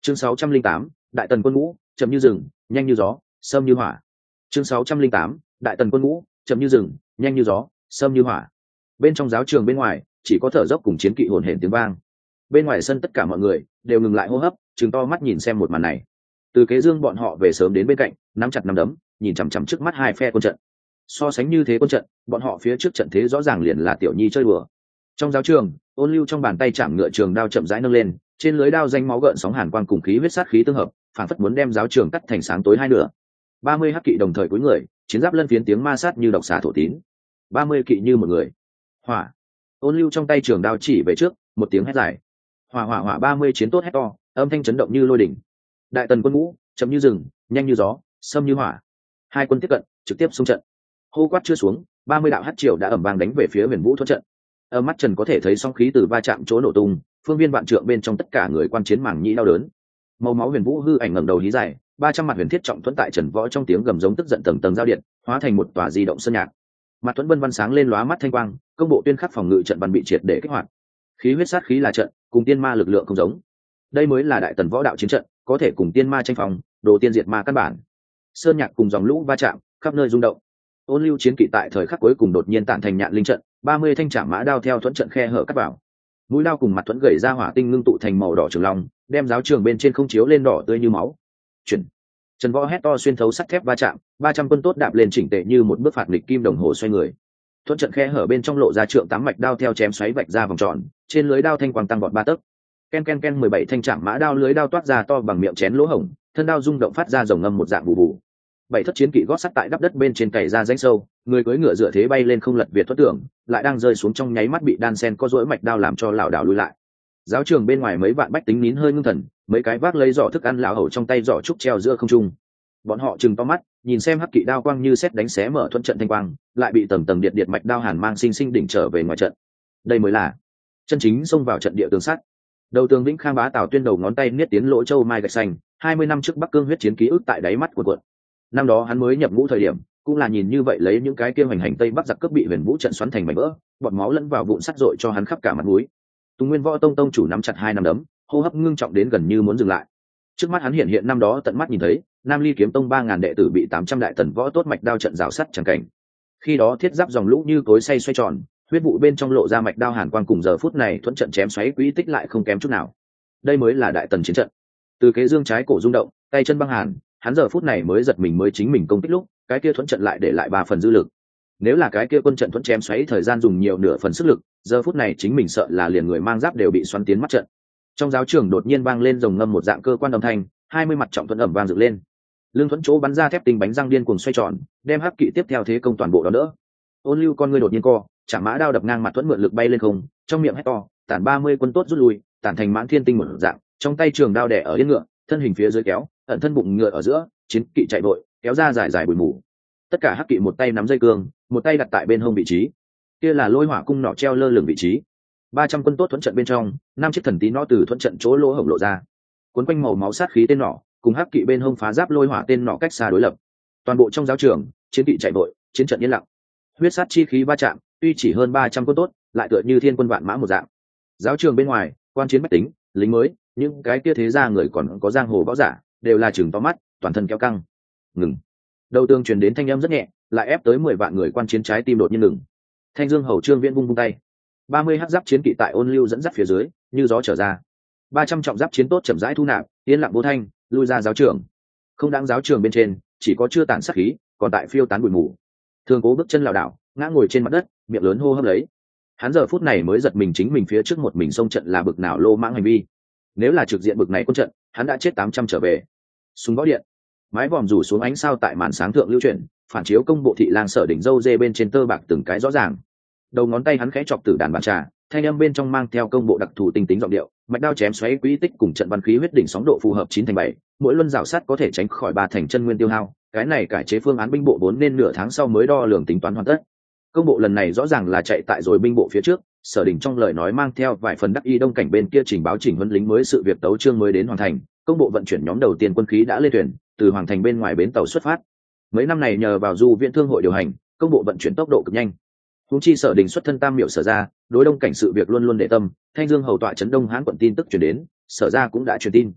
Chương 608, Đại Tần quân ngũ, chậm như rừng, nhanh như gió, sâm như hỏa. Chương 608, Đại Tần quân ngũ, chậm như rừng, nhanh như gió, sâm như hỏa. Bên trong giáo trường bên ngoài, chỉ có thở dốc cùng chiến kỵ hồn hển tiếng vang. Bên ngoài sân tất cả mọi người đều ngừng lại hô hấp, trừng to mắt nhìn xem một màn này. Từ Kế Dương bọn họ về sớm đến bên cạnh, nắm chặt nắm đấm, nhìn chằm chằm trước mắt hai phe quân trận. So sánh như thế quân trận, bọn họ phía trước trận thế rõ ràng liền là tiểu nhi chơi đùa. Trong giáo trường, Ôn Lưu trong bàn tay chạm ngựa trường đao chậm rãi nâng lên, trên lưới đao danh máu gợn sóng hàn quang cùng khí huyết sát khí tương hợp, phảng phất muốn đem giáo trường cắt thành sáng tối hai nửa. 30 hắc kỵ đồng thời cúi người, chiến giáp lân phiến tiếng ma sát như độc xà thổ tín. 30 kỵ như một người. Hỏa. Ôn Lưu trong tay trường đao chỉ về trước, một tiếng hét dài. Hỏa hỏa hỏa 30 chiến tốt hét to, âm thanh chấn động như lôi đỉnh. Đại Tần quân ngũ, chậm như rừng, nhanh như gió, sâm như hỏa. Hai quân tiếp cận, trực tiếp xung trận. Hô quát chưa xuống, 30 đạo hắc triều đã ầm vang đánh về phía Huyền Vũ thuẫn trận. Ở mắt Trần có thể thấy sóng khí từ va chạm chỗ nổ tung, phương viên vạn trượng bên trong tất cả người quan chiến mảng nhĩ đau đớn. Màu máu Huyền Vũ hư ảnh ngẩng đầu hí dài, 300 mặt huyền thiết trọng thuẫn tại Trần Võ trong tiếng gầm giống tức giận tầng tầng giao điện, hóa thành một tòa di động sơn nhạc. Mặt thuẫn vân văn sáng lên lóa mắt thanh quang, công bộ tuyên khắc phòng ngự trận văn bị triệt để kích hoạt. Khí huyết sát khí là trận, cùng tiên ma lực lượng không giống. Đây mới là Đại Tần võ đạo chiến trận, có thể cùng tiên ma tranh phòng, đồ tiên diệt ma căn bản. Sơn nhạc cùng dòng lũ va chạm, khắp nơi rung động. Ôn Lưu chiến kỵ tại thời khắc cuối cùng đột nhiên tản thành nhạn linh trận, 30 thanh trảm mã đao theo thuẫn trận khe hở cắt vào. Mũi đao cùng mặt thuẫn gầy ra hỏa tinh ngưng tụ thành màu đỏ trường long, đem giáo trường bên trên không chiếu lên đỏ tươi như máu. Chuyển. Trần Võ hét to xuyên thấu sắt thép va chạm, 300 quân tốt đạp lên chỉnh tề như một bước phạt nghịch kim đồng hồ xoay người. Thuẫn trận khe hở bên trong lộ ra trượng tám mạch đao theo chém xoáy vạch ra vòng tròn, trên lưới đao thanh quang tăng vọt 3 tấc. Ken ken ken 17 thanh trảm mã đao lưới đao toát ra to bằng miệng chén lỗ hổng, thân đao rung động phát ra rồng ngâm một dạng bù bù. 7 thất chiến kỵ gót sắt tại đắp đất bên trên cày ra rãnh sâu, người cưỡi ngựa dựa thế bay lên không lật việt thoát tưởng, lại đang rơi xuống trong nháy mắt bị đan sen có rỗi mạch đao làm cho lảo đảo lùi lại. Giáo trường bên ngoài mấy vạn bách tính nín hơi ngưng thần, mấy cái vác lấy giỏ thức ăn lão hầu trong tay giỏ trúc treo giữa không trung. Bọn họ trừng to mắt, nhìn xem hắc kỵ đao quang như sét đánh xé mở thuận trận thanh quang, lại bị tầng tầng điện mạch đao hàn mang sinh sinh đỉnh trở về ngoài trận. Đây mới là chân chính xông vào trận địa tường sắt. Đầu tường Vĩnh Khang bá Tào Tuyên đầu ngón tay niết tiến lỗ châu mai gạch xanh, 20 năm trước Bắc Cương huyết chiến ký ức tại đáy mắt của quận. Năm đó hắn mới nhập ngũ thời điểm, cũng là nhìn như vậy lấy những cái kia hoành hành tây bắc giặc cướp bị Huyền Vũ trận xoắn thành mảnh vỡ, bọt máu lẫn vào vụn sắt rội cho hắn khắp cả mặt mũi. Tùng Nguyên Võ Tông tông chủ nắm chặt 2 nắm đấm, hô hấp ngưng trọng đến gần như muốn dừng lại. Trước mắt hắn hiện năm đó tận mắt nhìn thấy, Nam Ly kiếm tông 3000 đệ tử bị 800 đại tần võ tốt mạch đao trận rào sắt chẳng cảnh. Khi đó thiết giáp dòng lũ như cối xay xoay tròn, huyết vụ bên trong lộ ra mạch đao hàn quang, cùng giờ phút này thuận trận chém xoáy quỹ tích lại không kém chút nào. Đây mới là Đại Tần chiến trận. Từ Kế Dương trái cổ rung động, tay chân băng hàn, hắn giờ phút này mới giật mình mới chính mình công kích lúc, cái kia thuận trận lại để lại 3 phần dư lực. Nếu là cái kia quân trận thuận chém xoáy thời gian dùng nhiều nửa phần sức lực, giờ phút này chính mình sợ là liền người mang giáp đều bị xoắn tiến mắt trận. Trong giáo trường đột nhiên vang lên rồng ngâm một dạng cơ quan âm thanh, 20 mặt trọng thuận ẩm vang dựng lên. Lương thuẫn chỗ bắn ra thép tinh bánh răng điên cuồng xoay tròn, đem hắc kỵ tiếp theo thế công toàn bộ đó đỡ. Ôn Lưu con ngươi đột nhiên co, chả mã đao đập ngang mặt thuẫn mượn lực bay lên không, trong miệng hét to, tản 30 quân tốt rút lui, tản thành mãn thiên tinh một dạng, trong tay trường đao đè ở yên ngựa, thân hình phía dưới kéo, ẩn thân bụng ngựa ở giữa, chiến kỵ chạy vội, kéo ra dài dài bụi mù. Tất cả hắc kỵ một tay nắm dây cương, một tay đặt tại bên hông vị trí. Kia là lôi hỏa cung nỏ treo lơ lửng vị trí. 300 quân tốt thuẫn trận bên trong, 5 chiếc thần tí nỏ từ thuẫn trận chỗ lỗ hổng lộ ra. Cuốn quanh màu máu sát khí tên nỏ, cùng hắc kỵ bên hông phá giáp lôi hỏa tên nỏ cách xa đối lập. Toàn bộ trong giáo trường, chiến kỵ chạy vội, chiến trận yên lặng. Huyết sát chi khí va chạm, tuy chỉ hơn 300 quân tốt, lại tựa như thiên quân vạn mã một dạng. Giáo trường bên ngoài, quan chiến bách tính, lính mới, những cái kia thế gia người còn có giang hồ võ giả, đều là chừng to mắt, toàn thân kéo căng. Ngừng. Đầu tường truyền đến thanh âm rất nhẹ, lại ép tới 10 vạn người quan chiến trái tim đột nhiên ngừng. Thanh Dương hầu Trương Viễn vung tay. 30 hắc giáp chiến kỵ tại Ôn Lưu dẫn dắt phía dưới, như gió trở ra. 300 trọng giáp chiến tốt chậm rãi thu nạp, yên lặng vô thanh, lui ra giáo trường. Không đáng giáo trường bên trên, chỉ có chưa tản sát khí, còn tại phiêu tán bụi mù. Thường Cố bước chân lảo đảo, ngã ngồi trên mặt đất, miệng lớn hô hấp lấy. Hắn giờ phút này mới giật mình chính mình phía trước một mình xông trận là bực nào lô mãng hành vi. Nếu là trực diện bực này quân trận, hắn đã chết 800 trở về. Súng võ điện, mái vòm rủ xuống ánh sao tại màn sáng thượng lưu chuyển, phản chiếu công bộ thị lang sở đỉnh dâu dê bên trên tơ bạc từng cái rõ ràng. Đầu ngón tay hắn khẽ chọc tử đàn bàn trà, thanh âm bên trong mang theo công bộ đặc thù tinh tính giọng điệu, mạch đao chém xoáy quỹ tích cùng trận văn khí huyết đỉnh sóng độ phù hợp 9/7, mỗi luân rào sát có thể tránh khỏi 3 thành chân nguyên tiêu hao. Cái này cải chế phương án binh bộ vốn nên nửa tháng sau mới đo lường tính toán hoàn tất. Công bộ lần này rõ ràng là chạy tại rồi binh bộ phía trước, sở đỉnh trong lời nói mang theo vài phần đắc ý đông cảnh bên kia trình báo chỉnh huấn lính mới sự việc tấu chương mới đến hoàn thành, công bộ vận chuyển nhóm đầu tiên quân khí đã lên thuyền, từ hoàng thành bên ngoài bến tàu xuất phát. Mấy năm này nhờ vào du viện thương hội điều hành, công bộ vận chuyển tốc độ cực nhanh. Huống chi sở đình xuất thân tam miệu sở ra, đối đông cảnh sự việc luôn luôn để tâm. Thanh Dương hầu tọa trấn Đông Hán quận tin tức truyền đến, sở ra cũng đã truyền tin.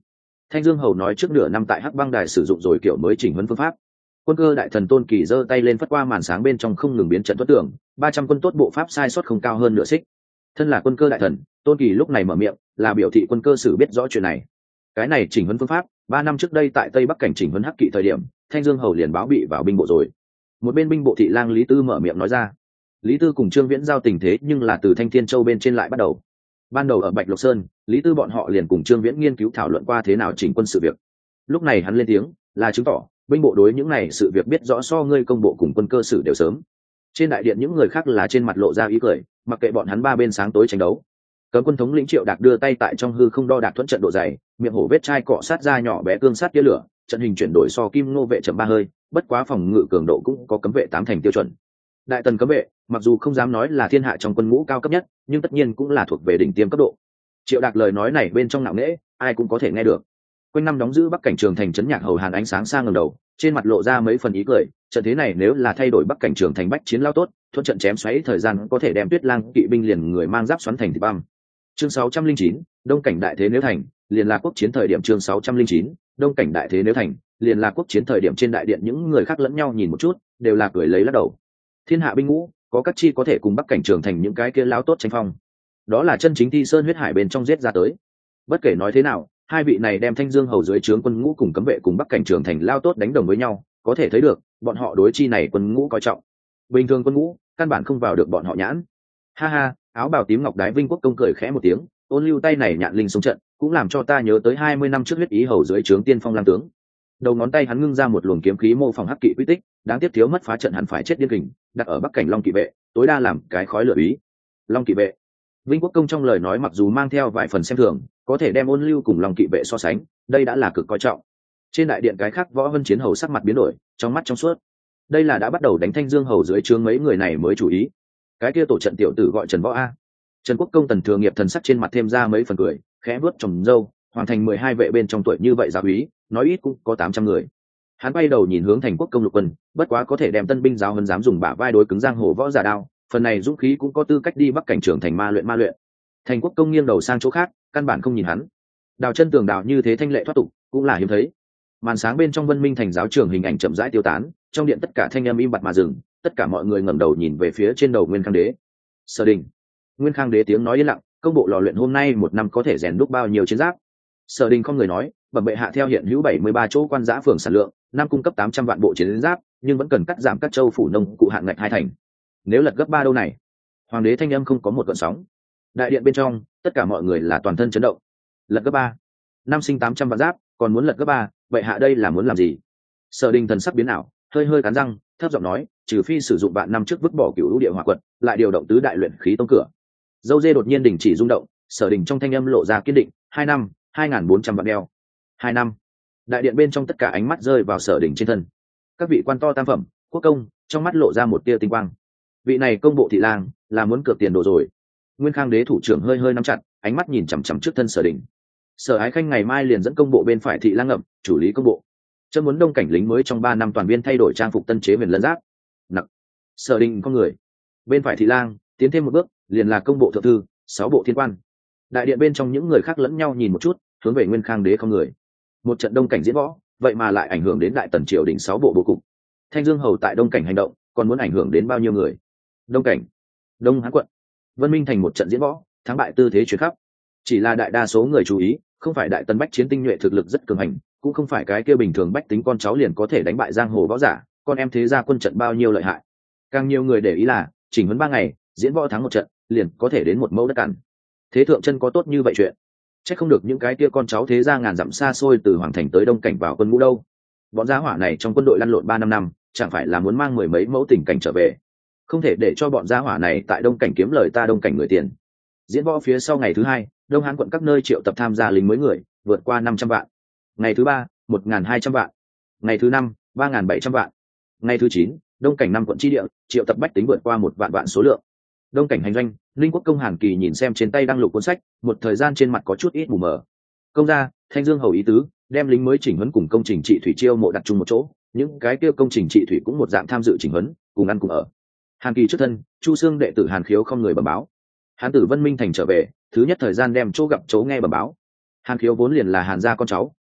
Thanh Dương Hầu nói trước nửa năm tại Hắc Băng Đài sử dụng rồi kiểu mới chỉnh huấn phương pháp. Quân cơ đại thần Tôn Kỳ giơ tay lên phất qua màn sáng bên trong không ngừng biến trận thoát tưởng, 300 quân tốt bộ pháp sai sót không cao hơn nửa xích. Thân là quân cơ đại thần, Tôn Kỳ lúc này mở miệng, là biểu thị quân cơ sử biết rõ chuyện này. Cái này chỉnh huấn phương pháp, 3 năm trước đây tại Tây Bắc cảnh chỉnh huấn Hắc Kỵ thời điểm, Thanh Dương Hầu liền báo bị vào binh bộ rồi. Một bên binh bộ thị lang Lý Tư mở miệng nói ra. Lý Tư cùng Trương Viễn giao tình thế nhưng là từ Thanh Thiên Châu bên trên lại bắt đầu. Ban đầu ở Bạch Lộc Sơn, Lý Tư bọn họ liền cùng Trương Viễn nghiên cứu thảo luận qua thế nào chỉnh quân sự việc. Lúc này hắn lên tiếng, là chứng tỏ binh bộ đối những này sự việc biết rõ so ngươi công bộ cùng quân cơ sử đều sớm. Trên đại điện những người khác là trên mặt lộ ra ý cười, mặc kệ bọn hắn ba bên sáng tối tranh đấu. Cấm quân thống lĩnh Triệu Đạc đưa tay tại trong hư không đo đạc thuận trận độ dày, miệng hổ vết chai cọ sát ra nhỏ bé cương sát tia lửa, trận hình chuyển đổi so Kim Ngô vệ chậm 3 hơi, bất quá phòng ngự cường độ cũng có cấm vệ 8 thành tiêu chuẩn. Đại tần cấm vệ, mặc dù không dám nói là thiên hạ trong quân ngũ cao cấp nhất, nhưng tất nhiên cũng là thuộc về đỉnh tiêm cấp độ. Triệu Đạc lời nói này bên trong nặng nễ, ai cũng có thể nghe được. Quanh năm đóng giữ Bắc cảnh Trường Thành trấn Nhạc Hầu Hàn ánh sáng sang ngẩng đầu, trên mặt lộ ra mấy phần ý cười, trận thế này nếu là thay đổi Bắc cảnh Trường Thành bách chiến lao tốt, thuận trận chém xoáy thời gian có thể đem Tuyết Lang kỵ binh liền người mang giáp xoắn thành thịt băm. Chương 609, Đông cảnh đại thế nếu thành, liền là quốc chiến thời điểm. Chương 609, Đông cảnh đại thế nếu thành, liền là quốc chiến thời điểm. Trên đại điện những người khác lẫn nhau nhìn một chút, đều là cười lấy lắc đầu. Thiên hạ binh ngũ, có các chi có thể cùng Bắc cảnh Trường Thành những cái kia lão tốt tranh phong. Đó là chân chính Thi Sơn huyết hải bên trong giết ra tới. Bất kể nói thế nào, hai vị này đem Thanh Dương Hầu dưới trướng quân ngũ cùng cấm vệ cùng Bắc cảnh Trường Thành lao tốt đánh đồng với nhau, có thể thấy được bọn họ đối chi này quân ngũ coi trọng. Bình thường quân ngũ căn bản không vào được bọn họ nhãn. Ha ha, áo bào tím ngọc đái Vinh Quốc công cười khẽ một tiếng, ôn lưu tay này nhạn linh sống trận, cũng làm cho ta nhớ tới 20 năm trước huyết ý hầu dưới trướng tiên phong lang tướng. Đầu ngón tay hắn ngưng ra một luồng kiếm khí mô phỏng hắc kỵ quy tích, đáng tiếc thiếu mất phá trận hẳn phải chết điên kình, đặt ở Bắc cảnh Long kỵ vệ, tối đa làm cái khói lửa ý. Long kỵ vệ. Vinh Quốc công trong lời nói mặc dù mang theo vài phần xem thường, có thể đem ôn lưu cùng Long kỵ vệ so sánh, đây đã là cực coi trọng. Trên đại điện cái khác Võ Vân Chiến hầu sắc mặt biến đổi, trong mắt trong suốt. Đây là đã bắt đầu đánh Thanh Dương hầu dưới trướng mấy người này mới chú ý. Cái kia tổ trận tiểu tử gọi Trần Võ a. Trần Quốc công Tần Thừa Nghiệp thần sắc trên mặt thêm ra mấy phần cười, khẽ vuốt tròm râu, hoàn thành 12 vệ bên trong tuổi như vậy giáo úy, nói ít cũng có 800 người. Hắn bay đầu nhìn hướng Thành Quốc công Lục Quân, bất quá có thể đem tân binh giáo hơn dám dùng bả vai đối cứng giang hồ võ giả đao, phần này dũng khí cũng có tư cách đi Bắc cảnh Trường Thành ma luyện. Thành Quốc công nghiêng đầu sang chỗ khác, căn bản không nhìn hắn. Đào chân tường đào như thế thanh lệ thoát tục, cũng là hiếm thấy. Màn sáng bên trong Vân Minh thành giáo trường hình ảnh chậm rãi tiêu tán, trong điện tất cả thanh âm im bặt mà dừng, tất cả mọi người ngẩng đầu nhìn về phía trên đầu Nguyên Khang đế. Sở Đình. Nguyên Khang đế tiếng nói yên lặng, công bộ lò luyện hôm nay một năm có thể rèn đúc bao nhiêu chiến giáp? Sở Đình không người nói, bẩm bệ hạ theo hiện hữu 73 chỗ quan giã phường sản lượng, năm cung cấp 800 vạn bộ chiến giáp, nhưng vẫn cần cắt giảm các châu phủ nông cụ hạn ngạch 2 thành. Nếu lật gấp 3 đâu này? Hoàng đế thanh âm không có một gợn sóng. Đại điện bên trong, tất cả mọi người là toàn thân chấn động. Lật gấp 3, năm sinh 800 vạn giáp, còn muốn lật gấp 3, vậy hạ đây là muốn làm gì? Sở Đình thần sắc biến ảo, hơi hơi cắn răng, thấp giọng nói, trừ phi sử dụng vạn năm trước vứt bỏ cửu lũ địa hỏa quật, lại điều động tứ đại luyện khí tông cửa. Dâu dê đột nhiên đình chỉ rung động, Sở Đình trong thanh âm lộ ra kiên định, 2 năm, 2400 vạn đeo. 2 năm. Đại điện bên trong tất cả ánh mắt rơi vào Sở Đình trên thân. Các vị quan to tam phẩm, quốc công, trong mắt lộ ra một tia tinh quang. Vị này công bộ thị lang, là muốn cược tiền đồ rồi. Nguyên Khang đế thủ trưởng hơi hơi nắm chặt, ánh mắt nhìn chằm chằm trước thân Sở Đình. Sở Ái Khanh ngày mai liền dẫn công bộ bên phải thị lang ngậm, chủ lý công bộ. Chấm muốn Đông cảnh lính mới trong 3 năm toàn viên thay đổi trang phục tân chế huyền lân giáp. Nặc. Sở Đình con người. Bên phải thị lang, tiến thêm một bước, liền là công bộ thượng thư, 6 bộ thiên quan. Đại điện bên trong những người khác lẫn nhau nhìn một chút, hướng về Nguyên Khang đế không người. Một trận Đông cảnh diễn võ, vậy mà lại ảnh hưởng đến đại tần triều đình 6 bộ bố cục. Thanh Dương hầu tại Đông cảnh hành động, còn muốn ảnh hưởng đến bao nhiêu người? Đông cảnh, Đông Hán quận, Vân Minh thành một trận diễn võ, thắng bại tư thế chuyển khắp. Chỉ là đại đa số người chú ý, không phải đại tần bách chiến tinh nhuệ thực lực rất cường hành, cũng không phải cái kia bình thường bách tính con cháu liền có thể đánh bại giang hồ võ giả, con em thế gia quân trận bao nhiêu lợi hại. Càng nhiều người để ý là, chỉnh huấn 3 ngày, diễn võ thắng một trận, liền có thể đến một mẫu đất cằn. Thế thượng chân có tốt như vậy chuyện? Chắc không được những cái kia con cháu thế gia ngàn dặm xa xôi từ hoàng thành tới đông cảnh vào quân ngũ đâu. Bọn gia hỏa này trong quân đội lăn lộn 3 năm, chẳng phải là muốn mang 10 mấy mẫu tình cảnh trở về. Không thể để cho bọn gia hỏa này tại đông cảnh kiếm lời ta đông cảnh người tiền. Diễn võ phía sau ngày thứ 2, Đông Hán quận các nơi triệu tập tham gia lính mới người, vượt qua 500 vạn. Ngày thứ 3, 1200 vạn. Ngày thứ 5, 3700 vạn. Ngày thứ 9, Đông cảnh 5 quận chi địa, triệu tập bách tính vượt qua 1 vạn vạn số lượng. Đông cảnh hành doanh, Linh Quốc công Hàn Kỳ nhìn xem trên tay đăng lục cuốn sách, một thời gian trên mặt có chút ít mù mờ. Công gia, Thanh Dương hầu ý tứ, đem lính mới chỉnh huấn cùng công trình trị thủy chiêu mộ đặt chung một chỗ, những cái kia công trình trị thủy cũng một dạng tham dự chỉnh huấn, cùng ăn cùng ở. Hàn Kỳ trước thân, Chu Xương đệ tử Hàn Khiếu không người bẩm báo. Hán tử Vân Minh thành trở về, thứ nhất thời gian đem chỗ gặp chỗ nghe bẩm báo. Hàn Khiếu vốn liền là Hàn gia con cháu,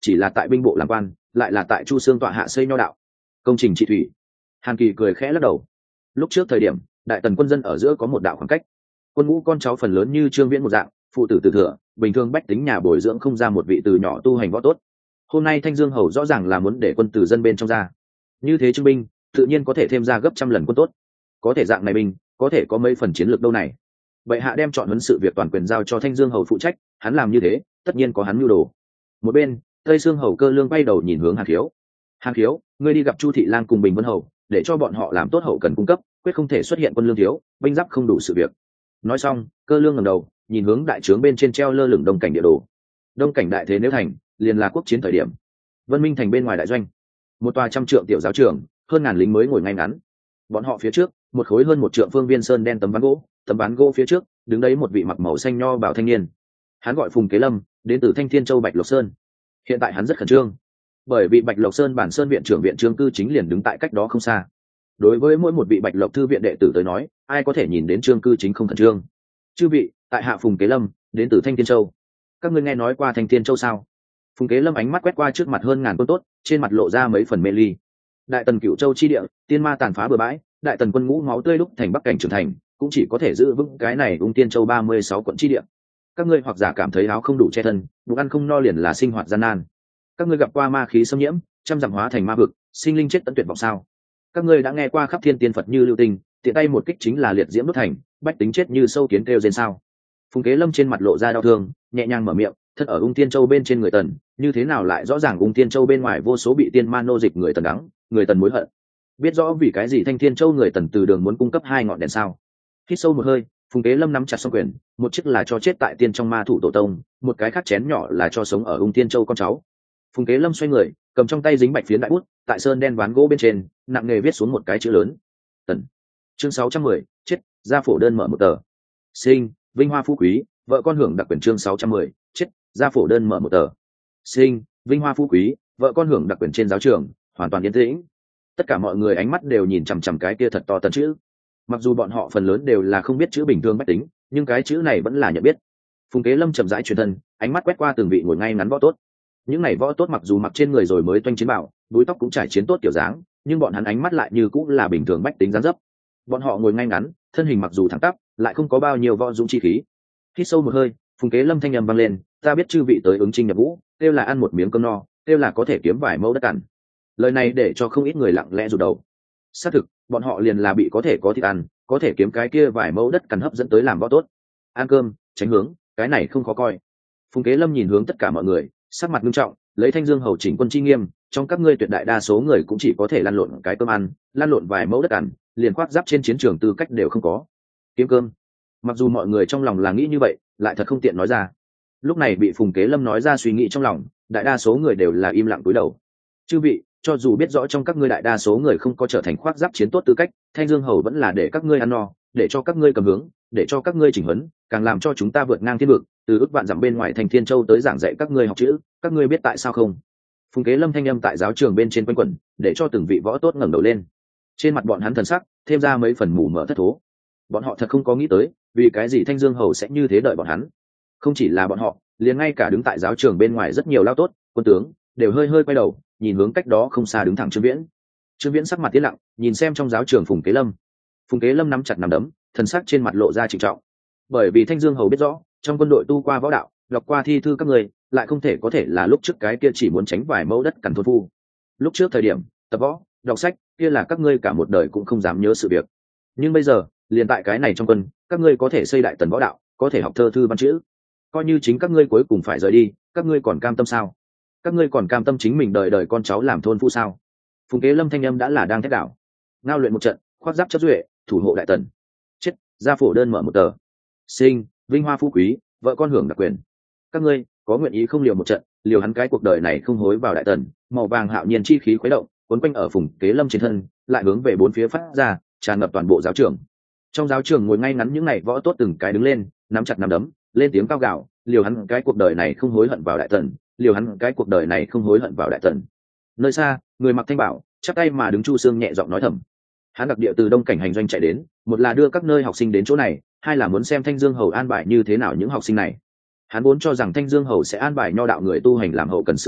chỉ là tại binh bộ làm quan, lại là tại Chu Xương tọa hạ xây nho đạo, công trình trị thủy. Hàn Kỳ cười khẽ lắc đầu. Lúc trước thời điểm, đại tần quân dân ở giữa có một đạo khoảng cách, quân ngũ con cháu phần lớn như Trương Viễn một dạng, phụ tử tử thừa, bình thường bách tính nhà bồi dưỡng không ra một vị từ nhỏ tu hành võ tốt. Hôm nay Thanh Dương hầu rõ ràng là muốn để quân từ dân bên trong ra, như thế trưng binh tự nhiên có thể thêm ra gấp trăm lần quân tốt, có thể dạng này binh có thể có mấy phần chiến lược đâu này. Vậy hạ đem chọn huấn sự việc toàn quyền giao cho Thanh Dương hầu phụ trách, hắn làm như thế tất nhiên có hắn mưu đồ. Một bên Tây Sương hầu Cơ Lương quay đầu nhìn hướng Hàn Khiếu. Hàn Khiếu, ngươi đi gặp Chu Thị Lang cùng Bình Vân hầu, để cho bọn họ làm tốt hậu cần cung cấp, quyết không thể xuất hiện quân lương thiếu, binh giáp không đủ sự việc. Nói xong, Cơ Lương ngẩng đầu nhìn hướng đại trướng bên trên treo lơ lửng đông cảnh địa đồ. Đông cảnh đại thế nếu thành, liền là quốc chiến thời điểm. Vân Minh thành bên ngoài đại doanh, một tòa trăm trượng tiểu giáo trường, hơn ngàn lính mới ngồi ngay ngắn. Bọn họ phía trước, một khối hơn một trượng phương viên sơn đen tấm ván gỗ phía trước đứng đấy một vị mặc màu xanh nho bảo thanh niên. Hắn gọi Phùng Kế Lâm, đến từ Thanh Thiên Châu Bạch Lộc Sơn. Hiện tại hắn rất khẩn trương, bởi vì Bạch Lộc Sơn bản sơn viện trưởng viện Trương Cư Chính liền đứng tại cách đó không xa. Đối với mỗi một vị Bạch Lộc thư viện đệ tử tới nói, ai có thể nhìn đến Trương Cư Chính không khẩn trương? Chư vị, tại hạ Phùng Kế Lâm, đến từ Thanh Thiên Châu. Các ngươi nghe nói qua Thanh Thiên Châu sao? Phùng Kế Lâm ánh mắt quét qua trước mặt hơn ngàn quân tốt, trên mặt lộ ra mấy phần mê ly. Đại tần Cửu Châu chi địa, tiên ma tàn phá bừa bãi, đại tần quân ngũ máu tươi lúc thành bắc cảnh trưởng thành, cũng chỉ có thể giữ vững cái này Ung Tiên Châu 36 quận chi địa. Các ngươi hoặc giả cảm thấy áo không đủ che thân, bụng ăn không no liền là sinh hoạt gian nan. Các ngươi gặp qua ma khí xâm nhiễm, trăm dặm hóa thành ma vực, sinh linh chết tận tuyệt vọng sao? Các ngươi đã nghe qua khắp thiên tiên Phật như lưu tinh, tiện tay một kích chính là liệt diễm đốt thành, bách tính chết như sâu kiến kêu rên sao? Phùng Kế Lâm trên mặt lộ ra đau thương, nhẹ nhàng mở miệng, thân ở Ung Tiên Châu bên trên người tần, như thế nào lại rõ ràng Ung Tiên Châu bên ngoài vô số bị tiên ma nô dịch người tần đắng, người tần mối hận. Biết rõ vì cái gì Thanh Thiên Châu người tần từ đường muốn cung cấp hai ngọn đèn sao? Hít sâu một hơi, Phùng Kế Lâm nắm chặt song quyền, một chiếc là cho chết tại tiên trong ma thủ tổ tông, một cái khác chén nhỏ là cho sống ở Ung Tiên Châu con cháu. Phùng Kế Lâm xoay người, cầm trong tay dính bạch phiến đại bút, tại sơn đen ván gỗ bên trên, nặng nề viết xuống một cái chữ lớn. Tần. Chương 610, chết, gia phổ đơn mở một tờ. Sinh, vinh hoa phú quý, vợ con hưởng đặc quyền chương 610, chết, gia phổ đơn mở một tờ. Sinh, vinh hoa phú quý, vợ con hưởng đặc quyền trên giáo trường, hoàn toàn yên tĩnh. Tất cả mọi người ánh mắt đều nhìn chằm chằm cái kia thật to tần chữ. Mặc dù bọn họ phần lớn đều là không biết chữ bình thường bách tính, nhưng cái chữ này vẫn là nhận biết. Phùng Kế Lâm chậm rãi truyền thân, ánh mắt quét qua từng vị ngồi ngay ngắn võ tốt. Những này võ tốt mặc dù mặc trên người rồi mới toanh chiến bảo, búi tóc cũng trải chiến tốt kiểu dáng, nhưng bọn hắn ánh mắt lại như cũng là bình thường bách tính dáng dấp. Bọn họ ngồi ngay ngắn, thân hình mặc dù thẳng tắp, lại không có bao nhiêu võ dũng chi khí. Hít sâu một hơi, Phùng Kế Lâm thanh âm vang lên, ta biết chư vị tới ứng chinh nhập ngũ, kêu là ăn một miếng cơm no, kêu là có thể kiếm vài mẫu đất cằn. Lời này để cho không ít người lặng lẽ rụt đầu. Xác thực, bọn họ liền là bị có thể có thịt ăn, có thể kiếm cái kia vài mẫu đất cằn hấp dẫn tới làm võ tốt. Ăn cơm, tránh hướng, cái này không khó coi. Phùng Kế Lâm nhìn hướng tất cả mọi người, sắc mặt nghiêm trọng, lấy Thanh Dương hầu chỉnh quân chi nghiêm, trong các ngươi tuyệt đại đa số người cũng chỉ có thể lăn lộn cái cơm ăn, lăn lộn vài mẫu đất cằn, liền khoác giáp trên chiến trường tư cách đều không có. Kiếm cơm. Mặc dù mọi người trong lòng là nghĩ như vậy, lại thật không tiện nói ra. Lúc này bị Phùng Kế Lâm nói ra suy nghĩ trong lòng, đại đa số người đều là im lặng cúi đầu. Chư vị, cho dù biết rõ trong các ngươi đại đa số người không có trở thành khoác giáp chiến tốt tư cách, Thanh Dương hầu vẫn là để các ngươi ăn no, để cho các ngươi cầm hướng, để cho các ngươi chỉnh huấn, càng làm cho chúng ta vượt ngang thiên vực, từ ức vạn dặm bên ngoài Thành Thiên Châu tới giảng dạy các ngươi học chữ, các ngươi biết tại sao không? Phùng Kế Lâm thanh âm tại giáo trường bên trên quanh quẩn, để cho từng vị võ tốt ngẩng đầu lên. Trên mặt bọn hắn thần sắc thêm ra mấy phần mù mờ thất thố. Bọn họ thật không có nghĩ tới, vì cái gì Thanh Dương hầu sẽ như thế đợi bọn hắn. Không chỉ là bọn họ, liền ngay cả đứng tại giáo trường bên ngoài rất nhiều lao tốt, quân tướng đều hơi hơi quay đầu, nhìn hướng cách đó không xa đứng thẳng Trương Viễn. Trương Viễn sắc mặt tiến lặng, nhìn xem trong giáo trường Phùng Kế Lâm. Phùng Kế Lâm nắm chặt nắm đấm, thần sắc trên mặt lộ ra trịnh trọng. Bởi vì Thanh Dương hầu biết rõ, trong quân đội tu qua võ đạo, đọc qua thi thư các người, lại không thể có thể là lúc trước cái kia chỉ muốn tránh vài mẫu đất cằn thôn phu. Lúc trước thời điểm tập võ, đọc sách, kia là các ngươi cả một đời cũng không dám nhớ sự việc. Nhưng bây giờ, liền tại cái này trong quân, các ngươi có thể xây đại tần võ đạo, có thể học thơ thư văn chữ. Coi như chính các ngươi cuối cùng phải rời đi, các ngươi còn cam tâm sao? Các ngươi còn cam tâm chính mình đời đời con cháu làm thôn phu sao? Phùng Kế Lâm thanh âm đã là đang thét đảo. Ngao luyện một trận, khoác giáp chấp duệ, thủ hộ đại tần. Chết, gia phổ đơn mở một tờ. Sinh, vinh hoa phú quý, vợ con hưởng đặc quyền. Các ngươi có nguyện ý không liều một trận, liều hắn cái cuộc đời này không hối vào đại tần? Màu vàng hạo nhiên chi khí khuấy động, cuốn quanh ở Phùng Kế Lâm trên thân, lại hướng về bốn phía phát ra, tràn ngập toàn bộ giáo trường. Trong giáo trường ngồi ngay ngắn những ngày võ tốt từng cái đứng lên, nắm chặt nắm đấm, lên tiếng cao gào, liều hắn cái cuộc đời này không hối hận vào đại tần, liều hắn cái cuộc đời này không hối hận vào đại tần. Nơi xa, người mặc thanh bảo, chắp tay mà đứng Chu Xương nhẹ giọng nói thầm. Hắn đặc địa từ đông cảnh hành doanh chạy đến, một là đưa các nơi học sinh đến chỗ này, hai là muốn xem Thanh Dương hầu an bài như thế nào những học sinh này. Hắn vốn cho rằng Thanh Dương hầu sẽ an bài nho đạo người tu hành làm hậu cần sự vụ,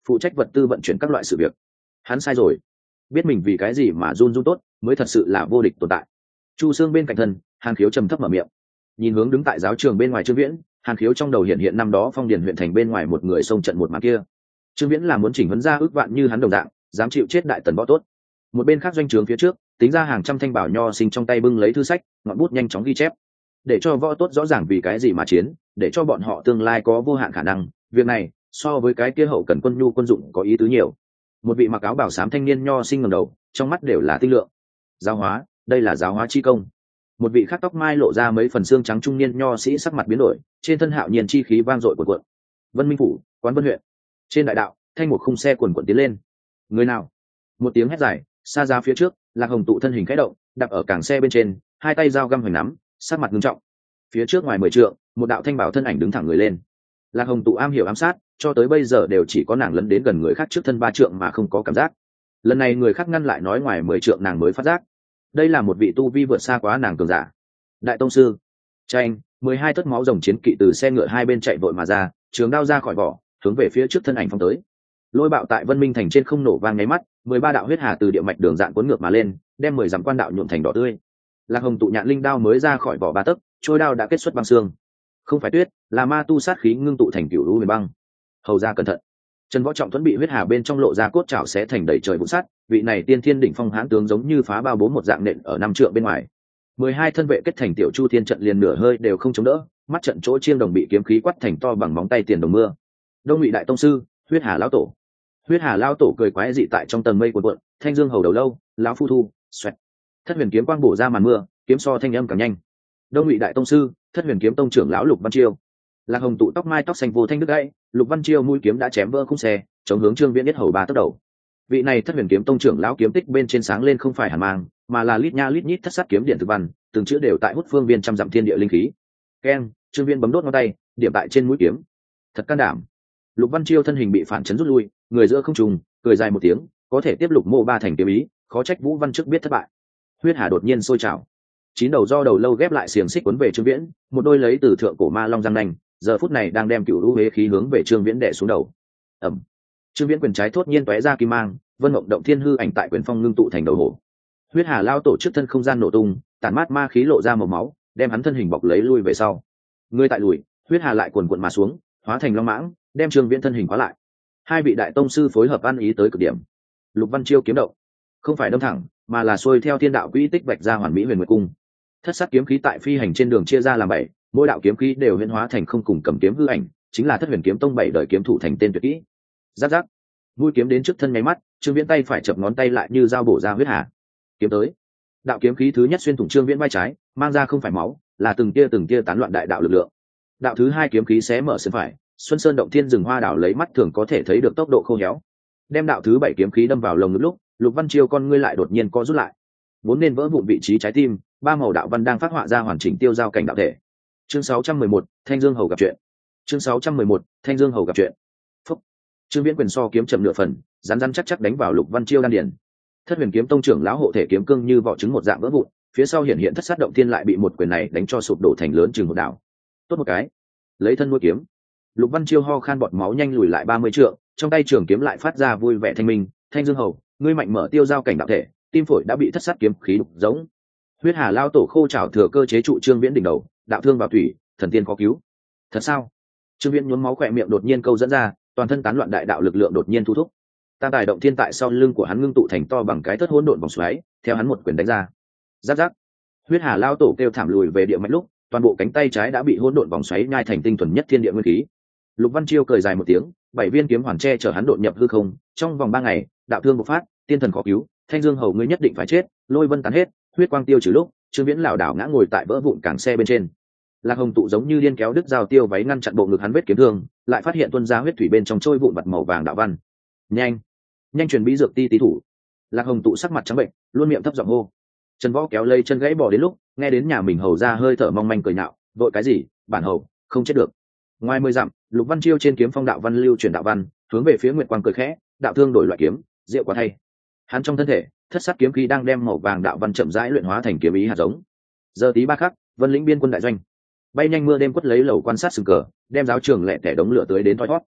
phụ trách vật tư vận chuyển các loại sự việc. Hắn sai rồi, biết mình vì cái gì mà run run tốt mới thật sự là vô địch tồn tại. Chu Sương bên cạnh thân, Hàn Khiếu trầm thấp mở miệng, nhìn hướng đứng tại giáo trường bên ngoài Trương Viễn. Hàn Khiếu trong đầu hiện hiện năm đó Phong Điền huyện thành bên ngoài một người xông trận một màn kia. Trương Viễn là muốn chỉnh huấn ra ước vạn như hắn đồng dạng, dám chịu chết đại tần võ tốt. Một bên khác doanh trướng phía trước, tính ra hàng trăm thanh bảo nho sinh trong tay bưng lấy thư sách, ngọn bút nhanh chóng ghi chép, để cho võ tốt rõ ràng vì cái gì mà chiến, để cho bọn họ tương lai có vô hạn khả năng. Việc này so với cái kia hậu cần quân nhu quân dụng có ý tứ nhiều. Một vị mặc áo bảo xám thanh niên nho sinh ngẩng đầu, trong mắt đều là tinh lượng. Giáo hóa, đây là giáo hóa chi công. Một vị khác tóc mai lộ ra mấy phần xương trắng trung niên nho sĩ sắc mặt biến đổi, trên thân hạo nhiên chi khí vang dội cuộn cuộn. Vân Minh phủ, Quán Vân huyện. Trên đại đạo, thanh một khung xe cuồn cuộn tiến lên. Người nào? Một tiếng hét dài, xa ra phía trước, Lạc Hồng tụ thân hình khẽ động, đặt ở cảng xe bên trên, hai tay dao găm hoành nắm, sát mặt nghiêm trọng. Phía trước ngoài 10 trượng, một đạo thanh bảo thân ảnh đứng thẳng người lên. Lạc Hồng tụ am hiểu ám sát, cho tới bây giờ đều chỉ có nàng lấn đến gần người khác trước thân 3 trượng mà không có cảm giác. Lần này người khác ngăn lại nói ngoài 10 trượng nàng mới phát giác. Đây là một vị tu vi vượt xa quá nàng cường giả. Đại tông sư. Tranh, 12 tấc máu rồng chiến kỵ từ xe ngựa hai bên chạy vội mà ra, trường đao ra khỏi vỏ, hướng về phía trước thân ảnh phóng tới. Lôi bạo tại Vân Minh thành trên không nổ vang nháy mắt, 13 đạo huyết hà từ địa mạch đường dạn cuốn ngược mà lên, đem 10 dặm quan đạo nhuộm thành đỏ tươi. Lạc Hồng tụ nhạn linh đao mới ra khỏi vỏ 3 tấc, trôi đao đã kết xuất băng xương. Không phải tuyết, là ma tu sát khí ngưng tụ thành cửu u huyền băng. Hầu ra cẩn thận. Trần Võ Trọng Thuẫn bị huyết hà bên trong lộ ra cốt chảo xé thành đầy trời vụn sắt, vị này tiên thiên đỉnh phong hãn tướng giống như phá bao bố một dạng nện ở 5 trượng bên ngoài. 12 thân vệ kết thành tiểu chu thiên trận liền nửa hơi đều không chống đỡ, mắt trận chỗ chiêng đồng bị kiếm khí quắt thành to bằng móng tay tiền đồng mưa. Đông Ngụy đại tông sư, huyết hà lão tổ. Huyết hà lão tổ cười quái dị tại trong tầng mây cuộn cuộn, thanh dương hầu đầu lâu, lão phu thu, xoẹt. Thất huyền kiếm quang bổ ra màn mưa, kiếm so thanh âm càng nhanh. Đông Ngụy đại tông sư, Thất huyền kiếm tông trưởng lão Lục Văn Chiêu. Lạc Hồng tụ tóc mai tóc xanh vô thanh đứt gãy, Lục Văn Chiêu mũi kiếm đã chém vỡ khung xe, chống hướng Trương Viễn biết hầu 3 tấc đầu. Vị này Thất huyền kiếm tông trưởng lão kiếm tích bên trên sáng lên không phải hàn mang, mà là lít nha lít nhít thất sát kiếm điện thực văn, từng chữ đều tại hút phương viên trăm dặm thiên địa linh khí. Keng, Trương Viễn bấm đốt ngón tay, điểm tại trên mũi kiếm. Thật can đảm. Lục Văn Chiêu thân hình bị phản chấn rút lui, người giữa không trùng, cười dài một tiếng, có thể tiếp Lục Mộ Ba thành kiếm ý, khó trách Vũ Văn trước biết thất bại. Huyết hà đột nhiên sôi trào. 9 đầu do đầu lâu ghép lại xiềng xích cuốn về Trương Viễn, một đôi lấy từ thượng cổ ma long răng nanh, giờ phút này đang đem cựu lũ huế khí hướng về Trương Viễn đè xuống đầu. Ầm. Trương Viễn quyền trái thốt nhiên tóe ra kim mang, vân mộng động thiên hư ảnh tại quyền phong ngưng tụ thành đầu hổ. Huyết hà lao tổ trước thân không gian nổ tung, tản mát ma khí lộ ra màu máu, đem hắn thân hình bọc lấy lui về sau. Người tại lùi, huyết hà lại cuồn cuộn mà xuống, hóa thành long mãng, đem Trương Viễn thân hình khóa lại. Hai vị đại tông sư phối hợp ăn ý tới cực điểm. Lục Văn Chiêu kiếm động, không phải đâm thẳng, mà là xuôi theo thiên đạo quỹ tích vạch ra hoàn mỹ huyền nguyệt cung. Thất sát kiếm khí tại phi hành trên đường chia ra làm 7, mỗi đạo kiếm khí đều huyễn hóa thành không cùng cầm kiếm hư ảnh, chính là Thất huyền kiếm tông 7 đời kiếm thủ thành tên tuyệt kỹ. Giáp giáp, mũi kiếm đến trước thân nháy mắt, Trương Viễn tay phải chập ngón tay lại như dao bổ ra huyết hà. Kiếm tới. Đạo kiếm khí thứ nhất xuyên thủng Trương Viễn vai trái, mang ra không phải máu, là từng tia tán loạn đại đạo lực lượng. Đạo thứ hai kiếm khí xé mở sườn phải, Xuân Sơn động thiên rừng hoa đảo lấy mắt thường có thể thấy được tốc độ khô héo. Đem đạo thứ 7 kiếm khí đâm vào lồng ngực lúc, Lục Văn Chiêu con ngươi lại đột nhiên co rút lại. Vốn nên vỡ vụn vị trí trái tim, 3 màu đạo văn đang phát họa ra hoàn chỉnh tiêu giao cảnh đạo thể. Chương 611, Thanh Dương Hầu gặp chuyện. Chương 611, Thanh Dương Hầu gặp chuyện. Phúc. Trương Viễn quyền so kiếm chậm nửa phần, rắn chắc đánh vào Lục Văn Chiêu đan điền. Thất huyền kiếm tông trưởng lão hộ thể kiếm cương như vỏ trứng một dạng vỡ vụn, phía sau hiện thất sát động thiên lại bị một quyền này đánh cho sụp đổ thành lớn chừng một đảo. Tốt một cái, lấy thân nuôi kiếm. Lục Văn Chiêu ho khan bọt máu nhanh lùi lại 30 trượng, trong tay trường kiếm lại phát ra vui vẻ thanh minh. Thanh Dương Hầu, ngươi mạnh mở tiêu giao cảnh đạo thể, tim phổi đã bị thất sát kiếm khí đục giống. Huyết hà lao tổ khô trảo thừa cơ chế trụ Trương Viễn đỉnh đầu, đạo thương vào thủy, thần tiên có cứu. Thật sao? Trương Viễn nhuốm máu khỏe miệng đột nhiên câu dẫn ra, toàn thân tán loạn đại đạo lực lượng đột nhiên thu thúc. Tam tài động thiên tại sau lưng của hắn ngưng tụ thành to bằng cái thất hỗn độn vòng xoáy, theo hắn một quyền đánh ra. Giáp giáp. Huyết hà lao tổ kêu thảm lùi về địa mạch lúc, toàn bộ cánh tay trái đã bị hỗn độn vòng xoáy nhai thành tinh thuần nhất thiên địa nguyên khí. Lục Văn Chiêu cười dài một tiếng, 7 viên kiếm hoàn che chở hắn đột nhập hư không, trong vòng 3 ngày, đạo thương bộc phát, tiên thần khó cứu, Thanh Dương Hầu ngươi nhất định phải chết, lôi vân tán hết, huyết quang tiêu trừ lúc, Trương Viễn lảo đảo ngã ngồi tại vỡ vụn cảng xe bên trên. Lạc Hồng tụ giống như điên kéo đứt dao tiêu váy ngăn chặn bộ ngực hắn vết kiếm thương, lại phát hiện tuôn ra huyết thủy bên trong trôi vụn vật màu vàng đạo văn. Nhanh truyền bí dược ti tí thủ. Lạc Hồng tụ sắc mặt trắng bệnh, luôn miệng thấp giọng hô. Trần Võ kéo lây chân gãy bỏ đến lúc, nghe đến nhà mình hầu ra hơi thở mong manh cười nhạo, vội cái gì, bản hầu không chết được. Ngoài 10 dặm, Lục Văn Chiêu trên kiếm phong đạo văn lưu truyền đạo văn, hướng về phía Nguyệt Quang cười khẽ, đạo thương đổi loại kiếm, diệu quá thay. Hắn trong thân thể, thất sát kiếm khí đang đem màu vàng đạo văn chậm rãi luyện hóa thành kiếm ý hạt giống. Giờ tí 3 khắc, Vân Lĩnh biên quân đại doanh. Bay nhanh mưa đêm quất lấy lầu quan sát sừng cờ, đem giáo trường lẹ tẻ đống lửa tới đến thoi thoát.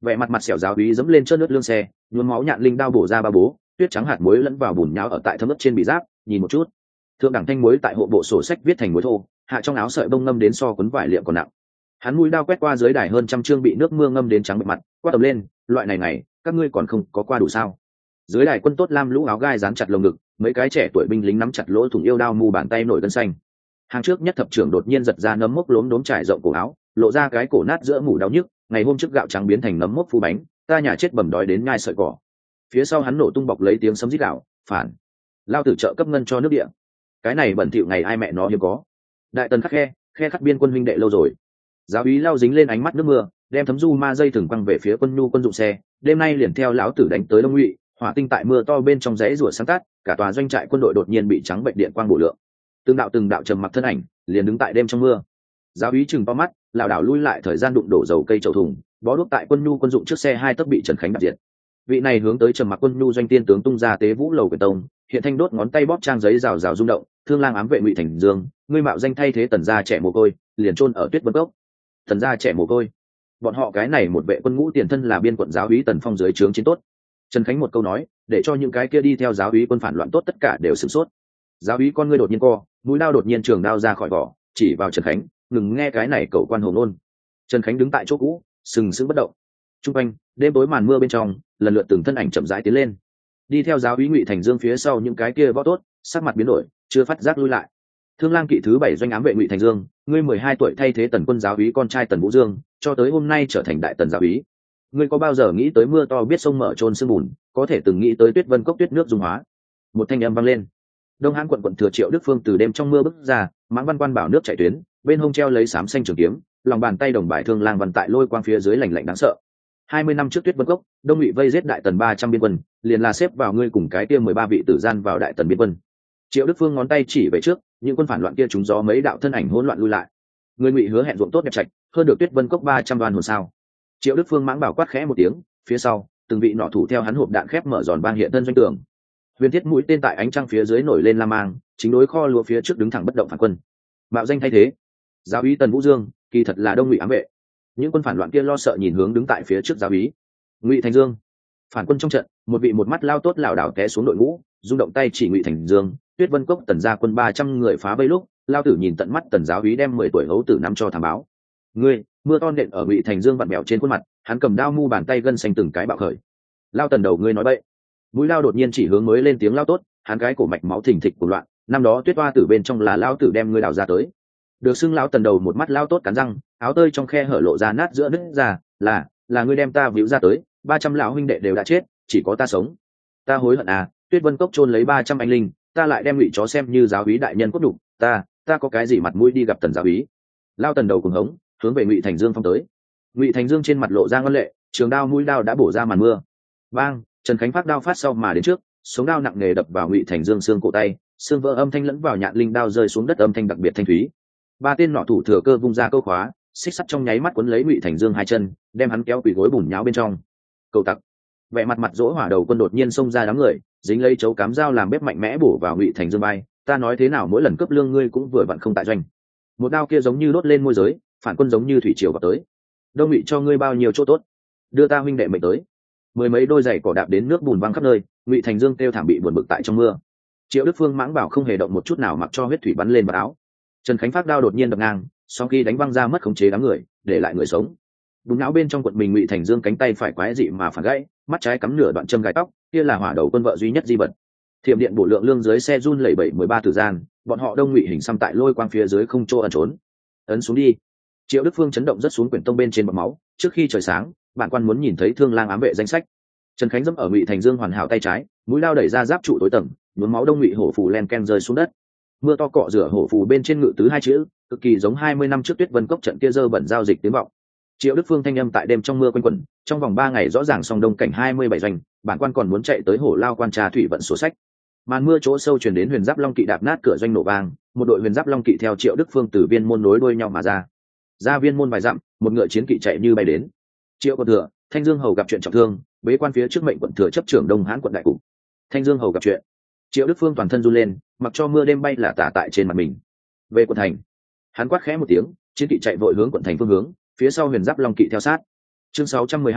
vẻ mặt mặt xẻo giáo úy dẫm lên chân nước lương xe, nhuốm máu nhạn linh đao bổ ra ba bố, tuyết trắng hạt muối lẫn vào bùn nhão ở tại thấm ướt trên bị giáp, nhìn một chút. Thượng đẳng thanh muối tại hộ bộ sổ sách viết thành muối thô, hạ trong áo sợi bông ngâm đến so cuốn vải liệm còn nặng. Hắn mũi đao quét qua dưới đài hơn trăm chương bị nước mưa ngâm đến trắng bệ mặt, quát tầm lên, loại này các ngươi còn không có qua đủ sao? Dưới đài quân tốt lam lũ áo gai dán chặt lồng ngực, mấy cái trẻ tuổi binh lính nắm chặt lỗ thủng yêu đao mù bàn tay nổi gân xanh. Hàng trước nhất thập trưởng đột nhiên giật ra nấm mốc lốm đốm trải rộng cổ áo, lộ ra cái cổ nát giữa mủ đau nhức, ngày hôm trước gạo trắng biến thành nấm mốc phu bánh, ta nhà chết bầm đói đến ngai sợi cỏ. Phía sau hắn nổ tung bọc lấy tiếng sấm rít gạo, phản, lao tử trợ cấp ngân cho nước địa. Cái này bẩn thỉu ngày ai mẹ nó hiếm có. Đại tần khắc khe khắc biên quân huynh đệ lâu rồi. Giáo úy lao dính lên ánh mắt nước mưa, đem thấm du ma dây thừng quăng về phía quân nhu quân dụng xe, đêm nay liền theo lão tử đánh tới Đông Ngụy, hỏa tinh tại mưa to bên trong rẽ rủa sáng tát, cả tòa doanh trại quân đội đột nhiên bị trắng bệnh điện quang bổ lượng. Từng đạo trầm mặc thân ảnh liền đứng tại đêm trong mưa. Giáo úy chừng to mắt, lảo đảo lui lại, thời gian đụng đổ dầu cây chậu thùng, bó đuốc tại quân nhu quân dụng trước xe hai tấc bị Trần Khánh đạp diệt. Vị này hướng tới trầm mặc quân nhu doanh tiên tướng tung ra tế vũ lầu quyền tông, hiện thanh đốt ngón tay bóp trang giấy rào rào rung động, thương lang ám vệ Ngụy Thành Dương, ngươi mạo danh thay thế tần gia trẻ mồ côi, liền chôn ở Tuyết Vân Cốc. Tần gia trẻ mồ côi, bọn họ cái này một vệ quân ngũ tiền thân là biên quận giáo úy Tần Phong dưới trướng chiến tốt. Trần Khánh một câu nói, để cho những cái kia đi theo giáo úy quân phản loạn tốt tất cả đều sửng sốt. Giáo úy con ngươi đột nhiên co, mũi đao đột nhiên trường đao ra khỏi vỏ, chỉ vào Trần Khánh, ngừng nghe cái này cậu quan hồn nôn. Trần Khánh đứng tại chỗ cũ, sừng sững bất động. Trung quanh đêm tối màn mưa bên trong, lần lượt từng thân ảnh chậm rãi tiến lên. Đi theo giáo úy Ngụy Thành Dương phía sau những cái kia võ tốt, sắc mặt biến đổi, chưa phát giác lui lại. Thương lang kỵ thứ 7 doanh ám vệ Ngụy Thành Dương, ngươi 12 tuổi thay thế tần quân giáo úy con trai Tần Vũ Dương, cho tới hôm nay trở thành đại tần giáo úy. Ngươi có bao giờ nghĩ tới mưa to biết sông mở trôn sương bùn, có thể từng nghĩ tới Tuyết Vân Cốc tuyết nước dung hóa? Một thanh âm vang lên. Đông Hán quận thừa Triệu Đức Phương từ đêm trong mưa bước ra, mãng văn quan bảo nước chảy tuyến, bên hông treo lấy xám xanh trường kiếm, lòng bàn tay đồng bài thương lang văn tại lôi quang phía dưới lạnh lạnh đáng sợ. 20 năm trước Tuyết Vân Cốc, Đông Ngụy vây giết đại tần 300 biên quân, liền là xếp vào ngươi cùng cái kia 13 vị tử gian vào đại tần biên quân. Triệu Đức Phương ngón tay chỉ về trước, những quân phản loạn kia trúng gió mấy đạo thân ảnh hỗn loạn lui lại. Người Ngụy hứa hẹn ruộng tốt đẹp trạch, hơn được Tuyết Vân Cốc 300 đoàn hồn sao? Triệu Đức Phương mãng bảo quát khẽ một tiếng, phía sau, từng vị nọ thủ theo hắn hộp đạn khép mở giòn bang hiện thân doanh tường. Huyền thiết mũi tên tại ánh trăng phía dưới nổi lên la mang, chính đối kho lúa phía trước đứng thẳng bất động phản quân. Mạo danh thay thế, giáo úy Tần Vũ Dương, kỳ thật là Đông Ngụy ám vệ. Những quân phản loạn kia lo sợ nhìn hướng đứng tại phía trước giáo úy Ngụy Thành Dương. Phản quân trong trận, một vị một mắt lao tốt lảo đảo té xuống đội ngũ, rung động tay chỉ Ngụy Thành Dương. Tuyết Vân Cốc tần gia quân 300 người phá vây lúc, lao tử nhìn tận mắt tần giáo úy đem 10 tuổi hấu tử nắm cho thám báo. Ngươi, mưa to nện ở Ngụy Thành Dương vặn bẹo trên khuôn mặt, hắn cầm đao mu bàn tay gân xanh từng cái bạo khởi. Lao tần đầu ngươi nói bậy. Mũi lao đột nhiên chỉ hướng mới lên tiếng lao tốt, hắn cái cổ mạch máu thình thịch của loạn, năm đó Tuyết Hoa tử bên trong là lao tử đem ngươi đào ra tới. Được xưng lão tần đầu một mắt lao tốt cắn răng, áo tơi trong khe hở lộ ra nát giữa nứt ra, là ngươi đem ta víu ra tới, 300 lão huynh đệ đều đã chết, chỉ có ta sống. Ta hối hận à, Tuyết Vân Cốc chôn lấy 300 anh linh, ta lại đem Ngụy chó xem như giáo úy đại nhân cốt đủ, ta có cái gì mặt mũi đi gặp tần giáo úy. Lao tần đầu cùng hống, hướng về Ngụy Thành Dương phong tới. Ngụy Thành Dương trên mặt lộ ra ngân lệ, trường đao mũi đao đã bổ ra màn mưa. Bang, Trần Khánh phát đao phát sau mà đến trước, sống đao nặng nề đập vào Ngụy Thành Dương xương cổ tay, xương vỡ âm thanh lẫn vào nhạn linh đao rơi xuống đất âm thanh đặc biệt thanh thúy. Ba tên nọ thủ thừa cơ vung ra câu khóa, xích sắt trong nháy mắt quấn lấy Ngụy Thành Dương hai chân, đem hắn kéo quỳ gối bùn nháo bên trong. Cầu tặc, vẻ mặt dỗ hỏa đầu quân đột nhiên xông ra đám người, dính lấy chấu cám dao làm bếp mạnh mẽ bổ vào Ngụy Thành Dương vai. Ta nói thế nào mỗi lần cấp lương ngươi cũng vừa vặn không tại doanh. Một đao kia giống như đốt lên môi giới, phản quân giống như thủy triều vào tới. Đông Ngụy cho ngươi bao nhiêu chỗ tốt, đưa ta huynh đệ mệnh tới. Mười mấy đôi giày cỏ đạp đến nước bùn văng khắp nơi, Ngụy Thành Dương kêu thảm bị buồn bực tại trong mưa. Triệu Đức Phương mãng bảo không hề động một chút nào, mặc cho huyết thủy bắn lên vào áo. Trần Khánh phát đao đột nhiên đập ngang, sau khi đánh văng ra mất khống chế đám người, để lại người sống. Đúng não bên trong quận mình Ngụy Thành Dương cánh tay phải quái dị mà phản gãy, mắt trái cắm nửa đoạn châm gai tóc, kia là hỏa đầu quân vợ duy nhất di vật. Thiểm điện bổ lượng lương dưới xe run lẩy bẩy 13 tử gian, bọn họ Đông Ngụy hình xăm tại lôi quang phía dưới không chỗ ẩn trốn. Ấn xuống đi. Triệu Đức Phương chấn động rất xuống quyển tông bên trên bọt máu, trước khi trời sáng, bản quan muốn nhìn thấy thương lang ám vệ danh sách. Trần Khánh dẫm ở Ngụy Thành Dương hoàn hảo tay trái, mũi lao đẩy ra giáp trụ tối tầng, nhuốm máu Đông Ngụy hổ phù len ken rơi xuống đất. Mưa to cọ rửa hổ phù bên trên ngự tứ hai chữ, cực kỳ giống 20 năm trước Tuyết Vân Cốc trận kia dơ bẩn giao dịch tiếng vọng. Triệu Đức Phương thanh âm tại đêm trong mưa quanh quẩn, trong vòng 3 ngày rõ ràng song đông cảnh 27 doanh, bản quan còn muốn chạy tới hổ lao quan trà thủy vận sổ sách. Màn mưa chỗ sâu truyền đến Huyền Giáp Long kỵ đạp nát cửa doanh nổ vang, một đội Huyền Giáp Long kỵ theo Triệu Đức Phương từ viên môn nối đuôi nhau mà ra. Ra viên môn vài dặm, một ngựa chiến kỵ chạy như bay đến. Triệu quận thừa, Thanh Dương hầu gặp chuyện trọng thương, bế quan phía trước mệnh quận thừa chấp trưởng Đông Hán quận đại cục. Thanh Dương hầu gặp chuyện. Triệu Đức Phương toàn thân run lên, mặc cho mưa đêm bay là tả tại trên mặt mình. Về quận thành, hắn quát khẽ một tiếng, chiến kỵ chạy vội hướng quận thành phương hướng, phía sau Huyền Giáp Long kỵ theo sát. Chương 612,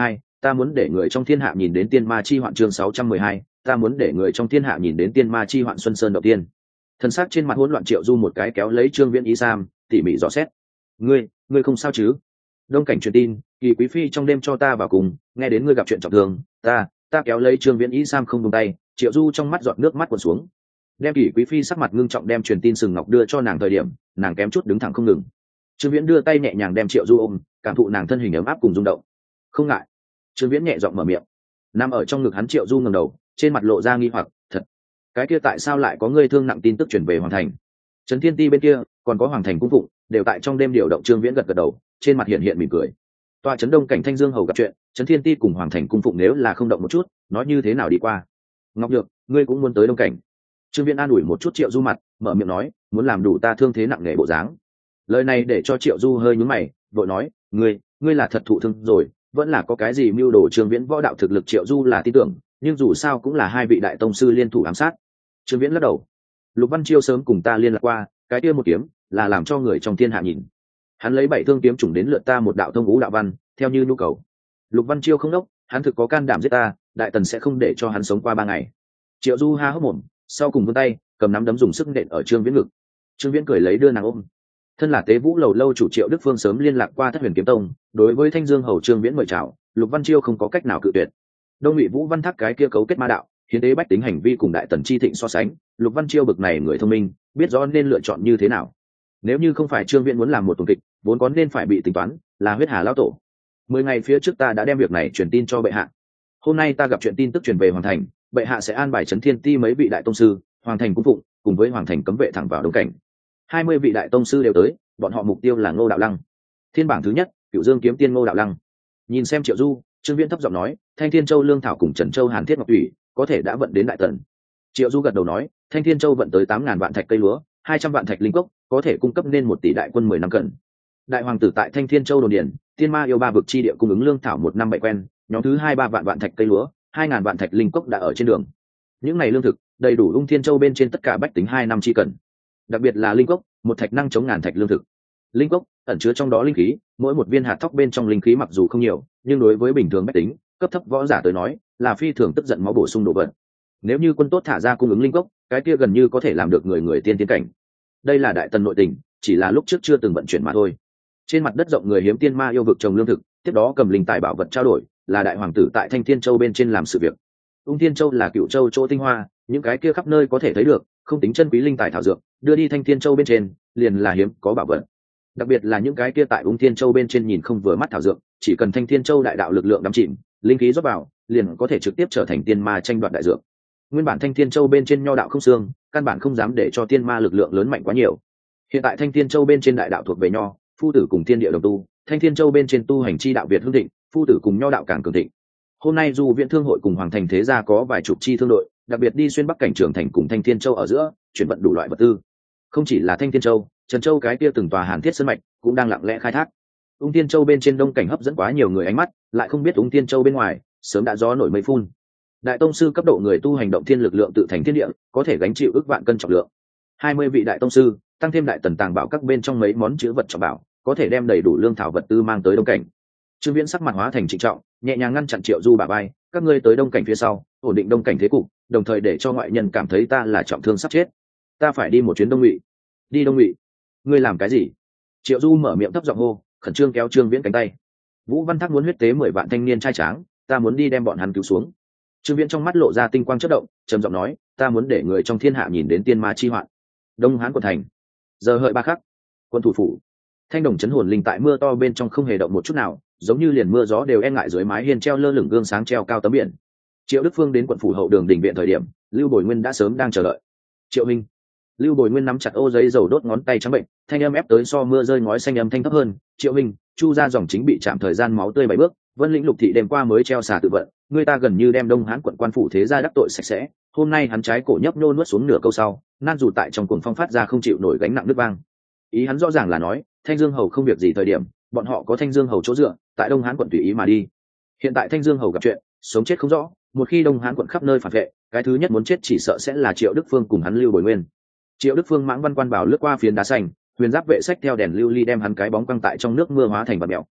ta muốn để người trong thiên hạ nhìn đến tiên ma chi hoạn. Chương 612, ta muốn để người trong thiên hạ nhìn đến tiên ma chi hoạn. Xuân Sơn đầu tiên, thân xác trên mặt hỗn loạn, Triệu Du một cái kéo lấy Trương Viễn y sam, tỉ mỉ dò xét. Ngươi không sao chứ? Đông cảnh truyền tin, Kỳ quý phi trong đêm cho ta vào cùng, nghe đến ngươi gặp chuyện trọng thương, ta kéo lấy Trương Viễn y sam không buông tay. Triệu Du trong mắt giọt nước mắt cuồn xuống. Đem Kỳ quý phi sắc mặt ngưng trọng đem truyền tin sừng ngọc đưa cho nàng thời điểm, nàng kém chút đứng thẳng không ngừng. Trương Viễn đưa tay nhẹ nhàng đem Triệu Du ôm, cảm thụ nàng thân hình ấm áp cùng rung động. Không ngại. Trương Viễn nhẹ giọng mở miệng. Nằm ở trong ngực hắn, Triệu Du ngẩng đầu, trên mặt lộ ra nghi hoặc. Thật, cái kia tại sao lại có ngươi thương nặng tin tức chuyển về hoàng thành? Trấn Thiên Ti bên kia còn có hoàng thành cung phụng đều tại trong đêm điều động. Trương Viễn gật gật đầu, trên mặt hiện mỉm cười. Tòa trấn Đông cảnh Thanh Dương hầu gặp chuyện, Trấn Thiên Ti cùng hoàng thành cung phụng nếu là không động một chút, nói như thế nào đi qua? Ngọc Nhược, ngươi cũng muốn tới Đông cảnh? Trương Viễn an ủi một chút Triệu Du mặt, mở miệng nói, muốn làm đủ ta thương thế nặng nề bộ dáng. Lời này để cho Triệu Du hơi nhướng mày, vội nói, ngươi là thật thụ thương rồi, vẫn là có cái gì mưu đồ? Trương Viễn võ đạo thực lực Triệu Du là tin tưởng, nhưng dù sao cũng là hai vị đại tông sư liên thủ ám sát. Trương Viễn lắc đầu. Lục Văn Chiêu sớm cùng ta liên lạc qua, cái kia một kiếm là làm cho người trong thiên hạ nhìn. Hắn lấy 7 thương kiếm trùng đến lượt ta một đạo thông ngũ đạo văn, theo như nhu cầu. Lục Văn Chiêu không đốc, hắn thực có can đảm giết ta, đại tần sẽ không để cho hắn sống qua 3 ngày. Triệu Du há hốc mồm, sau cùng vươn tay cầm nắm đấm dùng sức nện ở Trương Viễn ngực. Trương Viễn cười lấy đưa nàng ôm. Thân là Tế Vũ lầu lâu chủ Triệu Đức Phương sớm liên lạc qua Thất Huyền Kiếm Tông, đối với Thanh Dương hầu Trương Viễn mời chào, Lục Văn Chiêu không có cách nào cự tuyệt. Đông Ngụy Vũ Văn Thác cái kia cấu kết ma đạo, hiến tế bách tính hành vi cùng đại tần chi thịnh so sánh, Lục Văn Chiêu bực này người thông minh, biết rõ nên lựa chọn như thế nào. Nếu như không phải Trương Viễn muốn làm một tuần kịch, vốn có nên phải bị tính toán, là huyết hà lão tổ. 10 ngày phía trước ta đã đem việc này truyền tin cho bệ hạ. Hôm nay ta gặp chuyện tin tức truyền về hoàng thành, bệ hạ sẽ an bài Trấn Thiên Ti mấy vị đại tông sư, hoàng thành cung phụng, cùng với hoàng thành cấm vệ thẳng vào Đông cảnh. 20 vị đại tông sư đều tới, bọn họ mục tiêu là Ngô Đạo Lăng. Thiên bảng thứ nhất, Cửu Dương kiếm tiên Ngô Đạo Lăng. Nhìn xem Triệu Du, Trương Viễn thấp giọng nói, Thanh Thiên Châu lương thảo cùng Trần Châu Hàn Thiết Ngọc Thủy, có thể đã vận đến đại tần. Triệu Du gật đầu nói, Thanh Thiên Châu vận tới 8.000 vạn thạch cây lúa, 200 vạn thạch linh cốc, có thể cung cấp nên 1 tỷ đại quân 10 năm cần. Đại hoàng tử tại Thanh Thiên Châu đồn điền, tiên ma yêu ba vực chi địa cung ứng lương thảo 1 năm bảy quen, nhóm thứ 2-3 vạn thạch cây lúa, 2.000 vạn thạch linh cốc đã ở trên đường. Những này lương thực đầy đủ Ung Thiên Châu bên trên tất cả bách tính 2 năm chi cần. Đặc biệt là linh cốc, một thạch năng chống ngàn thạch lương thực. Linh cốc ẩn chứa trong đó linh khí, mỗi một viên hạt thóc bên trong linh khí mặc dù không nhiều, nhưng đối với bình thường bách tính, cấp thấp võ giả tới nói, là phi thường tức giận máu bổ sung đồ vật. Nếu như quân tốt thả ra cung ứng linh cốc, cái kia gần như có thể làm được người tiên tiến cảnh. Đây là đại tần nội tình, chỉ là lúc trước chưa từng vận chuyển mà thôi. Trên mặt đất rộng người hiếm tiên ma yêu vực trồng lương thực, tiếp đó cầm linh tài bảo vật trao đổi, là đại hoàng tử tại Thanh Thiên Châu bên trên làm sự việc. Ung Thiên Châu là Cửu Châu chỗ tinh hoa, những cái kia khắp nơi có thể thấy được, không tính chân quý linh tài thảo dược, đưa đi Thanh Thiên Châu bên trên, liền là hiếm có bảo vật. Đặc biệt là những cái kia tại Ung Thiên Châu bên trên nhìn không vừa mắt thảo dược, chỉ cần Thanh Thiên Châu đại đạo lực lượng đắm chìm, linh khí rót vào, liền có thể trực tiếp trở thành tiên ma tranh đoạt đại dược. Nguyên bản Thanh Thiên Châu bên trên nho đạo không xương, căn bản không dám để cho tiên ma lực lượng lớn mạnh quá nhiều. Hiện tại Thanh Thiên Châu bên trên đại đạo thuộc về nho, phu tử cùng thiên địa đồng tu, Thanh Thiên Châu bên trên tu hành chi đạo Việt hưng thịnh, phu tử cùng nho đạo càng cường thịnh. Hôm nay dù viện thương hội cùng hoàng thành thế gia có vài chục chi thương đội, đặc biệt đi xuyên bắc cảnh trưởng thành cùng Thanh Thiên Châu ở giữa, chuyển vận đủ loại vật tư. Không chỉ là Thanh Thiên Châu, Trần Châu cái kia từng tòa Hàn Thiết sơn mạch cũng đang lặng lẽ khai thác. Ung Thiên Châu bên trên Đông cảnh hấp dẫn quá nhiều người ánh mắt, lại không biết Ung Thiên Châu bên ngoài sớm đã gió nổi mây phun. Đại tông sư cấp độ người tu hành động thiên lực lượng tự thành thiên địa, có thể gánh chịu ức vạn cân trọng lượng. 20 vị đại tông sư, tăng thêm đại tần tàng bảo các bên trong mấy món chữ vật trọng bảo, có thể đem đầy đủ lương thảo vật tư mang tới Đông cảnh. Trương Viễn sắc mặt hóa thành trịnh trọng, nhẹ nhàng ngăn chặn Triệu Du bả vai, các ngươi tới Đông cảnh phía sau, ổn định Đông cảnh thế cục, đồng thời để cho ngoại nhân cảm thấy ta là trọng thương sắp chết. Ta phải đi một chuyến Đông Ngụy. Đi Đông Ngụy? Ngươi làm cái gì? Triệu Du mở miệng thấp giọng hô, khẩn trương kéo Trương Viễn cánh tay. Vũ Văn Thác muốn huyết tế 10 vạn thanh niên trai tráng, ta muốn đi đem bọn hắn cứu xuống. Trương Viễn trong mắt lộ ra tinh quang chớp động, trầm giọng nói, ta muốn để người trong thiên hạ nhìn đến tiên ma chi hoạn. Đông Hán quận thành. Giờ hợi 3 khắc. Quân thủ phủ. Thanh đồng chấn hồn linh tại mưa to bên trong không hề động một chút nào, giống như liền mưa gió đều e ngại dưới mái hiên treo lơ lửng gương sáng treo cao tấm biển. Triệu Đức Phương đến quận phủ hậu đường đình viện thời điểm, Lưu Bồi Nguyên đã sớm đang chờ đợi. Triệu Minh. Lưu Bồi Nguyên nắm chặt ô giấy dầu đốt ngón tay trắng bệnh, thanh âm ép tới so mưa rơi ngói xanh âm thanh thấp hơn. Triệu Minh, Chu gia dòng chính bị chạm thời gian máu tươi 7 bước, Vân Lĩnh Lục thị đêm qua mới treo xà tự vận, người ta gần như đem Đông Hán quận quan phủ thế gia đắc tội sạch sẽ. Hôm nay hắn trái cổ nhấp nhô nuốt xuống nửa câu sau, nan dù tại trong cuồng phong phát ra không chịu nổi gánh nặng nước vang. Ý hắn rõ ràng là nói, Thanh Dương hầu không việc gì thời điểm, bọn họ có Thanh Dương hầu chỗ dựa, tại Đông Hán quận tùy ý mà đi. Hiện tại Thanh Dương hầu gặp chuyện, sống chết không rõ, một khi Đông Hán quận khắp nơi phản vệ, cái thứ nhất muốn chết chỉ sợ sẽ là Triệu Đức Phương cùng hắn Lưu Bồi Nguyên. Triệu Đức Phương mãng văn quan bảo lướt qua phiến đá xanh, huyền giáp vệ sách theo đèn lưu ly đem hắn cái bóng quăng tại trong nước mưa hóa thành vật mèo.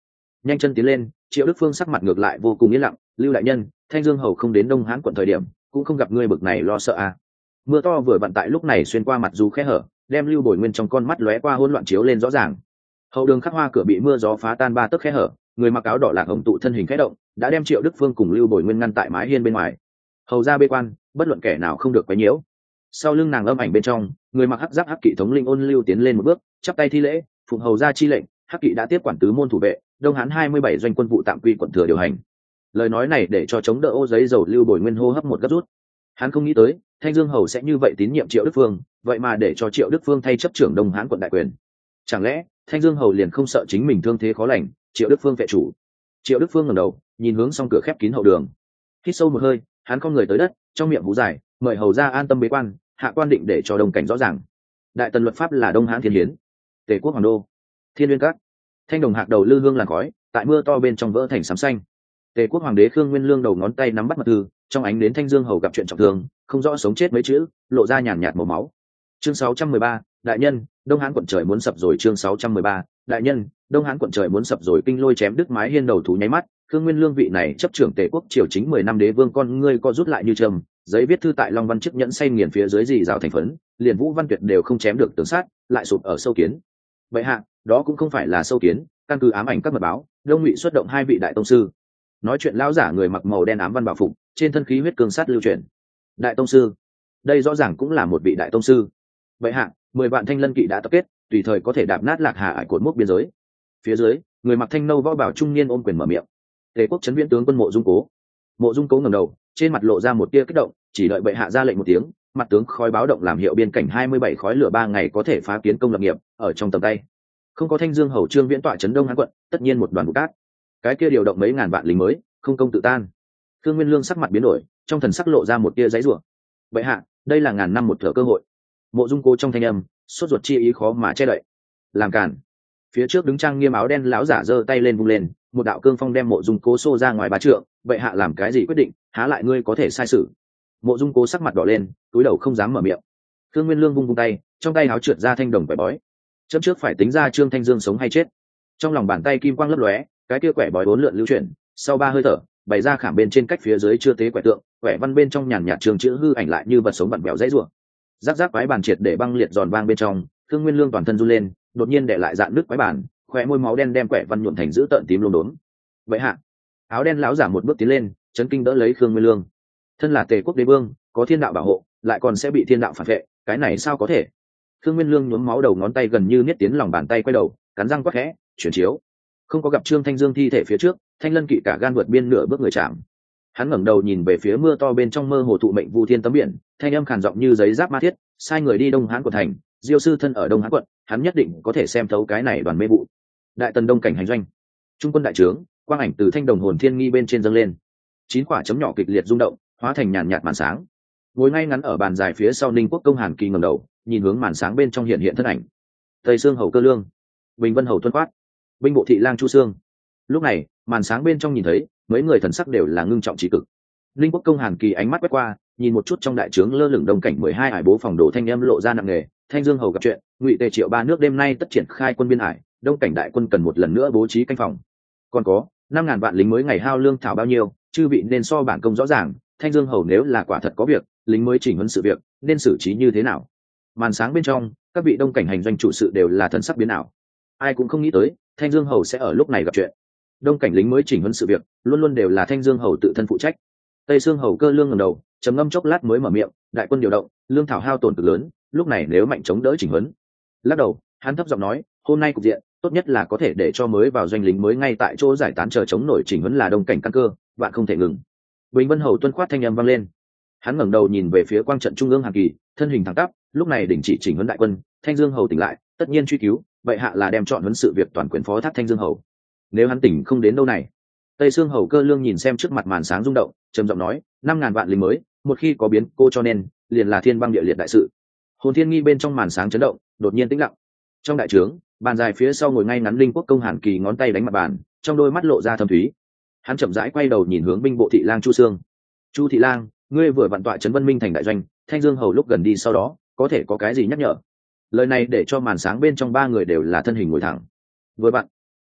nhanh chân tiến lên. Triệu Đức Phương sắc mặt ngược lại vô cùng yên lặng. Lưu đại nhân, Thanh Dương hầu không đến Đông Hán quận thời điểm cũng không gặp ngươi bực này lo sợ à. Mưa to vừa vặn tại lúc này xuyên qua mặt dù khe hở, đem Lưu Bồi Nguyên trong con mắt lóe qua hỗn loạn chiếu lên rõ ràng. Hậu đường khắc hoa cửa bị mưa gió phá tan 3 tấc khe hở, người mặc áo đỏ lạc hồng tụ thân hình khẽ động, đã đem Triệu Đức Phương cùng Lưu Bồi Nguyên ngăn tại mái hiên bên ngoài. Hầu ra bê quan, bất luận kẻ nào không được quấy nhiễu. Sau lưng nàng âm ảnh bên trong, người mặc hắc giáp hắc kỵ thống linh Ôn Lưu tiến lên một bước, chắp tay thi lễ, phụng hầu ra chi lệnh, hắc kỵ đã tiếp quản tứ môn thủ vệ, Đông Hán 27 doanh quân vụ tạm quy quận thừa điều hành. Lời nói này để cho chống đỡ ô giấy dầu Lưu Bồi Nguyên hô hấp một gấp rút. Hắn không nghĩ tới Thanh Dương hầu sẽ như vậy tín nhiệm Triệu Đức Phương, vậy mà để cho Triệu Đức Phương thay chấp trưởng Đông Hán quận đại quyền. Chẳng lẽ Thanh Dương hầu liền không sợ chính mình thương thế khó lành, Triệu Đức Phương vệ chủ? Triệu Đức Phương ngẩng đầu nhìn hướng song cửa khép kín hậu đường, hít sâu một hơi, hắn con người tới đất, trong miệng hú dài, mời hầu ra an tâm bế quan, hạ quan định để cho đồng cảnh rõ ràng. Đại tần luật pháp là Đông Hán thiên hiến. Tề quốc hoàng đô, Thiên Uyên Các, thanh đồng hạc đầu lư hương làn khói tại mưa to bên trong vỡ thành sám xanh. Tề quốc hoàng đế Khương Nguyên Lương đầu ngón tay nắm bắt mật thư, trong ánh đến Thanh Dương hầu gặp chuyện trọng thương, không rõ sống chết mấy chữ, lộ ra nhàn nhạt màu máu. Chương 613, đại nhân, Đông Hán quận trời muốn sập rồi. Chương 613, đại nhân, Đông Hán quận trời muốn sập rồi. Kinh lôi chém đứt mái hiên đầu thú nháy mắt, Khương Nguyên Lương vị này chấp trưởng Tề quốc triều chính 10 năm đế vương con ngươi co rút lại như trầm, giấy viết thư tại Long Văn chiếc nhẫn say nghiền phía dưới gì rào thành phấn, liền Vũ Văn Tuyệt đều không chém được tường sát, lại sụp ở sâu kiến. Vậy hạ, đó cũng không phải là sâu kiến, căn cứ ám ảnh các mật báo, Đông Ngụy xuất động 2 vị đại tông sư. Nói chuyện lão giả người mặc màu đen ám văn bảo phục, trên thân khí huyết cương sát lưu chuyển. Đại tông sư, đây rõ ràng cũng là một vị đại tông sư. Vậy hạ, 10 vạn thanh lân kỵ đã tập kết, tùy thời có thể đạp nát Lạc Hà ải cột mốc biên giới. Phía dưới, người mặc thanh nâu võ bảo trung niên ôm quyền mở miệng. Tề quốc trấn viễn tướng quân Mộ Dung Cố. Mộ Dung Cố ngẩng đầu, trên mặt lộ ra một tia kích động, chỉ đợi bệ hạ ra lệnh một tiếng, mặt tướng khói báo động làm hiệu biên cảnh 27 khói lửa 3 ngày có thể phá kiến công lập nghiệp, ở trong tầm tay. Không có Thanh Dương hầu Trương Viễn tọa trấn Đông Hán quận, tất nhiên một đoàn vụ cát. Cái kia điều động mấy ngàn vạn lính mới, không công tự tan. Khương Nguyên Lương sắc mặt biến đổi, trong thần sắc lộ ra một tia giãy giụa. Bệ hạ, đây là ngàn năm một thở cơ hội. Mộ Dung Cố trong thanh âm, sốt ruột chi ý khó mà che đậy. Làm cản. Phía trước đứng trang nghiêm áo đen lão giả giơ tay lên vung lên, một đạo cương phong đem Mộ Dung Cố xô ra ngoài 3 trượng. Bệ hạ làm cái gì quyết định, há lại ngươi có thể sai sử? Mộ Dung Cố sắc mặt đỏ lên, túi đầu không dám mở miệng. Khương Nguyên Lương vung vung tay, trong tay áo trượt ra thanh đồng quẻ bói. Chấm trước phải tính ra Trương Thanh Dương sống hay chết. Trong lòng bàn tay kim quang lấp lóe, cái kia quẻ bói 4 lượn lưu chuyển, sau 3 hơi thở, bày ra khảm bên trên cách phía dưới chưa tế quẻ tượng, quẻ văn bên trong nhàn nhạt trường chữ hư ảnh lại như vật sống vặn bèo dãy rủa. Rắc rắc quái bàn triệt để băng liệt giòn vang bên trong, Khương Nguyên Lương toàn thân run lên, đột nhiên để lại dạn nước quái bàn, khóe môi máu đen đem quẻ văn nhuộm thành dữ tợn tím lốm đốm. Vậy hạ, áo đen lão giả một bước tiến lên, chấn kinh đỡ lấy Khương Nguyên Lương. Thân là Tề quốc đế vương, có thiên đạo bảo hộ, lại còn sẽ bị thiên đạo phản vệ, cái này sao có thể? Khương Nguyên Lương nhuốm máu đầu ngón tay gần như niết tiến lòng bàn tay quay đầu, cắn răng quát khẽ, chuyển chiếu. Không có gặp Trương Thanh Dương thi thể phía trước, Thanh Lân kỵ cả gan vượt biên nửa bước người chạm. Hắn ngẩng đầu nhìn về phía mưa to bên trong mơ hồ thụ mệnh vu thiên tấm biển, thanh âm khàn giọng như giấy giáp ma thiết, sai người đi Đông Hán quận thành, Diêu sư thân ở Đông Hán quận, hắn nhất định có thể xem thấu cái này đoàn mê vụ. Đại tần đông cảnh hành doanh, trung quân đại trướng, quang ảnh từ thanh đồng hồn thiên nghi bên trên dâng lên, 9 quả chấm nhỏ kịch liệt rung động, hóa thành nhàn nhạt màn sáng. Ngồi ngay ngắn ở bàn dài phía sau Ninh Quốc công Hàn Kỳ ngẩng đầu, nhìn hướng màn sáng bên trong hiện hiện thân ảnh. Tây Sương hầu Cơ Lương, Bình Vân hầu Tuân Quát, binh bộ thị lang Chu Sương. Lúc này, màn sáng bên trong nhìn thấy, mấy người thần sắc đều là ngưng trọng trí cực. Ninh Quốc công Hàn Kỳ ánh mắt quét qua, nhìn một chút trong đại trướng lơ lửng đông cảnh 12 hải bố phòng đồ thanh âm lộ ra nặng nề. Thanh Dương hầu gặp chuyện, Ngụy Tề Triệu 3 nước đêm nay tất triển khai quân biên hải, đông cảnh đại quân cần một lần nữa bố trí canh phòng. Còn có 5.000 vạn lính mới ngày hao lương thảo bao nhiêu, chư vị nên so bản công rõ ràng. Thanh Dương hầu nếu là quả thật có việc, lính mới chỉnh huấn sự việc, nên xử trí như thế nào? Màn sáng bên trong, các vị đông cảnh hành doanh chủ sự đều là thần sắc biến ảo. Ai cũng không nghĩ tới, Thanh Dương hầu sẽ ở lúc này gặp chuyện. Đông cảnh lính mới chỉnh huấn sự việc, luôn luôn đều là Thanh Dương hầu tự thân phụ trách. Tây Sương hầu Cơ Lương ngẩng đầu, trầm ngâm chốc lát mới mở miệng, đại quân điều động, lương thảo hao tổn cực lớn, lúc này nếu mạnh chống đỡ chỉnh huấn. Lắc đầu, hắn thấp giọng nói, hôm nay cục diện, tốt nhất là có thể để cho mới vào doanh lính mới ngay tại chỗ giải tán chờ chống nổi chỉnh huấn là đông cảnh căn cơ, bạn không thể ngừng. Bình Vân hầu Tuân Khoát thanh âm vang lên. Hắn ngẩng đầu nhìn về phía quang trận trung ương Hàn Kỳ, thân hình thẳng tắp, lúc này đình chỉ chỉnh huấn đại quân, Thanh Dương hầu tỉnh lại, tất nhiên truy cứu, vậy hạ là đem chọn huấn sự việc toàn quyền phó thác Thanh Dương hầu. Nếu hắn tỉnh không đến đâu này. Tây Sương hầu Cơ Lương nhìn xem trước mặt màn sáng rung động, trầm giọng nói, 5.000 vạn lính mới, một khi có biến cô cho nên, liền là thiên băng địa liệt đại sự. Hồn Thiên Nghi bên trong màn sáng chấn động, đột nhiên tĩnh lặng. Trong đại trướng, bàn dài phía sau ngồi ngay ngắn Linh Quốc công Hàn Kỳ ngón tay đánh mặt bàn, trong đôi mắt lộ ra thâm thúy. Hắn chậm rãi quay đầu nhìn hướng binh bộ thị lang Chu Sương. Chu thị lang, ngươi vừa vặn tọa trấn Vân Minh thành đại doanh, Thanh Dương hầu lúc gần đi sau đó, có thể có cái gì nhắc nhở? Lời này để cho màn sáng bên trong 3 người đều là thân hình ngồi thẳng. Vừa vặn,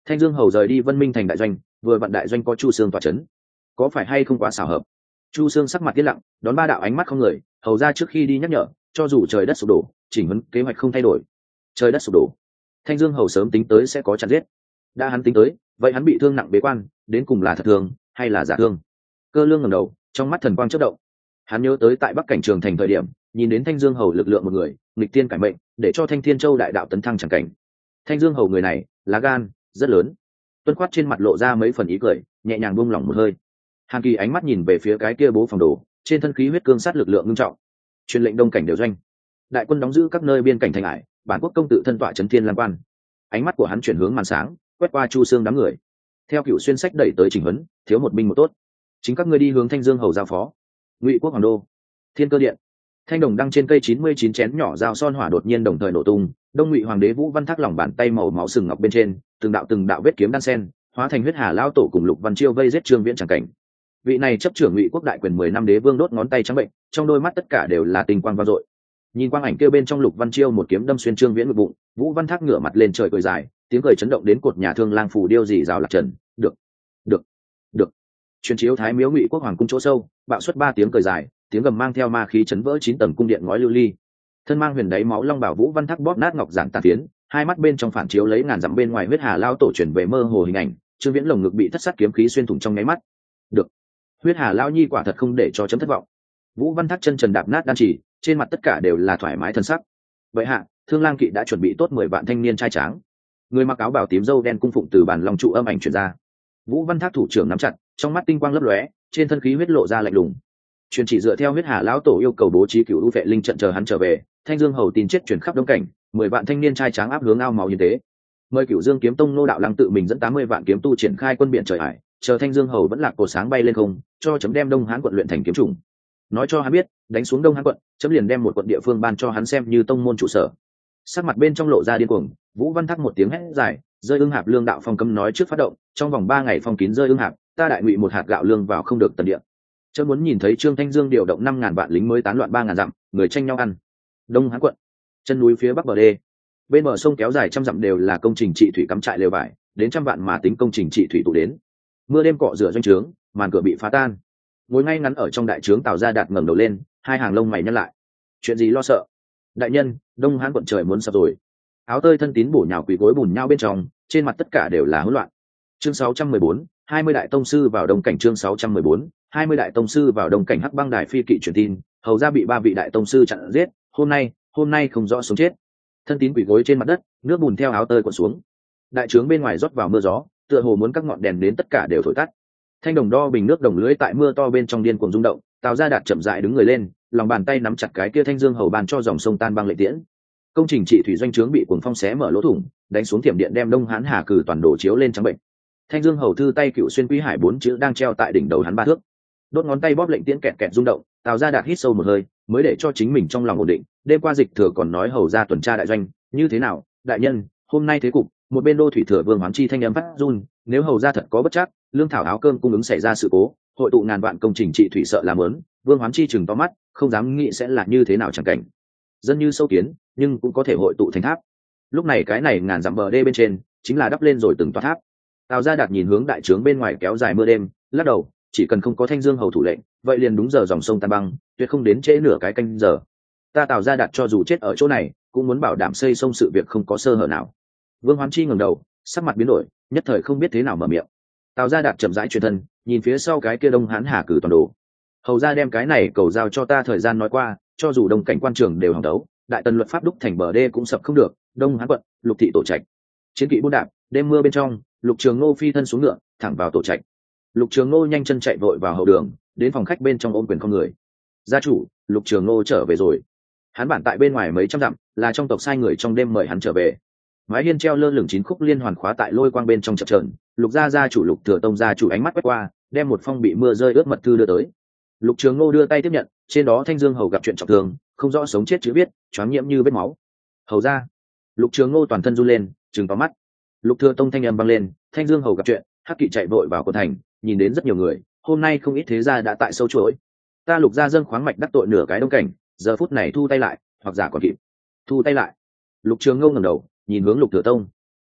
Thanh Dương hầu rời đi Vân Minh thành đại doanh, vừa vặn đại doanh có Chu Sương tọa chấn, có phải hay không quá xảo hợp? Chu Sương sắc mặt tiết lặng, đón ba đạo ánh mắt không người, hầu ra trước khi đi nhắc nhở, cho dù trời đất sụp đổ, chỉnh huấn kế hoạch không thay đổi. Trời đất sụp đổ, Thanh Dương hầu sớm tính tới sẽ có chặn giết. Đã hắn tính tới, vậy hắn bị thương nặng bế quan, đến cùng là thật thương hay là giả thương? Cơ Lương ngẩng đầu, trong mắt thần quang chớp động. Hắn nhớ tới tại Bắc cảnh Trường Thành thời điểm, nhìn đến Thanh Dương hầu lực lượng một người, nghịch tiên cải mệnh, để cho Thanh Thiên Châu đại đạo tấn thăng chẳng cảnh. Thanh Dương hầu người này, lá gan rất lớn. Tuân Khoát trên mặt lộ ra mấy phần ý cười, nhẹ nhàng buông lỏng một hơi. Hàn Kỳ ánh mắt nhìn về phía cái kia bố phòng đồ, trên thân khí huyết cương sát lực lượng ngưng trọng. Truyền lệnh đông cảnh đều doanh, đại quân đóng giữ các nơi biên cảnh thành ải, bản quốc công tự thân tọa trấn Thiên Lam Quan. Ánh mắt của hắn chuyển hướng màn sáng, quét qua Chu Sương đám người. Theo Cửu Xuyên sách đẩy tới chỉnh huấn, thiếu một binh một tốt, chính các ngươi đi hướng Thanh Dương hầu giao phó. Ngụy Quốc hoàng đô, Thiên Cơ điện. Thanh đồng đăng trên cây 99 chén nhỏ dao son hỏa đột nhiên đồng thời nổ tung, Đông Ngụy hoàng đế Vũ Văn Thác lòng bàn tay màu máu sừng ngọc bên trên, từng đạo vết kiếm đan sen, hóa thành huyết hà lao tổ cùng Lục Văn Chiêu vây giết Trương Viễn chẳng cảnh. Vị này chấp trưởng Ngụy quốc đại quyền 10 năm đế vương đốt ngón tay trắng bệnh, trong đôi mắt tất cả đều là tinh quang vang dội. Nhìn quang ảnh kia bên trong Lục Văn Chiêu một kiếm đâm xuyên Trương Viễn ngực bụng, Vũ Văn Thác ngửa mặt lên trời cười dài, tiếng cười chấn động đến cột nhà thương lang phủ điêu dị rào lạc trần. Được. Truyền chiếu Thái Miếu Ngụy quốc hoàng cung chỗ sâu, bạo xuất 3 tiếng cười dài, tiếng gầm mang theo ma khí chấn vỡ 9 tầng cung điện ngói lưu ly. Thân mang huyền đáy máu long bảo Vũ Văn Thác bóp nát ngọc giản tàn phiến, hai mắt bên trong phản chiếu lấy ngàn dặm bên ngoài huyết hà lao tổ chuyển về mơ hồ hình ảnh, Trương Viễn lồng ngực bị thất sát kiếm khí xuyên thủng trong nháy mắt. Được, huyết hà lao nhi quả thật không để cho chấm thất vọng. Vũ Văn Thác chân trần đạp nát đan chỉ, trên mặt tất cả đều là thoải mái thân sắc. Vậy hạ, Thương Lang kỵ đã chuẩn bị tốt 10 vạn thanh niên trai tráng. Người mặc áo bào tím râu đen cung phụng từ bản long trụ âm ảnh truyền ra. Vũ Văn Thác thủ trưởng nắm chặt, trong mắt tinh quang lấp lóe, trên thân khí huyết lộ ra lạnh lùng. Truyền chỉ dựa theo huyết hà lão tổ yêu cầu bố trí cửu u vệ linh trận chờ hắn trở về. Thanh Dương hầu tin chết truyền khắp đông cảnh, 10 vạn thanh niên trai tráng áp hướng ao máu hiến tế. Mời Cửu Dương kiếm tông Nô đạo lăng tự mình dẫn 80 vạn kiếm tu triển khai quân biển trời hải, chờ Thanh Dương hầu vẫn lạc cổ sáng bay lên không, cho chấm đem Đông Hán quận luyện thành kiếm trùng. Nói cho hắn biết, đánh xuống Đông Hán quận, chấm liền đem một quận địa phương ban cho hắn xem như tông môn trụ sở. Sắc mặt bên trong lộ ra điên cuồng, Vũ Văn Thác một tiếng hét dài, rơi ưng hạp lương đạo phong cấm nói trước phát động, trong vòng 3 ngày phong kín rơi ưng hạp, ta đại ngụy một hạt gạo lương vào không được tần địa. Chấm muốn nhìn thấy Trương Thanh Dương điều động 5000 vạn lính mới tán loạn 3000 dặm, người tranh nhau ăn. Đông Hán quận, chân núi phía bắc bờ đê, bên bờ sông kéo dài trăm dặm đều là công trình trị thủy cắm trại lều vải, đến trăm vạn mà tính công trình trị thủy tụ đến. Mưa đêm cọ rửa doanh trướng, màn cửa bị phá tan. Ngồi ngay ngắn ở trong đại trướng Tào Gia Đạt ngẩng đầu lên, hai hàng lông mày nhăn lại. Chuyện gì lo sợ? Đại nhân, Đông Hán quận trời muốn sập rồi. Áo tơi thân tín bổ nhào quỳ gối bùn nhau bên trong, trên mặt tất cả đều là hỗn loạn. Chương 614, 20 đại tông sư vào đông cảnh. Chương 614, 20 đại tông sư vào đông cảnh. Hắc Băng Đài phi kỵ truyền tin, hầu ra bị 3 vị đại tông sư chặn giết, hôm nay không rõ sống chết. Thân tín quỳ gối trên mặt đất, nước bùn theo áo tơi cuộn xuống. Đại trướng bên ngoài rót vào mưa gió, tựa hồ muốn các ngọn đèn đến tất cả đều thổi tắt. Thanh đồng đo bình nước đồng lưới tại mưa to bên trong điên cuồng rung động. Tào Gia Đạt chậm rãi đứng người lên, lòng bàn tay nắm chặt cái kia Thanh Dương hầu bàn cho dòng sông tan băng lệ tiễn. Công trình trị thủy doanh trướng bị cuồng phong xé mở lỗ thủng, đánh xuống thiểm điện đem Đông Hán Hà cử toàn đổ chiếu lên trắng bệnh. Thanh Dương hầu thư tay Cựu Xuyên Quý Hải 4 chữ đang treo tại đỉnh đầu hắn 3 thước. Đốt ngón tay bóp lệnh tiễn kẹt kẹt rung động. Tào Gia Đạt hít sâu một hơi, mới để cho chính mình trong lòng ổn định. Đêm qua Dịch Thừa còn nói hầu ra tuần tra đại doanh, như thế nào, đại nhân, hôm nay thế cục, một bên đô thủy thừa Vương Hoán Chi thanh âm phát run, nếu hầu ra thật có bất chắc, lương thảo áo cơm cung ứng xảy ra sự cố, hội tụ ngàn vạn công trình trị thủy sợ làm lớn, Vương Hoán Chi chừng to mắt, không dám nghĩ sẽ là như thế nào chẳng cảnh. Dân như sâu kiến, nhưng cũng có thể hội tụ thành tháp. Lúc này cái này ngàn dặm bờ đê bên trên, chính là đắp lên rồi từng tòa tháp. Tào Gia Đạt nhìn hướng đại trướng bên ngoài kéo dài mưa đêm, lắc đầu, chỉ cần không có Thanh Dương hầu thủ lệnh, vậy liền đúng giờ dòng sông tan băng, tuyệt không đến trễ nửa cái canh giờ. Ta Tào Gia Đạt cho dù chết ở chỗ này, cũng muốn bảo đảm xây sông sự việc không có sơ hở nào. Vương Hoán Chi ngẩng đầu, sắc mặt biến đổi, nhất thời không biết thế nào mở miệng. Tào Gia Đạt chậm rãi truyền thân, nhìn phía sau cái kia Đông Hán Hà cử toàn đồ. Hầu ra đem cái này cầu giao cho ta thời gian nói qua, cho dù đông cảnh quan trường đều hỏng đấu, đại tần luật pháp đúc thành bờ đê cũng sập không được. Đông Hán quận, Lục thị tổ trạch. Chiến kỵ buôn đạp, đêm mưa bên trong, Lục Trường Nô phi thân xuống ngựa, thẳng vào tổ trạch. Lục Trường Nô nhanh chân chạy vội vào hậu đường, đến phòng khách bên trong ôm quyền con người. Gia chủ, Lục Trường Nô trở về rồi. Hắn bản tại bên ngoài mấy trăm dặm, là trong tộc sai người trong đêm mời hắn trở về. Mái hiên treo lơ lửng 9 khúc liên hoàn khóa tại lôi quang bên trong chập chờn. Lục gia chủ Lục Thừa Tông gia chủ ánh mắt quét qua, đem một phong bị mưa rơi ướt mật thư đưa tới. Lục Trường Nô đưa tay tiếp nhận, trên đó Thanh Dương hầu gặp chuyện trọng thương, không rõ sống chết chữ viết, choáng nhiễm như vết máu. Hầu ra. Lục Trường Nô toàn thân run lên, trừng to mắt. Lục Thừa Tông thanh âm vang lên, Thanh Dương hầu gặp chuyện, Hắc Kỵ chạy vội vào cổ thành, nhìn đến rất nhiều người, hôm nay không ít thế gia đã tại sâu chuỗi. Ta Lục gia dâng khoáng mạch đắc tội nửa cái đông cảnh, giờ phút này thu tay lại, hoặc giả còn kịp. Thu tay lại. Lục Trường Nô ngẩng đầu, nhìn hướng Lục Thừa Tông.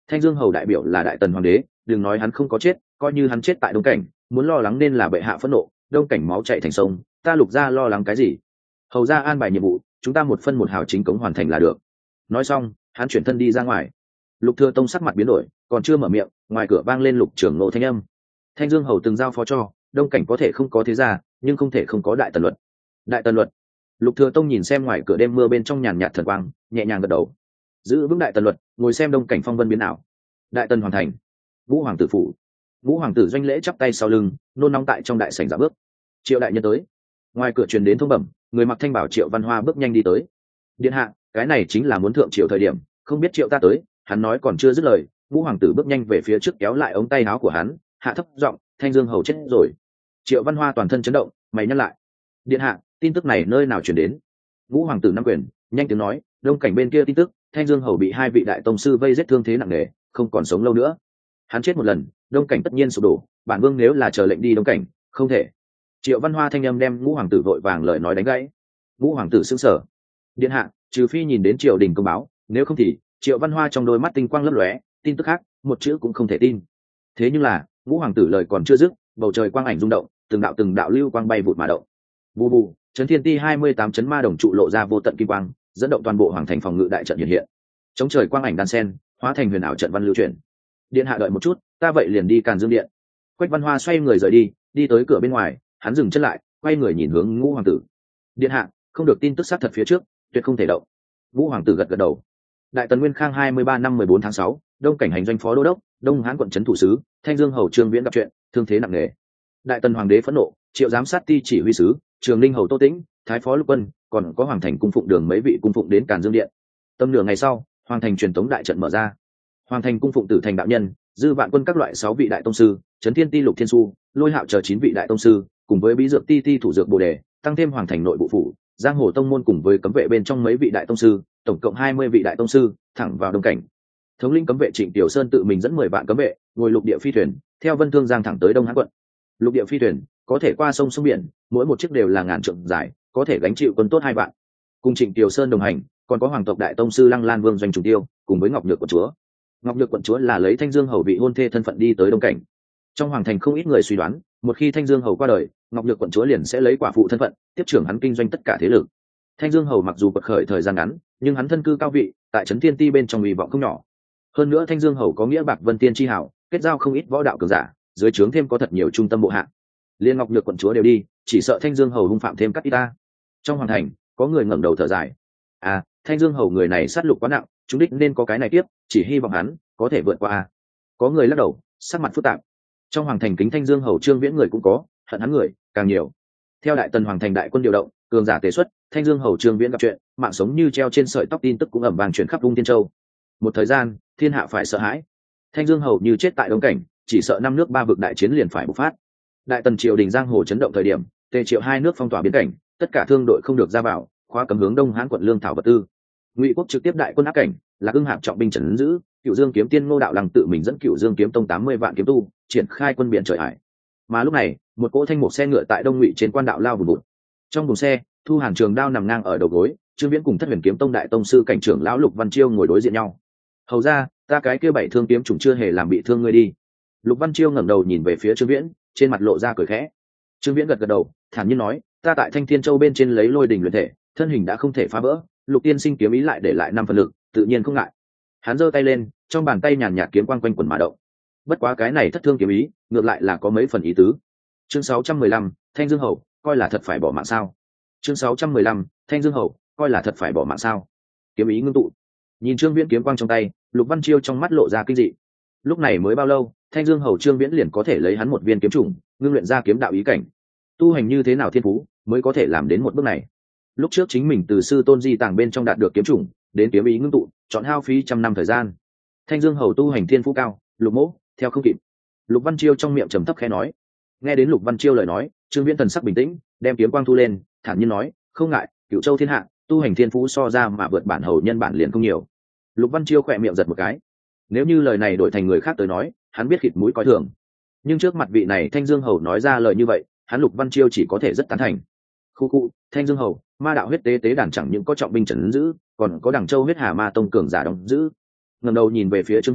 Thanh Dương hầu đại biểu là đại tần hoàng đế, đừng nói hắn không có chết, coi như hắn chết tại đông cảnh, muốn lo lắng nên là bệ hạ phẫn nộ, đông cảnh máu chảy thành sông, ta Lục gia lo lắng cái gì? Hầu gia an bài nhiệm vụ, chúng ta một phân một hào chính cống hoàn thành là được. Nói xong, hắn chuyển thân đi ra ngoài. Lục Thừa Tông sắc mặt biến đổi, còn chưa mở miệng, ngoài cửa vang lên Lục trưởng nộ thanh âm. Thanh Dương hầu từng giao phó cho, đông cảnh có thể không có thế gia, nhưng không thể không có đại tần luật. Đại tần luật. Lục Thừa Tông nhìn xem ngoài cửa đêm mưa bên trong nhàn nhạt thần quang, nhẹ nhàng gật đầu. Giữ vững đại tần luật, ngồi xem đông cảnh phong vân biến ảo. Đại tần hoàn thành. Vũ hoàng tử phủ. Vũ hoàng tử doanh lễ chắp tay sau lưng, nôn nóng tại trong đại sảnh dạo bước. Triệu đại nhân tới. Ngoài cửa truyền đến thông bẩm, người mặc thanh bảo Triệu Văn Hoa bước nhanh đi tới. Điện hạ, cái này chính là muốn thượng triều thời điểm, không biết Triệu ta tới. Hắn nói còn chưa dứt lời, Vũ hoàng tử bước nhanh về phía trước kéo lại ống tay áo của hắn, hạ thấp giọng, Thanh Dương hầu chết rồi. Triệu Văn Hoa toàn thân chấn động, mày nhăn lại. Điện hạ, tin tức này nơi nào truyền đến? Vũ hoàng tử nắm quyền, nhanh tiếng nói, đông cảnh bên kia tin tức, Thanh Dương hầu bị hai vị đại tông sư vây giết thương thế nặng nề, không còn sống lâu nữa. Hắn chết một lần, đông cảnh tất nhiên sụp đổ, bản vương nếu là chờ lệnh đi đông cảnh, không thể. Triệu Văn Hoa thanh âm đem Ngũ hoàng tử vội vàng lời nói đánh gãy. Ngũ hoàng tử sững sờ. Điện hạ, trừ phi nhìn đến triều đình công báo, nếu không thì Triệu Văn Hoa trong đôi mắt tinh quang lấp lóe, tin tức khác một chữ cũng không thể tin. Thế nhưng là Ngũ hoàng tử lời còn chưa dứt, bầu trời quang ảnh rung động, từng đạo lưu quang bay vụt mà động. Bù bù, chấn thiên ti 28 chấn ma đồng trụ lộ ra vô tận kim quang, dẫn động toàn bộ hoàng thành phòng ngự đại trận hiện hiện. Chống trời quang ảnh đan sen, hóa thành huyền ảo trận văn lưu chuyển. Điện hạ đợi một chút, ta vậy liền đi Càn Dương điện. Quách Văn Hoa xoay người rời đi, đi tới cửa bên ngoài, hắn dừng chân lại, quay người nhìn hướng Ngũ hoàng tử. Điện hạ, không được tin tức xác thật phía trước, tuyệt không thể động. Ngũ hoàng tử gật gật đầu. Đại tần Nguyên Khang 23 năm 14 tháng 6, đông cảnh hành doanh phó đô đốc, đông hán quận trấn thủ sứ, Thanh Dương hầu Trương Viễn gặp chuyện, thương thế nặng nề. Đại tần hoàng đế phẫn nộ, triệu giám sát ti chỉ huy sứ, Trường Ninh hầu Tô Tĩnh, thái phó Lục Quân, còn có hoàng thành cung phụng đường mấy vị cung phụng đến Càn Dương điện. Tầm nửa ngày sau, hoàng thành truyền tống đại trận mở ra. Hoàng thành cung phụng tử thành đạo nhân, dư vạn quân các loại 6 vị đại tông sư, Trấn Thiên Ti Lục Thiên Su, Lôi Hạo chờ 9 vị đại tông sư, cùng với bí dược ti thủ dược Bồ Đề, tăng thêm hoàng thành nội bộ phủ, giang hồ tông môn cùng với cấm vệ bên trong mấy vị đại tông sư, tổng cộng 20 vị đại tông sư, thẳng vào đông cảnh. Thống lĩnh cấm vệ Trịnh Tiểu Sơn tự mình dẫn 10 vạn cấm vệ, ngồi lục địa phi thuyền, theo Vân Thương Giang thẳng tới Đông Hán quận. Lục địa phi thuyền có thể qua sông biển, mỗi một chiếc đều là ngàn trượng dài, có thể gánh chịu quân tốt 2 vạn. Cùng Trịnh Tiểu Sơn đồng hành, còn có hoàng tộc đại tông sư Lăng Lan Vương Doanh Trùng Tiêu, cùng với Ngọc Nhược quận chúa. Ngọc Nhược quận chúa là lấy Thanh Dương hầu vị hôn thê thân phận đi tới đông cảnh. Trong hoàng thành không ít người suy đoán, một khi Thanh Dương hầu qua đời, Ngọc Nhược quận chúa liền sẽ lấy quả phụ thân phận, tiếp trưởng hắn kinh doanh tất cả thế lực. Thanh Dương hầu mặc dù bật khởi thời gian ngắn, nhưng hắn thân cư cao vị, tại Trấn Thiên Ti bên trong uy vọng không nhỏ. Hơn nữa Thanh Dương hầu có nghĩa bạc Vân Tiên chi hảo, kết giao không ít võ đạo cường giả, dưới trướng thêm có thật nhiều trung tâm bộ hạ. Liên Ngọc Nhược quận chúa đều đi, chỉ sợ Thanh Dương hầu hung phạm thêm cắt ít ta. Trong hoàng thành, có người ngẩng đầu thở dài. À, Thanh Dương hầu người này sát lục quá nặng, chúng đích nên có cái này tiếp, chỉ hy vọng hắn có thể vượt qua. Có người lắc đầu, sắc mặt phức tạp. Trong hoàng thành kính Thanh Dương hầu Trương Viễn người cũng có, hận hắn người càng nhiều. Theo đại tần hoàng thành đại quân điều động, cường giả tế xuất, Thanh Dương hầu Trương Viễn gặp chuyện, mạng sống như treo trên sợi tóc tin tức cũng ầm vang truyền khắp Ung Tiên Châu. Một thời gian, thiên hạ phải sợ hãi. Thanh Dương hầu như chết tại đông cảnh, chỉ sợ 5 nước 3 vực đại chiến liền phải bộc phát. Đại tần triều đình giang hồ chấn động thời điểm, Tề Triệu 2 nước phong tỏa biên cảnh, tất cả thương đội không được ra vào, khóa cấm hướng Đông Hán quận lương thảo vật tư. Ngụy quốc trực tiếp đại quân áp cảnh, là ưng hạp trọng binh trấn giữ, Cửu Dương kiếm tiên Ngô đạo Lăng tự mình dẫn Cửu Dương kiếm tông 80 vạn kiếm tu, triển khai quân biển trời hải. Mà lúc này, một cỗ thanh mục xe ngựa tại Đông Ngụy trên quan đạo lao vùn vụt. Trong buồng xe, Thu Hàn trường đao nằm ngang ở đầu gối, Trương Viễn cùng Thất Huyền kiếm tông đại tông sư cảnh trưởng lão Lục Văn Chiêu ngồi đối diện nhau. Hầu ra, ta cái kia 7 thương kiếm trùng chưa hề làm bị thương ngươi đi. Lục Văn Chiêu ngẩng đầu nhìn về phía Trương Viễn, trên mặt lộ ra cười khẽ. Trương Viễn gật gật đầu, thản nhiên nói, ta tại Thanh Thiên Châu bên trên lấy lôi đỉnh luyện thể, thân hình đã không thể phá vỡ, Lục tiên sinh kiếm ý lại để lại 5 phần lực, tự nhiên không ngại. Hắn giơ tay lên, trong bàn tay nhàn nhạt kiếm quang quanh quần mà động. Bất quá cái này thất thương kiếm ý, ngược lại là có mấy phần ý tứ. Chương 615, Thanh Dương hầu, coi là thật phải bỏ mạng sao? Chương 615, Thanh Dương hầu, coi là thật phải bỏ mạng sao? Kiếm ý ngưng tụ. Nhìn Trương Viễn kiếm quang trong tay, Lục Văn Chiêu trong mắt lộ ra kinh dị. Lúc này mới bao lâu, Thanh Dương hầu Trương Viễn liền có thể lấy hắn một viên kiếm trùng, ngưng luyện ra kiếm đạo ý cảnh. Tu hành như thế nào thiên phú, mới có thể làm đến một bước này? Lúc trước chính mình từ sư tôn di tàng bên trong đạt được kiếm trùng, đến kiếm ý ngưng tụ, chọn hao phí trăm năm thời gian. Thanh Dương hầu tu hành thiên phú cao, Lục mỗ theo không kịp. Lục Văn Chiêu trong miệng trầm thấp khẽ nói. Nghe đến Lục Văn Chiêu lời nói, Trương Viễn thần sắc bình tĩnh, đem kiếm quang thu lên, thản nhiên nói, không ngại, Cửu Châu thiên hạ, tu hành thiên phú so ra mà vượt bản hầu nhân bản liền không nhiều. Lục Văn Chiêu khẽ miệng giật một cái. Nếu như lời này đổi thành người khác tới nói, hắn biết khịt mũi coi thường. Nhưng trước mặt vị này Thanh Dương hầu nói ra lời như vậy, hắn Lục Văn Chiêu chỉ có thể rất tán thành. Khu cụ, Thanh Dương hầu, ma đạo huyết tế tế đàn chẳng những có trọng binh trấn giữ, còn có Đằng Châu huyết hà ma tông cường giả đóng giữ. Ngẩng đầu nhìn về phía Trương Viễn,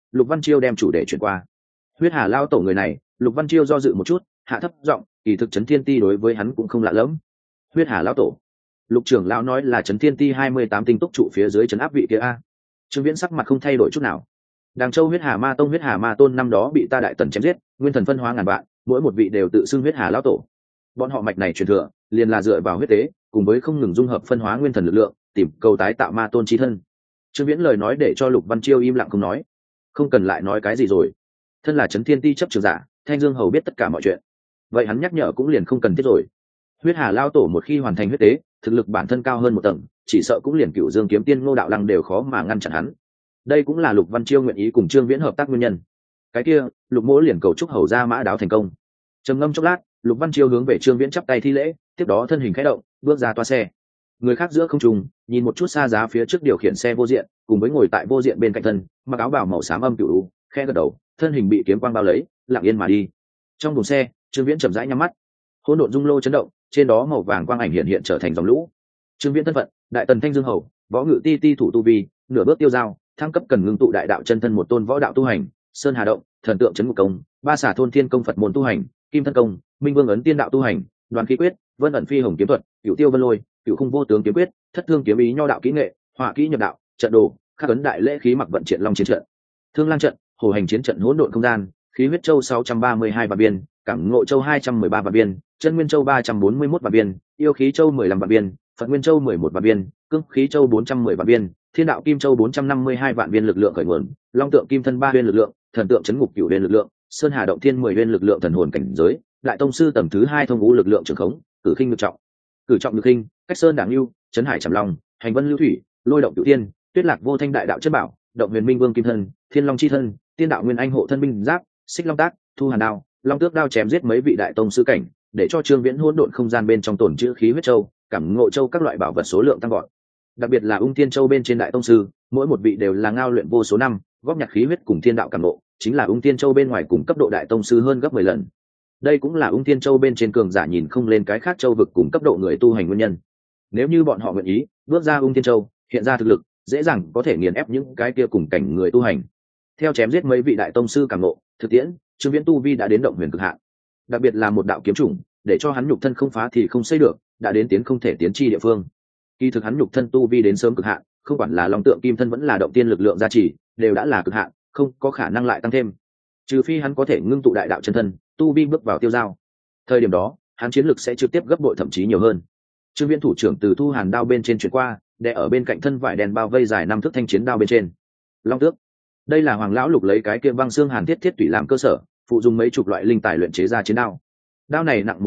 Lục Văn Chiêu đem chủ đề chuyển qua. Huyết Hà lao tổ người này, Lục Văn Chiêu do dự một chút, hạ thấp giọng, kỳ thực Trấn Thiên Ti đối với hắn cũng không lạ lẫm. Huyết Hà lao tổ. Lục trưởng lão nói là Trấn Thiên Ti 28 tinh túc trụ phía dưới trấn áp vị kia a. Trương Viễn sắc mặt không thay đổi chút nào. Đàng Châu Huyết Hà Ma Tông Huyết Hà Ma Tôn năm đó bị ta đại tần chém giết, nguyên thần phân hóa ngàn vạn, mỗi một vị đều tự xưng Huyết Hà lão tổ. Bọn họ mạch này truyền thừa, liền là dựa vào huyết tế, cùng với không ngừng dung hợp phân hóa nguyên thần lực lượng, tìm cầu tái tạo Ma Tôn chí thân. Trương Viễn lời nói để cho Lục Văn Chiêu im lặng không nói. Không cần lại nói cái gì rồi. Thân là Trấn Thiên Ti chấp trường giả, Thanh Dương hầu biết tất cả mọi chuyện. Vậy hắn nhắc nhở cũng liền không cần thiết rồi. Huyết Hà lão tổ một khi hoàn thành huyết tế, thực lực bản thân cao hơn một tầng, chỉ sợ cũng liền Cửu Dương kiếm tiên Ngô đạo lăng đều khó mà ngăn chặn hắn. Đây cũng là Lục Văn Chiêu nguyện ý cùng Trương Viễn hợp tác nguyên nhân. Cái kia, Lục Mỗ liền cầu chúc hầu ra mã đáo thành công. Trầm ngâm chốc lát, Lục Văn Chiêu hướng về Trương Viễn chắp tay thi lễ, tiếp đó thân hình khẽ động, bước ra toa xe. Người khác giữa không trung, nhìn một chút xa giá phía trước điều khiển xe vô diện, cùng với ngồi tại vô diện bên cạnh thân, mặc áo bào màu xám âm cửu, khẽ gật đầu, thân hình bị kiếm quang bao lấy, lặng yên mà đi. Trong buồng xe, Trương Viễn chậm rãi nhắm mắt. Hỗn độn dung lô chấn động, trên đó màu vàng quang ảnh hiện hiện trở thành dòng lũ. Trương Viễn thân phận, Đại Tần Thanh Dương hầu, võ ngự ti thủ tu vi, nửa bước tiêu giao, thăng cấp cần ngưng tụ đại đạo chân thân một tôn võ đạo tu hành, sơn hà động, thần tượng chấn ngục công, ba xả thôn thiên công Phật môn tu hành, kim thân công, minh vương ấn tiên đạo tu hành, đoàn khí quyết, vân ẩn phi hồng kiếm thuật, cửu tiêu vân lôi, cửu khung vô tướng kiếm quyết, thất thương kiếm ý nho đạo kỹ nghệ, hỏa kỹ nhập đạo, trận đồ, khắc ấn đại lễ khí mặc vận triển long chiến trận, thương lang trận, hồ hành chiến trận hỗn độn không gian, khí huyết châu 632 vạn biên, cảm ngộ châu 213 vạn biên, chân nguyên châu 341 vạn biên, yêu khí châu 15 vạn biên, phật nguyên châu 11 vạn biên, cương khí châu 410 vạn biên, thiên đạo kim châu 452 vạn biên lực lượng khởi nguồn, long tượng kim thân 3 biên lực lượng, thần tượng chấn ngục cửu biên lực lượng, sơn hà động thiên 10 biên lực lượng thần hồn cảnh giới, đại tông sư tầng thứ 2 thông ngũ lực lượng trường khống, cử khinh lực trọng, cử trọng lực khinh, cách sơn đảng lưu, chấn hải trầm long, hành vân lưu thủy, lôi động cửu tiên, tuyết lạc vô thanh đại đạo chất bảo, động huyền minh vương kim thân, thiên long chi thân, tiên đạo nguyên anh hộ thân binh giáp, xích long tác, thu hàn đao, long tước đao chém giết mấy vị đại tông sư cảnh, để cho Trương Viễn hỗn độn không gian bên trong tổn trữ khí huyết châu, cảm ngộ châu các loại bảo vật số lượng tăng gọn. Đặc biệt là Ung Thiên Châu bên trên đại tông sư, mỗi một vị đều là ngao luyện vô số năm, góp nhặt khí huyết cùng thiên đạo cảm ngộ, chính là Ung Thiên Châu bên ngoài cùng cấp độ đại tông sư hơn gấp 10 lần. Đây cũng là Ung Thiên Châu bên trên cường giả nhìn không lên cái khác châu vực cùng cấp độ người tu hành nguyên nhân. Nếu như bọn họ nguyện ý, bước ra Ung Thiên Châu, hiện ra thực lực, dễ dàng có thể nghiền ép những cái kia cùng cảnh người tu hành. Theo chém giết mấy vị đại tông sư cảm ngộ, thực tiễn, Trương Viễn tu vi đã đến động huyền cực hạn. Đặc biệt là một đạo kiếm chủng, để cho hắn nhục thân không phá thì không xây được, đã đến tiến không thể tiến chi địa phương. Kỳ thực hắn nhục thân tu vi đến sớm cực hạn, không quản là long tượng kim thân vẫn là động tiên lực lượng gia trì, đều đã là cực hạn, không có khả năng lại tăng thêm. Trừ phi hắn có thể ngưng tụ đại đạo chân thân, tu vi bước vào tiêu giao. Thời điểm đó, hắn chiến lực sẽ trực tiếp gấp bội thậm chí nhiều hơn. Trương Viễn thủ trưởng từ thu hàn đao bên trên chuyển qua, đè ở bên cạnh thân vải đèn bao vây dài 5 thước thanh chiến đao bên trên. Long tước, đây là Hoàng lão Lục lấy cái kia băng xương hàn thiết thiết tủy làm cơ sở, phụ dùng mấy chục loại linh tài luyện chế ra chiến đao. Đao này nặng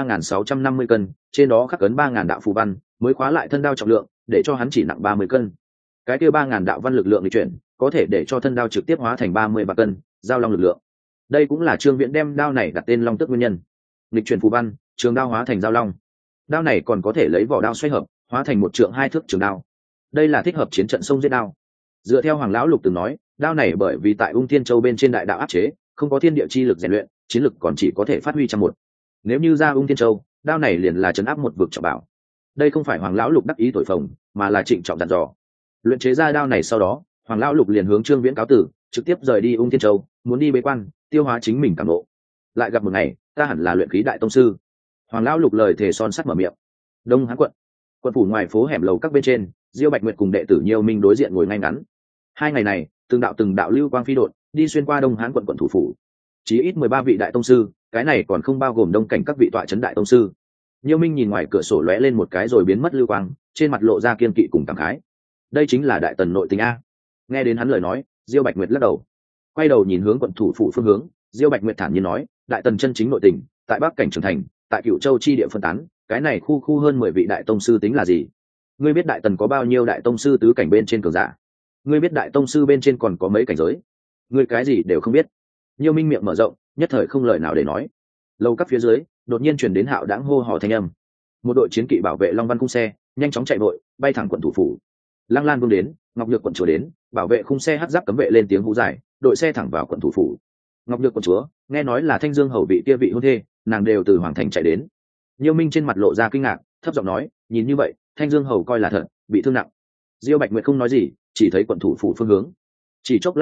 1.3650 cân, trên đó khắc ấn 3.000 đạo phù văn, mới khóa lại thân đao trọng lượng, để cho hắn chỉ nặng 30 cân. Cái kia 3.000 đạo văn lực lượng lịch chuyển, có thể để cho thân đao trực tiếp hóa thành 33 cân, giao long lực lượng. Đây cũng là Trương Viễn đem đao này đặt tên Long Tước nguyên nhân. Lịch chuyển phù văn, trường đao hóa thành giao long. Đao này còn có thể lấy vỏ đao xoay hợp, hóa thành một trượng 2 thước trường đao. Đây là thích hợp chiến trận sông giết đao. Dựa theo Hoàng lão Lục từng nói, đao này bởi vì tại Ung Thiên Châu bên trên đại đạo áp chế, không có thiên địa chi lực rèn luyện, chiến lực còn chỉ có thể phát huy trăm một. Nếu như ra Ung Thiên Châu, đao này liền là trấn áp một vực trọng bảo. Đây không phải Hoàng lão Lục đắc ý thổi phồng, mà là trịnh trọng dặn dò. Luyện chế ra đao này sau đó, Hoàng lão Lục liền hướng Trương Viễn cáo tử, trực tiếp rời đi Ung Thiên Châu, muốn đi bế quan, tiêu hóa chính mình cảm ngộ. Lại gặp một ngày, ta hẳn là luyện khí đại tông sư. Hoàng lão Lục lời thề son sắt mở miệng. Đông Hán quận, quận phủ ngoài phố hẻm lầu các bên trên, Diêu Bạch Nguyệt cùng đệ tử Nhiêu Minh đối diện ngồi ngay ngắn. Hai ngày này, từng đạo lưu quang phi đột, đi xuyên qua Đông Hán quận quận thủ phủ. Chí ít 13 vị đại tông sư, cái này còn không bao gồm đông cảnh các vị tọa trấn đại tông sư. Nhiêu Minh nhìn ngoài cửa sổ lóe lên một cái rồi biến mất lưu quang, trên mặt lộ ra kiên kỵ cùng cảm khái. Đây chính là đại tần nội tình a. Nghe đến hắn lời nói, Diêu Bạch Nguyệt lắc đầu, quay đầu nhìn hướng quận thủ phủ phương hướng. Diêu Bạch Nguyệt thản nhiên nói, đại tần chân chính nội tình, tại Bắc cảnh trưởng thành, tại Cửu Châu chi địa phân tán, cái này khu hơn 10 vị đại tông sư tính là gì? Ngươi biết đại tần có bao nhiêu đại tông sư tứ cảnh bên trên cường giả? Ngươi biết đại tông sư bên trên còn có mấy cảnh giới? Ngươi cái gì đều không biết. Nhiêu Minh miệng mở rộng, nhất thời không lời nào để nói. Lâu các phía dưới, đột nhiên truyền đến hạo đãng hô hò thanh âm. Một đội chiến kỵ bảo vệ Long Văn cung xe, nhanh chóng chạy vội, bay thẳng quận thủ phủ. Lăng Lan Vương đến, Ngọc Nhược quận chúa đến, bảo vệ khung xe hắc giáp cấm vệ lên tiếng hú dài, đội xe thẳng vào quận thủ phủ. Ngọc Nhược quận chúa, nghe nói là Thanh Dương hầu vị kia vị hôn thê, nàng đều từ hoàng thành chạy đến. Nhiêu Minh trên mặt lộ ra kinh ngạc, thấp giọng nói, nhìn như vậy, Thanh Dương hầu coi là thật, bị thương nặng. Diêu Bạch Nguyệt không nói gì, chỉ thấy quận thủ phủ phương hướng. Chỉ chốc lát sau,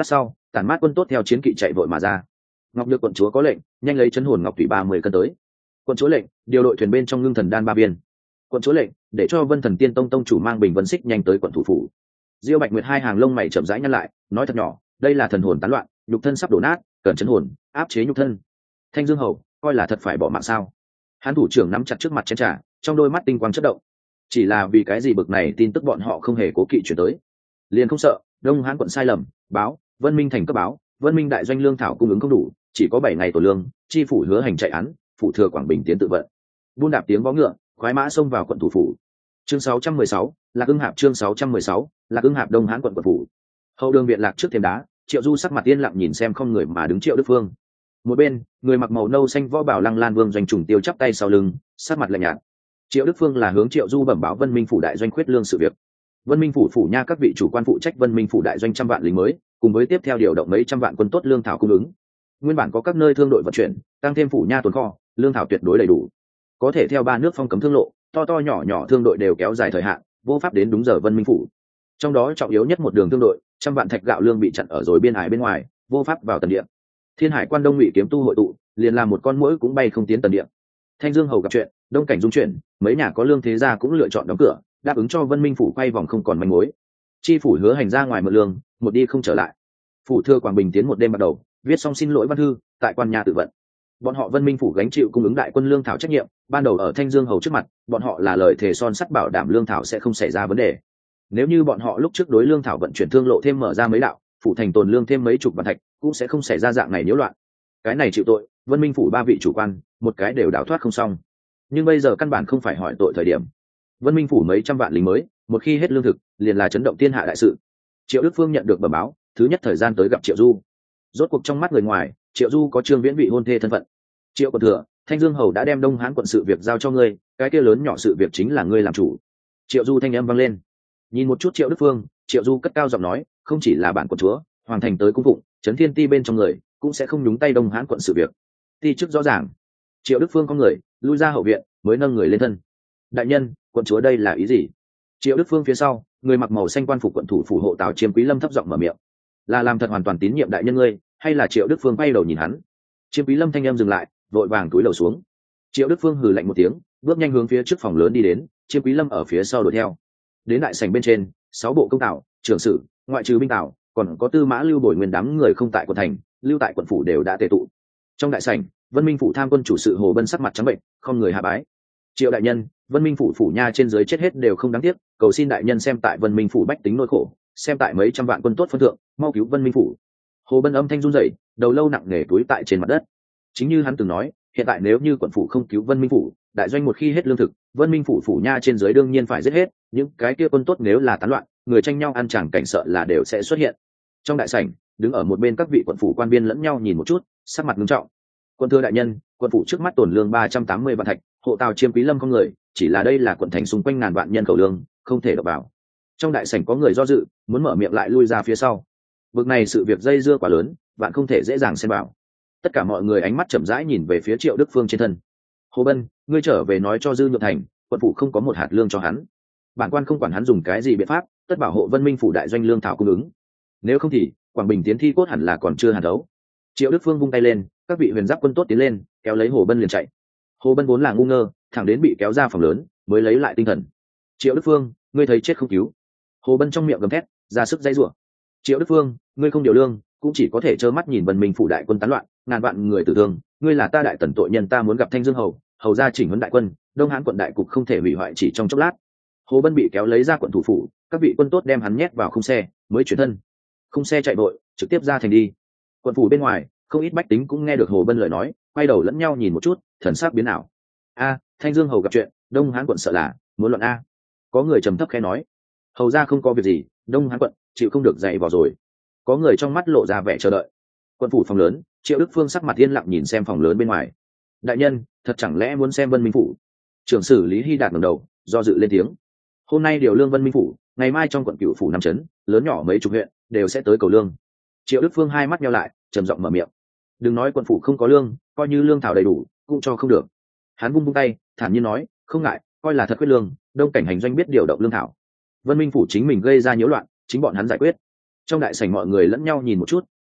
tản mát quân tốt theo chiến kỵ chạy vội mà ra. Ngọc Nhược quận chúa có lệnh, nhanh lấy chấn hồn ngọc thủy 30 cân tới. Quận chúa lệnh, điều đội thuyền bên trong ngưng thần đan 3 viên. Quận chúa lệnh, để cho Vân Thần Tiên Tông tông chủ mang bình vân xích nhanh tới quận thủ phủ. Diêu Bạch Nguyệt hai hàng lông mày chậm rãi nhăn lại, nói thật nhỏ, đây là thần hồn tán loạn, nhục thân sắp đổ nát, cần chấn hồn, áp chế nhục thân. Thanh Dương Hầu, coi là thật phải bỏ mạng sao? Hán thủ trưởng nắm chặt trước mặt chén trà, trong đôi mắt tinh quang chớp động. Chỉ là vì cái gì bực này tin tức bọn họ không hề cố kỵ chuyển tới, liền không sợ Đông Hán quận sai lầm, báo Vân Minh thành cấp báo, Vân Minh đại doanh lương thảo cung ứng không đủ, chỉ có 7 ngày tổ lương, chi phủ hứa hành chạy án, phụ thừa Quảng Bình tiến tự vận. Buôn đạp tiếng vó ngựa, khoái mã xông vào quận thủ phủ. Chương 616, Lạc Ưng Hạp chương 616, Lạc Ưng Hạp Đông Hán quận phủ. Hậu đường viện lạc trước thềm đá, Triệu Du sắc mặt yên lặng nhìn xem không người mà đứng Triệu Đức Phương. Một bên, người mặc màu nâu xanh võ bảo Lăng Lan Vương doanh trùng tiêu chắp tay sau lưng, sắc mặt lạnh nhạt. Triệu Đức Phương là hướng Triệu Du bẩm báo Vân Minh phủ đại doanh khuyết lương sự việc. Vân Minh phủ phủ nha các vị chủ quan phụ trách Vân Minh phủ đại doanh trăm vạn lính mới, cùng với tiếp theo điều động mấy trăm vạn quân tốt lương thảo cung ứng. Nguyên bản có các nơi thương đội vận chuyển, tăng thêm phủ nha tồn kho, lương thảo tuyệt đối đầy đủ. Có thể theo 3 nước phong cấm thương lộ, to to nhỏ nhỏ thương đội đều kéo dài thời hạn, vô pháp đến đúng giờ Vân Minh phủ. Trong đó trọng yếu nhất một đường thương đội, trăm vạn thạch gạo lương bị chặn ở rồi biên hải bên ngoài, vô pháp vào tần địa. Thiên Hải quan Đông Ngụy kiếm tu hội tụ, liền làm một con muỗi cũng bay không tiến tần địa. Thanh Dương hầu gặp chuyện, đông cảnh dung chuyển, mấy nhà có lương thế gia cũng lựa chọn đóng cửa, đáp ứng cho Vân Minh phủ quay vòng không còn manh mối. Chi phủ hứa hành ra ngoài mượn lương, một đi không trở lại. Phủ thừa Quảng Bình tiến một đêm bắt đầu, viết xong xin lỗi văn thư, tại quan nhà tự vận. Bọn họ Vân Minh phủ gánh chịu cung ứng đại quân lương thảo trách nhiệm, ban đầu ở Thanh Dương hầu trước mặt, bọn họ là lời thề son sắt bảo đảm lương thảo sẽ không xảy ra vấn đề. Nếu như bọn họ lúc trước đối lương thảo vận chuyển thương lộ thêm mở ra mấy đạo, phủ thành tồn lương thêm mấy chục vạn thạch, cũng sẽ không xảy ra dạng này nhiễu loạn. Cái này chịu tội, Vân Minh phủ 3 vị chủ quan, một cái đều đào thoát không xong. Nhưng bây giờ căn bản không phải hỏi tội thời điểm. Vân Minh phủ mấy trăm vạn lính mới, một khi hết lương thực, liền là chấn động thiên hạ đại sự. Triệu Đức Phương nhận được bẩm báo, thứ nhất thời gian tới gặp Triệu Du. Rốt cuộc trong mắt người ngoài, Triệu Du có Trương Viễn vị hôn thê thân phận. Triệu quận thừa, Thanh Dương hầu đã đem Đông Hán quận sự việc giao cho ngươi, cái kia lớn nhỏ sự việc chính là ngươi làm chủ. Triệu Du thanh âm vang lên. Nhìn một chút Triệu Đức Phương, Triệu Du cất cao giọng nói, không chỉ là bản quận chúa, hoàng thành tới cung phụng, trấn thiên ti bên trong người, cũng sẽ không nhúng tay Đông Hán quận sự việc. Ti chức rõ ràng. Triệu Đức Phương có người, lui ra hậu viện, mới nâng người lên thân. Đại nhân, quận chúa đây là ý gì? Triệu Đức Phương phía sau, người mặc màu xanh quan phục quận thủ phủ hộ Tào Chiêm Quý Lâm thấp giọng mở miệng. Là làm thật hoàn toàn tín nhiệm đại nhân ngươi, hay là Triệu Đức Phương quay đầu nhìn hắn? Chiêm Quý Lâm thanh em dừng lại, vội vàng túi đầu xuống. Triệu Đức Phương hừ lạnh một tiếng, bước nhanh hướng phía trước phòng lớn đi đến, Chiêm Quý Lâm ở phía sau đuổi theo. Đến đại sảnh bên trên, 6 bộ công tảo, trưởng sử, ngoại trừ binh tảo, còn có tư mã lưu bồi nguyên đám người không tại quận thành, lưu tại quận phủ đều đã tề tụ. Trong đại sảnh, Vân Minh phủ tham quân chủ sự Hồ Bân sắc mặt trắng bệnh, không người hạ bái. Triệu đại nhân, Vân Minh phủ phủ nha trên dưới chết hết đều không đáng tiếc, cầu xin đại nhân xem tại Vân Minh phủ bách tính nỗi khổ, xem tại mấy trăm vạn quân tốt phân thượng, mau cứu Vân Minh phủ. Hồ Bân âm thanh run rẩy, đầu lâu nặng nề túi tại trên mặt đất. Chính như hắn từng nói, hiện tại nếu như quận phủ không cứu Vân Minh phủ, đại doanh một khi hết lương thực, Vân Minh phủ phủ nha trên dưới đương nhiên phải giết hết, những cái kia quân tốt nếu là tán loạn, người tranh nhau ăn chẳng cảnh sợ là đều sẽ xuất hiện. Trong đại sảnh, đứng ở một bên các vị quận phủ quan biên lẫn nhau nhìn một chút, sắc mặt nghiêm trọng. Quân thưa đại nhân, quận phủ trước mắt tổn lương 380 vạn thạch, hộ Tào Chiêm Quý Lâm không người, chỉ là đây là quận thành xung quanh ngàn vạn nhân khẩu lương, không thể đập vào. Trong đại sảnh có người do dự, muốn mở miệng lại lui ra phía sau. Bực này sự việc dây dưa quá lớn, bạn không thể dễ dàng xen vào. Tất cả mọi người ánh mắt chậm rãi nhìn về phía Triệu Đức Phương trên thân. Hồ Bân, ngươi trở về nói cho Dư Nhược Thành, quận phủ không có một hạt lương cho hắn. Bản quan không quản hắn dùng cái gì biện pháp, tất bảo hộ Vân Minh phủ đại doanh lương thảo cung ứng. Nếu không thì, Quảng Bình tiến thi cốt hẳn là còn chưa hàn đấu. Triệu Đức Phương vung tay lên, các vị huyền giáp quân tốt tiến lên, kéo lấy Hồ Bân liền chạy. Hồ Bân vốn là ngu ngơ, thẳng đến bị kéo ra phòng lớn, mới lấy lại tinh thần. Triệu Đức Phương, ngươi thấy chết không cứu. Hồ Bân trong miệng gầm thét, ra sức dãy rủa. Triệu Đức Phương, ngươi không điều lương, cũng chỉ có thể trơ mắt nhìn Vân Minh phủ đại quân tán loạn, ngàn vạn người tử thương, ngươi là ta đại tần tội nhân, ta muốn gặp Thanh Dương hầu, hầu ra chỉnh huấn đại quân, Đông Hán quận đại cục không thể hủy hoại chỉ trong chốc lát. Hồ Bân bị kéo lấy ra quận thủ phủ, các vị quân tốt đem hắn nhét vào khung xe, mới chuyển thân. Khung xe chạy vội, trực tiếp ra thành đi. Quận phủ bên ngoài, không ít bách tính cũng nghe được Hồ Bân lời nói, quay đầu lẫn nhau nhìn một chút, thần sắc biến ảo. A, Thanh Dương hầu gặp chuyện, Đông Hán quận sợ là muốn luận a. Có người trầm thấp khẽ nói, hầu ra không có việc gì, Đông Hán quận chịu không được dạy vào rồi. Có người trong mắt lộ ra vẻ chờ đợi. Quận phủ phòng lớn, Triệu Đức Phương sắc mặt yên lặng nhìn xem phòng lớn bên ngoài. Đại nhân, thật chẳng lẽ muốn xem Vân Minh phủ? Trưởng sử Lý Hy Đạt ngẩng đầu, do dự lên tiếng. Hôm nay điều lương Vân Minh phủ, ngày mai trong quận Cửu phủ 5 trấn, lớn nhỏ mấy chục huyện đều sẽ tới cầu lương. Triệu Đức Phương hai mắt nheo lại, trầm giọng mở miệng. Đừng nói quận phủ không có lương, coi như lương thảo đầy đủ, cũng cho không được. Hắn vung tay, thản nhiên nói, không ngại, coi là thật quyết lương, đông cảnh hành doanh biết điều động lương thảo. Vân Minh phủ chính mình gây ra nhiễu loạn, chính bọn hắn giải quyết. Trong đại sảnh mọi người lẫn nhau nhìn một chút,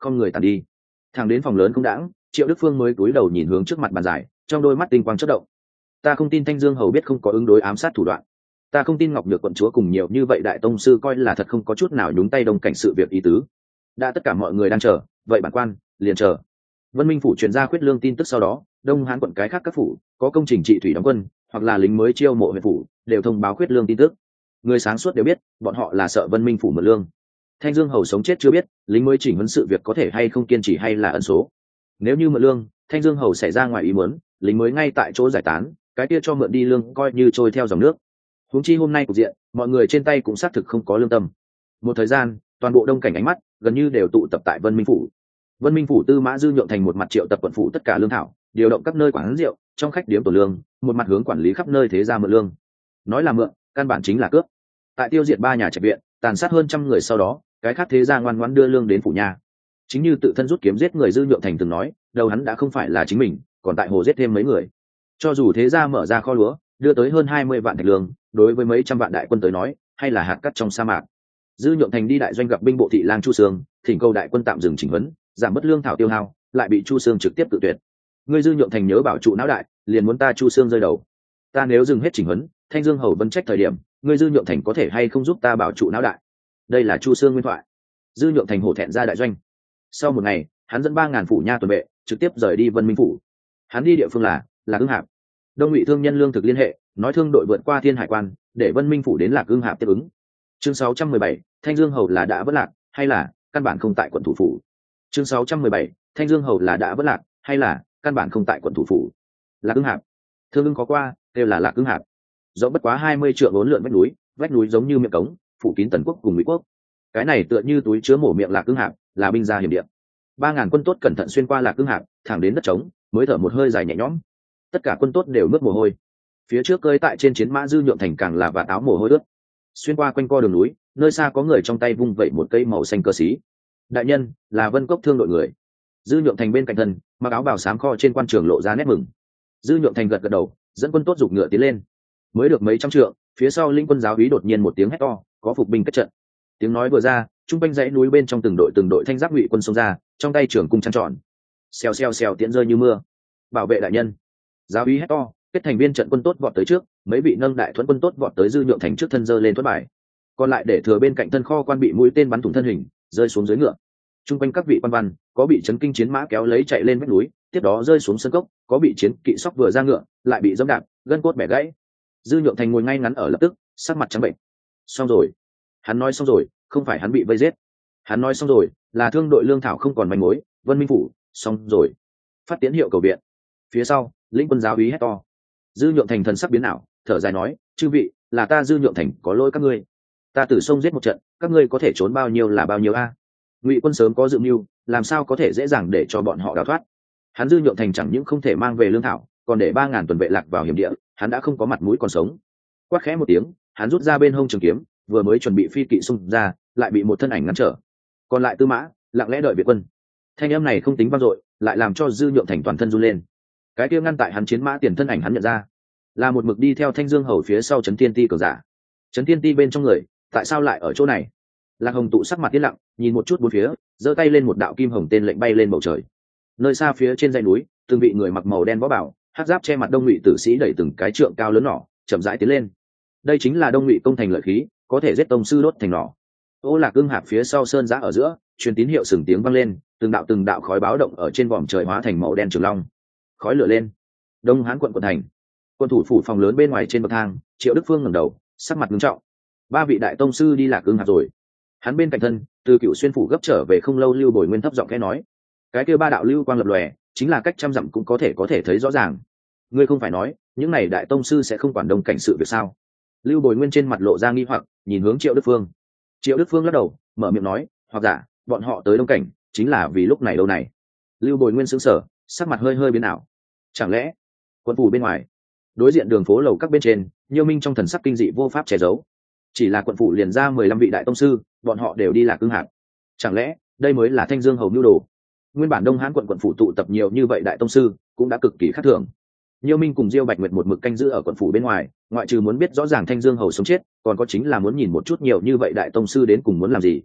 không người tàn đi. Thằng đến phòng lớn không đãng, Triệu Đức Phương mới cúi đầu nhìn hướng trước mặt bàn dài, trong đôi mắt tinh quang chớp động. Ta không tin Thanh Dương hầu biết không có ứng đối ám sát thủ đoạn. Ta không tin Ngọc Nhược quận chúa cùng nhiều như vậy đại tông sư coi là thật không có chút nào nhúng tay đông cảnh sự việc ý tứ. Đã tất cả mọi người đang chờ, vậy bản quan liền chờ. Vân Minh phủ truyền ra khuyết lương tin tức sau đó, Đông Hán quận cái khác các phủ có công trình trị thủy đóng quân, hoặc là lính mới chiêu mộ huyện phủ, đều thông báo khuyết lương tin tức. Người sáng suốt đều biết, bọn họ là sợ Vân Minh phủ mượn lương. Thanh Dương hầu sống chết chưa biết, lính mới chỉnh huấn sự việc có thể hay không kiên trì hay là ẩn số. Nếu như mượn lương, Thanh Dương hầu xảy ra ngoài ý muốn, lính mới ngay tại chỗ giải tán, cái kia cho mượn đi lương coi như trôi theo dòng nước. Huống chi hôm nay cục diện, mọi người trên tay cũng xác thực không có lương tâm. Một thời gian, toàn bộ đông cảnh ánh mắt gần như đều tụ tập tại Vân Minh phủ. Vân Minh phủ tư mã dư nhượng thành một mặt triệu tập quận phủ tất cả lương thảo, điều động các nơi quán rượu, trong khách điếm tổ lương, một mặt hướng quản lý khắp nơi thế gia mượn lương. Nói là mượn, căn bản chính là cướp. Tại tiêu diệt 3 nhà trạch viện, tàn sát hơn 100 người sau đó, cái khác thế gia ngoan ngoãn đưa lương đến phủ nhà. Chính như tự thân rút kiếm giết người dư nhượng thành từng nói, đầu hắn đã không phải là chính mình, còn tại hồ giết thêm mấy người. Cho dù thế gia mở ra kho lúa, đưa tới hơn 20 vạn thạch lương, đối với mấy trăm vạn đại quân tới nói, hay là hạt cát trong sa mạc. Dư nhượng thành đi đại doanh gặp binh bộ thị lang Chu Sương, thỉnh cầu đại quân tạm dừng chỉnh huấn, giảm bớt lương thảo tiêu hao, lại bị Chu Sương trực tiếp tự tuyệt. Ngươi Dư nhượng thành nhớ bảo trụ não đại, liền muốn ta Chu Sương rơi đầu. Ta nếu dừng hết chỉnh huấn, Thanh Dương hầu vân trách thời điểm, ngươi Dư nhượng thành có thể hay không giúp ta bảo trụ não đại. Đây là Chu Sương nguyên thoại. Dư nhượng thành hổ thẹn ra đại doanh. Sau một ngày, hắn dẫn 3000 phủ nha tuần vệ, trực tiếp rời đi Vân Minh phủ. Hắn đi địa phương là Ưng Hạp. Đông Ngụy thương nhân lương thực liên hệ, nói thương đội vượt qua Thiên Hải quan, để Vân Minh phủ đến Lạc Ưng Hạp tiếp ứng. Chương 617, Thanh Dương hầu là đã vất lạc, hay là căn bản không tại quận thủ phủ. Chương 617, Thanh Dương hầu là đã vất lạc, hay là căn bản không tại quận thủ phủ. Lạc Ưng Hạp. Thương ưng có qua, đều là Lạc Ưng Hạp. Rộng bất quá 20 trượng uốn lượn vách núi giống như miệng cống, phủ kín Tần quốc cùng Ngụy quốc. Cái này tựa như túi chứa mổ miệng Lạc Ưng Hạp, là binh gia hiểm địa. 3000 quân tốt cẩn thận xuyên qua Lạc Ưng Hạp, thẳng đến đất trống, mới thở một hơi dài nhẹ nhõm. Tất cả quân tốt đều nuốt mồ hôi. Phía trước cơi tại trên chiến mã Dư nhượng thành càng là vạt áo mồ hôi ướt. Xuyên qua quanh co đường núi, nơi xa có người trong tay vung vẩy một cây màu xanh cơ xí. Đại nhân, là Vân Cốc thương đội người. Dư nhượng thành bên cạnh thân, mặc áo bào xám kho trên quan trường lộ ra nét mừng. Dư nhượng thành gật gật đầu, dẫn quân tốt giục ngựa tiến lên. Mới được mấy trăm trượng, phía sau linh quân giáo úy đột nhiên một tiếng hét to, có phục binh kết trận. Tiếng nói vừa ra, trung quanh dãy núi bên trong từng đội thanh giáp Ngụy quân xông ra, trong tay trường cung trăng tròn. Xèo xèo xèo tiễn rơi như mưa. Bảo vệ đại nhân. Giáo úy hét to, kết thành viên trận quân tốt vọt tới trước, mấy vị nâng đại thuẫn quân tốt vọt tới Dư nhượng thành trước thân giơ lên thuẫn bài. Còn lại để thừa bên cạnh thân kho quan bị mũi tên bắn thủng thân hình, rơi xuống dưới ngựa. Trung quanh các vị quan văn, có bị chấn kinh chiến mã kéo lấy chạy lên vách núi, tiếp đó rơi xuống sân cốc, có bị chiến kỵ sóc vừa ra ngựa, lại bị giẫm đạp, gân cốt bẻ gãy. Dư nhượng thành ngồi ngay ngắn ở lập tức, sắc mặt trắng bệnh. Xong rồi. Hắn nói xong rồi, không phải hắn bị vây giết. Hắn nói xong rồi, là thương đội lương thảo không còn manh mối, Vân Minh phủ, xong rồi. Phát tiến hiệu cầu viện. Phía sau, lĩnh quân giáo úy hét to. Dư nhượng thành thần sắc biến ảo, thở dài nói, chư vị, là ta Dư nhượng thành có lỗi các ngươi. Ta tử sông giết một trận, các ngươi có thể trốn bao nhiêu là bao nhiêu a? Ngụy quân sớm có dự mưu, làm sao có thể dễ dàng để cho bọn họ đào thoát. Hắn Dư nhượng thành chẳng những không thể mang về lương thảo, còn để 3000 tuần vệ lạc vào hiểm địa, hắn đã không có mặt mũi còn sống. Quát khẽ một tiếng, hắn rút ra bên hông trường kiếm, vừa mới chuẩn bị phi kỵ xung ra, lại bị một thân ảnh ngăn trở. Còn lại Tư Mã lặng lẽ đợi Việt quân. Thanh âm này không tính vang dội, lại làm cho Dư nhượng thành toàn thân run lên. Cái kia ngăn tại hắn chiến mã tiền thân ảnh hắn nhận ra, là một mực đi theo Thanh Dương hầu phía sau Trấn Thiên Ti cường giả. Trấn Thiên Ti bên trong người, tại sao lại ở chỗ này? Lạc Hồng tụ sắc mặt yên lặng, nhìn một chút bốn phía, giơ tay lên một đạo kim hồng tên lệnh bay lên bầu trời. Nơi xa phía trên dãy núi, từng vị người mặc màu đen võ bảo, hắc giáp che mặt Đông Ngụy tử sĩ đẩy từng cái trượng cao lớn nỏ, chậm rãi tiến lên. Đây chính là Đông Ngụy công thành lợi khí, có thể giết tông sư đốt thành nỏ. Ô Lạc Ưng Hạp phía sau sơn giã ở giữa, truyền tín hiệu sừng tiếng vang lên, từng đạo khói báo động ở trên vòm trời hóa thành màu đen trường long. Khói lửa lên. Đông Hán quận thành. Quân thủ phủ phòng lớn bên ngoài trên bậc thang, Triệu Đức Phương ngẩng đầu, sắc mặt nghiêm trọng. 3 vị đại tông sư đi Lạc Ưng Hạp rồi. Hắn bên cạnh thân, từ Cựu Xuyên phủ gấp trở về không lâu Lưu Bồi Nguyên thấp giọng khẽ nói, cái kia 3 đạo lưu quang lập lòe, chính là cách trăm dặm cũng có thể thấy rõ ràng. Ngươi không phải nói, những này đại tông sư sẽ không quản đông cảnh sự việc sao? Lưu Bồi Nguyên trên mặt lộ ra nghi hoặc, nhìn hướng Triệu Đức Phương. Triệu Đức Phương lắc đầu, mở miệng nói, hoặc giả, bọn họ tới đông cảnh, chính là vì lúc này lâu này. Lưu Bồi Nguyên sững sờ, sắc mặt hơi biến ảo. Chẳng lẽ, quân phủ bên ngoài, đối diện đường phố lầu các bên trên, Nhiêu Minh trong thần sắc kinh dị vô pháp che giấu. Chỉ là quận phủ liền ra 15 vị đại tông sư, bọn họ đều đi Lạc Ưng Hạp. Chẳng lẽ đây mới là Thanh Dương hầu mưu đồ? Nguyên bản Đông Hán quận phủ tụ tập nhiều như vậy đại tông sư, cũng đã cực kỳ khác thường. Nhiêu Minh cùng Diêu Bạch Nguyệt một mực canh giữ ở quận phủ bên ngoài, ngoại trừ muốn biết rõ ràng Thanh Dương hầu sống chết, còn có chính là muốn nhìn một chút nhiều như vậy đại tông sư đến cùng muốn làm gì.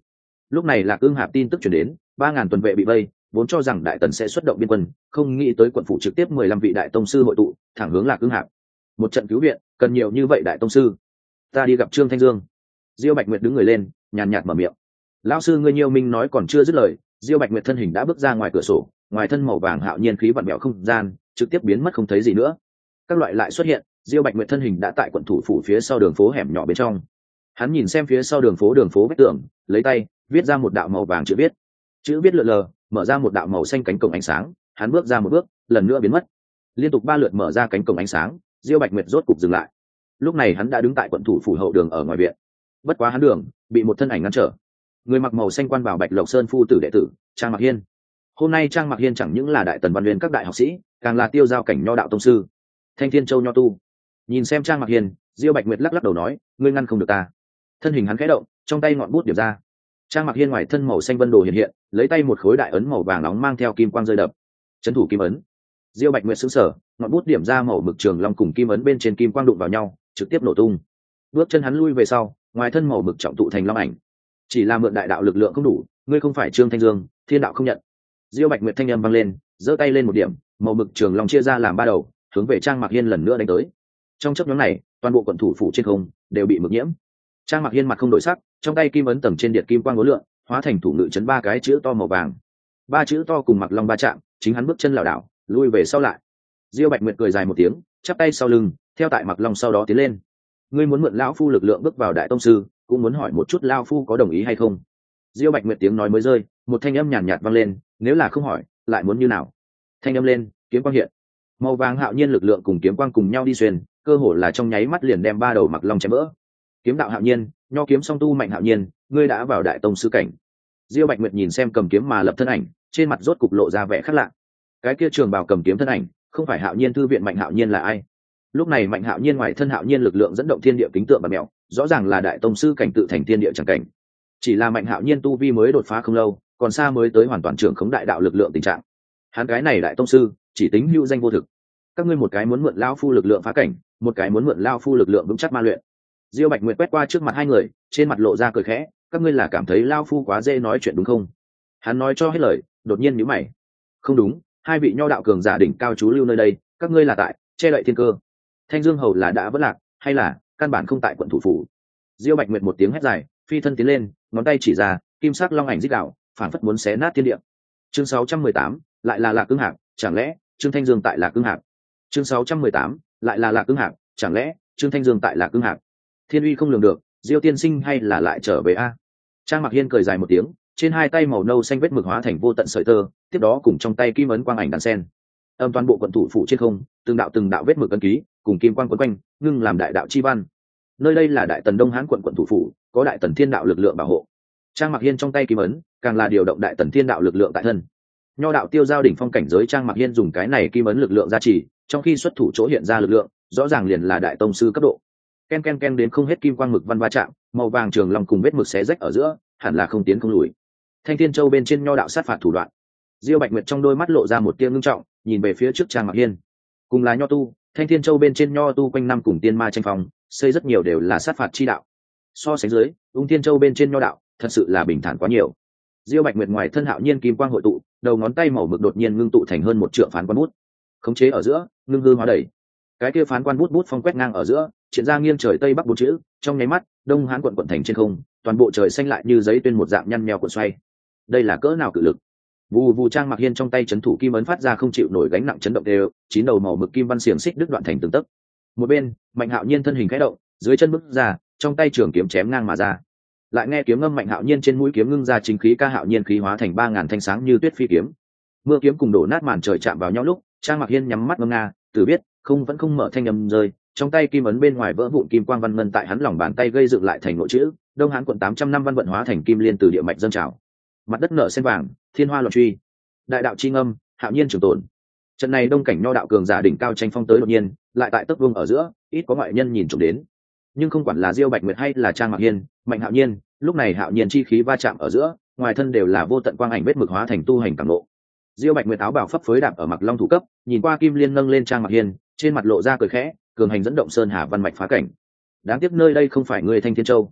lúc này Lạc Ưng Hạp tin tức chuyển đến, 3.000 tuần vệ bị vây, vốn cho rằng đại tần sẽ xuất động biên quân, không nghĩ tới quận phủ trực tiếp 15 vị đại tông sư hội tụ, thẳng hướng Lạc Ưng Hạp. Một trận cứu viện, cần nhiều như vậy đại tông sư. Ta đi gặp Trương Thanh Dương. Diêu Bạch Nguyệt đứng người lên, nhàn nhạt mở miệng. Lão sư ngươi Nhiêu Minh nói còn chưa dứt lời, Diêu Bạch Nguyệt thân hình đã bước ra ngoài cửa sổ, ngoài thân màu vàng hạo nhiên khí vặn vẹo không gian, trực tiếp biến mất không thấy gì nữa. Các loại lại xuất hiện, Diêu Bạch Nguyệt thân hình đã tại quận thủ phủ phía sau đường phố hẻm nhỏ bên trong. Hắn nhìn xem phía sau đường phố vách tường, lấy tay viết ra một đạo màu vàng chữ viết lượn lờ, mở ra một đạo màu xanh cánh cổng ánh sáng. Hắn bước ra một bước, lần nữa biến mất. Liên tục 3 lượt mở ra cánh cổng ánh sáng, Diêu Bạch Nguyệt rốt cục dừng lại. Lúc này hắn đã đứng tại quận thủ phủ hậu đường ở ngoài viện. Bất quá hắn đường bị một thân ảnh ngăn trở. Người mặc màu xanh quan vào Bạch Lộc Sơn phu tử đệ tử Trang Mặc Hiên. Hôm nay Trang Mặc Hiên chẳng những là đại tần văn nguyên các đại học sĩ, càng là tiêu giao cảnh nho đạo tông sư, Thanh Thiên Châu nho tu. Nhìn xem Trang Mặc Hiên, Diêu Bạch Nguyệt lắc lắc đầu nói, ngươi ngăn không được ta. Thân hình hắn khẽ động, trong tay ngọn bút điểm ra. Trang Mặc Hiên ngoài thân màu xanh vân đồ hiện hiện, lấy tay một khối đại ấn màu vàng nóng mang theo kim quang rơi đập. Trấn thủ kim ấn. Diêu Bạch Nguyệt sững sờ, ngọn bút điểm ra màu mực trường long cùng kim ấn bên trên kim quang đụng vào nhau, trực tiếp nổ tung. Bước chân hắn lui về sau, ngoài thân màu mực trọng tụ thành long ảnh. Chỉ là mượn đại đạo lực lượng không đủ, ngươi không phải Trương Thanh Dương, thiên đạo không nhận. Diêu Bạch Nguyệt thanh âm vang lên, giơ tay lên một điểm, màu mực trường long chia ra làm 3 đầu, hướng về Trang Mặc Hiên lần nữa đánh tới. Trong chớp nhoáng này, toàn bộ quận thủ phủ trên không đều bị mực nhiễm. Trang Mặc Hiên mặt không đổi sắc, trong tay kim ấn tầng trên điện kim quang ngố lượng, hóa thành thủ ngự chấn 3 cái chữ to màu vàng. 3 chữ to cùng Mặc Long va chạm, chính hắn bước chân lảo đảo, lui về sau lại. Diêu Bạch Nguyệt cười dài một tiếng, chắp tay sau lưng, theo tại Mặc Long sau đó tiến lên. Ngươi muốn mượn lão phu lực lượng bước vào đại tông sư, cũng muốn hỏi một chút lão phu có đồng ý hay không. Diêu Bạch Nguyệt tiếng nói mới rơi, một thanh âm nhàn nhạt vang lên, nếu là không hỏi, lại muốn như nào? Thanh âm lên, kiếm quang hiện. Màu vàng hạo nhiên lực lượng cùng kiếm quang cùng nhau đi xuyên, cơ hồ là trong nháy mắt liền đem 3 đầu Mặc Long chém vỡ. Kiếm đạo hạo nhiên, nho kiếm song tu mạnh hạo nhiên, ngươi đã vào đại tông sư cảnh. Diêu Bạch Nguyệt nhìn xem cầm kiếm mà lập thân ảnh, trên mặt rốt cục lộ ra vẻ khác lạ. Cái kia trường bào cầm kiếm thân ảnh, không phải Hạo Nhiên thư viện Mạnh Hạo Nhiên là ai? Lúc này Mạnh Hạo Nhiên ngoài thân hạo nhiên lực lượng dẫn động thiên địa kính tượng và mèo, rõ ràng là đại tông sư cảnh tự thành thiên địa chẳng cảnh. Chỉ là Mạnh Hạo Nhiên tu vi mới đột phá không lâu, còn xa mới tới hoàn toàn trưởng khống đại đạo lực lượng tình trạng. Hắn cái này đại tông sư, chỉ tính hữu danh vô thực. Các ngươi một cái muốn mượn lão phu lực lượng phá cảnh, một cái muốn mượn lão phu lực lượng vững chắc ma luyện. Diêu Bạch Nguyệt quét qua trước mặt hai người, trên mặt lộ ra cười khẽ, các ngươi là cảm thấy lão phu quá dễ nói chuyện đúng không? Hắn nói cho hết lời, đột nhiên nhíu mày. Không đúng, hai vị nho đạo cường giả đỉnh cao chú lưu nơi đây, các ngươi là tại che đậy thiên cơ. Thanh Dương hầu là đã vỡ lạc, hay là căn bản không tại quận thủ phủ? Diêu Bạch Nguyệt một tiếng hét dài, phi thân tiến lên, ngón tay chỉ ra, kim sắc long ảnh rít gào, phản phất muốn xé nát thiên địa. Chương 618, lại là Lạc Ưng Hạc, chẳng lẽ Trương Thanh Dương tại Lạc Ưng Hạc? Chương 618, lại là Lạc Ưng Hạc, chẳng lẽ Trương Thanh Dương tại Lạc Ưng Hạc? Thiên uy không lường được, Diêu tiên sinh hay là lại trở về a? Trang Mặc Hiên cười dài một tiếng, trên hai tay màu nâu xanh vết mực hóa thành vô tận sợi tơ, tiếp đó cùng trong tay kim ấn quang ảnh đan sen. Âm toàn bộ quận thủ phủ trên không, từng đạo vết mực ấn ký, cùng kim quang quấn quanh, ngưng làm đại đạo chi văn. Nơi đây là Đại Tần Đông Hán quận thủ phủ, có Đại Tần Thiên đạo lực lượng bảo hộ. Trang Mặc Hiên trong tay kim ấn, càng là điều động Đại Tần Thiên đạo lực lượng tại thân. Nho đạo tiêu giao đỉnh phong cảnh giới Trang Mặc Hiên dùng cái này kim ấn lực lượng gia trì, trong khi xuất thủ chỗ hiện ra lực lượng, rõ ràng liền là đại tông sư cấp độ. Ken ken ken đến không hết kim quang mực văn va chạm, màu vàng trường long cùng vết mực xé rách ở giữa, hẳn là không tiến không lùi. Thanh Thiên Châu bên trên nho đạo sát phạt thủ đoạn. Diêu Bạch Nguyệt trong đôi mắt lộ ra một tia ngưng trọng, nhìn về phía trước Trang Mặc Hiên. Cùng là nho tu, Thanh Thiên Châu bên trên nho tu quanh năm cùng tiên ma tranh phòng, xây rất nhiều đều là sát phạt chi đạo. So sánh dưới, Ung Thiên Châu bên trên nho đạo, thật sự là bình thản quá nhiều. Diêu Bạch Nguyệt ngoài thân hạo nhiên kim quang hội tụ, đầu ngón tay màu mực đột nhiên ngưng tụ thành hơn 1 trượng phán quan bút. Khống chế ở giữa, ngưng hư hóa đầy. Cái kia phán quan bút phong quét ngang ở giữa, triển ra nghiêng trời tây bắc 4 chữ, trong nháy mắt, Đông Hán quận thành trên không, toàn bộ trời xanh lại như giấy tuyên một dạng nhăn nheo cuộn xoay. Đây là cỡ nào cự lực? Vù vù Trang Mặc Hiên trong tay chấn thủ kim ấn phát ra không chịu nổi gánh nặng chấn động đều, 9 đầu màu mực kim văn xiềng xích đứt đoạn thành từng tấc. Một bên, Mạnh Hạo Nhiên thân hình khẽ động, dưới chân bước ra, trong tay trường kiếm chém ngang mà ra. Lại nghe kiếm ngâm Mạnh Hạo Nhiên trên mũi kiếm ngưng ra chính khí ca hạo nhiên khí hóa thành 3000 thanh sáng như tuyết phi kiếm. Mưa kiếm cùng đổ nát màn trời chạm vào nhau lúc, Trang Mặc Hiên nhắm mắt ngâm nga, tử biết, vẫn không mở thanh âm rơi, trong tay kim ấn bên ngoài vỡ vụn kim quang văn ngân tại hắn lòng bàn tay gây dựng lại thành nội chữ, Đông Hán quận 800 năm văn vận hóa thành kim liên từ địa mạch dâng trào. Mặt đất nở sen vàng, thiên hoa loạn truy. Đại đạo chi ngâm, hạo nhiên trường tồn. Trận này đông cảnh nho đạo cường giả đỉnh cao tranh phong tới đột nhiên, lại tại tấc vương ở giữa, ít có ngoại nhân nhìn trộm đến. Nhưng không quản là Diêu Bạch Nguyệt hay là Trang Mặc Hiên, Mạnh Hạo Nhiên, lúc này hạo nhiên chi khí va chạm ở giữa, ngoài thân đều là vô tận quang ảnh vết mực hóa thành tu hành cảm ngộ. Diêu Bạch Nguyệt áo bào phấp phới đạp ở Mặc Long thủ cấp, nhìn qua kim liên nâng lên Trang Mặc Hiên, trên mặt lộ ra cười khẽ, cường hành dẫn động sơn hà văn mạch phá cảnh. Đáng tiếc nơi đây không phải người Thanh Thiên Châu.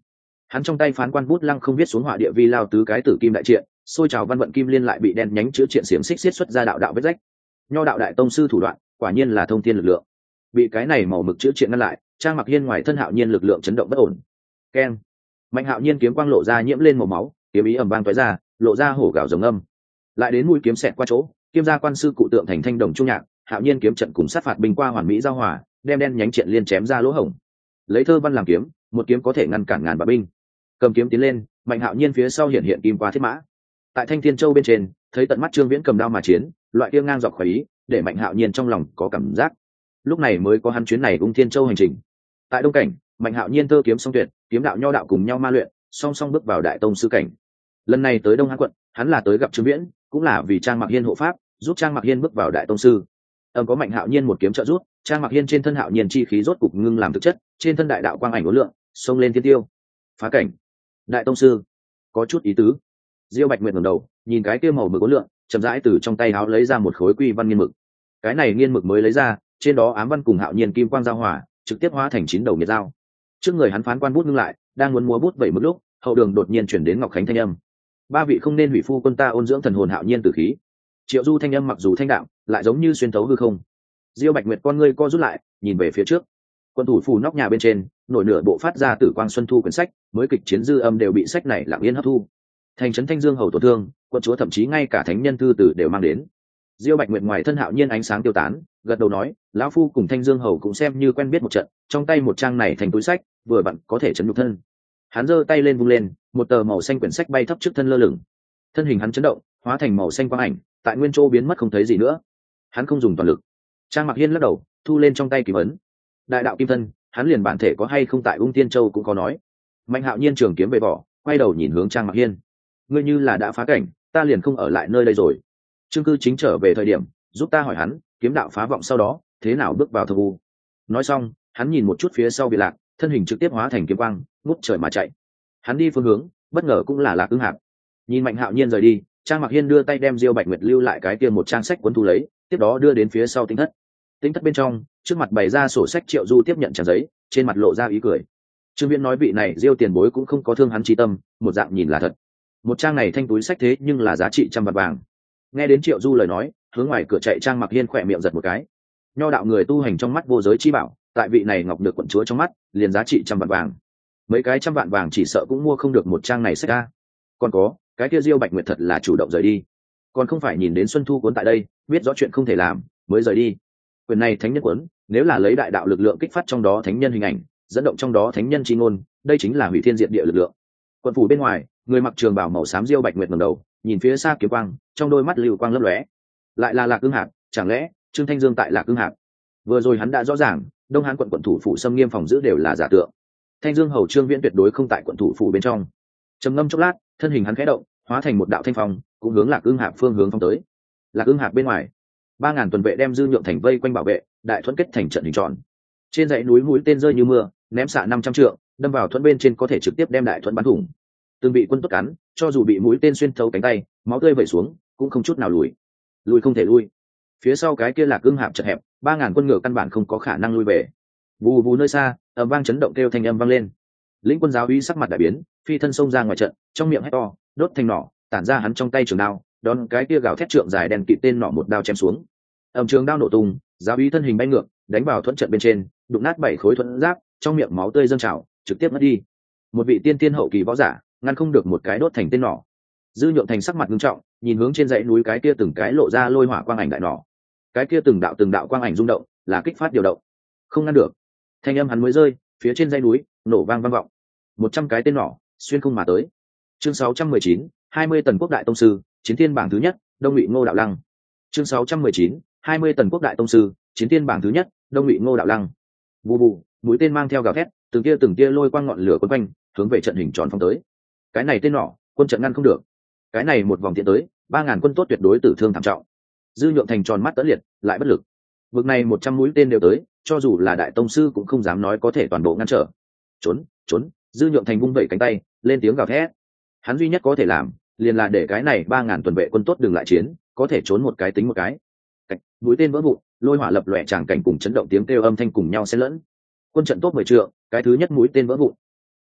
Hắn trong tay phán quan bút lăng không viết xuống họa địa vi lao tứ cái tử kim đại triện, xôi trào văn vận kim liên lại bị đen nhánh chữ triện xiềng xích xiết xuất ra đạo đạo vết rách. Nho đạo đại tông sư thủ đoạn quả nhiên là thông thiên lực lượng. Bị cái này màu mực chữ triện ngăn lại, Trang Mặc Hiên ngoài thân Hạo Nhiên lực lượng chấn động bất ổn. Keng. Mạnh Hạo Nhiên kiếm quang lộ ra nhiễm lên màu máu, kiếm ý ầm vang tóe ra, lộ ra hổ gào rồng âm. Lại đến mũi kiếm xẹt qua chỗ, kiếm gia quan sư cụ tượng thành thanh đồng trung nhạc, Hạo Nhiên kiếm trận cùng sát phạt binh qua hoàn mỹ giao hòa, đem đen nhánh triện liên chém ra lỗ hổng. Lấy thơ văn làm kiếm, một kiếm có thể ngăn cản ngàn bạ binh. Cầm kiếm tiến lên, Mạnh Hạo Nhiên phía sau hiện hiện kim qua thiết mã. Tại Thanh Thiên Châu bên trên, thấy tận mắt Trương Viễn cầm đao mà chiến, loại kia ngang dọc khỏi ý, để Mạnh Hạo Nhiên trong lòng có cảm giác. Lúc này mới có hắn chuyến này Ung Thiên Châu hành trình. Tại Đông cảnh, Mạnh Hạo Nhiên tơ kiếm song tuyệt, kiếm đạo nho đạo cùng nhau ma luyện, song song bước vào đại tông sư cảnh. Lần này tới Đông Hán quận, hắn là tới gặp Trương Viễn, cũng là vì Trang Mặc Hiên hộ pháp, giúp Trang Mặc Hiên bước vào đại tông sư. Có Mạnh Hạo Nhiên một kiếm trợ giúp, Trang Mặc Hiên trên thân Hạo Nhiên chi khí rốt cục ngưng làm thực chất, trên thân đại đạo quang ảnh uốn lượn, xông lên thiên tiêu. Phá cảnh. Đại tông sư, có chút ý tứ. Diêu Bạch Nguyệt ngẩng đầu, nhìn cái kia màu mực uốn lượn, chậm rãi từ trong tay áo lấy ra một khối quy văn nghiên mực. Cái này nghiên mực mới lấy ra, trên đó ám văn cùng Hạo Nhiên kim quang giao hòa, trực tiếp hóa thành 9 đầu nghiệt dao. Trước người hắn phán quan bút ngưng lại, đang muốn múa bút vậy một lúc, hậu đường đột nhiên chuyển đến Ngọc Khánh thanh âm. Ba vị không nên hủy phu quân ta ôn dưỡng thần hồn Hạo Nhiên tử khí. Triệu Du thanh âm mặc dù thanh đạm, lại giống như xuyên thấu hư không. Diêu Bạch Nguyệt con ngươi co rút lại, nhìn về phía trước. Quân thủ phủ nóc nhà bên trên, nổi nửa bộ phát ra Tử Quang Xuân Thu quyển sách, mới kịch chiến dư âm đều bị sách này lặng yên hấp thu. Thành trấn Thanh Dương hầu tổn thương, quân chúa thậm chí ngay cả thánh nhân thư tử đều mang đến. Diêu Bạch Nguyệt ngoài thân Hạo Nhiên ánh sáng tiêu tán, gật đầu nói, lão phu cùng Thanh Dương hầu cũng xem như quen biết một trận, trong tay một trang này thành túi sách, vừa vặn có thể chấn nhục thân. Hắn giơ tay lên vung lên, một tờ màu xanh quyển sách bay thấp trước thân lơ lửng. Thân hình hắn chấn động, hóa thành màu xanh quang ảnh, tại nguyên chỗ biến mất không thấy gì nữa. Hắn không dùng toàn lực. Trang Mặc Hiên lắc đầu, thu lên trong tay kiếm ấn. Đại đạo kim thân, hắn liền bản thể có hay không tại Ung Tiên Châu cũng có nói. Mạnh Hạo Nhiên trường kiếm về vỏ, quay đầu nhìn hướng Trang Mặc Hiên. Ngươi như là đã phá cảnh, ta liền không ở lại nơi đây rồi. Trương Cư Chính trở về thời điểm, giúp ta hỏi hắn, kiếm đạo phá vọng sau đó, thế nào bước vào thơ u. Nói xong, hắn nhìn một chút phía sau Vị Lạc, thân hình trực tiếp hóa thành kiếm quang, ngút trời mà chạy. Hắn đi phương hướng, bất ngờ cũng là Lạc Ưng Hạp. Nhìn Mạnh Hạo Nhiên rời đi, Trang Mặc Hiên đưa tay đem Diêu Bạch Nguyệt lưu lại cái kia một trang sách cuốn thu lấy, tiếp đó đưa đến phía sau Tĩnh Thất. Tĩnh Thất bên trong, trước mặt bày ra sổ sách Triệu Du tiếp nhận trang giấy, trên mặt lộ ra ý cười. Trương Viễn nói vị này Diêu tiền bối cũng không có thương hắn chi tâm, một dạng nhìn là thật. Một trang này thanh túi sách thế nhưng là giá trị trăm bạc vàng. Nghe đến Triệu Du lời nói, hướng ngoài cửa chạy Trang Mặc Hiên khỏe miệng giật một cái. Nho đạo người tu hành trong mắt vô giới chi bảo, tại vị này ngọc được quận chúa trong mắt, liền giá trị trăm vạn vàng. Mấy cái trăm vạn vàng chỉ sợ cũng mua không được một trang này sách ra. Còn có, cái kia Diêu Bạch Nguyệt thật là chủ động rời đi, còn không phải nhìn đến Xuân Thu cuốn tại đây, biết rõ chuyện không thể làm, mới rời đi. Quyền này thánh nhân cuốn, nếu là lấy đại đạo lực lượng kích phát trong đó thánh nhân hình ảnh, dẫn động trong đó thánh nhân chi ngôn, đây chính là hủy thiên diệt địa lực lượng. Quận phủ bên ngoài, người mặc trường bào màu xám Diêu Bạch Nguyệt ngẩng đầu, nhìn phía xa kiếm quang, trong đôi mắt lưu quang lấp lóe. Lại là Lạc Ưng Hạp, chẳng lẽ Trương Thanh Dương tại Lạc Ưng Hạp? Vừa rồi hắn đã rõ ràng, Đông Hán quận thủ phủ xâm nghiêm phòng giữ đều là giả tượng. Thanh Dương hầu Trương Viễn tuyệt đối không tại quận thủ phủ bên trong. Trầm ngâm chốc lát, thân hình hắn khẽ động, hóa thành một đạo thanh phong, cũng hướng Lạc Ưng Hạp phương hướng phong tới. Lạc Ưng Hạp bên ngoài, 3000 tuần vệ đem Dư Nhượng Thành vây quanh bảo vệ, đại thuẫn kết thành trận hình tròn. Trên dãy núi mũi tên rơi như mưa, ném xạ 500 trượng, đâm vào thuẫn bên trên có thể trực tiếp đem đại thuẫn bắn thủng. Từng bị quân tốt cắn, cho dù bị mũi tên xuyên thấu cánh tay, máu tươi vẩy xuống, cũng không chút nào lùi không thể lui. Phía sau cái kia Lạc Ưng Hạp chật hẹp, 3000 quân ngựa căn bản không có khả năng lui về. Vù vù nơi xa, ầm vang chấn động kêu thanh âm vang lên. Lĩnh quân giáo úy sắc mặt đại biến, phi thân xông ra ngoài trận, trong miệng hét to, đốt thanh nỏ, tản ra hắn trong tay trường đao, đón cái kia gào thét trượng dài đen kịt tên nỏ một đao chém xuống. Trường đao nổ tung, giáo úy thân hình bay ngược, đánh vào thuẫn trận bên trên, đụng nát 7 khối thuẫn giáp, trong miệng máu tươi dâng trào, trực tiếp mất đi. Một vị tiên tiên hậu kỳ võ giả, ngăn không được một cái đốt thành tên nỏ. Dư Nhượng Thành sắc mặt nghiêm trọng, nhìn hướng trên dãy núi cái kia từng cái lộ ra lôi hỏa quang ảnh đại nỏ. Cái kia từng đạo quang ảnh rung động, là kích phát điều động. Không ngăn được. Thanh âm hắn mới rơi, phía trên dãy núi, nổ vang vang vọng. 100 cái tên nỏ xuyên không mà tới. Chương 619, 20 tần quốc đại tông sư, chiến thiên bảng thứ nhất, Đông Ngụy Ngô Đạo Lăng. Chương 619, 20 tần quốc đại tông sư, chiến thiên bảng thứ nhất, Đông Ngụy Ngô Đạo Lăng. Bù bù, mũi tên mang theo gào thét, từng tia lôi quang ngọn lửa quấn quanh, hướng về trận hình tròn phong tới. Cái này tên nỏ, quân trận ngăn không được. Cái này một vòng tiến tới, 3000 quân tốt tuyệt đối tử thương thảm trọng. Dư Nhượng Thành tròn mắt tẫn liệt, lại bất lực. Vực này 100 mũi tên đều tới, cho dù là đại tông sư cũng không dám nói có thể toàn bộ ngăn trở. Trốn. Dư Nhượng Thành vung vẩy cánh tay, lên tiếng gào thét. Hắn duy nhất có thể làm, liền là để cái này 3000 tuần vệ quân tốt đừng lại chiến, có thể trốn một cái tính một cái. Mũi tên vỡ vụn, lôi hỏa lập lòe tràng cảnh cùng chấn động tiếng kêu âm thanh cùng nhau xen lẫn. Quân trận tốt 10 trượng, cái thứ nhất mũi tên vỡ vụn.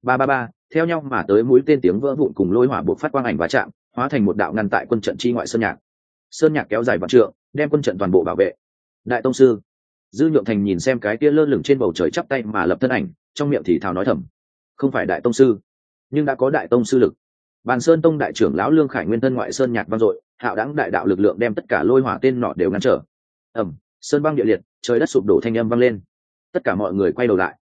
Ba ba ba, theo nhau mà tới mũi tên tiếng vỡ vụn cùng lôi hỏa buộc phát quang ảnh va chạm, hóa thành một đạo ngăn tại quân trận chi ngoại sơn nhạc. Sơn nhạc kéo dài vạn trượng, đem quân trận toàn bộ bảo vệ. Đại tông sư. Dư Nhượng Thành nhìn xem cái kia lơ lửng trên bầu trời chắp tay mà lập thân ảnh, trong miệng thì thào nói thầm, không phải đại tông sư, nhưng đã có đại tông sư lực. Bàn Sơn Tông đại trưởng lão Lương Khải Nguyên thân ngoại sơn nhạc vang dội, hạo đãng đại đạo lực lượng đem tất cả lôi hỏa tên nọ đều ngăn trở. Sơn băng địa liệt, trời đất sụp đổ thanh âm vang lên. Tất cả mọi người quay đầu lại.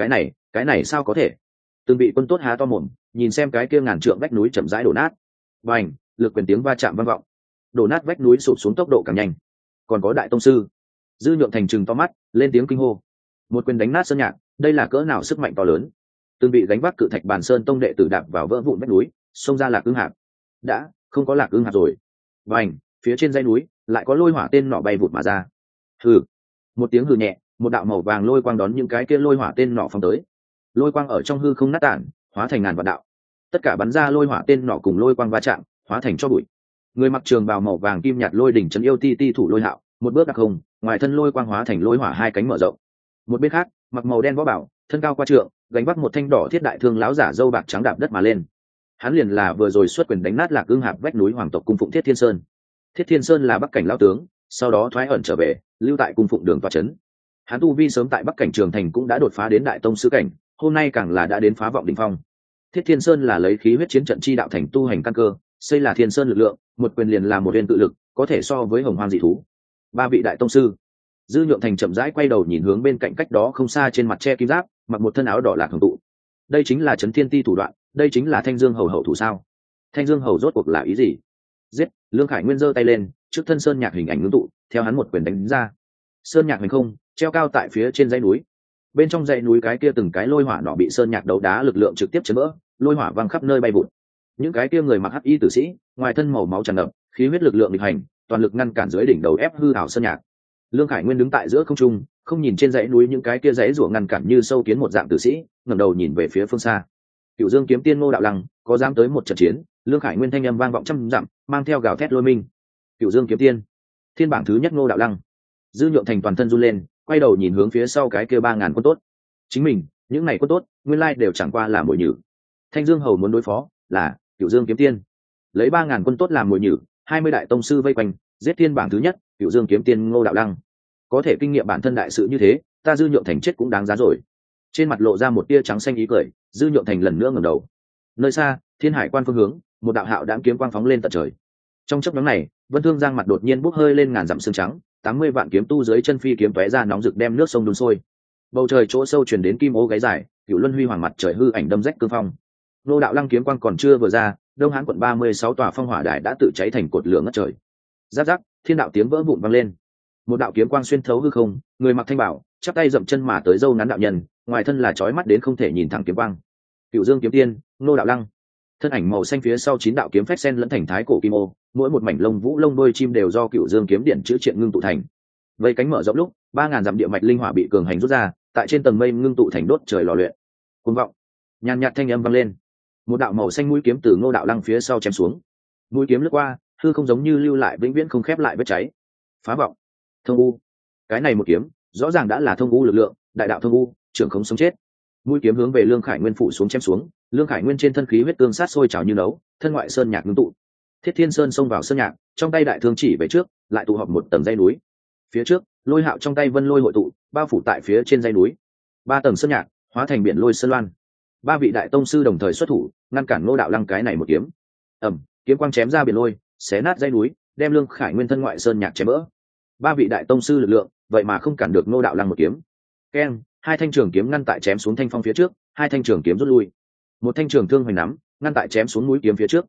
Cái này sao có thể? Từng bị quân tốt há to mồm, nhìn xem cái kia ngàn trượng vách núi chậm rãi đổ nát. Bành, lực quyền tiếng va chạm vang vọng. Đổ nát vách núi sụp xuống tốc độ càng nhanh. Còn có đại tông sư. Dư Nhượng Thành trừng to mắt, lên tiếng kinh hô. Một quyền đánh nát sơn nhạc, đây là cỡ nào sức mạnh to lớn. Từng bị gánh vác cự thạch Bàn Sơn Tông đệ tử đạp vào vỡ vụn vách núi, xông ra Lạc Ưng Hạp. Đã không có Lạc Ưng Hạp rồi. Bành, phía trên dãy núi lại có lôi hỏa tên nọ bay vụt mà ra. Hừ. Một tiếng hừ nhẹ, một đạo màu vàng lôi quang đón những cái kia lôi hỏa tên nọ phóng tới. Lôi quang ở trong hư không nát tản, hóa thành ngàn vạn đạo. Tất cả bắn ra lôi hỏa tên nọ cùng lôi quang va chạm, hóa thành cho bụi. Người mặc trường bào màu vàng kim nhạt lôi đỉnh trấn yêu ti ti thủ lôi hạo, một bước đặc hùng, ngoài thân lôi quang hóa thành lôi hỏa hai cánh mở rộng. Một bên khác, mặc màu đen võ bảo, thân cao qua trượng, gánh vác một thanh đỏ thiết đại thương láo giả dâu bạc trắng đạp đất mà lên. Hắn liền là vừa rồi xuất quyền đánh nát Lạc Ưng Hạp vách núi hoàng tộc cung phụng Thiết Thiên Sơn. Thiết Thiên Sơn là bắc cảnh lão tướng, sau đó thoái ẩn trở về, lưu tại cung phụng đường tọa trấn. Hắn tu vi sớm tại bắc cảnh trường thành cũng đã đột phá đến đại tông sư cảnh, hôm nay càng là đã đến phá vọng đỉnh phong. Thiết Thiên Sơn là lấy khí huyết chiến trận chi đạo thành tu hành căn cơ, xây là Thiên Sơn lực lượng, một quyền liền là một viên tự lực, có thể so với hồng hoang dị thú. Ba vị đại tông sư. Dư Nhượng Thành chậm rãi quay đầu nhìn hướng bên cạnh cách đó không xa trên mặt che kim giáp, mặc một thân áo đỏ Lạc Hồng tụ. Đây chính là Trấn Thiên Ti thủ đoạn, đây chính là Thanh Dương hầu hậu thủ sao? Thanh Dương hầu rốt cuộc là ý gì? Giết! Lương Khải Nguyên giơ tay lên, trước thân sơn nhạc hình ảnh ngưng tụ, theo hắn một quyền đánh ra. Sơn nhạc hành không, treo cao tại phía trên dãy núi. Bên trong dãy núi cái kia từng cái lôi hỏa nọ bị sơn nhạc đấu đá lực lượng trực tiếp chấn vỡ, lôi hỏa văng khắp nơi bay vụt. Những cái kia người mặc hắc y tử sĩ, ngoài thân màu máu tràn ngập, khí huyết lực lượng nghịch hành, toàn lực ngăn cản dưới đỉnh đầu ép hư ảo sơn nhạc. Lương Khải Nguyên đứng tại giữa không trung, không nhìn trên dãy núi những cái kia dãy rủa ngăn cản như sâu kiến một dạng tử sĩ, ngẩng đầu nhìn về phía phương xa. Cửu Dương kiếm tiên Ngô Đạo Lăng có dám tới một trận chiến? Lương Khải Nguyên thanh âm vang vọng trăm dặm, mang theo gào thét lôi minh. Cửu Dương kiếm tiên, thiên bảng thứ nhất Ngô Đạo Lăng. Dư Nhượng Thành toàn thân run lên, quay đầu nhìn hướng phía sau cái kia 3000 quân tốt. Chính mình, những này quân tốt, nguyên lai đều chẳng qua là mồi nhử. Thanh Dương hầu muốn đối phó là Cửu Dương kiếm tiên, lấy 3000 quân tốt làm mồi nhử, 20 đại tông sư vây quanh, giết thiên bảng thứ nhất, Cửu Dương kiếm tiên Ngô Đạo Lăng. Có thể kinh nghiệm bản thân đại sự như thế, ta Dư Nhượng Thành chết cũng đáng giá rồi. Trên mặt lộ ra một tia trắng xanh ý cười, Dư Nhượng Thành lần nữa ngẩng đầu. Nơi xa, Thiên Hải quan phương hướng, một đạo hạo đãng kiếm quang phóng lên tận trời. Trong chốc ngắn này, Vân Thương Giang mặt đột nhiên bốc hơi lên ngàn dặm sương trắng, 80 vạn kiếm tu dưới chân phi kiếm tóe ra nóng rực đem nước sông đun sôi. Bầu trời chỗ sâu truyền đến kim ô gáy dài, Cửu Luân Huy hoàng mặt trời hư ảnh đâm rách cương phong. Ngô Đạo Lăng kiếm quang còn chưa vừa ra, Đông Hán quận 36 tòa phong hỏa đài đã tự cháy thành cột lửa ngất trời. Giáp giáp, thiên đạo tiếng vỡ vụn vang lên. Một đạo kiếm quang xuyên thấu hư không, người mặc thanh bảo, chắp tay dậm chân mà tới dâu ngắn đạo nhân, ngoài thân là chói mắt đến không thể nhìn thẳng kiếm quang. Cửu Dương kiếm tiên, Ngô Đạo Lăng. Thân ảnh màu xanh phía sau 9 đạo kiếm phách sen lẫn thành thái cổ kim ô, mỗi một mảnh lông vũ lông đôi chim đều do Cửu Dương kiếm điện chữ triện ngưng tụ thành. Vây cánh mở rộng lúc, 3000 dặm địa mạch linh hỏa bị cường hành rút ra, tại trên tầng mây ngưng tụ thành đốt trời lò luyện. Cuồng vọng, nhàn nhạt thanh âm vang lên. Một đạo màu xanh mũi kiếm từ Ngô Đạo Lăng phía sau chém xuống. Mũi kiếm lướt qua, hư không giống như lưu lại vĩnh viễn không khép lại vết cháy. Phá vọng, thông u. Cái này một kiếm, rõ ràng đã là thông u lực lượng, đại đạo thông u, trưởng không sống chết. Mũi kiếm hướng về Lương Khải Nguyên phủ xuống chém xuống, Lương Khải Nguyên trên thân khí huyết tương sát sôi trào như nấu, thân ngoại sơn nhạc ngưng tụ. Thiết Thiên Sơn xông vào sơn nhạc, trong tay đại thương chỉ về trước, lại tụ họp một tầng dây núi. Phía trước, lôi hạo trong tay vân lôi hội tụ, bao phủ tại phía trên dây núi. 3 tầng sơn nhạc hóa thành biển lôi sơn loan. 3 vị đại tông sư đồng thời xuất thủ, ngăn cản Ngô Đạo Lăng cái này một kiếm. Kiếm quang chém ra biển lôi, xé nát dây núi, đem Lương Khải Nguyên thân ngoại sơn nhạc chém vỡ. 3 vị đại tông sư lực lượng, vậy mà không cản được Ngô Đạo Lăng một kiếm. Keng, 2 thanh trường kiếm ngăn tại chém xuống thanh phong phía trước, 2 thanh trường kiếm rút lui. Một thanh trường thương hoành nắm, ngăn tại chém xuống mũi kiếm phía trước.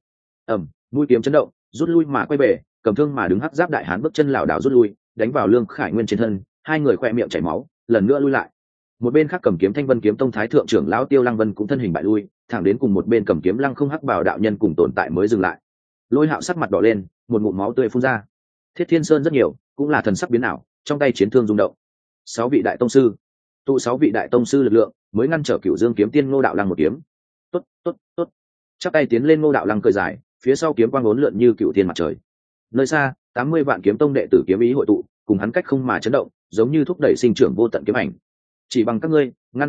Mũi kiếm chấn động, rút lui mà quay về, cầm thương mà đứng hắc giáp đại hán bước chân lảo đảo rút lui, đánh vào Lương Khải Nguyên trên thân, hai người khoe miệng chảy máu, lần nữa lui lại. Một bên khác cầm kiếm Thanh Vân kiếm tông thái thượng trưởng lão Tiêu Lăng Vân cũng thân hình bại lui, thẳng đến cùng một bên cầm kiếm Lăng Không hắc bảo đạo nhân cùng tồn tại mới dừng lại. Lôi Hạo sắc mặt đỏ lên, một ngụm máu tươi phun ra. Thiết Thiên Sơn rất nhiều, cũng là thần sắc biến ảo, trong tay chiến thương rung động. 6 vị đại tông sư, tụ 6 vị đại tông sư lực lượng, mới ngăn trở Cửu Dương kiếm tiên Ngô Đạo Lăng một kiếm. Tốt, tốt, tốt. Chắp tay tiến lên Ngô Đạo Lăng cười dài, phía sau kiếm quang uốn lượn như cựu thiên mặt trời. Nơi xa, 80 vạn kiếm tông đệ tử kiếm ý hội tụ, cùng hắn cách không mà chấn động, giống như thúc đẩy sinh trưởng vô tận kiếm ảnh. Chỉ bằng các ngươi, ngăn không được,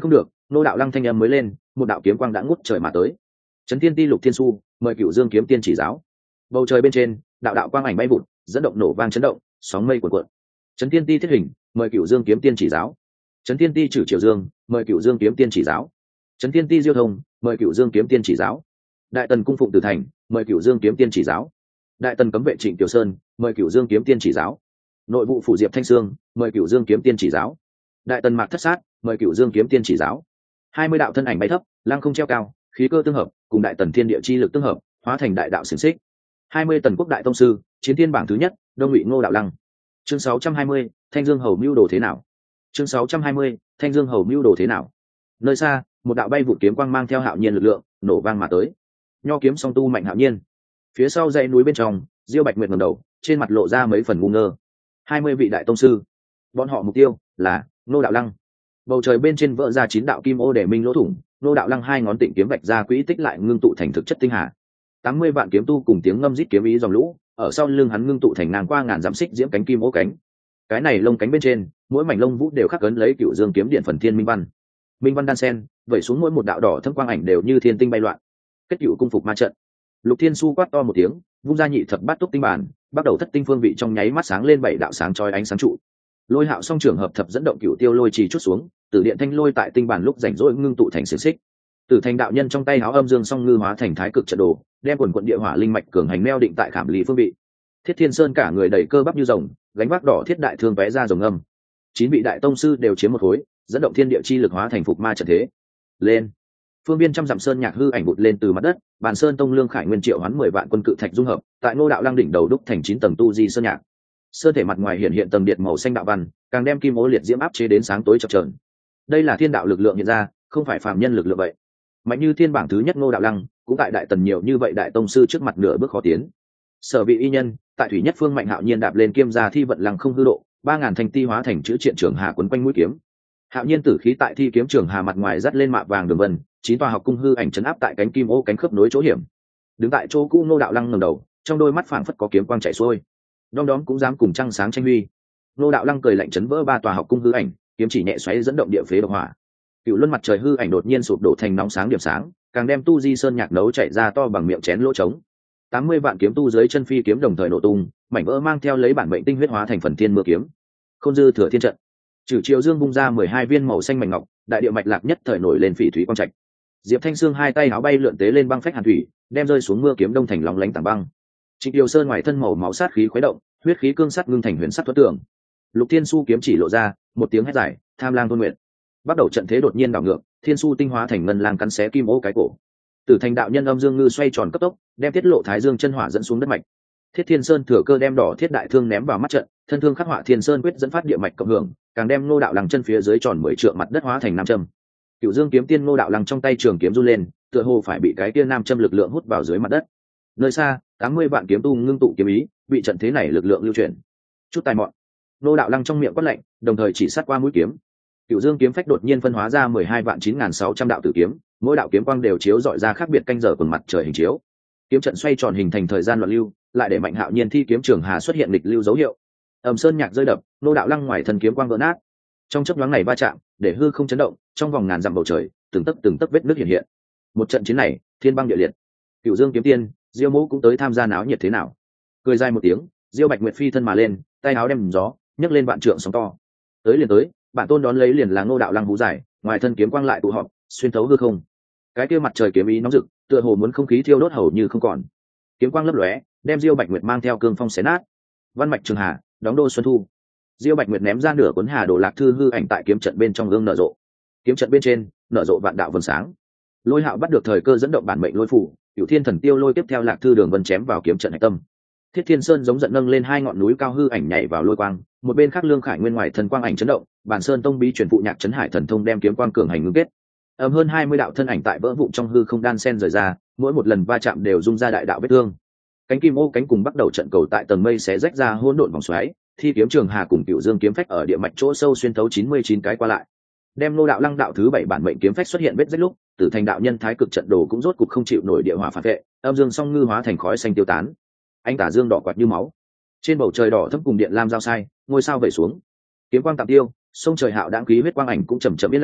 Ngô đạo lăng thanh âm mới lên, một đạo kiếm quang đã ngút trời mà tới. Chấn Thiên Ti Lục Thiên Su, mời Cửu Dương kiếm tiên chỉ giáo. Bầu trời bên trên, đạo đạo quang ảnh bay vụt, dẫn động nổ vang chấn động, sóng mây cuộn cuộn. Chấn Thiên Ti thiết hình, mời Cửu Dương kiếm tiên chỉ giáo. Chấn Thiên Ti trừ Triều Dương, mời Cửu Dương kiếm tiên chỉ giáo. Chấn Thiên Ti Diêu Thông, mời Cửu Dương kiếm tiên chỉ giáo. Đại Tần cung phụng Tử Thành, mời Cửu Dương kiếm tiên chỉ giáo. Đại Tần cấm vệ Trịnh Tiểu Sơn, mời Cửu Dương kiếm tiên chỉ giáo. Nội vụ phủ Diệp Thanh Sương, mời Cửu Dương kiếm tiên chỉ giáo. Đại Tần Mạc Thất Sát, mời Cửu Dương kiếm tiên chỉ giáo. 20 đạo thân ảnh bay thấp, lăng không treo cao, khí cơ tương hợp, cùng Đại Tần thiên địa chi lực tương hợp, hóa thành đại đạo xiển xích. 20 Tần quốc đại tông sư, chiến thiên bảng thứ nhất, Đông Ngụy Ngô Đạo Lăng. Chương 620, Thanh Dương Hầu mưu đồ thế nào? Chương 620, Thanh Dương Hầu mưu đồ thế nào? Nơi xa, một đạo bay vụt kiếm quang mang theo Hạo Nhiên lực lượng, nổ vang mà tới. Nho kiếm song tu mạnh Hạo Nhiên. Phía sau dãy núi bên trong, Diêu Bạch Nguyệt ngẩng đầu, trên mặt lộ ra mấy phần ngu ngơ. 20 vị đại tông sư, bọn họ mục tiêu là Ngô Đạo Lăng. Bầu trời bên trên vỡ ra 9 đạo kim ô để minh lỗ thủng, Ngô Đạo Lăng hai ngón tịnh kiếm vạch ra quỹ tích lại ngưng tụ thành thực chất tinh hà. 80 vạn kiếm tu cùng tiếng ngâm rít kiếm ý dòng lũ, ở sau lưng hắn ngưng tụ thành ngang qua ngàn dặm xích diễm cánh kim ô cánh. Cái này lông cánh bên trên, mỗi mảnh lông vũ đều khắc ấn lấy Cửu Dương kiếm điện phần thiên minh văn. Minh văn đan sen, vẩy xuống mỗi một đạo đỏ thâm quang ảnh đều như thiên tinh bay loạn. Kết cửu cung phục ma trận. Lục Thiên Su quát to một tiếng, vung ra nhị thập bát túc tinh bản, bắt đầu thất tinh phương vị trong nháy mắt sáng lên 7 đạo sáng chói ánh sáng trụ. Lôi Hạo song trường hợp thập dẫn động cửu tiêu lôi trì chút xuống, Tử điện thanh lôi tại tinh bản lúc rảnh rỗi ngưng tụ thành xiềng xích. Tử Thành đạo nhân trong tay háo âm dương song ngư hóa thành thái cực trận đồ, đem quần quận địa hỏa linh mạch cường hành neo định tại khảm lý phương vị. Thiết Thiên Sơn cả người đầy cơ bắp như rồng, gánh vác đỏ thiết đại thương vé ra rồng âm. 9 vị đại tông sư đều chiếm một khối, dẫn động thiên địa chi lực hóa thành phục ma trận thế. Lên. Phương viên trăm dặm sơn nhạc hư ảnh vụt lên từ mặt đất, bàn sơn tông lương khải nguyên triệu hoán 10 vạn quân cự thạch dung hợp, tại Ngô Đạo Lăng đỉnh đầu đúc thành 9 tầng tu di sơn nhạc. Sơn thể mặt ngoài hiện tầng điện màu xanh đạo văn, càng đem kim ô liệt diễm áp chế đến sáng tối chập chờn. Đây là thiên đạo lực lượng hiện ra, không phải phàm nhân lực lượng vậy. Mạnh như thiên bảng thứ nhất Ngô Đạo Lăng, cũng tại Đại Tần nhiều như vậy đại tông sư trước mặt nửa bước khó tiến. Sở vị y nhân, tại thủy nhất phương Mạnh Hạo Nhiên đạp lên kiêm gia thi vận lăng không hư độ, 3000 thanh ti hóa thành chữ triện trường hà quấn quanh mũi kiếm. Hạo Nhiên tử khí tại thi kiếm trường hà mặt ngoài dắt lên mạ vàng đường vân, 9 tòa học cung hư ảnh chấn áp tại cánh kim ô cánh khớp nối chỗ hiểm. Đứng tại chỗ cũ Ngô Đạo Lăng ngẩng đầu, trong đôi mắt phảng phất có kiếm quang chảy xuôi. Đom đóm cũng dám cùng trăng sáng tranh huy. Ngô Đạo Lăng cười lạnh chấn vỡ 3 tòa học cung hư ảnh, kiếm chỉ nhẹ xoáy dẫn động địa phế độc hỏa. Cựu luân mặt trời hư ảnh đột nhiên sụp đổ thành nóng sáng điểm sáng, càng đem tu di sơn nhạc nấu chảy ra to bằng miệng chén lỗ trống. 80 vạn kiếm tu dưới chân phi kiếm đồng thời nổ tung, mảnh vỡ mang theo lấy bản mệnh tinh huyết hóa thành phần thiên mưa kiếm. Khôn dư thừa thiên trận. Trừ Triều Dương bung ra 12 viên màu xanh mảnh ngọc, đại địa mạch lạc nhất thời nổi lên phỉ thúy quang trạch. Diệp Thanh Sương hai tay áo bay lượn tế lên băng phách hàn thủy, đem rơi xuống mưa kiếm đông thành lóng lánh tảng băng. Trịnh Kiều Sơn ngoài thân màu máu sát khí khuấy động, huyết khí cương sắt ngưng thành huyền sắt thoát tưởng. Lục Thiên Su kiếm chỉ lộ ra, một tiếng hét dài, tham lang tuôn nguyện. Bắt đầu trận thế đột nhiên đảo ngược, Thiên Su tinh hóa thành ngân lang cắn xé kim ô cái cổ. Tử Thành đạo nhân âm dương ngư xoay tròn cấp tốc, đem tiết lộ thái dương chân hỏa dẫn xuống đất mạch. Thiết Thiên Sơn thừa cơ đem đỏ thiết đại thương ném vào mắt trận, thân thương khắc họa Thiên Sơn quyết dẫn phát địa mạch cộng hưởng, càng đem Ngô Đạo Lăng chân phía dưới tròn 10 trượng mặt đất hóa thành nam châm. Cửu Dương kiếm tiên Ngô Đạo Lăng trong tay trường kiếm run lên, tựa hồ phải bị cái kia nam châm lực lượng hút vào dưới mặt đất. Nơi xa, 80 vạn kiếm tu ngưng tụ kiếm ý, bị trận thế này lực lượng lưu chuyển. Chút tài mọn. Ngô Đạo Lăng trong miệng quát lạnh, đồng thời chỉ sát qua mũi kiếm. Cửu Dương kiếm phách đột nhiên phân hóa ra 12 vạn 9600 đạo tử kiếm, mỗi đạo kiếm quang đều chiếu dọi ra khác biệt canh giờ quần mặt trời hình chiếu. Kiếm trận xoay tròn hình thành thời gian loạn lưu, lại để Mạnh Hạo Nhiên thi kiếm trường hà xuất hiện lịch lưu dấu hiệu. Ầm sơn nhạc rơi đập, Ngô Đạo Lăng ngoài thân kiếm quang vỡ nát. Trong chớp nhoáng này va chạm, để hư không chấn động, trong vòng ngàn dặm bầu trời, từng tấc vết nứt hiện hiện. Một trận chiến này, thiên băng địa liệt. Cửu Dương kiếm tiên, Diêu Mỗ cũng tới tham gia náo nhiệt thế nào? Cười dài một tiếng, Diêu Bạch Nguyệt phi thân mà lên, tay áo đem gió, nhấc lên vạn trượng sóng to. Tới liền tới, bản tôn đón lấy liền là Ngô Đạo Lăng hú dài, ngoài thân kiếm quang lại tụ họp, xuyên thấu hư không. Cái kia mặt trời kiếm ý nóng rực, tựa hồ muốn không khí thiêu đốt hầu như không còn. Kiếm quang lấp lóe, đem Diêu Bạch Nguyệt mang theo cương phong xé nát. Văn mạch trường hà, đóng đô xuân thu. Diêu Bạch Nguyệt ném ra nửa cuốn Hà Đồ Lạc thư hư ảnh tại kiếm trận bên trong gương nở rộ. Kiếm trận bên trên, nở rộ vạn đạo vầng sáng. Lôi Hạo bắt được thời cơ dẫn động bản mệnh lôi phủ, Cửu Thiên Thần Tiêu lôi tiếp theo Lạc thư đường vân chém vào kiếm trận hạch tâm. Thiết Thiên Sơn giống giận nâng lên hai ngọn núi cao hư ảnh nhảy vào lôi quang, một bên khác Lương Khải Nguyên ngoài thần quang ảnh chấn động, Bản Sơn Tông bí truyền phụ nhạc chấn hải thần thông đem kiếm quang cường hành ngưng kết. Hơn 20 đạo thân ảnh tại vỡ vụn trong hư không đan sen rời ra, mỗi một lần va chạm đều rung ra đại đạo vết thương. Cánh kim ô cánh cùng bắt đầu trận cầu tại tầng mây xé rách ra hỗn độn vòng xoáy, thi kiếm trường hà cùng Cửu Dương kiếm phách ở địa mạch chỗ sâu xuyên thấu 99 cái qua lại. Đem Ngô Đạo Lăng đạo thứ 7 bản mệnh kiếm phách xuất hiện vết rách lúc, Tử Thành đạo nhân thái cực trận đồ cũng rốt cục không chịu nổi địa hỏa phản vệ, âm dương song ngư hóa thành khói xanh tiêu tán. Anh tả dương đỏ quạt như máu. Trên bầu trời đỏ thẫm cùng điện lam giao sai, ngôi sao vẩy xuống. Kiếm quang tạm tiêu, sông trời hạo đãng khí huyết quang ảnh cũng chậm chậm yên lặng,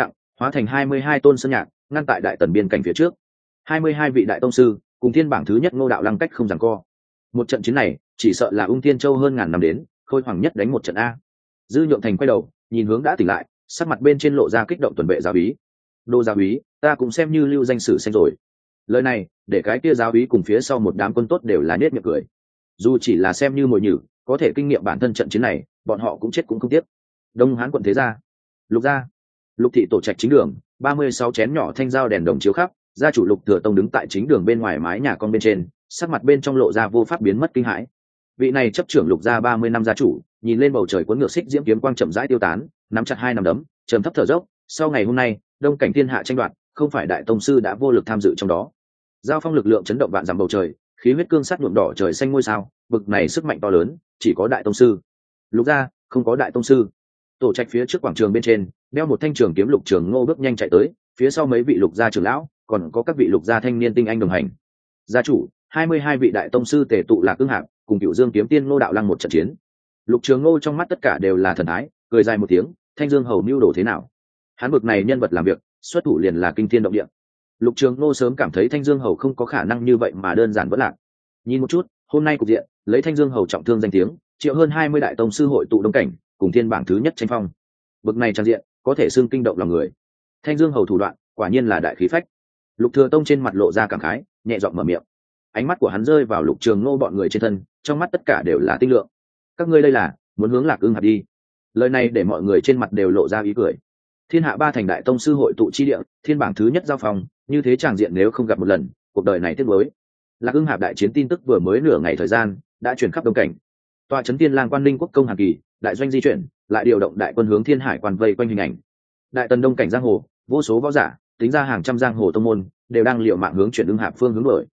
hóa thành 22 tôn sơn nhạc ngăn tại đại tần biên cảnh phía trước. 22 vị đại tông sư cùng thiên bảng thứ nhất Ngô Đạo Lăng cách không giằng co. Một trận chiến này chỉ sợ là Ung Thiên Châu hơn ngàn năm đến khôi hoàng nhất đánh một trận a. Dư Nhượng Thành quay đầu nhìn hướng đã tỉnh lại, sắc mặt bên trên lộ ra kích động tuần vệ giáo úy. Đô giáo úy, ta cũng xem như lưu danh sử xanh rồi. Lời này để cái kia giáo úy cùng phía sau một đám quân tốt đều là nết miệng cười. Dù chỉ là xem như mồi nhử, có thể kinh nghiệm bản thân trận chiến này, bọn họ cũng chết cũng không tiếc. Đông Hán quận thế gia, Lục gia, Lục thị tổ trạch chính đường, 36 chén nhỏ thanh dao đèn đồng chiếu khắp, gia chủ Lục Thừa Tông đứng tại chính đường bên ngoài mái nhà con bên trên, sắc mặt bên trong lộ ra vô pháp biến mất kinh hãi. Vị này chấp trưởng Lục gia 30 năm gia chủ, nhìn lên bầu trời cuốn ngược xích diễm kiếm quang chậm rãi tiêu tán, nắm chặt hai nắm đấm, trầm thấp thở dốc, sau ngày hôm nay, đông cảnh thiên hạ tranh đoạt, không phải đại tông sư đã vô lực tham dự trong đó. Giao phong lực lượng chấn động vạn dặm bầu trời, khí huyết cương sát nhuộm đỏ trời xanh ngôi sao, bực này sức mạnh to lớn, chỉ có đại tông sư. Lục gia không có đại tông sư. Tổ trạch phía trước quảng trường bên trên, đeo một thanh trường kiếm Lục Trường Ngô bước nhanh chạy tới, phía sau mấy vị Lục gia trưởng lão, còn có các vị Lục gia thanh niên tinh anh đồng hành. Gia chủ, 22 vị đại tông sư tề tụ Lạc Ưng Hạp, cùng Cửu Dương kiếm tiên Ngô Đạo Lăng một trận chiến. Lục Trường Ngô trong mắt tất cả đều là thần thái, cười dài một tiếng, Thanh Dương hầu mưu đồ thế nào? Hắn bực này nhân vật làm việc, xuất thủ liền là kinh thiên động địa. Lục Trường Ngô sớm cảm thấy Thanh Dương hầu không có khả năng như vậy mà đơn giản vỡ lạc. Nhìn một chút, hôm nay cục diện, lấy Thanh Dương hầu trọng thương danh tiếng, triệu hơn 20 đại tông sư hội tụ đông cảnh, cùng thiên bảng thứ nhất tranh phong. Bực này trang diện, có thể xưng kinh động lòng người. Thanh Dương hầu thủ đoạn, quả nhiên là đại khí phách. Lục Thừa Tông trên mặt lộ ra cảm khái, nhẹ giọng mở miệng. Ánh mắt của hắn rơi vào Lục Trường Ngô bọn người trên thân, trong mắt tất cả đều là tinh lượng. Các ngươi đây là muốn hướng Lạc Ưng Hạp đi? Lời này để mọi người trên mặt đều lộ ra ý cười. Thiên hạ ba thành đại tông sư hội tụ chi địa, thiên bảng thứ nhất giao phòng, như thế tràng diện nếu không gặp một lần, cuộc đời này tiếc nuối. Lạc Ưng Hạp đại chiến tin tức vừa mới nửa ngày thời gian, đã truyền khắp đông cảnh. Tòa trấn Tiên Lang Quan Ninh quốc công Hàn Kỳ, đại doanh di chuyển, lại điều động đại quân hướng Thiên Hải quan vây quanh hình ảnh. Đại tần đông cảnh giang hồ, vô số võ giả, tính ra hàng trăm giang hồ tông môn, đều đang liều mạng hướng chuyển Ưng Hạp phương hướng đổi.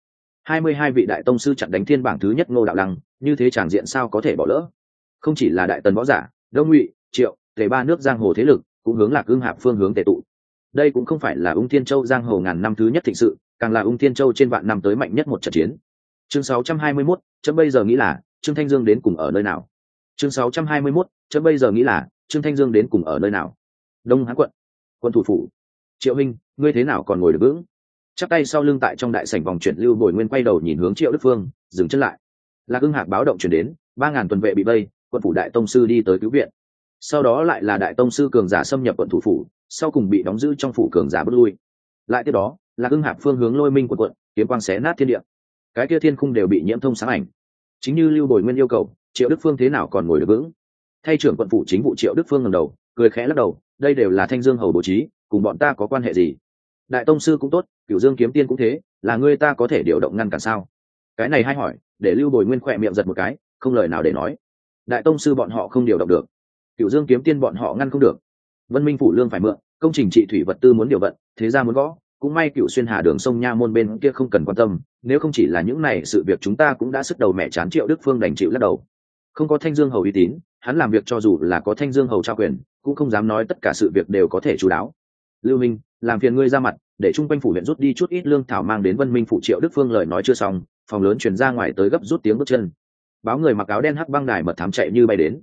22 vị đại tông sư chặn đánh thiên bảng thứ nhất Ngô Đạo Lăng, như thế tràng diện sao có thể bỏ lỡ? Không chỉ là đại tần võ giả, Đông Ngụy, Triệu, Tề ba nước giang hồ thế lực cũng hướng Lạc Ưng Hạp phương hướng tề tụ. Đây cũng không phải là Ung Thiên Châu giang hồ ngàn năm thứ nhất thịnh sự, càng là Ung Thiên Châu trên vạn năm tới mạnh nhất một trận chiến. Chương 621, chấm bây giờ nghĩ là Trương Thanh Dương đến cùng ở nơi nào? Chương 621, chấm bây giờ nghĩ là Trương Thanh Dương đến cùng ở nơi nào? Đông Hán quận, quân thủ phủ. Triệu Minh, ngươi thế nào còn ngồi được vững? Chắp tay sau lưng tại trong đại sảnh vòng chuyển Lưu Bồi Nguyên quay đầu nhìn hướng Triệu Đức Phương, dừng chân lại. Lạc Ưng Hạp báo động truyền đến, 3000 tuần vệ bị vây, quận phủ đại tông sư đi tới cứu viện. Sau đó lại là đại tông sư cường giả xâm nhập quận thủ phủ, sau cùng bị đóng giữ trong phủ cường giả bước lui. Lại tiếp đó, Lạc Ưng Hạp phương hướng Lôi Minh quận, kiếm quang xé nát thiên địa. Cái kia thiên khung đều bị nhiễm thông sáng ảnh. Chính như Lưu Bồi Nguyên yêu cầu, Triệu Đức Phương thế nào còn ngồi được vững? Thay trưởng quận phủ chính vụ Triệu Đức Phương ngẩng đầu, cười khẽ lắc đầu, đây đều là Thanh Dương hầu bố trí, cùng bọn ta có quan hệ gì? Đại tông sư cũng tốt, Cửu Dương kiếm tiên cũng thế, là ngươi ta có thể điều động ngăn cản sao? Cái này hay hỏi, để Lưu Bồi Nguyên khỏe miệng giật một cái, không lời nào để nói. Đại tông sư bọn họ không điều động được, Cửu Dương kiếm tiên bọn họ ngăn không được. Vân Minh phủ lương phải mượn, công trình trị thủy vật tư muốn điều vận, thế ra muốn gõ, cũng may Cửu Xuyên Hà đường sông Nha môn bên kia không cần quan tâm, nếu không chỉ là những này sự việc chúng ta cũng đã sức đầu mẹ chán. Triệu Đức Phương đành chịu lắc đầu. Không có Thanh Dương hầu uy tín, hắn làm việc cho dù là có Thanh Dương hầu trao quyền, cũng không dám nói tất cả sự việc đều có thể chú đáo. Lưu Minh, làm phiền ngươi ra mặt, để trung quanh phủ huyện rút đi chút ít lương thảo mang đến Vân Minh phủ. Triệu Đức Phương lời nói chưa xong, phòng lớn truyền ra ngoài tới gấp rút tiếng bước chân. Báo người mặc áo đen hắc băng đài mật thám chạy như bay đến.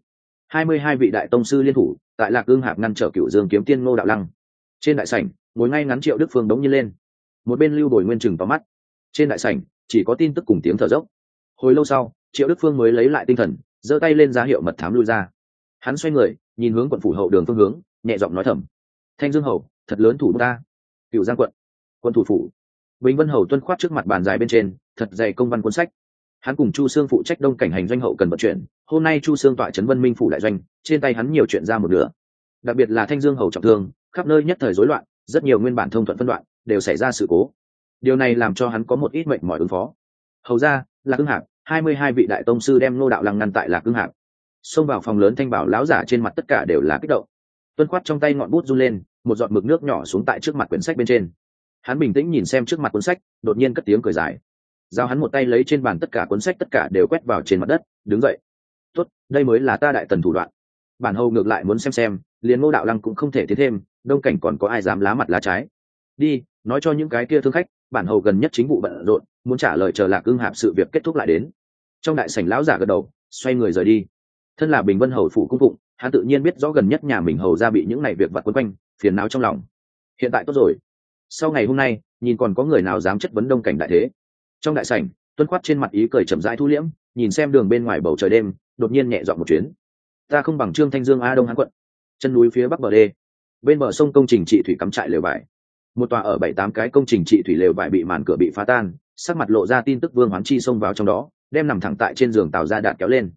22 vị đại tông sư liên thủ, tại Lạc Ưng Hạp ngăn trở Cửu Dương kiếm tiên Ngô Đạo Lăng. Trên đại sảnh, ngồi ngay ngắn Triệu Đức Phương đống nhiên lên. Một bên Lưu Bồi Nguyên chừng vào mắt. Trên đại sảnh, chỉ có tin tức cùng tiếng thở dốc. Hồi lâu sau, Triệu Đức Phương mới lấy lại tinh thần, giơ tay lên ra hiệu mật thám lui ra. Hắn xoay người, nhìn hướng quận phủ hậu đường phương hướng, nhẹ giọng nói thầm: Thanh Dương hầu, thật lớn thủ ta. Cửu Giang quận, quân thủ phủ. Bình Vân hầu tuân khoát trước mặt bàn dài bên trên, thật dày công văn cuốn sách. Hắn cùng Chu Sương phụ trách đông cảnh hành doanh hậu cần vận chuyển, hôm nay Chu Sương tọa trấn Vân Minh phủ đại doanh, trên tay hắn nhiều chuyện ra một nửa. Đặc biệt là Thanh Dương hầu trọng thương, khắp nơi nhất thời rối loạn, rất nhiều nguyên bản thông thuận phân đoạn đều xảy ra sự cố. Điều này làm cho hắn có một ít mệnh mỏi ứng phó. Hầu ra, Lạc Ưng Hạp, 22 vị đại tông sư đem Ngô Đạo Lăng ngăn tại Lạc Ưng Hạp. Xông vào phòng lớn Thanh Bảo lão giả trên mặt tất cả đều là kích động. Tuân khoát trong tay ngọn bút run lên, một giọt mực nước nhỏ xuống tại trước mặt quyển sách bên trên. Hắn bình tĩnh nhìn xem trước mặt cuốn sách, đột nhiên cất tiếng cười dài. Giao hắn một tay lấy trên bàn tất cả cuốn sách tất cả đều quét vào trên mặt đất, đứng dậy. Tốt, đây mới là ta đại tần thủ đoạn. Bản hầu ngược lại muốn xem, liền Ngô Đạo Lăng cũng không thể tiến thêm, đông cảnh còn có ai dám lá mặt lá trái. Đi, nói cho những cái kia thương khách, bản hầu gần nhất chính vụ bận rộn, muốn trả lời chờ Lạc Ưng Hạp sự việc kết thúc lại đến. Trong đại sảnh lão giả gật đầu, xoay người rời đi. Thân là Bình Vân hầu phủ cung phụng, hắn tự nhiên biết rõ gần nhất nhà mình hầu ra bị những này việc vặt quấn quanh, phiền não trong lòng. hiện tại tốt rồi. Sau ngày hôm nay nhìn còn có người nào dám chất vấn Đông Cảnh đại thế. Trong đại sảnh, Tuân Khoát trên mặt ý cười chậm rãi thu liễm, nhìn xem đường bên ngoài bầu trời đêm, đột nhiên nhẹ giọng một chuyến. Ta không bằng Trương Thanh Dương a Đông Hán quận. Chân núi phía bắc bờ đê, bên bờ sông công trình trị thủy cắm trại lều vải. Một tòa ở 7-8 cái công trình trị thủy lều vải bị màn cửa bị phá tan, sắc mặt lộ ra tin tức Vương Hoán Chi xông vào trong đó, đem nằm thẳng tại trên giường Tào Gia Đạt kéo lên.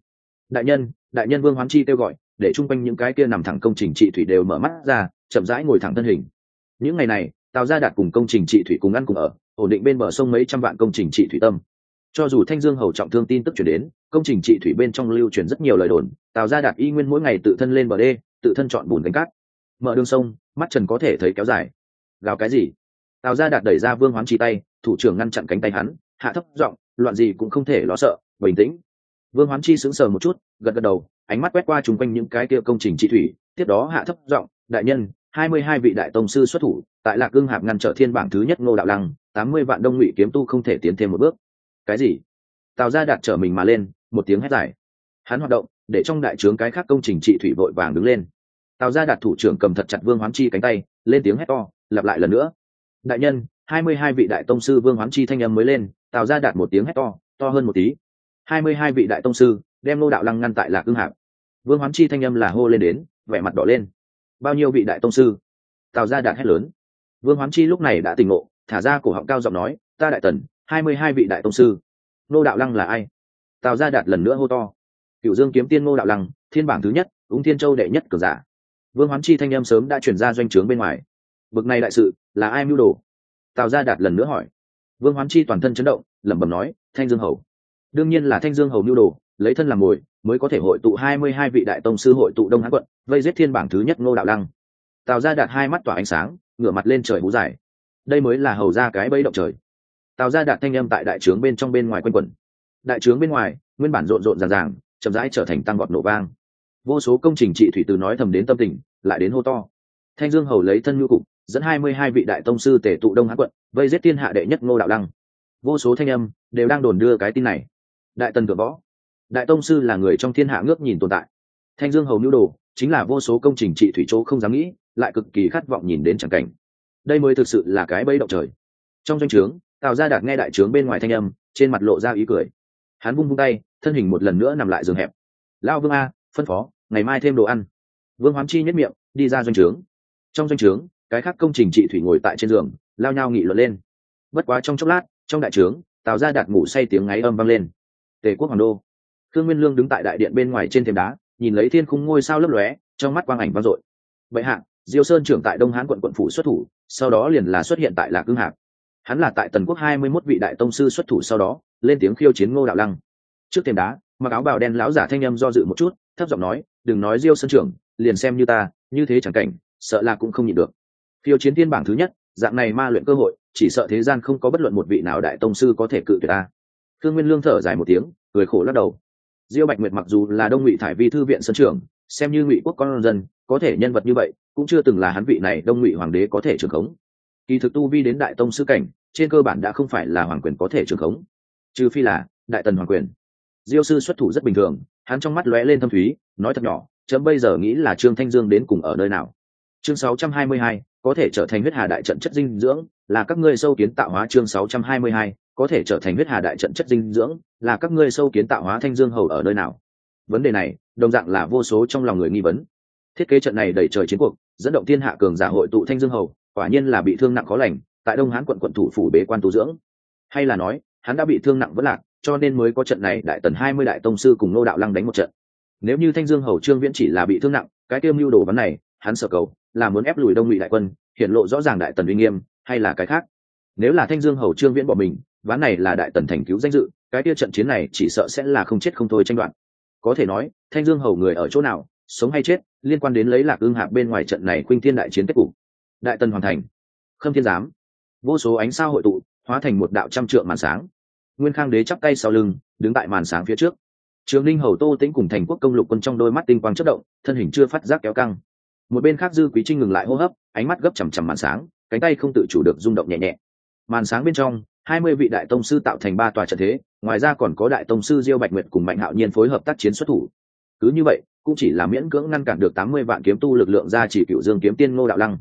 Đại nhân Vương Hoán Chi kêu gọi, để chung quanh những cái kia nằm thẳng công trình trị thủy đều mở mắt ra, chậm rãi ngồi thẳng thân hình. Những ngày này, Tào Gia Đạt cùng công trình trị thủy cùng ăn cùng ở, ổn định bên bờ sông mấy trăm vạn công trình trị thủy tâm. Cho dù Thanh Dương hầu trọng thương tin tức truyền đến, công trình trị thủy bên trong lưu truyền rất nhiều lời đồn, Tào Gia Đạt y nguyên mỗi ngày tự thân lên bờ đê, tự thân chọn bùn gánh cát, mở đường sông, mắt trần có thể thấy kéo dài. Gào cái gì? Tào Gia Đạt đẩy ra Vương Hoán Chi tay, thủ trưởng ngăn chặn cánh tay hắn, hạ thấp giọng, loạn gì cũng không thể lo sợ, bình tĩnh. Vương Hoán Chi sững sờ một chút, gật gật đầu, ánh mắt quét qua chung quanh những cái kia công trình trị thủy, tiếp đó hạ thấp giọng, đại nhân, 22 vị đại tông sư xuất thủ, tại Lạc Ưng Hạp ngăn trở thiên bảng thứ nhất Ngô Đạo Lăng, 80 vạn Đông Ngụy kiếm tu không thể tiến thêm một bước. Cái gì? Tào Gia Đạt trở mình mà lên, một tiếng hét dài. Hắn hoạt động, để trong đại trướng cái khác công trình trị thủy vội vàng đứng lên. Tào Gia Đạt thủ trưởng cầm thật chặt Vương Hoán Chi cánh tay, lên tiếng hét to, lặp lại lần nữa. Đại nhân, 22 vị đại tông sư Vương Hoán Chi thanh âm mới lên, Tào Gia Đạt một tiếng hét to, to hơn một tí. 22 vị đại tông sư, đem Ngô Đạo Lăng ngăn tại Lạc Ưng Hạp. Vương Hoán Chi thanh âm là hô lên đến, vẻ mặt đỏ lên. Bao nhiêu vị đại tông sư? Tào Gia Đạt hét lớn. Vương Hoán Chi lúc này đã tỉnh ngộ, thả ra cổ họng cao giọng nói, ta đại tần, 22 vị đại tông sư. Ngô Đạo Lăng là ai? Tào Gia Đạt lần nữa hô to. Cửu Dương kiếm tiên Ngô Đạo Lăng, thiên bảng thứ nhất, Ung Thiên Châu đệ nhất cường giả. Vương Hoán Chi thanh âm sớm đã truyền ra doanh trướng bên ngoài. Bực này đại sự, là ai mưu đồ? Tào Gia Đạt lần nữa hỏi. Vương Hoán Chi toàn thân chấn động, lẩm bẩm nói, Thanh Dương hầu. Đương nhiên là Thanh Dương hầu mưu đồ, lấy thân làm mồi, mới có thể hội tụ 22 vị đại tông sư hội tụ Đông Hán quận, vây giết thiên bảng thứ nhất Ngô Đạo Lăng. Tào Gia Đạt hai mắt tỏa ánh sáng, ngửa mặt lên trời hú dài. Đây mới là hầu ra cái bẫy động trời. Tào Gia Đạt thanh âm tại đại trướng bên trong bên ngoài quanh quẩn. Đại trướng bên ngoài, nguyên bản rộn rộn ràng ràng, chậm rãi trở thành tăng vọt nổ vang. Vô số công trình trị thủy từ nói thầm đến tâm tình, lại đến hô to. Thanh Dương hầu lấy thân nhu cục, dẫn 22 vị đại tông sư tề tụ Đông Hán quận, vây giết thiên hạ đệ nhất Ngô Đạo Lăng. Vô số thanh âm đều đang đồn đưa cái tin này. Đại tần thượng võ, đại tông sư là người trong thiên hạ ngước nhìn tồn tại. Thanh Dương hầu nhu đồ, chính là vô số công trình trị thủy chỗ không dám nghĩ, lại cực kỳ khát vọng nhìn đến chẳng cảnh. Đây mới thực sự là cái bẫy động trời. Trong doanh trướng, Tào Gia Đạt nghe đại trướng bên ngoài thanh âm, trên mặt lộ ra ý cười. Hắn vung tay, thân hình một lần nữa nằm lại giường hẹp. Lão Vương a, phân phó, ngày mai thêm đồ ăn. Vương Hoán Chi nhếch miệng, đi ra doanh trướng. Trong doanh trướng, cái khác công trình trị thủy ngồi tại trên giường, lao nhau nghị luận lên. Bất quá trong chốc lát, trong đại trướng, Tào Gia Đạt ngủ say tiếng ngáy âm vang lên. Tề quốc hoàng đô, Khương Nguyên Lương đứng tại đại điện bên ngoài trên thềm đá, nhìn lấy thiên khung ngôi sao lấp lóe, trong mắt quang ảnh vang dội. Bệ hạ, Diêu Sơn trưởng tại Đông Hán quận quận phủ xuất thủ, sau đó liền là xuất hiện tại Lạc Ưng Hạp. Hắn là tại Tần Quốc 21 vị đại tông sư xuất thủ sau đó, lên tiếng khiêu chiến Ngô Đạo Lăng. Trước thềm đá, mặc áo bào đen lão giả thanh âm do dự một chút, thấp giọng nói, đừng nói Diêu Sơn trưởng, liền xem như ta, như thế chẳng cảnh, sợ là cũng không nhịn được. Khiêu chiến tiên bảng thứ nhất, dạng này ma luyện cơ hội, chỉ sợ thế gian không có bất luận một vị nào đại tông sư có thể cự tuyệt ta. Khương Nguyên Lương thở dài một tiếng, cười khổ lắc đầu. Diêu Bạch Nguyệt mặc dù là Đông Ngụy thải vi thư viện sơn trưởng, xem như Ngụy quốc con dân, có thể nhân vật như vậy, cũng chưa từng là hắn vị này Đông Ngụy hoàng đế có thể trưởng khống. Kỳ thực tu vi đến đại tông sư cảnh, trên cơ bản đã không phải là hoàng quyền có thể trưởng khống, trừ phi là đại tần hoàng quyền. Diêu sư xuất thủ rất bình thường, hắn trong mắt lóe lên thâm thúy, nói thật nhỏ, chấm bây giờ nghĩ là Trương Thanh Dương đến cùng ở nơi nào. Chương 622, có thể trở thành huyết hà đại trận chất dinh dưỡng, là các ngươi sâu kiến tạo hóa. Chương 622, có thể trở thành huyết hà đại trận chất dinh dưỡng, là các ngươi sâu kiến tạo hóa. Thanh Dương hầu ở nơi nào? Vấn đề này, đồng dạng là vô số trong lòng người nghi vấn. Thiết kế trận này đẩy trời chiến cuộc, dẫn động thiên hạ cường giả hội tụ Thanh Dương hầu, quả nhiên là bị thương nặng khó lành, tại Đông Hán quận quận thủ phủ bế quan tu dưỡng, hay là nói, hắn đã bị thương nặng vẫn lạc, cho nên mới có trận này đại tần 20 đại tông sư cùng Ngô Đạo Lăng đánh một trận. Nếu như Thanh Dương hầu Trương Viễn chỉ là bị thương nặng, cái tiêu mưu đồ vấn này, hắn sợ cầu là muốn ép lùi Đông Ngụy đại quân, hiển lộ rõ ràng đại tần uy nghiêm, hay là cái khác. Nếu là Thanh Dương hầu Trương Viễn bỏ mình, ván này là đại tần thành cứu danh dự, cái tiêu trận chiến này chỉ sợ sẽ là không chết không thôi tranh đoạt. Có thể nói, Thanh Dương hầu người ở chỗ nào, sống hay chết, liên quan đến lấy Lạc Ưng Hạp bên ngoài trận này khuynh thiên đại chiến kết cục. Đại tần hoàn thành. Khâm Thiên Giám, vô số ánh sao hội tụ, hóa thành một đạo trăm trượng màn sáng. Nguyên Khang đế chắp tay sau lưng, đứng tại màn sáng phía trước. Trường Ninh hầu Tô Tĩnh cùng Thành Quốc công Lục Quân trong đôi mắt tinh quang chớp động, thân hình chưa phát giác kéo căng. Một bên khác Dư Quý Trinh ngừng lại hô hấp, ánh mắt gấp chằm chằm màn sáng, cánh tay không tự chủ được rung động nhẹ nhẹ. Màn sáng bên trong, 20 vị đại tông sư tạo thành 3 tòa trận thế, ngoài ra còn có đại tông sư Diêu Bạch Nguyệt cùng Mạnh Hạo Nhiên phối hợp tác chiến xuất thủ. Cứ như vậy, cũng chỉ là miễn cưỡng ngăn cản được 80 vạn kiếm tu lực lượng ra chỉ Cựu Dương kiếm tiên Ngô Đạo Lăng.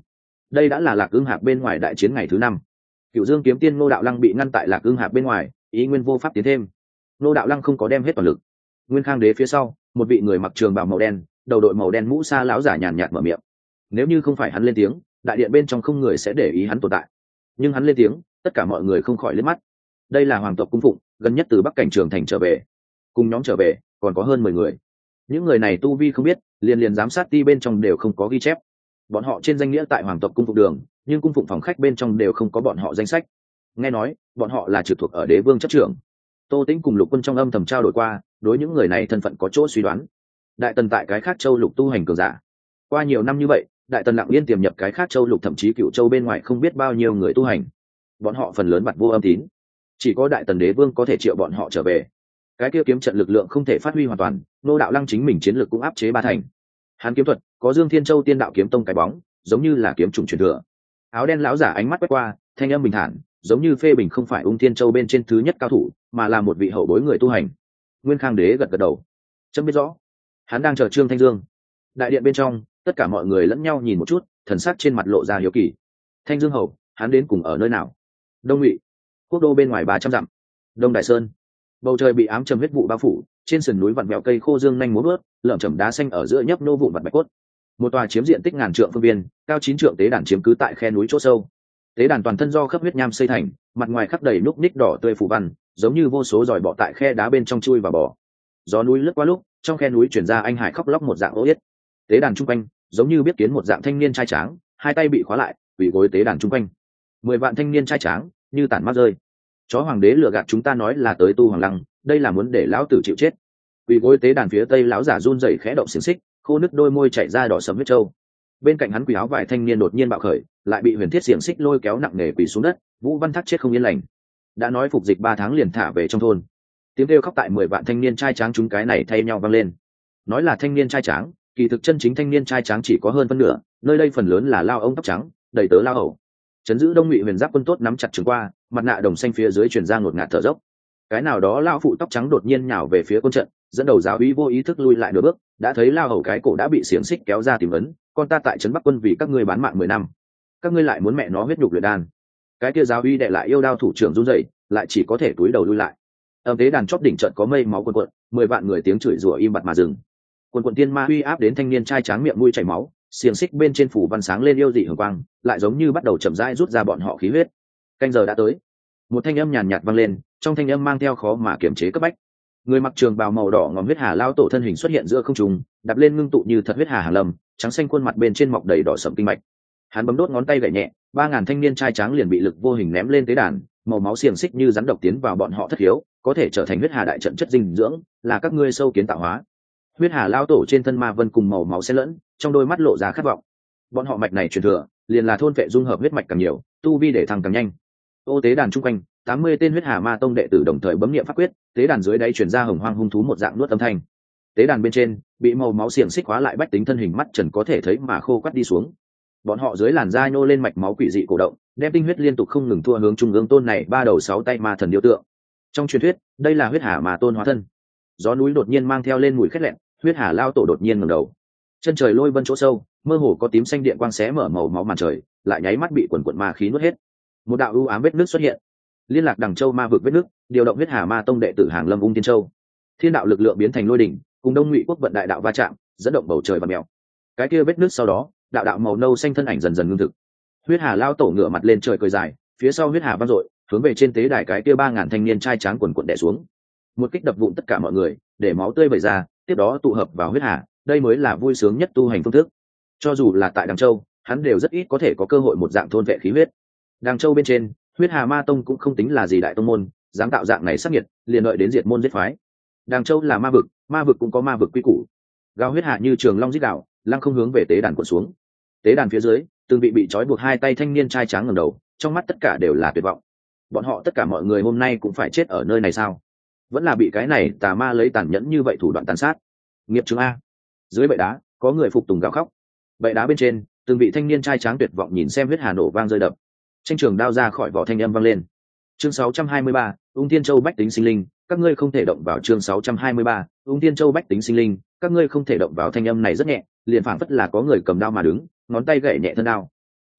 đây đã là Lạc Ưng Hạp bên ngoài đại chiến ngày thứ 5. Cựu Dương kiếm tiên Ngô Đạo Lăng bị ngăn tại Lạc Ưng Hạp bên ngoài, ý nguyên vô pháp tiến thêm. Ngô Đạo Lăng không có đem hết toàn lực. Nguyên Khang Đế phía sau, một vị người mặc trường bào màu đen, đầu đội màu đen mũ sa lão giả nhàn nhạt mở miệng. Nếu như không phải hắn lên tiếng, đại điện bên trong không người sẽ để ý hắn tồn tại. Nhưng hắn lên tiếng, tất cả mọi người không khỏi liếc mắt. Đây là hoàng tộc cung phụng, gần nhất từ Bắc Cảnh Trường thành trở về. Cùng nhóm trở về, còn có hơn 10 người. Những người này tu vi không biết, liền giám sát ti bên trong đều không có ghi chép. Bọn họ trên danh nghĩa tại hoàng tộc cung phụng đường, nhưng cung phụng phòng khách bên trong đều không có bọn họ danh sách. Nghe nói, bọn họ là trực thuộc ở Đế Vương chấp trưởng. Tô Tĩnh cùng Lục Quân trong âm thầm trao đổi qua, đối những người này thân phận có chỗ suy đoán. Đại tần tại cái khác châu lục tu hành cường giả. Qua nhiều năm như vậy, đại tần lặng yên tiềm nhập cái khác châu lục thậm chí cựu châu bên ngoài không biết bao nhiêu người tu hành. Bọn họ phần lớn mặt vô âm tín, chỉ có đại tần Đế Vương có thể triệu bọn họ trở về. Cái kia kiếm trận lực lượng không thể phát huy hoàn toàn, Ngô Đạo Lăng chính mình chiến lực cũng áp chế 3 thành. Hắn kiếm thuật có Dương Thiên Châu Tiên Đạo kiếm tông cái bóng, giống như là kiếm trùng truyền thừa. Áo đen lão giả ánh mắt quét qua, thanh âm bình thản, giống như phê bình không phải Ung Thiên Châu bên trên thứ nhất cao thủ, mà là một vị hậu bối người tu hành. Nguyên Khang Đế gật gật đầu, chấm biết rõ. Hắn đang chờ Trương Thanh Dương. Đại điện bên trong, tất cả mọi người lẫn nhau nhìn một chút, thần sắc trên mặt lộ ra hiếu kỳ. Thanh Dương hầu, hắn đến cùng ở nơi nào? Đông Ngụy, quốc đô bên ngoài 300 dặm. Đông Đại Sơn. Bầu trời bị ám trầm huyết vụ bao phủ, trên sườn núi vặn vẹo cây khô dương nhanh múa vớt, lởm chởm đá xanh ở giữa nhấp nô vụn vặt bạch cốt. Một tòa chiếm diện tích ngàn trượng phương viên, cao 9 trượng tế đàn chiếm cứ tại khe núi chỗ sâu. Tế đàn toàn thân do khớp huyết nham xây thành, mặt ngoài khắc đầy núc ních đỏ tươi phù văn, giống như vô số giòi bọ tại khe đá bên trong chui và bò. Gió núi lướt qua lúc, trong khe núi truyền ra anh hải khóc lóc một dạng ố yết. Tế đàn trung quanh, giống như biết kiến một dạng thanh niên trai tráng, hai tay bị khóa lại, quỳ gối tế đàn trung quanh. 10 vạn thanh niên trai tráng, như tản mát rơi. Chó hoàng đế lừa gạt chúng ta nói là tới tu hoàng lăng, đây là muốn để lão tử chịu chết. Quỳ gối tế đàn phía tây lão giả run rẩy khẽ động xiềng xích, khô nứt đôi môi chảy ra đỏ sẫm huyết trâu. Bên cạnh hắn quỳ áo vải thanh niên đột nhiên bạo khởi, lại bị huyền thiết xiềng xích lôi kéo nặng nề quỳ xuống đất. Vũ Văn Thác chết không yên lành, đã nói phục dịch 3 tháng liền thả về trong thôn. Tiếng kêu khóc tại 10 vạn thanh niên trai tráng chúng cái này thay nhau vang lên. Nói là thanh niên trai tráng, kỳ thực chân chính thanh niên trai tráng chỉ có hơn phân nửa, nơi đây phần lớn là lao ông tóc trắng, đầy tớ lao hầu. Trấn giữ Đông Ngụy Huyền Giáp quân tốt nắm chặt trường qua, mặt nạ đồng xanh phía dưới truyền ra ngột ngạt thở dốc. Cái nào đó lao phụ tóc trắng đột nhiên nhào về phía quân trận, dẫn đầu giáo úy vô ý thức lui lại nửa bước, đã thấy lao hầu cái cổ đã bị xiềng xích kéo ra tìm ấn, con ta tại trấn Bắc quân vì các ngươi bán mạng 10 năm, các ngươi lại muốn mẹ nó huyết nhục luyện đan. Cái kia giáo úy đệ lại yêu đao thủ trưởng run rẩy, lại chỉ có thể túi đầu lui lại. Âm tế đàn chót đỉnh trận có mây máu cuồn cuộn, 10 vạn người tiếng chửi rủa im bặt mà dừng. Cuồn cuộn tiên ma uy áp đến thanh niên trai tráng miệng mũi chảy máu, xiềng xích bên trên phủ văn sáng lên yêu dị hường quang, lại giống như bắt đầu chậm rãi rút ra bọn họ khí huyết. Canh giờ đã tới. Một thanh âm nhàn nhạt vang lên, trong thanh âm mang theo khó mà kiềm chế cấp bách. Người mặc trường bào màu đỏ ngòm huyết hà lao tổ thân hình xuất hiện giữa không trung, đạp lên ngưng tụ như thật huyết hà hàng lâm, trắng xanh khuôn mặt bên trên mọc đầy đỏ sẫm kinh mạch. Hắn bấm đốt ngón tay gảy nhẹ, 3000 thanh niên trai tráng liền bị lực vô hình ném lên tế đàn, màu máu xiềng xích như rắn độc tiến vào bọn họ thất hiếu, có thể trở thành huyết hà đại trận chất dinh dưỡng, là các ngươi sâu kiến tạo hóa. Huyết hà lao tổ trên thân ma vân cùng màu máu xen lẫn, trong đôi mắt lộ ra khát vọng. Bọn họ mạch này truyền thừa, liền là thôn vệ dung hợp huyết mạch càng nhiều, tu vi để thăng càng nhanh. Ô tế đàn trung quanh, 80 tên huyết hà ma tông đệ tử đồng thời bấm niệm pháp quyết, tế đàn dưới đáy truyền ra hồng hoang hung thú một dạng nuốt âm thanh. Tế đàn bên trên, bị màu máu xiềng xích khóa lại bách tính thân hình mắt trần có thể thấy mà khô quắt đi xuống. Bọn họ dưới làn da nhô lên mạch máu quỷ dị cổ động, đem tinh huyết liên tục không ngừng thua hướng trung ương tôn này 3 đầu 6 tay ma thần điêu tượng. Trong truyền thuyết, đây là huyết hà ma tôn hóa thân. Gió núi đột nhiên mang theo lên mùi khét lẹn, huyết hà lao tổ đột nhiên ngẩng đầu. Chân trời lôi vân chỗ sâu, mơ hồ có tím xanh điện quang xé mở màu máu màn trời, lại nháy mắt bị quần quần ma khí nuốt hết. Một đạo u ám vết nước xuất hiện, liên lạc Đằng Châu ma vực vết nước, điều động huyết hà ma tông đệ tử hàng lâm Ung Tiên Châu. Thiên đạo lực lượng biến thành lôi đỉnh, cùng Đông Ngụy quốc vận đại đạo va chạm, dẫn động bầu trời và mèo. Cái kia vết nước sau đó, đạo đạo màu nâu xanh thân ảnh dần dần ngưng thực. Huyết hà lao tổ ngửa mặt lên trời cười dài, phía sau huyết hà vang dội, hướng về trên tế đài cái kia 3000 thanh niên trai tráng quần quần đè xuống. Một kích đập vụn tất cả mọi người, để máu tươi vẩy ra, tiếp đó tụ hợp vào huyết hà, đây mới là vui sướng nhất tu hành phương thức. Cho dù là tại Đằng Châu, hắn đều rất ít có thể có cơ hội một dạng thôn vệ khí huyết. Đằng Châu bên trên, huyết hà ma tông cũng không tính là gì đại tông môn, dám tạo dạng này sắc nhiệt, liền đợi đến diệt môn giết phái. Đằng Châu là ma vực cũng có ma vực quy củ. Gào huyết hà như trường long rít gào, lăng không hướng về tế đàn cuộn xuống. Tế đàn phía dưới, từng bị trói buộc hai tay thanh niên trai tráng ngẩng đầu, trong mắt tất cả đều là tuyệt vọng. Bọn họ tất cả mọi người hôm nay cũng phải chết ở nơi này sao? Vẫn là bị cái này tà ma lấy tàn nhẫn như vậy thủ đoạn tàn sát. Nghiệp chứng a. Dưới bệ đá, có người phục tùng gào khóc. Bệ đá bên trên, từng vị thanh niên trai tráng tuyệt vọng nhìn xem huyết hà nổ vang rơi đập. Tranh trường đao ra khỏi vỏ thanh âm vang lên. Chương 623, Ung Thiên Châu bách tính sinh linh, các ngươi không thể động vào. Chương 623, Ung Thiên Châu bách tính sinh linh, các ngươi không thể động vào. Thanh âm này rất nhẹ, liền phảng phất là có người cầm đao mà đứng, ngón tay gảy nhẹ thân đao.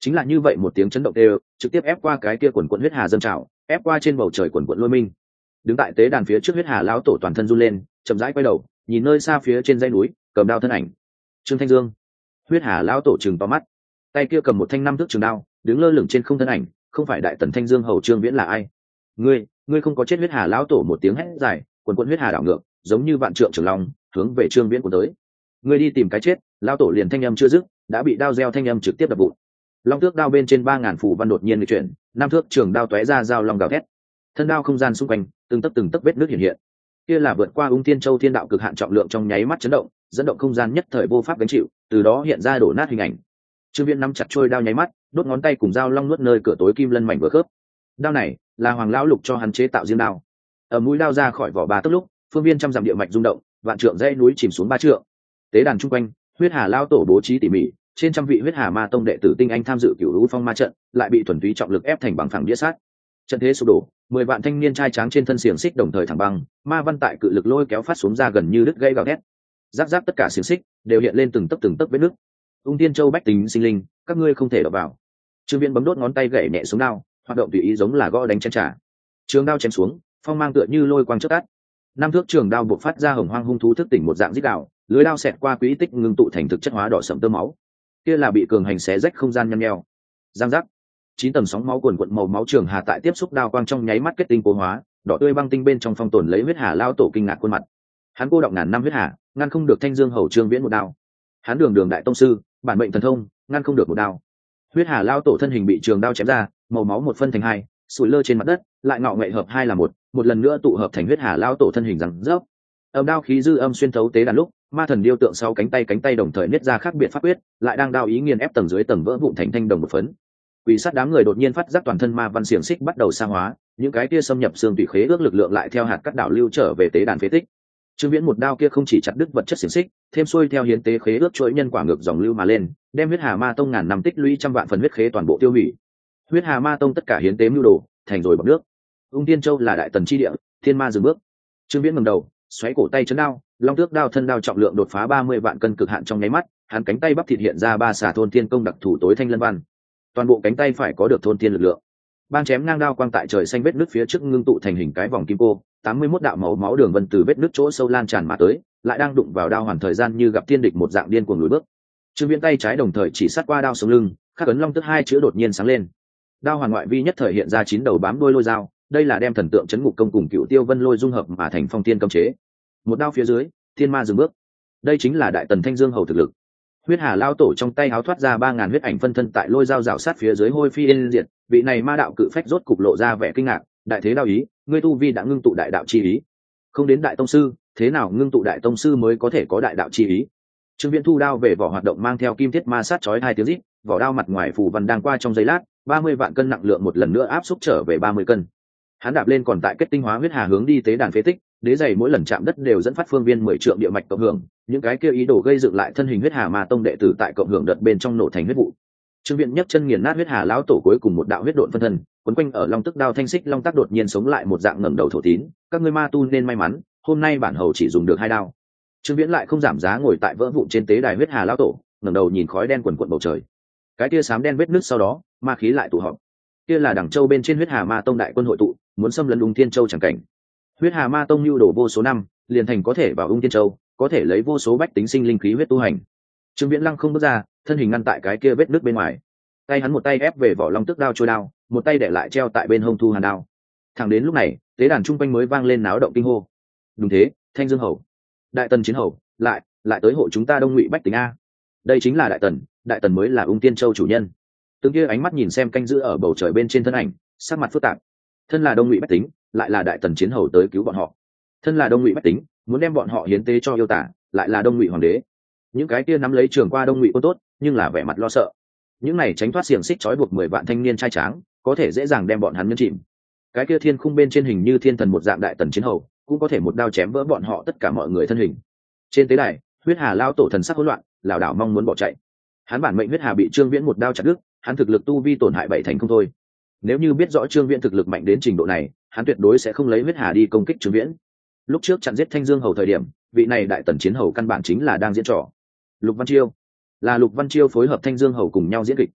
Chính là như vậy một tiếng chấn động đều trực tiếp ép qua cái kia quần quận huyết hà dâng trào, ép qua trên bầu trời quần quận lôi minh. Đứng tại tế đàn phía trước huyết hà lão tổ toàn thân run lên, chậm rãi quay đầu nhìn nơi xa phía trên dãy núi cầm đao thân ảnh Trương Thanh Dương. Huyết hà lão tổ trừng to mắt, tay kia cầm một thanh 5 thước trường đao đứng lơ lửng trên không thân ảnh, không phải đại tần Thanh Dương hầu Trương Viễn là ai? Ngươi không có chết. Huyết hà lão tổ một tiếng hét dài, quần quận huyết hà đảo ngược giống như vạn trượng trường long hướng về Trương Viễn của tới. Ngươi đi tìm cái chết. Lão tổ liền thanh âm chưa dứt đã bị đao gieo thanh âm trực tiếp đập vụn. Long tước đao bên trên 3000 phù văn đột nhiên di chuyển, 5 thước trường đao tóe ra dao long gào thét, thân đao không gian xung quanh từng tấc vết nước hiện hiện. Kia là vượt qua Ung Tiên Châu thiên đạo cực hạn trọng lượng trong nháy mắt chấn động, dẫn động không gian nhất thời vô pháp gánh chịu, từ đó hiện ra đổ nát hình ảnh. Trương Viễn nắm chặt trôi đao nháy mắt, đốt ngón tay cùng dao long nuốt nơi cửa tối kim lân mảnh vừa khớp. Đao này là Hoàng lão lục cho hắn chế tạo riêng đao. Ở mũi đao ra khỏi vỏ 3 tấc lúc, phương viên trăm dặm địa mạch rung động, vạn trượng dãy núi chìm xuống 3 trượng. Tế đàn trung quanh, huyết hà lao tổ bố trí tỉ mỉ, trên trăm vị huyết hà ma tông đệ tử tinh anh tham dự cửu lũ phong ma trận, lại bị thuần túy trọng lực ép thành bằng phẳng đĩa sát. Trận thế sụp đổ, 10 vạn thanh niên trai tráng trên thân xiềng xích đồng thời thẳng băng, ma văn tại cự lực lôi kéo phát xuống ra gần như đứt gãy gào thét. Rắc rắc tất cả xiềng xích đều hiện lên từng tấc vết nứt. Ung Tiên Châu bách tính sinh linh, các ngươi không thể đập vào. Trương Viễn bấm đốt ngón tay gảy nhẹ xuống đao, hoạt động tùy ý giống là gõ đánh chén trà. Trường đao chém xuống, phong mang tựa như lôi quang chớp tắt. 5 thước trường đao buộc phát ra hồng hoang hung thú thức tỉnh một dạng rít gào, lưới đao xẹt qua quỹ tích ngưng tụ thành thực chất hóa đỏ sẫm tơ máu. Kia là bị cường hành xé rách không gian nhăn nheo. Giang giác. 9 tầng sóng máu cuồn cuộn màu máu trường hà tại tiếp xúc đao quang trong nháy mắt kết tinh cố hóa, đỏ tươi băng tinh bên trong phong tồn lấy huyết hà lao tổ kinh ngạc khuôn mặt. Hắn cô động ngàn năm huyết hà, ngăn không được Thanh Dương hầu Trương Viễn một đao. Hắn đường đại tông sư, bản mệnh thần thông, ngăn không được một đao. Huyết hà lao tổ thân hình bị trường đao chém ra, màu máu một phân thành hai, sủi lơ trên mặt đất, lại ngọ nghệ hợp hai là một lần nữa tụ hợp thành huyết hà lao tổ thân hình rằng rớp. Âm đao khí dư âm xuyên thấu tế đàn lúc, ma thần điêu tượng sau cánh tay đồng thời niết ra khác biệt pháp quyết, lại đang đao ý nghiền ép tầng dưới tầng vỡ vụn thành thanh đồng một phấn. Quỷ sát đám người đột nhiên phát giác toàn thân ma văn xiềng xích bắt đầu sa hóa, những cái kia xâm nhập xương tủy khế ước lực lượng lại theo hạt cắt đảo lưu trở về tế đàn phế tích. Trương Viễn một đao kia không chỉ chặt đứt vật chất xiềng xích, thêm xuôi theo hiến tế khế ước chuỗi nhân quả ngược dòng lưu mà lên, đem huyết hà ma tông ngàn năm tích lũy trăm vạn phần huyết khế toàn bộ tiêu hủy. Huyết hà ma tông tất cả hiến tế mưu đồ, thành rồi bọt nước. Ung Tiên Châu là đại tần chi địa, thiên ma dừng bước. Trương Viễn ngẩng đầu, xoáy cổ tay chấn đao, long tước đao thân đao trọng lượng đột phá 30 vạn cân cực hạn trong nháy mắt, hắn cánh tay bắp thịt hiện ra 3 xà thôn thiên công đặc thủ tối thanh lân văn. Toàn bộ cánh tay phải có được thôn thiên lực lượng. Bang chém ngang đao quang tại trời xanh vết nứt phía trước ngưng tụ thành hình cái vòng kim cô, 81 đạo màu máu đường vân từ vết nứt chỗ sâu lan tràn mà tới, lại đang đụng vào đao hoàn thời gian như gặp thiên địch một dạng điên cuồng lùi bước. Trương Viễn tay trái đồng thời chỉ sát qua đao sống lưng, khắc ấn long tức hai chữ đột nhiên sáng lên. Đao hoàn ngoại vi nhất thời hiện ra 9 đầu bám đuôi lôi dao, đây là đem thần tượng chấn ngục công cùng cựu tiêu vân lôi dung hợp mà thành phong thiên cấm chế. Một đao phía dưới, thiên ma dừng bước. Đây chính là đại tần Thanh Dương hầu thực lực. Huyết hà lao tổ trong tay háo thoát ra 3000 huyết ảnh phân thân tại lôi dao rào sát phía dưới hôi phi yên diệt, vị này ma đạo cự phách rốt cục lộ ra vẻ kinh ngạc, đại thế đạo ý, ngươi tu vi đã ngưng tụ đại đạo chi ý. Không đến đại tông sư, thế nào ngưng tụ đại tông sư mới có thể có đại đạo chi ý? Trương Viễn thu đao về vỏ hoạt động mang theo kim thiết ma sát chói hai tiếng rít, vỏ đao mặt ngoài phù văn đang qua trong giây lát, 30 vạn cân nặng lượng một lần nữa áp xúc trở về 30 cân. Hắn đạp lên còn tại kết tinh hóa huyết hà hướng đi tế đàn phế tích, đế giày mỗi lần chạm đất đều dẫn phát phương viên 10 trượng địa mạch cộng hưởng, những cái kia ý đồ gây dựng lại thân hình huyết hà ma tông đệ tử tại cộng hưởng đợt bên trong nổ thành huyết vụ. Trương Viễn nhấc chân nghiền nát huyết hà lão tổ cuối cùng một đạo huyết độn phân thân, quấn quanh ở long tức đao thanh xích long tắc đột nhiên sống lại một dạng ngẩng đầu thổ tín, các ngươi ma tu nên may mắn, hôm nay bản hầu chỉ dùng được 2 đao. Trương Viễn lại không giảm giá ngồi tại vỡ vụn trên tế đài huyết hà lão tổ, ngẩng đầu nhìn khói đen quần quần bầu trời. Cái kia xám đen vết nứt sau đó, ma khí lại tụ họp. Kia là Đằng Châu bên trên huyết hà ma tông đại quân hội tụ, muốn xâm lấn Ung Thiên Châu chẳng cảnh. Huyết hà ma tông lưu đồ vô số năm, liền thành có thể vào Ung Thiên Châu, có thể lấy vô số bách tính sinh linh khí huyết tu hành. Trương Viễn lăng không bước ra, thân hình ngăn tại cái kia vết nứt bên ngoài. Tay hắn một tay ép về vỏ long tức đao trôi đao, một tay để lại treo tại bên hông thu hàn đao. Thẳng đến lúc này, tế đàn trung quanh mới vang lên náo động kinh hô. Đúng thế, Thanh Dương hầu, đại tần chiến hầu, lại tới hộ chúng ta Đông Ngụy bách tính a. Đây chính là đại tần mới là Ung Tiên Châu chủ nhân. Từng kia ánh mắt nhìn xem canh giữ ở bầu trời bên trên thân ảnh, sắc mặt phức tạp. Thân là Đông Ngụy bách tính, lại là đại tần chiến hầu tới cứu bọn họ. Thân là Đông Ngụy bách tính, muốn đem bọn họ hiến tế cho yêu tả, lại là Đông Ngụy hoàng đế. Những cái kia nắm lấy trường qua Đông Ngụy quân tốt, nhưng là vẻ mặt lo sợ. Những này tránh thoát xiềng xích trói buộc 10 vạn thanh niên trai tráng, có thể dễ dàng đem bọn hắn nhấn chìm. Cái kia thiên khung bên trên hình như thiên thần một dạng đại tần chiến hầu, cũng có thể một đao chém vỡ bọn họ tất cả mọi người thân hình. Trên tế đài, huyết hà lao tổ thần sắc hỗn loạn, lảo đảo mong muốn bỏ chạy. Hắn bản mệnh huyết hà bị Trương Viễn một đao chặt đứt, hắn thực lực tu vi tổn hại 7 thành không thôi. Nếu như biết rõ Trương Viễn thực lực mạnh đến trình độ này, hắn tuyệt đối sẽ không lấy huyết hà đi công kích Trương Viễn. Lúc trước chặn giết Thanh Dương hầu thời điểm, vị này đại tần chiến hầu căn bản chính là đang diễn trò. Lục Văn Chiêu phối hợp Thanh Dương hầu cùng nhau diễn kịch.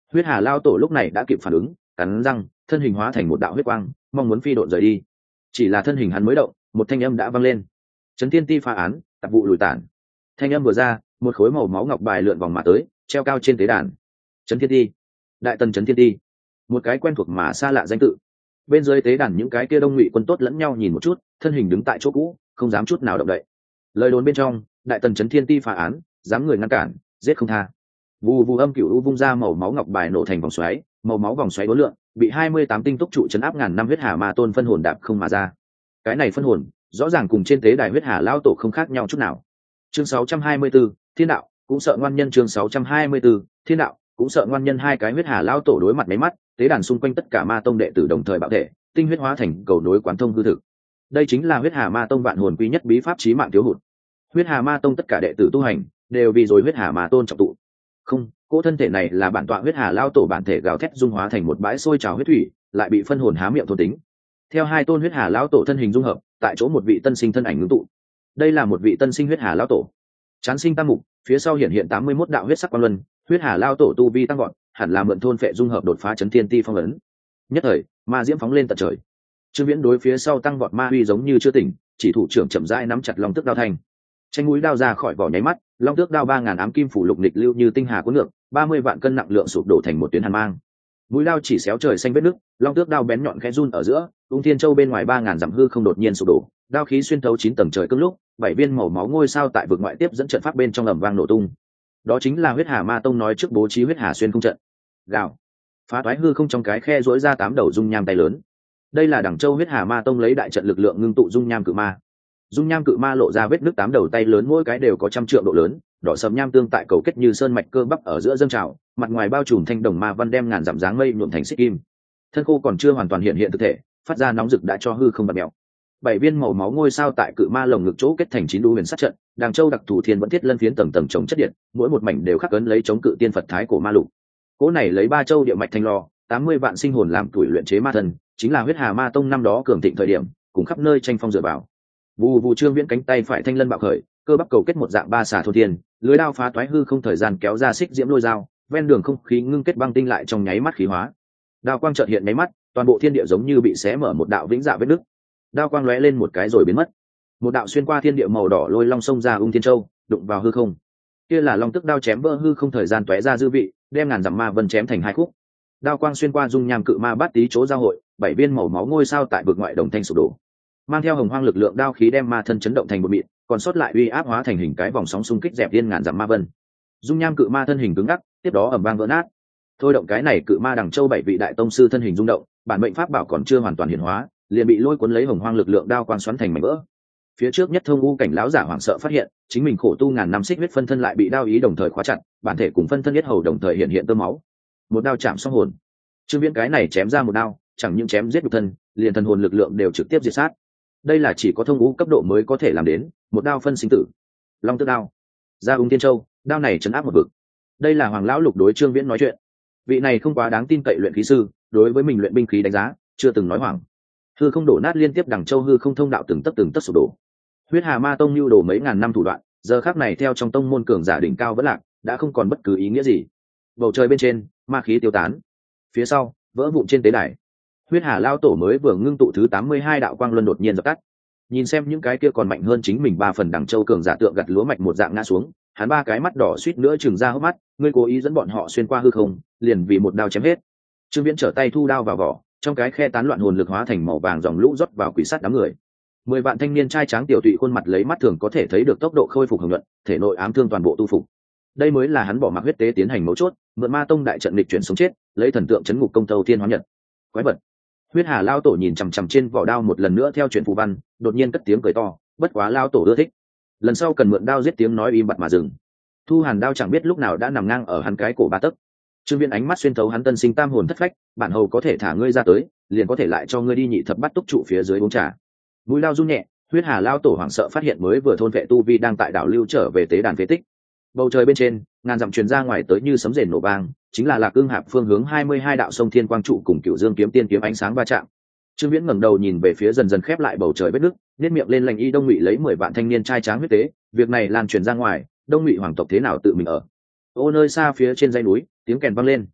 Huyết Hà lao tổ lúc này đã kịp phản ứng, cắn răng, thân hình hóa thành một đạo huyết quang, mong muốn phi độn rời đi. Chỉ là thân hình hắn mới động, một thanh âm đã vang lên. Chấn Thiên Ti phá án, tạp vụ lùi tản. Thanh âm vừa ra, một khối màu máu ngọc bài lượn vòng mà tới, treo cao trên tế đàn. Chấn Thiên Ti, Đại Tần Chấn Thiên Ti, một cái quen thuộc mà xa lạ danh tự. Bên dưới tế đàn những cái kia đông ngụy quân tốt lẫn nhau nhìn một chút, thân hình đứng tại chỗ cũ, không dám chút nào động đậy. Lời đồn bên trong, Đại Tần Chấn Thiên Ti phá án, dám người ngăn cản, giết không tha. Vù vù âm cửu u vung ra màu máu ngọc bài nổ thành vòng xoáy, màu máu vòng xoáy đối lượng, bị 28 tinh túc trụ chấn áp ngàn năm huyết hà ma tôn phân hồn đạp không mà ra. Cái này phân hồn, rõ ràng cùng trên tế đài huyết hà lao tổ không khác nhau chút nào. Chương 624, Thiên đạo, cũng sợ ngoan nhân. Chương 624, Thiên đạo, cũng sợ ngoan nhân. Hai cái huyết hà lao tổ đối mặt mấy mắt, tế đàn xung quanh tất cả ma tông đệ tử đồng thời bạo thể, tinh huyết hóa thành cầu nối quán thông hư thực. Đây chính là huyết hà ma tông vạn hồn quy nhất bí pháp chí mạng thiếu hụt. Huyết hà ma tông tất cả đệ tử tu hành đều vì rồi huyết hà ma tôn trọng tụ. Không, cỗ thân thể này là bản tọa huyết hà lao tổ bản thể gào thét dung hóa thành một bãi sôi trào huyết thủy, lại bị phân hồn há miệng thôn tính. Theo hai tôn huyết hà lao tổ thân hình dung hợp, tại chỗ một vị tân sinh thân ảnh ngưng tụ. Đây là một vị tân sinh huyết hà lao tổ. Chán sinh tam mục, phía sau hiện 81 đạo huyết sắc quang luân, huyết hà lao tổ tu vi tăng vọt, hẳn là mượn thôn phệ dung hợp đột phá chấn thiên ti phong ấn. Nhất thời, ma diễm phóng lên tận trời. Trương Viễn đối phía sau tăng vọt ma uy giống như chưa tỉnh, chỉ thủ trưởng chậm rãi nắm chặt long tước đao thanh. Tranh mũi đao ra khỏi vỏ nháy mắt, long tước đao 3000 ám kim phủ lục nghịch lưu như tinh hà cuốn ngược, 30 vạn cân nặng lượng sụp đổ thành một tuyến hàn mang. Mũi đao chỉ xéo trời xanh vết nước, long tước đao bén nhọn khẽ run ở giữa, Ung Thiên Châu bên ngoài 3000 dặm hư không đột nhiên sụp đổ, đao khí xuyên thấu 9 tầng trời cứng lúc, 7 viên màu máu ngôi sao tại vực ngoại tiếp dẫn trận pháp bên trong ầm vang nổ tung. Đó chính là huyết hà ma tông nói trước bố trí huyết hà xuyên không trận. Gào, phá toái hư không trong cái khe rỗi ra 8 đầu dung nham tay lớn. Đây là Đẳng Châu huyết hà ma tông lấy đại trận lực lượng ngưng tụ dung nham cự ma. Dung nham cự ma lộ ra vết nước 8 đầu tay lớn, mỗi cái đều có trăm trượng độ lớn, đỏ sầm nham tương tại cầu kết như sơn mạch cơ bắp ở giữa dâng trào, mặt ngoài bao trùm thanh đồng ma văn đem ngàn dặm dáng mây nhuộm thành xích kim. Thân khô còn chưa hoàn toàn hiện hiện thực thể, phát ra nóng rực đã cho hư không bật mèo. 7 viên màu máu ngôi sao tại cự ma lồng ngực chỗ kết thành 9 đu huyền sát trận, Đàng Châu đặc thủ thiên vẫn thiết lân phiến tầng tầng chống chất điện, mỗi một mảnh đều khắc ấn lấy chống cự tiên Phật thái cổ ma lục. Cố này lấy 3 châu địa mạch thành lò, 80 vạn sinh hồn làm tuổi luyện chế ma thần, chính là huyết hà ma tông năm đó cường thịnh thời điểm, cùng khắp nơi tranh phong dựa vào. Vù vù Trương Viễn cánh tay phải thanh lân bạo khởi, cơ bắp cầu kết một dạng ba xà thô thiên, lưới đao phá toái hư không thời gian kéo ra xích diễm lôi dao, ven đường không khí ngưng kết băng tinh lại trong nháy mắt khí hóa. Đao quang chợt hiện nháy mắt, toàn bộ thiên địa giống như bị xé mở một đạo vĩnh dạ vết nứt. Đao quang lóe lên một cái rồi biến mất. Một đạo xuyên qua thiên địa màu đỏ lôi long sông ra Ung Thiên Châu, đụng vào hư không. Kia là long tức đao chém vỡ hư không thời gian tóe ra dư vị, đem ngàn dặm ma vân chém thành hai khúc. Đao quang xuyên qua dung nham cự ma bát tí chỗ giao hội, 7 viên màu máu ngôi sao tại vực ngoại đồng thanh sụp đổ. Mang theo hồng hoang lực lượng đao khí đem ma thân chấn động thành một mịn, còn sót lại uy áp hóa thành hình cái vòng sóng xung kích dẹp tiên ngàn dặm ma vân. Dung nham cự ma thân hình cứng ngắc, tiếp đó ầm vang vỡ nát. Thôi động cái này cự ma Đằng Châu 7 vị đại tông sư thân hình rung động, bản mệnh pháp bảo còn chưa hoàn toàn hiển hóa, liền bị lôi cuốn lấy hồng hoang lực lượng đao quang xoắn thành mảnh vỡ. Phía trước nhất thông u cảnh lão giả hoảng sợ phát hiện, chính mình khổ tu ngàn năm xích huyết phân thân lại bị đao ý đồng thời khóa chặt, bản thể cùng phân thân huyết hầu đồng thời hiện tơ máu. Một đao chạm xong hồn. Trương Viễn cái này chém ra một đao, chẳng những chém giết nhục thân, liền thần hồn lực lượng đều trực tiếp diệt sát. Đây là chỉ có thông u cấp độ mới có thể làm đến, một đao phân sinh tử. Long tước đao, ra Ung Thiên Châu, đao này trấn áp một vực. Đây là Hoàng lão lục đối Trương Viễn nói chuyện. Vị này không quá đáng tin cậy luyện khí sư, đối với mình luyện binh khí đánh giá, chưa từng nói hoảng. Hư không đổ nát liên tiếp, Đằng Châu hư không thông đạo từng tấc sụp đổ. Huyết Hà Ma tông lưu đồ mấy ngàn năm thủ đoạn, giờ khắc này theo trong tông môn cường giả đỉnh cao vẫn lạc, đã không còn bất cứ ý nghĩa gì. Bầu trời bên trên, ma khí tiêu tán. Phía sau, vỡ vụn trên tế đài. Huyết Hà lao tổ mới vừa ngưng tụ thứ 82 đạo quang luân đột nhiên dập tắt. Nhìn xem những cái kia còn mạnh hơn chính mình 3 phần, Đằng Châu cường giả tượng gặt lúa mạch một dạng ngã xuống, hắn 3 cái mắt đỏ suýt nữa trừng ra hốc mắt, ngươi cố ý dẫn bọn họ xuyên qua hư không, liền vì một đao chém hết. Trương Viễn trở tay thu đao vào vỏ, trong cái khe tán loạn hồn lực hóa thành màu vàng dòng lũ rót vào quỷ sát đám người. 10 vạn thanh niên trai tráng tiểu tụy khuôn mặt lấy mắt thường có thể thấy được tốc độ khôi phục hồng nhuận, thể nội ám thương toàn bộ tu phục. Đây mới là hắn bỏ mặc huyết tế tiến hành mấu chốt, mượn ma tông đại trận lịch chuyển sống chết, lấy thần tượng chấn ngục công tâu thiên hóa nhật. Quái vật. Huyết Hà lao tổ nhìn chằm chằm trên vỏ đao một lần nữa theo chuyện phù văn, đột nhiên cất tiếng cười to, bất quá lao tổ ưa thích. Lần sau cần mượn đao giết tiếng nói im bặt mà dừng. Thu Hàn đao chẳng biết lúc nào đã nằm ngang ở hắn cái cổ ba tấc. Trương Viễn ánh mắt xuyên thấu hắn tân sinh tam hồn thất phách, bản hầu có thể thả ngươi ra tới, liền có thể lại cho ngươi đi nhị thập bắt túc trụ phía dưới uống trà. Mũi lao rung nhẹ, Huyết Hà lao tổ hoảng sợ phát hiện mới vừa thôn vệ tu vi đang tại đảo lưu trở về tế đàn phế tích. Bầu trời bên trên, ngàn dặm truyền ra ngoài tới như sấm rền nổ vang, chính là Lạc Ưng Hạp phương hướng 22 đạo sông thiên quang trụ cùng Cửu Dương kiếm tiên kiếm ánh sáng va chạm. Trương Viễn ngẩng đầu nhìn về phía dần dần khép lại bầu trời vết nước, nhếch miệng lên lành y Đông Ngụy lấy 10 vạn thanh niên trai tráng huyết tế, việc này lan truyền ra ngoài, Đông Ngụy hoàng tộc thế nào tự mình ở. Ô nơi xa phía trên dãy núi, tiếng kèn vang lên.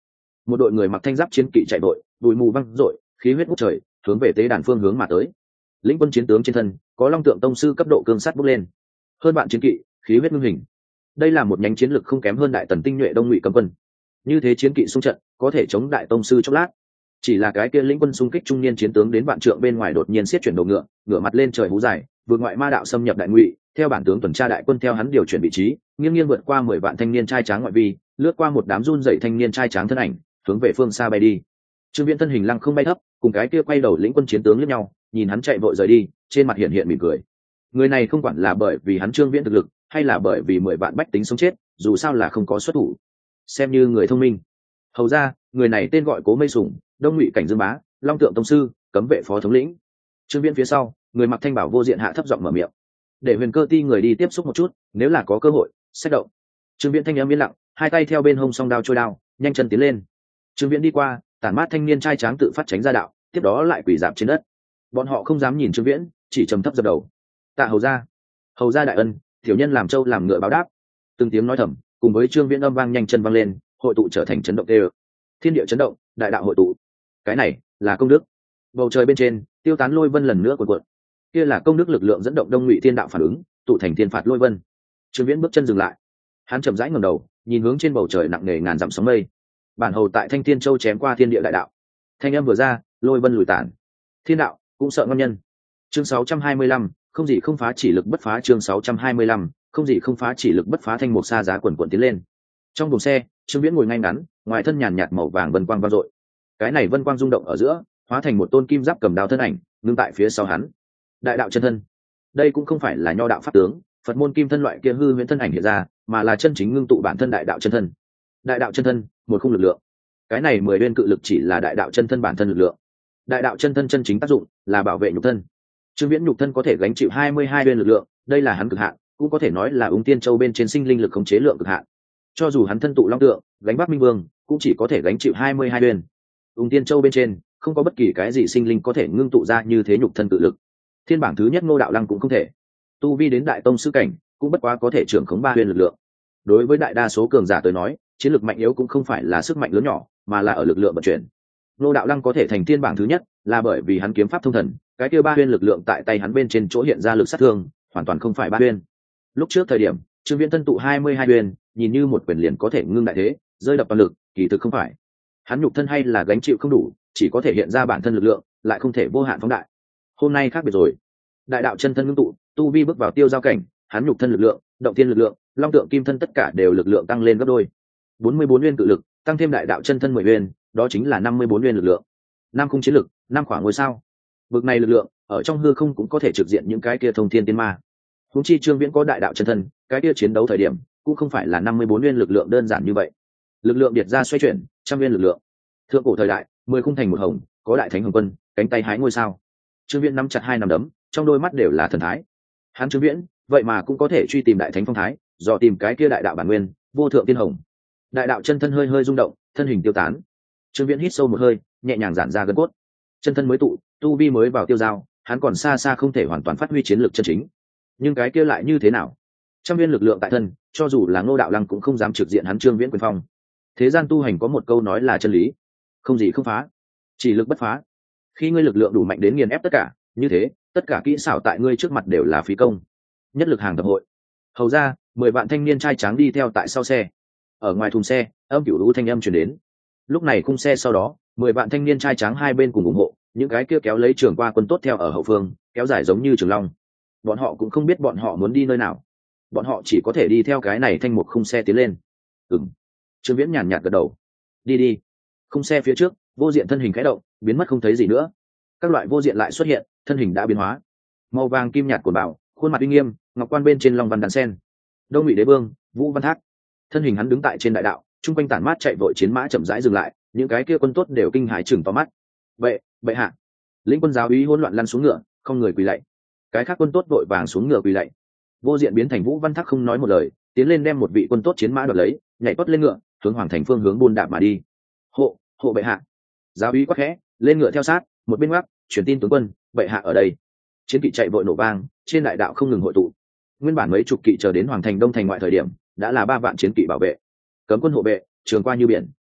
một đội người mặc thanh giáp chiến kỵ chạy vội, bụi mù văng rội, khí huyết ngút trời, hướng về tế đàn phương hướng mà tới. Lĩnh quân chiến tướng trên thân có long tượng tông sư cấp độ cương sắt bốc lên, hơn bạn chiến kỵ, khí huyết ngưng hình. Đây là một nhánh chiến lực không kém hơn đại tần tinh nhuệ đông ngụy cấm quân. Như thế chiến kỵ xung trận có thể chống đại tông sư chốc lát. Chỉ là cái kia lĩnh quân xung kích trung niên chiến tướng đến vạn trượng bên ngoài đột nhiên xiết chuyển đầu ngựa, ngửa mặt lên trời hú dài, vượt ngoại ma đạo xâm nhập đại ngụy, theo bản tướng tuần tra đại quân theo hắn điều chuyển vị trí, nghiêng nghiêng vượt qua 10 vạn thanh niên trai tráng ngoại vi, lướt qua một đám run dậy thanh niên trai tráng thân ảnh, hướng về phương xa bay đi. Trương Viễn thân hình lăng không bay thấp, cùng cái kia quay đầu lĩnh quân chiến tướng liếc nhau, nhìn hắn chạy vội rời đi, trên mặt hiện hiện mỉm cười. Người này không quản là bởi vì hắn Trương Viễn thực lực, hay là bởi vì 10 vạn bách tính sống chết, dù sao là không có xuất thủ, xem như người thông minh. Hầu ra, người này tên gọi Cố Mây Sùng, đông ngụy cảnh dương bá, long tượng tông sư, cấm vệ phó thống lĩnh. Trương Viễn phía sau, người mặc thanh bảo vô diện hạ thấp giọng mở miệng, để Huyền Cơ Ti người đi tiếp xúc một chút, nếu là có cơ hội xét động. Trương Viễn thanh âm yên lặng, hai tay theo bên hông song đao trôi đao, nhanh chân tiến lên. Trương Viễn đi qua, tản mát thanh niên trai tráng tự phát tránh ra đạo, tiếp đó lại quỳ dạp trên đất. Bọn họ không dám nhìn Trương Viễn, chỉ trầm thấp dập đầu. Tạ hầu ra đại ân, tiểu nhân làm trâu làm ngựa báo đáp. Từng tiếng nói thầm, cùng với Trương Viễn âm vang nhanh chân vang lên, hội tụ trở thành chấn động tê. Thiên địa chấn động, đại đạo hội tụ. Cái này là công đức. Bầu trời bên trên, tiêu tán lôi vân lần nữa cuộn cuộn. Kia là công đức lực lượng dẫn động đông ngụy thiên đạo phản ứng, tụ thành thiên phạt lôi vân. Trương Viễn bước chân dừng lại, hắn chậm rãi ngẩng đầu, nhìn hướng trên bầu trời nặng nề ngàn dặm sóng mây. Bản hầu tại Thanh Thiên Châu chém qua thiên địa đại đạo. Thanh âm vừa ra, lôi vân lùi tản. Thiên đạo cũng sợ ngon nhân. Chương 625, không gì không phá chỉ lực bất phá. Chương 625, không gì không phá chỉ lực bất phá. Thanh mục sa giá quần quần tiến lên. Trong buồng xe, Trương Viễn ngồi ngay ngắn, ngoài thân nhàn nhạt màu vàng vân quang vang dội. Cái này vân quang rung động ở giữa, hóa thành một tôn kim giáp cầm đao thân ảnh, ngưng tại phía sau hắn. Đại đạo chân thân. Đây cũng không phải là nho đạo pháp tướng, Phật môn kim thân loại kia hư huyễn thân ảnh hiện ra, mà là chân chính ngưng tụ bản thân đại đạo chân thân. Đại đạo chân thân, một khung lực lượng. Cái này 10 viên cự lực chỉ là đại đạo chân thân bản thân lực lượng. Đại đạo chân thân chân chính tác dụng là bảo vệ nhục thân. Trương Viễn nhục thân có thể gánh chịu 22 viên lực lượng, đây là hắn cực hạn, cũng có thể nói là Ung Tiên Châu bên trên sinh linh lực khống chế lượng cực hạn. Cho dù hắn thân tụ long tượng, gánh Bắc Minh Vương, cũng chỉ có thể gánh chịu 22 viên. Ung Tiên Châu bên trên không có bất kỳ cái gì sinh linh có thể ngưng tụ ra như thế nhục thân cự lực. Thiên bảng thứ nhất Ngô Đạo Lăng cũng không thể. Tu vi đến đại tông sư cảnh, cũng bất quá có thể trưởng khống 3 viên lực lượng. Đối với đại đa số cường giả tới nói, chiến lược mạnh yếu cũng không phải là sức mạnh lớn nhỏ, mà là ở lực lượng vận chuyển. Ngô Đạo Lăng có thể thành thiên bảng thứ nhất, là bởi vì hắn kiếm pháp thông thần, cái kia 3 viên lực lượng tại tay hắn bên trên chỗ hiện ra lực sát thương, hoàn toàn không phải 3 viên. Lúc trước thời điểm, Trương Viễn thân tụ 22 viên, nhìn như một quyền liền có thể ngưng đại thế, rơi đập toàn lực, kỳ thực không phải. Hắn nhục thân hay là gánh chịu không đủ, chỉ có thể hiện ra bản thân lực lượng, lại không thể vô hạn phóng đại. Hôm nay khác biệt rồi, đại đạo chân thân ngưng tụ, tu vi bước vào tiêu giao cảnh, hắn nhục thân lực lượng, động thiên lực lượng, long tượng kim thân tất cả đều lực lượng tăng lên gấp đôi. 44 nguyên cự lực, tăng thêm đại đạo chân thân 10 nguyên, đó chính là 54 nguyên lực lượng. Năm khung chiến lực, năm khoảng ngôi sao. Bực này lực lượng, ở trong hư không cũng có thể trực diện những cái kia thông thiên tiên ma. Huống chi Trương Viễn có đại đạo chân thân, cái kia chiến đấu thời điểm, cũng không phải là 54 nguyên lực lượng đơn giản như vậy. Lực lượng điệt ra xoay chuyển, trăm nguyên lực lượng. Thượng cổ thời đại, 10 khung thành một hồng, có đại thánh hồng quân, cánh tay hái ngôi sao. Trương Viễn nắm chặt hai nắm đấm, trong đôi mắt đều là thần thái. Hắn Trương Viễn, vậy mà cũng có thể truy tìm đại thánh phong thái, dò tìm cái kia đại đạo bản nguyên, vô thượng tiên hồng. Đại đạo chân thân hơi hơi rung động, thân hình tiêu tán. Trương Viễn hít sâu một hơi, nhẹ nhàng giãn ra gân cốt. Chân thân mới tụ, tu vi mới vào tiêu giao, hắn còn xa xa không thể hoàn toàn phát huy chiến lược chân chính. Nhưng cái kia lại như thế nào? Trăm viên lực lượng tại thân, cho dù là Ngô Đạo Lăng cũng không dám trực diện hắn Trương Viễn quyền phong. Thế gian tu hành có một câu nói là chân lý, không gì không phá, chỉ lực bất phá. Khi ngươi lực lượng đủ mạnh đến nghiền ép tất cả, như thế, tất cả kỹ xảo tại ngươi trước mặt đều là phí công. Nhất lực hàng tập hội. Hầu ra, 10 vạn thanh niên trai tráng đi theo tại sau xe. Ở ngoài thùng xe, âm cửu lũ thanh âm truyền đến. Lúc này khung xe sau đó, 10 vạn thanh niên trai tráng hai bên cùng ủng hộ, những cái kia kéo lấy trường qua quân tốt theo ở hậu phương, kéo dài giống như trường long. Bọn họ cũng không biết bọn họ muốn đi nơi nào, bọn họ chỉ có thể đi theo cái này thanh một khung xe tiến lên. Trương Viễn nhàn nhạt gật đầu. Đi. Khung xe phía trước, vô diện thân hình khẽ động, biến mất không thấy gì nữa. Các loại vô diện lại xuất hiện, thân hình đã biến hóa. Màu vàng kim nhạt của bảo, khuôn mặt uy nghiêm, ngọc quan bên trên long văn đàn sen. Đông Ngụy Đế Vương, Vũ Văn Thác. Thân hình hắn đứng tại trên đại đạo, trung quanh tản mát chạy vội chiến mã chậm rãi dừng lại, những cái kia quân tốt đều kinh hãi chừng to mắt. Bệ hạ. Lĩnh quân giáo úy hỗn loạn lăn xuống ngựa, không người quỳ lạy. Cái khác quân tốt vội vàng xuống ngựa quỳ lạy. Vô diện biến thành Vũ Văn Thác không nói một lời, tiến lên đem một vị quân tốt chiến mã đoạt lấy, nhảy tuốt lên ngựa, hướng hoàng thành phương hướng buôn đạp mà đi. Hộ bệ hạ. Giáo úy quát khẽ, lên ngựa theo sát, một bên ngoắc, truyền tin tướng quân, bệ hạ ở đây. Chiến kỵ chạy vội nổ vang, trên đại đạo không ngừng hội tụ. Nguyên bản mấy chục kỵ chờ đến hoàng thành đông thành ngoại thời điểm, đã là 3 vạn chiến kỵ bảo vệ. Cấm quân hộ vệ, trường qua như biển.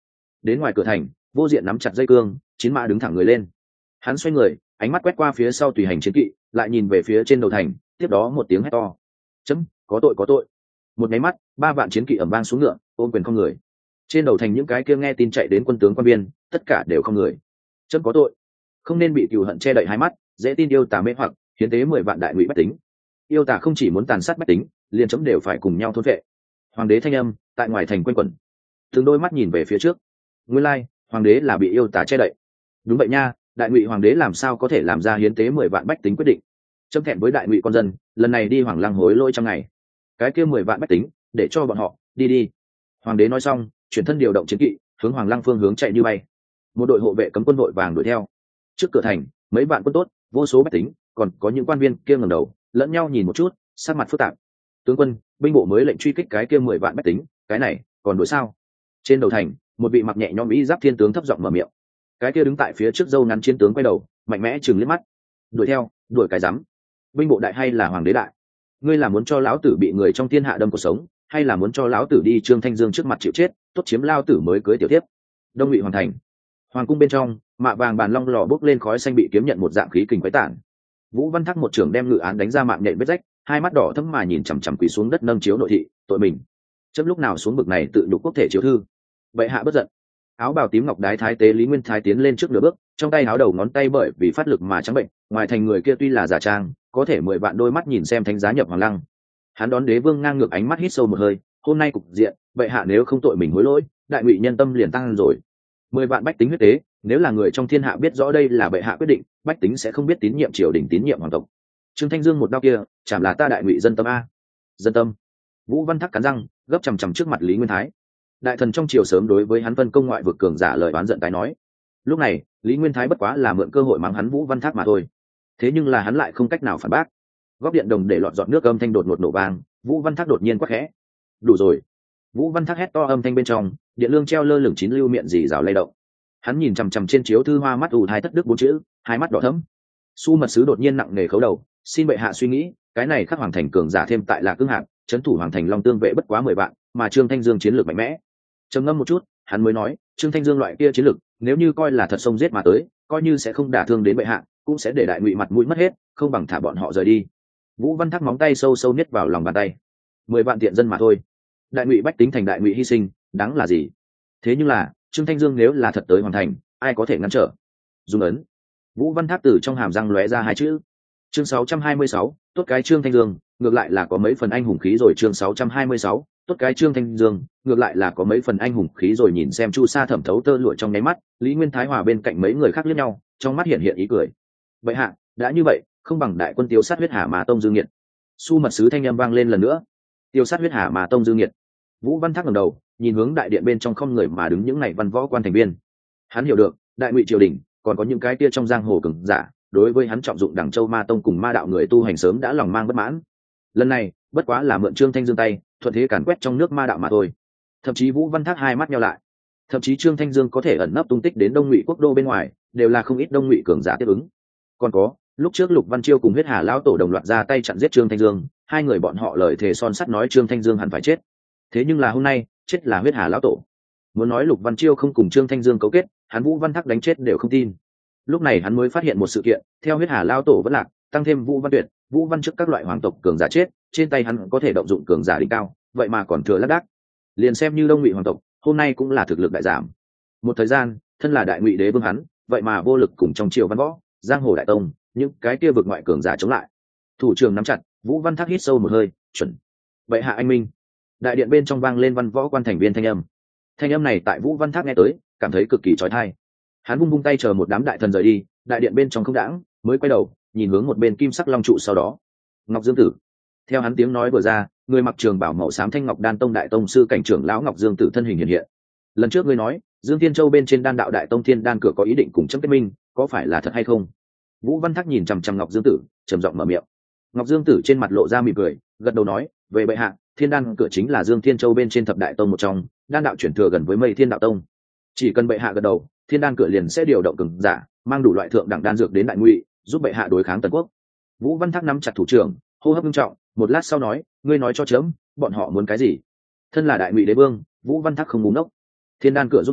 Đến ngoài cửa thành, Vô Diện nắm chặt dây cương, chiến mã đứng thẳng người lên. Hắn xoay người, ánh mắt quét qua phía sau tùy hành chiến kỵ, lại nhìn về phía trên đầu thành, tiếp đó một tiếng hét to: chấm, có tội có tội. Một cái mắt, 3 vạn chiến kỵ ầm vang xuống ngựa, ôm quyền không người. Trên đầu thành những cái kia nghe tin chạy đến quân tướng quan viên, tất cả đều không người. Chấm có tội, không nên bị cừu hận che đậy hai mắt, dễ tin yêu tà mê hoặc, hiến tế 10 vạn đại ngụy bách tính. Yêu tà không chỉ muốn tàn sát bách tính, liền chấm đều phải cùng nhau thôn vệ. Hoàng đế thanh âm tại ngoài thành quanh quẩn, từng đôi mắt nhìn về phía trước. Nguyên lai, hoàng đế là bị yêu tà che đậy. Đúng vậy nha, đại ngụy hoàng đế làm sao có thể làm ra hiến tế 10 vạn bách tính quyết định? Chấm thẹn với đại ngụy con dân, lần này đi hoàng lăng hối lỗi trong ngày. Cái kia 10 vạn bách tính, để cho bọn họ đi đi. Hoàng đế nói xong, chuyển thân điều động chiến kỵ, hướng hoàng lăng phương hướng chạy như bay. Một đội hộ vệ cấm quân vội vàng đuổi theo. Trước cửa thành, mấy vạn quân tốt, vô số bách tính, còn có những quan viên kia ngẩng đầu, lẫn nhau nhìn một chút, sắc mặt phức tạp. Tướng quân, binh bộ mới lệnh truy kích cái kia 10 vạn bách tính, cái này còn đuổi sao? Trên đầu thành, một vị mặc nhẹ nhõm y giáp thiên tướng thấp giọng mở miệng. Cái kia đứng tại phía trước dâu ngắn chiến tướng quay đầu, mạnh mẽ chừng liếc mắt. Đuổi theo, đuổi cái rắm. Binh bộ đại hay là hoàng đế đại? Ngươi là muốn cho lão tử bị người trong thiên hạ đâm cuộc sống, hay là muốn cho lão tử đi Trương Thanh Dương trước mặt chịu chết, tốt chiếm lao tử mới cưới tiểu tiếp? Đông Ngụy hoàn thành. Hoàng cung bên trong, mạ vàng bàn long lò bốc lên khói xanh bị kiếm nhận một dạng khí kình quấy tản. Vũ Văn Thác một trưởng đem ngự án đánh ra mạng nhện vết rách, hai mắt đỏ thẫm mà nhìn chằm chằm quỳ xuống đất nâng chiếu nội thị, tội mình. Chấm lúc nào xuống bực này tự nhục quốc thể chiếu thư. Bệ hạ bất giận. Áo bào tím ngọc đái thái tế Lý Nguyên Thái tiến lên trước nửa bước, trong tay áo đầu ngón tay bởi vì phát lực mà trắng bệnh, ngoài thành người kia tuy là giả trang, có thể 10 vạn đôi mắt nhìn xem thánh giá nhập hoàng lăng. Hắn đón đế vương ngang ngược ánh mắt hít sâu một hơi, hôm nay cục diện, bệ hạ nếu không tội mình hối lỗi, đại ngụy nhân tâm liền tăng rồi. 10 vạn bách tính huyết tế, nếu là người trong thiên hạ biết rõ đây là bệ hạ quyết định, bách tính sẽ không biết tín nhiệm triều đình, tín nhiệm hoàng tộc. Trương Thanh Dương một đao kia, chảm là ta đại ngụy dân tâm a. Dân tâm. Vũ Văn Thác cắn răng, gấp chằm chằm trước mặt Lý Nguyên Thái. Đại thần trong triều sớm đối với hắn phân công ngoại vực cường giả lời oán giận tái nói. Lúc này, Lý Nguyên Thái bất quá là mượn cơ hội mắng hắn Vũ Văn Thác mà thôi. Thế nhưng là hắn lại không cách nào phản bác. Góp điện đồng để lọt giọt nước âm thanh đột ngột nổ vang, Vũ Văn Thác đột nhiên quát khẽ. Đủ rồi. Vũ Văn Thác hét to âm thanh bên trong, điện lương treo lơ lửng chín lưu miệng dì rào lay động. Hắn nhìn chằm chằm trên chiếu thư hoa mắt ù thai thất đức 4 chữ, hai mắt đỏ thẫm. Su mật sứ đột nhiên nặng nề khấu đầu, xin bệ hạ suy nghĩ, cái này khắc hoàng thành cường giả thêm tại là cương hạng, trấn thủ hoàng thành long tương vệ bất quá 10 vạn, mà Trương Thanh Dương chiến lược mạnh mẽ. Trầm ngâm một chút, hắn mới nói, Trương Thanh Dương loại kia chiến lược, nếu như coi là thật sông giết mà tới, coi như sẽ không đả thương đến bệ hạ, cũng sẽ để đại ngụy mặt mũi mất hết, không bằng thả bọn họ rời đi. Vũ Văn Thác móng tay sâu sâu niết vào lòng bàn tay. 10 vạn tiện dân mà thôi, đại ngụy bách tính thành đại ngụy hy sinh, đáng là gì? Thế nhưng là, Trương Thanh Dương nếu là thật tới hoàn thành, ai có thể ngăn trở? Dùng ấn. Vũ Văn Thác từ trong hàm răng lóe ra hai chữ. Chương 626, tốt cái Trương Thanh Dương, ngược lại là có mấy phần anh hùng khí rồi. Chương 626, tốt cái Trương Thanh Dương, ngược lại là có mấy phần anh hùng khí rồi. Nhìn xem chu sa thẩm thấu tơ lụa trong nháy mắt, Lý Nguyên Thái Hòa bên cạnh mấy người khác liếc nhau, trong mắt hiện hiện ý cười. Vậy hạ, đã như vậy, không bằng đại quân tiêu sát huyết hà mà tông dương nghiệt. Su mật sứ thanh âm vang lên lần nữa. Tiêu sát huyết hà mà tông dương nghiệt. Vũ Văn Thác ngẩng đầu, nhìn hướng đại điện bên trong không người mà đứng những này văn võ quan thành viên. Hắn hiểu được, đại ngụy triều đình còn có những cái kia trong giang hồ cường giả, đối với hắn trọng dụng Đằng Châu Ma Tông cùng ma đạo người tu hành sớm đã lòng mang bất mãn. Lần này, bất quá là mượn Trương Thanh Dương tay, thuận thế càn quét trong nước ma đạo mà thôi. Thậm chí Vũ Văn Thác hai mắt nheo lại. Thậm chí Trương Thanh Dương có thể ẩn nấp tung tích đến Đông Ngụy quốc đô bên ngoài, đều là không ít Đông Ngụy cường giả tiếp ứng. Còn có, lúc trước Lục Văn Chiêu cùng huyết hà lão tổ đồng loạt ra tay chặn giết Trương Thanh Dương, hai người bọn họ lời thề son sắt nói Trương Thanh Dương hẳn phải chết. Thế nhưng là hôm nay, chết là huyết hà lão tổ. Muốn nói Lục Văn Chiêu không cùng Trương Thanh Dương cấu kết, hắn Vũ Văn Thác đánh chết đều không tin. Lúc này hắn mới phát hiện một sự kiện, theo huyết hà lão tổ vẫn lạc, tăng thêm Vũ Văn Tuyệt, Vũ Văn trước các loại hoàng tộc cường giả chết, trên tay hắn có thể động dụng cường giả đỉnh cao, vậy mà còn thừa lác đác. Liền xem như Đông Ngụy hoàng tộc, hôm nay cũng là thực lực đại giảm. Một thời gian, thân là đại ngụy đế vương hắn, vậy mà vô lực cùng trong triều văn võ, giang hồ đại tông, những cái kia vực ngoại cường giả chống lại. Thủ trưởng nắm chặt, Vũ Văn Thác hít sâu một hơi, chuẩn. Vậy hạ anh minh. Đại điện bên trong vang lên văn võ quan thành viên thanh âm. Thanh âm này tại Vũ Văn Thác nghe tới, cảm thấy cực kỳ chói tai. Hắn vung tay chờ một đám đại thần rời đi, đại điện bên trong không đãng, mới quay đầu, nhìn hướng một bên kim sắc long trụ sau đó. Ngọc Dương Tử. Theo hắn tiếng nói vừa ra, người mặc trường bảo màu xám Thanh Ngọc Đan Tông đại tông sư cảnh trưởng lão Ngọc Dương Tử thân hình hiện hiện. Lần trước ngươi nói, Dương Thiên Châu bên trên Đan đạo đại tông Thiên Đan cửa có ý định cùng chấm kết minh, có phải là thật hay không? Vũ Văn Thác nhìn chằm chằm Ngọc Dương Tử, trầm giọng mở miệng. Ngọc Dương Tử trên mặt lộ ra mỉm cười, gật đầu nói, về bệ hạ, Thiên Đan cửa chính là Dương Thiên Châu bên trên thập đại tông một trong, đan đạo chuyển thừa gần với Mây Thiên đạo tông. Chỉ cần bệ hạ gật đầu, Thiên Đan cửa liền sẽ điều động cường giả, mang đủ loại thượng đẳng đan dược đến đại ngụy, giúp bệ hạ đối kháng Tần Quốc. Vũ Văn Thác nắm chặt thủ trưởng, hô hấp nghiêm trọng, một lát sau nói, ngươi nói cho chấm, bọn họ muốn cái gì? Thân là đại ngụy đế vương, Vũ Văn Thác không ngu ngốc. Thiên Đan cửa giúp hắn,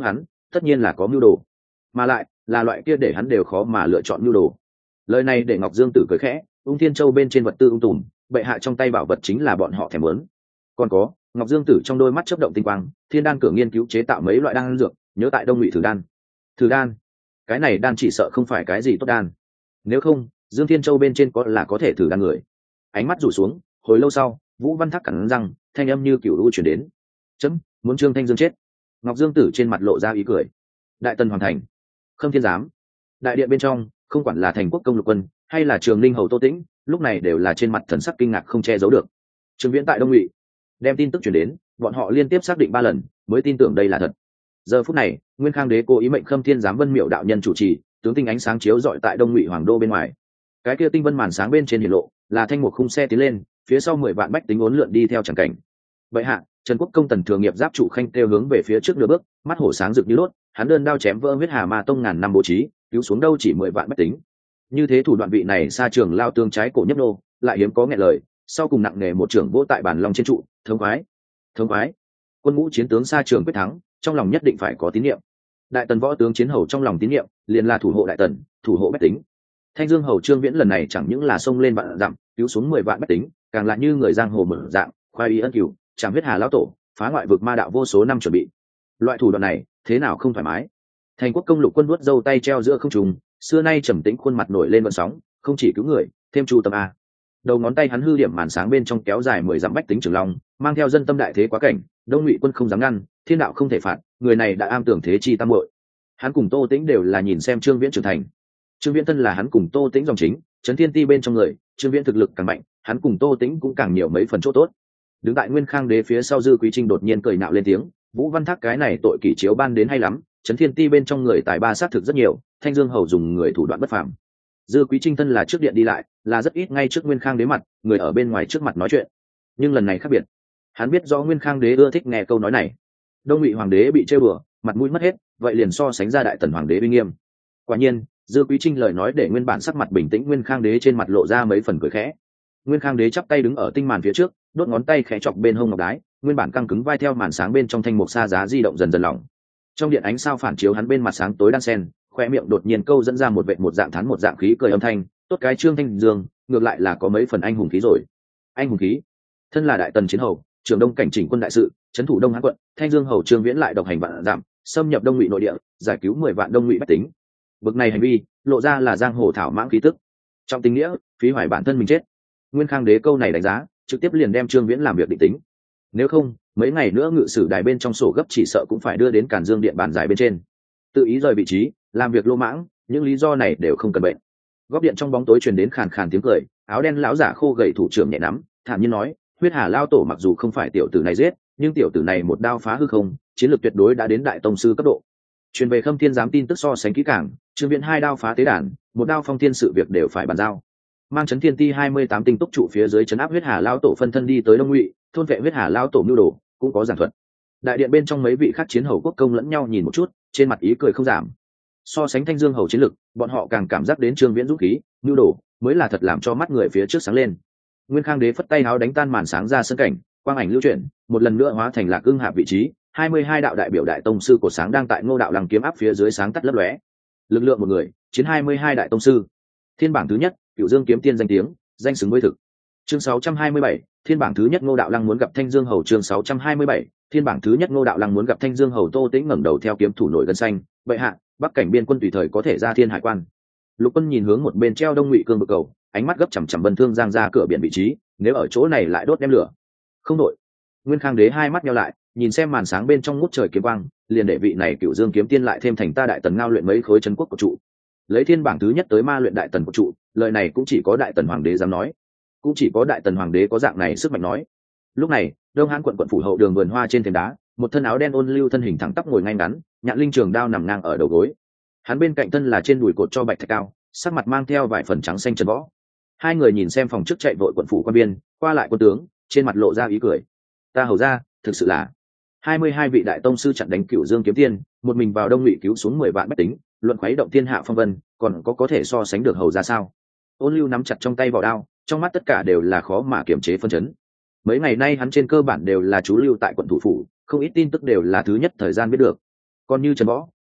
tất nhiên là có mưu đồ, mà lại là loại kia để hắn đều khó mà lựa chọn mưu đồ. Lời này để Ngọc Dương Tử cười khẽ, Ung Thiên Châu bên trên vật tư ung tùm, bệ hạ trong tay bảo vật chính là bọn họ thèm muốn. Còn có, Ngọc Dương Tử trong đôi mắt chớp động tinh quang, Thiên Đan cửa nghiên cứu chế tạo mấy loại đan dược, nhớ tại Đông Ngụy thử đan. Thử đan? Cái này đan chỉ sợ không phải cái gì tốt đan. Nếu không, Dương Thiên Châu bên trên có thể thử đan người. Ánh mắt rủ xuống, hồi lâu sau, Vũ Văn Thác cắn răng, thanh âm như cửu u truyền đến. Chấm, muốn Trương Thanh Dương chết. Ngọc Dương Tử trên mặt lộ ra ý cười. Đại tần hoàn thành. Khâm Thiên giám. Đại điện bên trong, không quản là Thành Quốc công Lục Quân, hay là Trường Linh hầu Tô Tĩnh, lúc này đều là trên mặt thần sắc kinh ngạc không che giấu được. Trương Viễn tại Đông Ngụy, đem tin tức truyền đến, bọn họ liên tiếp xác định 3 lần, mới tin tưởng đây là thật. Giờ phút này, Nguyên Khang đế cố ý mệnh Khâm Thiên giám Vân Miệu đạo nhân chủ trì, tướng tinh ánh sáng chiếu rọi tại Đông Ngụy hoàng đô bên ngoài. Cái kia tinh vân màn sáng bên trên hiển lộ, là thanh một khung xe tiến lên, phía sau 10 vạn bách tính uốn lượn đi theo chẳng cảnh. Bệ hạ, Trần Quốc công Tần Thường Nghiệp giáp trụ khanh kêu hướng về phía trước nửa bước, mắt hổ sáng rực như đốt, hắn đơn đao chém vỡ huyết hà ma tông ngàn năm bố trí, cứu xuống đâu chỉ 10 vạn bách tính. Như thế thủ đoạn vị này xa trường lao tương trái cổ nhấp nô, lại hiếm có nghẹn lời, sau cùng nặng nề một trưởng vỗ tại bản long trên trụ, thống khoái. Thống khoái. Quân ngũ chiến tướng xa trường quyết thắng, trong lòng nhất định phải có tín niệm. Đại tần võ tướng chiến hầu trong lòng tín niệm, liền là thủ hộ đại tần, thủ hộ bách tính. Thanh Dương hầu Trương Viễn lần này chẳng những là xông lên vạn dặm, cứu xuống 10 vạn bách tính, càng là như người giang hồ mở dạng, khoai y ân cửu, chạm huyết hà lão tổ, phá ngoại vực ma đạo vô số năm chuẩn bị. Loại thủ đoạn này, thế nào không thoải mái. Thành Quốc công Lục Quân vuốt râu tay treo giữa không trung, xưa nay trầm tĩnh khuôn mặt nổi lên vận sóng, không chỉ cứu người, thêm chu tâm a. Đầu ngón tay hắn hư điểm màn sáng bên trong kéo dài 10 dặm bách tính trường long, mang theo dân tâm đại thế quá cảnh, Đông Ngụy quân không dám ngăn, thiên đạo không thể phạt, người này đã am tưởng thế chi tam muội. Hắn cùng Tô Tĩnh đều là nhìn xem Trương Viễn trưởng thành. Trương Viễn thân là hắn cùng Tô Tĩnh dòng chính, Trấn Thiên Ti bên trong người, Trương Viễn thực lực càng mạnh, hắn cùng Tô Tĩnh cũng càng nhiều mấy phần chỗ tốt. Đứng tại Nguyên Khang đế phía sau Dư Quý Trinh đột nhiên cười nạo lên tiếng, Vũ Văn Thác cái này tội kỷ chiếu ban đến hay lắm, Trấn Thiên Ti bên trong người tài ba sát thực rất nhiều, Thanh Dương hầu dùng người thủ đoạn bất phàm. Dư Quý Trinh thân là trước điện đi lại, là rất ít ngay trước Nguyên Khang đế mặt, người ở bên ngoài trước mặt nói chuyện. Nhưng lần này khác biệt, hắn biết rõ Nguyên Khang đế ưa thích nghe câu nói này. Đông Ngụy hoàng đế bị trêu đùa, mặt mũi mất hết, vậy liền so sánh ra Đại Tần hoàng đế uy nghiêm. Quả nhiên, Dư Quý Trinh lời nói để nguyên bản sắc mặt bình tĩnh Nguyên Khang đế trên mặt lộ ra mấy phần cười khẽ. Nguyên Khang đế chắp tay đứng ở tinh màn phía trước, đốt ngón tay khẽ chọc bên hông ngọc đái, nguyên bản căng cứng vai theo màn sáng bên trong thanh mục sa giá di động dần dần lỏng. Trong điện ánh sao phản chiếu hắn bên mặt sáng tối đan sen, khoe miệng đột nhiên câu dẫn ra một vệt một dạng thán một dạng khí cười âm thanh, tốt cái Trương Thanh Dương, ngược lại là có mấy phần anh hùng khí rồi. Anh hùng khí? Thân là Đại Tần chiến hầu, trưởng đông cảnh chỉnh quân đại sự, trấn thủ Đông Hán quận, Thanh Dương hầu Trương Viễn lại độc hành vạn giảm, xâm nhập Đông Ngụy nội địa, giải cứu 10 vạn Đông Ngụy bách tính. Bực này hành vi, lộ ra là giang hồ thảo mãng khí tức. Trong tình nghĩa, phí hoài bản thân mình chết. Nguyên Khang đế câu này đánh giá, trực tiếp liền đem Trương Viễn làm việc định tính. Nếu không, mấy ngày nữa ngự sử đài bên trong sổ gấp chỉ sợ cũng phải đưa đến Càn Dương điện bàn giải bên trên. Tự ý rời vị trí, làm việc lô mãng, những lý do này đều không cần bệnh. Góc điện trong bóng tối truyền đến khàn khàn tiếng cười, áo đen lão giả khô gầy thủ trưởng nhẹ nắm, thản nhiên nói, huyết hà lao tổ mặc dù không phải tiểu tử này giết, nhưng tiểu tử này một đao phá hư không, chiến lược tuyệt đối đã đến đại tông sư cấp độ. Truyền về Khâm Thiên giám tin tức so sánh kỹ càng, Trương Viễn 2 đao phá tế đàn, 1 đao phong thiên sự việc đều phải bàn giao. Mang Trấn Thiên Ti 28 tinh túc trụ phía dưới trấn áp huyết hà lao tổ phân thân đi tới Đông Ngụy, thôn vệ huyết hà lao tổ mưu đồ, cũng có giảng thuật. Đại điện bên trong mấy vị khác chiến hầu quốc công lẫn nhau nhìn một chút, trên mặt ý cười không giảm. So sánh Thanh Dương hầu chiến lực, bọn họ càng cảm giác đến Trương Viễn dũng khí, mưu đồ mới là thật làm cho mắt người phía trước sáng lên. Nguyên Khang đế phất tay áo đánh tan màn sáng ra sân cảnh, quang ảnh lưu chuyển, một lần nữa hóa thành Lạc Ưng hạ vị trí, 22 đạo đại biểu đại tông sư của sáng đang tại Ngô đạo lăng kiếm áp phía dưới sáng tắt lấp lóe. Lực lượng một người, chiến 22 đại tông sư. Thiên bảng thứ nhất, Cửu Dương kiếm tiên danh tiếng, danh xứng với thực. Chương 627, Thiên bảng thứ nhất Ngô đạo lăng muốn gặp Thanh Dương hầu. Chương 627, Thiên bảng thứ nhất Ngô đạo lăng muốn gặp Thanh Dương hầu. Tô Tĩnh ngẩng đầu theo kiếm thủ nổi gân xanh, bệ hạ, Bắc cảnh biên quân tùy thời có thể ra Thiên Hải quan. Lục Quân nhìn hướng một bên treo Đông Ngụy cương bực cầu, ánh mắt gấp chằm chằm Vân Thương Giang ra cửa biển vị trí, nếu ở chỗ này lại đốt đem lửa. Không đổi. Nguyên Khang đế hai mắt nheo lại, nhìn xem màn sáng bên trong ngút trời kiếm quang, liền để vị này Cửu Dương kiếm tiên lại thêm thành ta Đại Tần ngao luyện mấy khối trấn quốc của trụ. Lấy Thiên bảng thứ nhất tới ma luyện Đại Tần của trụ, lời này cũng chỉ có Đại Tần hoàng đế dám nói, cũng chỉ có Đại Tần hoàng đế có dạng này sức mạnh nói. Lúc này, Đông Hán quận phủ hậu đường vườn hoa trên thềm đá, một thân áo đen ôn lưu thân hình thẳng tắp ngồi ngay ngắn, nhạn linh trường đao nằm ngang ở đầu gối. Hắn bên cạnh thân là trên đùi cột cho bạch thạch cao, sắc mặt mang theo vài phần trắng xanh trần võ. Hai người nhìn xem phòng trước chạy vội quận phủ quan biên, qua lại quân tướng, trên mặt lộ ra ý cười. Ta hầu ra, thực sự là 22 vị đại tông sư chặn đánh Cửu Dương kiếm tiên, một mình vào Đông Ngụy cứu xuống 10 vạn bách tính, luận khuấy động thiên hạ phong vân, còn có thể so sánh được hầu ra sao? Ôn lưu nắm chặt trong tay vỏ đao, trong mắt tất cả đều là khó mà kiềm chế phân chấn. Mấy ngày nay hắn trên cơ bản đều là trú lưu tại quận thủ phủ, không ít tin tức đều là thứ nhất thời gian biết được. Còn như Trần Võ,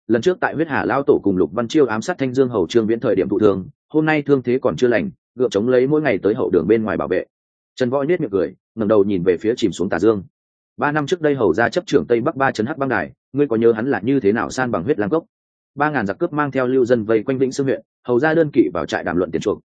lần trước tại huyết hà lao tổ cùng Lục Văn Chiêu ám sát Thanh Dương hầu Trương Viễn thời điểm thụ thương, hôm nay thương thế còn chưa lành, gượng chống lấy mỗi ngày tới hậu đường bên ngoài bảo vệ. Trần Võ nhếch miệng cười, ngẩng đầu nhìn về phía chìm xuống tà dương. 3 năm trước đây hầu ra chấp trưởng Tây Bắc 3 trấn hắc băng đài, ngươi có nhớ hắn là như thế nào san bằng huyết lang cốc? 3.000 giặc cướp mang theo lưu dân vây quanh Vĩnh Sương huyện, hầu ra đơn kỵ vào trại đàm luận tiền chuộc,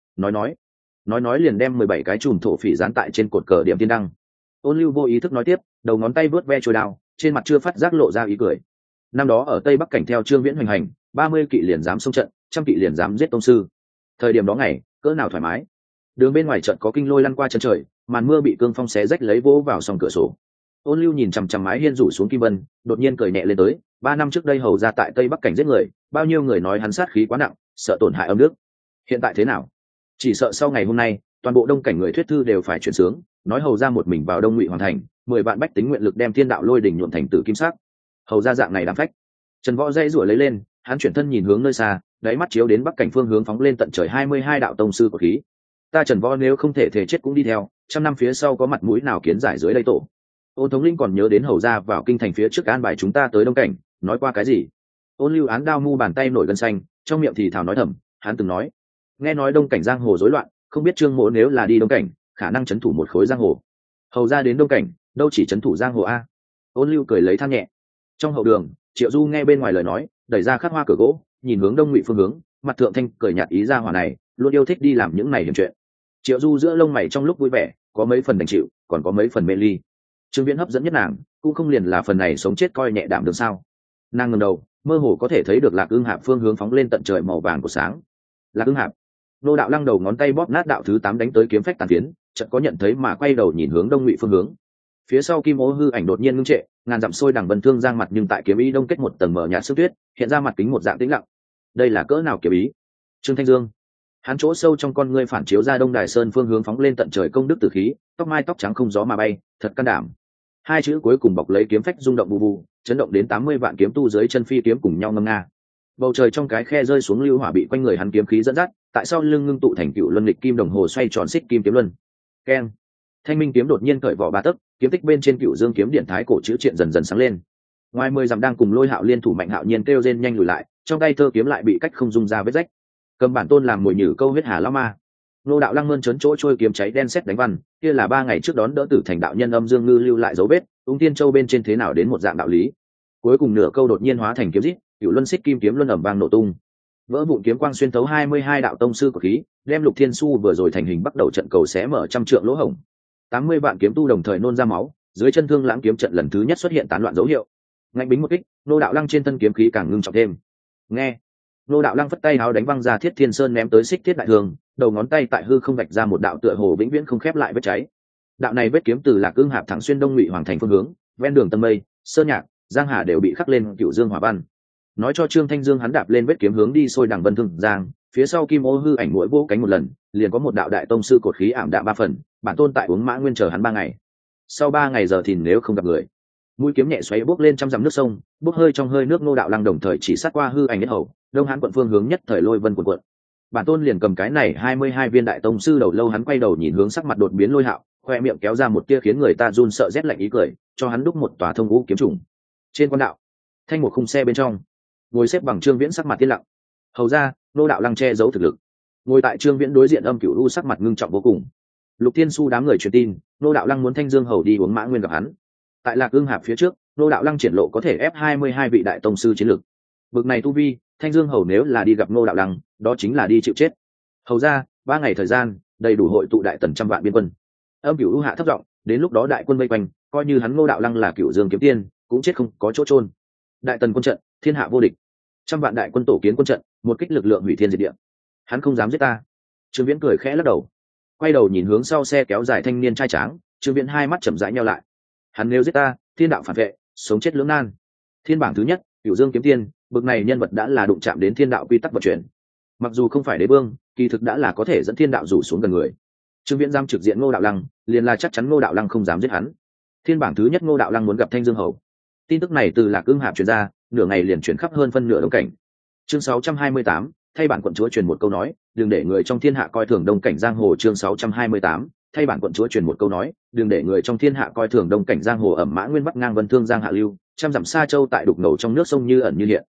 nói liền đem 17 cái chùm thổ phỉ dán tại trên cột cờ điểm tiên đăng. Ôn Lưu vô ý thức nói tiếp, đầu ngón tay vớt ve trôi đao, trên mặt chưa phát giác lộ ra ý cười. Năm đó ở Tây Bắc cảnh theo Trương Viễn hoành hành, 30 kỵ liền dám xông trận, 100 kỵ liền dám giết tông sư. Thời điểm đó ngày cỡ nào thoải mái. Đường bên ngoài trận có kinh lôi lăn qua chân trời, màn mưa bị cương phong xé rách lấy vỗ vào song cửa sổ. Ôn Lưu nhìn chằm chằm mái hiên rủ xuống kim vân, đột nhiên cười nhẹ lên tới. 3 năm trước đây hầu ra tại Tây Bắc cảnh giết người, bao nhiêu người nói hắn sát khí quá nặng, sợ tổn hại âm đức. Hiện tại thế nào? Chỉ sợ sau ngày hôm nay, toàn bộ đông cảnh người thuyết thư đều phải chuyển sướng, nói hầu ra một mình vào Đông Ngụy hoàn thành, 10 vạn bách tính nguyện lực đem thiên đạo lôi đỉnh nhuộm thành tử kim sắc. Hầu ra dạng này đáng phách. Trần Võ dây rủa lấy lên, hắn chuyển thân nhìn hướng nơi xa, đáy mắt chiếu đến bắc cảnh phương hướng phóng lên tận trời 22 đạo tông sư của khí. Ta Trần Võ nếu không thể thể chết cũng đi theo, 100 năm phía sau có mặt mũi nào kiến giải dưới đây tổ. Ôn thống linh còn nhớ đến hầu ra vào kinh thành phía trước an bài chúng ta tới đông cảnh, nói qua cái gì? Ôn Lưu án đao mu bàn tay nổi gân xanh, trong miệng thì thào nói thầm, hắn từng nói, nghe nói đông cảnh giang hồ rối loạn, không biết Trương Mỗ nếu là đi đông cảnh, khả năng trấn thủ một khối giang hồ. Hầu ra đến đông cảnh, đâu chỉ trấn thủ giang hồ a. Ôn Lưu cười lấy than nhẹ. Trong hậu đường, Triệu Du nghe bên ngoài lời nói, đẩy ra khắc hoa cửa gỗ, nhìn hướng Đông Ngụy phương hướng, mặt thượng thanh cười nhạt ý ra hỏa này, luôn yêu thích đi làm những này hiểm chuyện. Triệu Du giữa lông mày trong lúc vui vẻ, có mấy phần đành chịu, còn có mấy phần mê ly. Trương Viễn hấp dẫn nhất nàng, cũng không liền là phần này sống chết coi nhẹ đảm được sao? Nàng ngẩng đầu, mơ hồ có thể thấy được Lạc Ưng Hạp phương hướng phóng lên tận trời màu vàng của sáng. Lạc Ưng Hạp. Nô Đạo Lăng đầu ngón tay bóp nát đạo thứ 8 đánh tới kiếm phách tàn phiến, chợt có nhận thấy mà quay đầu nhìn hướng Đông Ngụy phương hướng. Phía sau Kim Ô hư ảnh đột nhiên ngưng trệ, ngàn dặm sôi đằng vân thương giang mặt nhưng tại kiếm ý đông kết một tầng mờ nhạt sương tuyết, hiện ra mặt kính một dạng tĩnh lặng. Đây là cỡ nào kiếm ý? Trương Thanh Dương. Hắn chỗ sâu trong con ngươi phản chiếu ra Đông Đài Sơn phương hướng phóng lên tận trời công đức tử khí, tóc mai tóc trắng không gió mà bay, thật can đảm. Hai chữ cuối cùng bọc lấy kiếm phách rung động bù bù, chấn động đến 80 vạn kiếm tu dưới chân phi kiếm cùng nhau ngâm nga. Bầu trời trong cái khe rơi xuống lưu hỏa bị quanh người hắn kiếm khí dẫn dắt, tại sau lưng ngưng tụ thành cựu luân lịch kim đồng hồ xoay tròn xích kim kiếm luân. Keng. Thanh minh kiếm đột nhiên cởi vỏ ba tấc, kiếm tích bên trên cựu dương kiếm điện thái cổ chữ triện dần dần sáng lên. Ngoài 10 dặm đang cùng Lôi Hạo liên thủ Mạnh Hạo nhiên kêu rên nhanh lùi lại, trong tay thơ kiếm lại bị cách không dung ra vết rách. Cầm bản tôn làm mồi nhử câu huyết hà lao ma. Nô Đạo Lăng mơn trớn chỗ trôi kiếm cháy đen sét đánh văn, kia là 3 ngày trước đón đỡ tử thành đạo nhân Âm Dương Ngư lưu lại dấu vết, Ung Tiên Châu bên trên thế nào đến một dạng đạo lý. Cuối cùng nửa câu đột nhiên hóa thành kiếm rít, cựu luân xích kim kiếm luân ầm vang nổ tung. Vỡ vụn kiếm quang xuyên thấu 22 đạo tông sư của khí, đem Lục Thiên Su vừa rồi thành hình bắt đầu trận cầu xé mở trăm trượng lỗ hổng. 80 vạn kiếm tu đồng thời nôn ra máu, dưới chân Thương Lãng kiếm trận lần thứ nhất xuất hiện tán loạn dấu hiệu. Ngạnh bính một kích, Nô Đạo Lăng trên thân kiếm khí càng ngưng trọng thêm. Nghe, Nô Đạo Lăng phất tay háo đánh văng ra Thiết Thiên Sơn ném tới xích thiết đại thường, đầu ngón tay tại hư không vạch ra một đạo tựa hồ vĩnh viễn không khép lại vết cháy. Đạo này vết kiếm từ Lạc Ưng Hạp thẳng xuyên Đông Ngụy hoàng thành phương hướng, ven đường Tân Mây, Sơn Nhạc, Giang Hà đều bị khắc lên cựu dương hỏa văn. Nói cho Trương Thanh Dương hắn đạp lên vết kiếm hướng đi sôi đằng vân thương giang, phía sau Kim Ô hư ảnh mũi vỗ cánh một lần, liền có một đạo đại tông sư cột khí ảm đạm 3 phần, bản tôn tại uống mã nguyên chờ hắn 3 ngày. Sau 3 ngày giờ thì nếu không gặp người. Mũi kiếm nhẹ xoáy bốc lên trăm dặm nước sông, bốc hơi trong hơi nước. Nô Đạo Lăng đồng thời chỉ sát qua hư ảnh nhất hầu, Đông Hán quận phương hướng nhất thời lôi vân cuộn. Bản tôn liền cầm cái này 22 viên đại tông sư đầu lâu, hắn quay đầu nhìn hướng sắc mặt đột biến Lôi Hạo, khoe miệng kéo ra một tia khiến người ta run sợ rét lạnh ý cười, cho hắn đúc một tòa thông vũ kiếm trùng. Trên quan đạo, thanh một khung xe bên trong, ngồi xếp bằng Trương Viễn sắc mặt tiên lặng. Hầu ra, Nô Đạo Lăng che giấu thực lực. Ngồi tại Trương Viễn đối diện Âm Cửu U sắc mặt ngưng trọng vô cùng. Lục Thiên Su đám người truyền tin, Nô Đạo Lăng muốn Thanh Dương hầu đi uống mã nguyên gặp hắn. Tại Lạc Ưng Hạp phía trước, Nô Đạo Lăng triển lộ có thể ép 22 vị đại tông sư chiến lực. Bực này tu vi, Thanh Dương hầu nếu là đi gặp Nô Đạo Lăng, đó chính là đi chịu chết. Hầu ra, 3 ngày thời gian, đầy đủ hội tụ đại tần trăm vạn biên quân. Âm Cửu U hạ thấp giọng, đến lúc đó đại quân vây quanh, coi như hắn Nô Đạo Lăng là Cửu Dương kiếm tiên, cũng chết không có chỗ chôn. Đại tần quân trận, thiên hạ vô địch. Trăm vạn đại quân tổ kiến quân trận, một kích lực lượng hủy thiên diệt địa. Hắn không dám giết ta. Trương Viễn cười khẽ lắc đầu, quay đầu nhìn hướng sau xe kéo dài thanh niên trai tráng. Trương Viễn hai mắt chậm rãi nheo lại. Hắn nếu giết ta, thiên đạo phản vệ, sống chết lưỡng nan. Thiên bảng thứ nhất, Cửu Dương kiếm tiên, bực này nhân vật đã là đụng chạm đến thiên đạo quy tắc vận chuyển. Mặc dù không phải đế vương, kỳ thực đã là có thể dẫn thiên đạo rủ xuống gần người. Trương Viễn giam trực diện Ngô Đạo Lăng, liền là chắc chắn Ngô Đạo Lăng không dám giết hắn. Thiên bảng thứ nhất Ngô Đạo Lăng muốn gặp Thanh Dương hầu. Tin tức này từ Lạc Ưng Hạp truyền ra, nửa ngày liền truyền khắp hơn phân nửa Đông cảnh. Chương 628, thay bản quận chúa truyền một câu nói, đừng để người trong thiên hạ coi thường Đông cảnh giang hồ. Chương 628, thay bản quận chúa truyền một câu nói, đừng để người trong thiên hạ coi thường Đông cảnh giang hồ. Ẩm mã nguyên bắc ngang vân thương giang hạ lưu, trăm dặm xa châu tại đục ngầu trong nước sông như ẩn như hiện.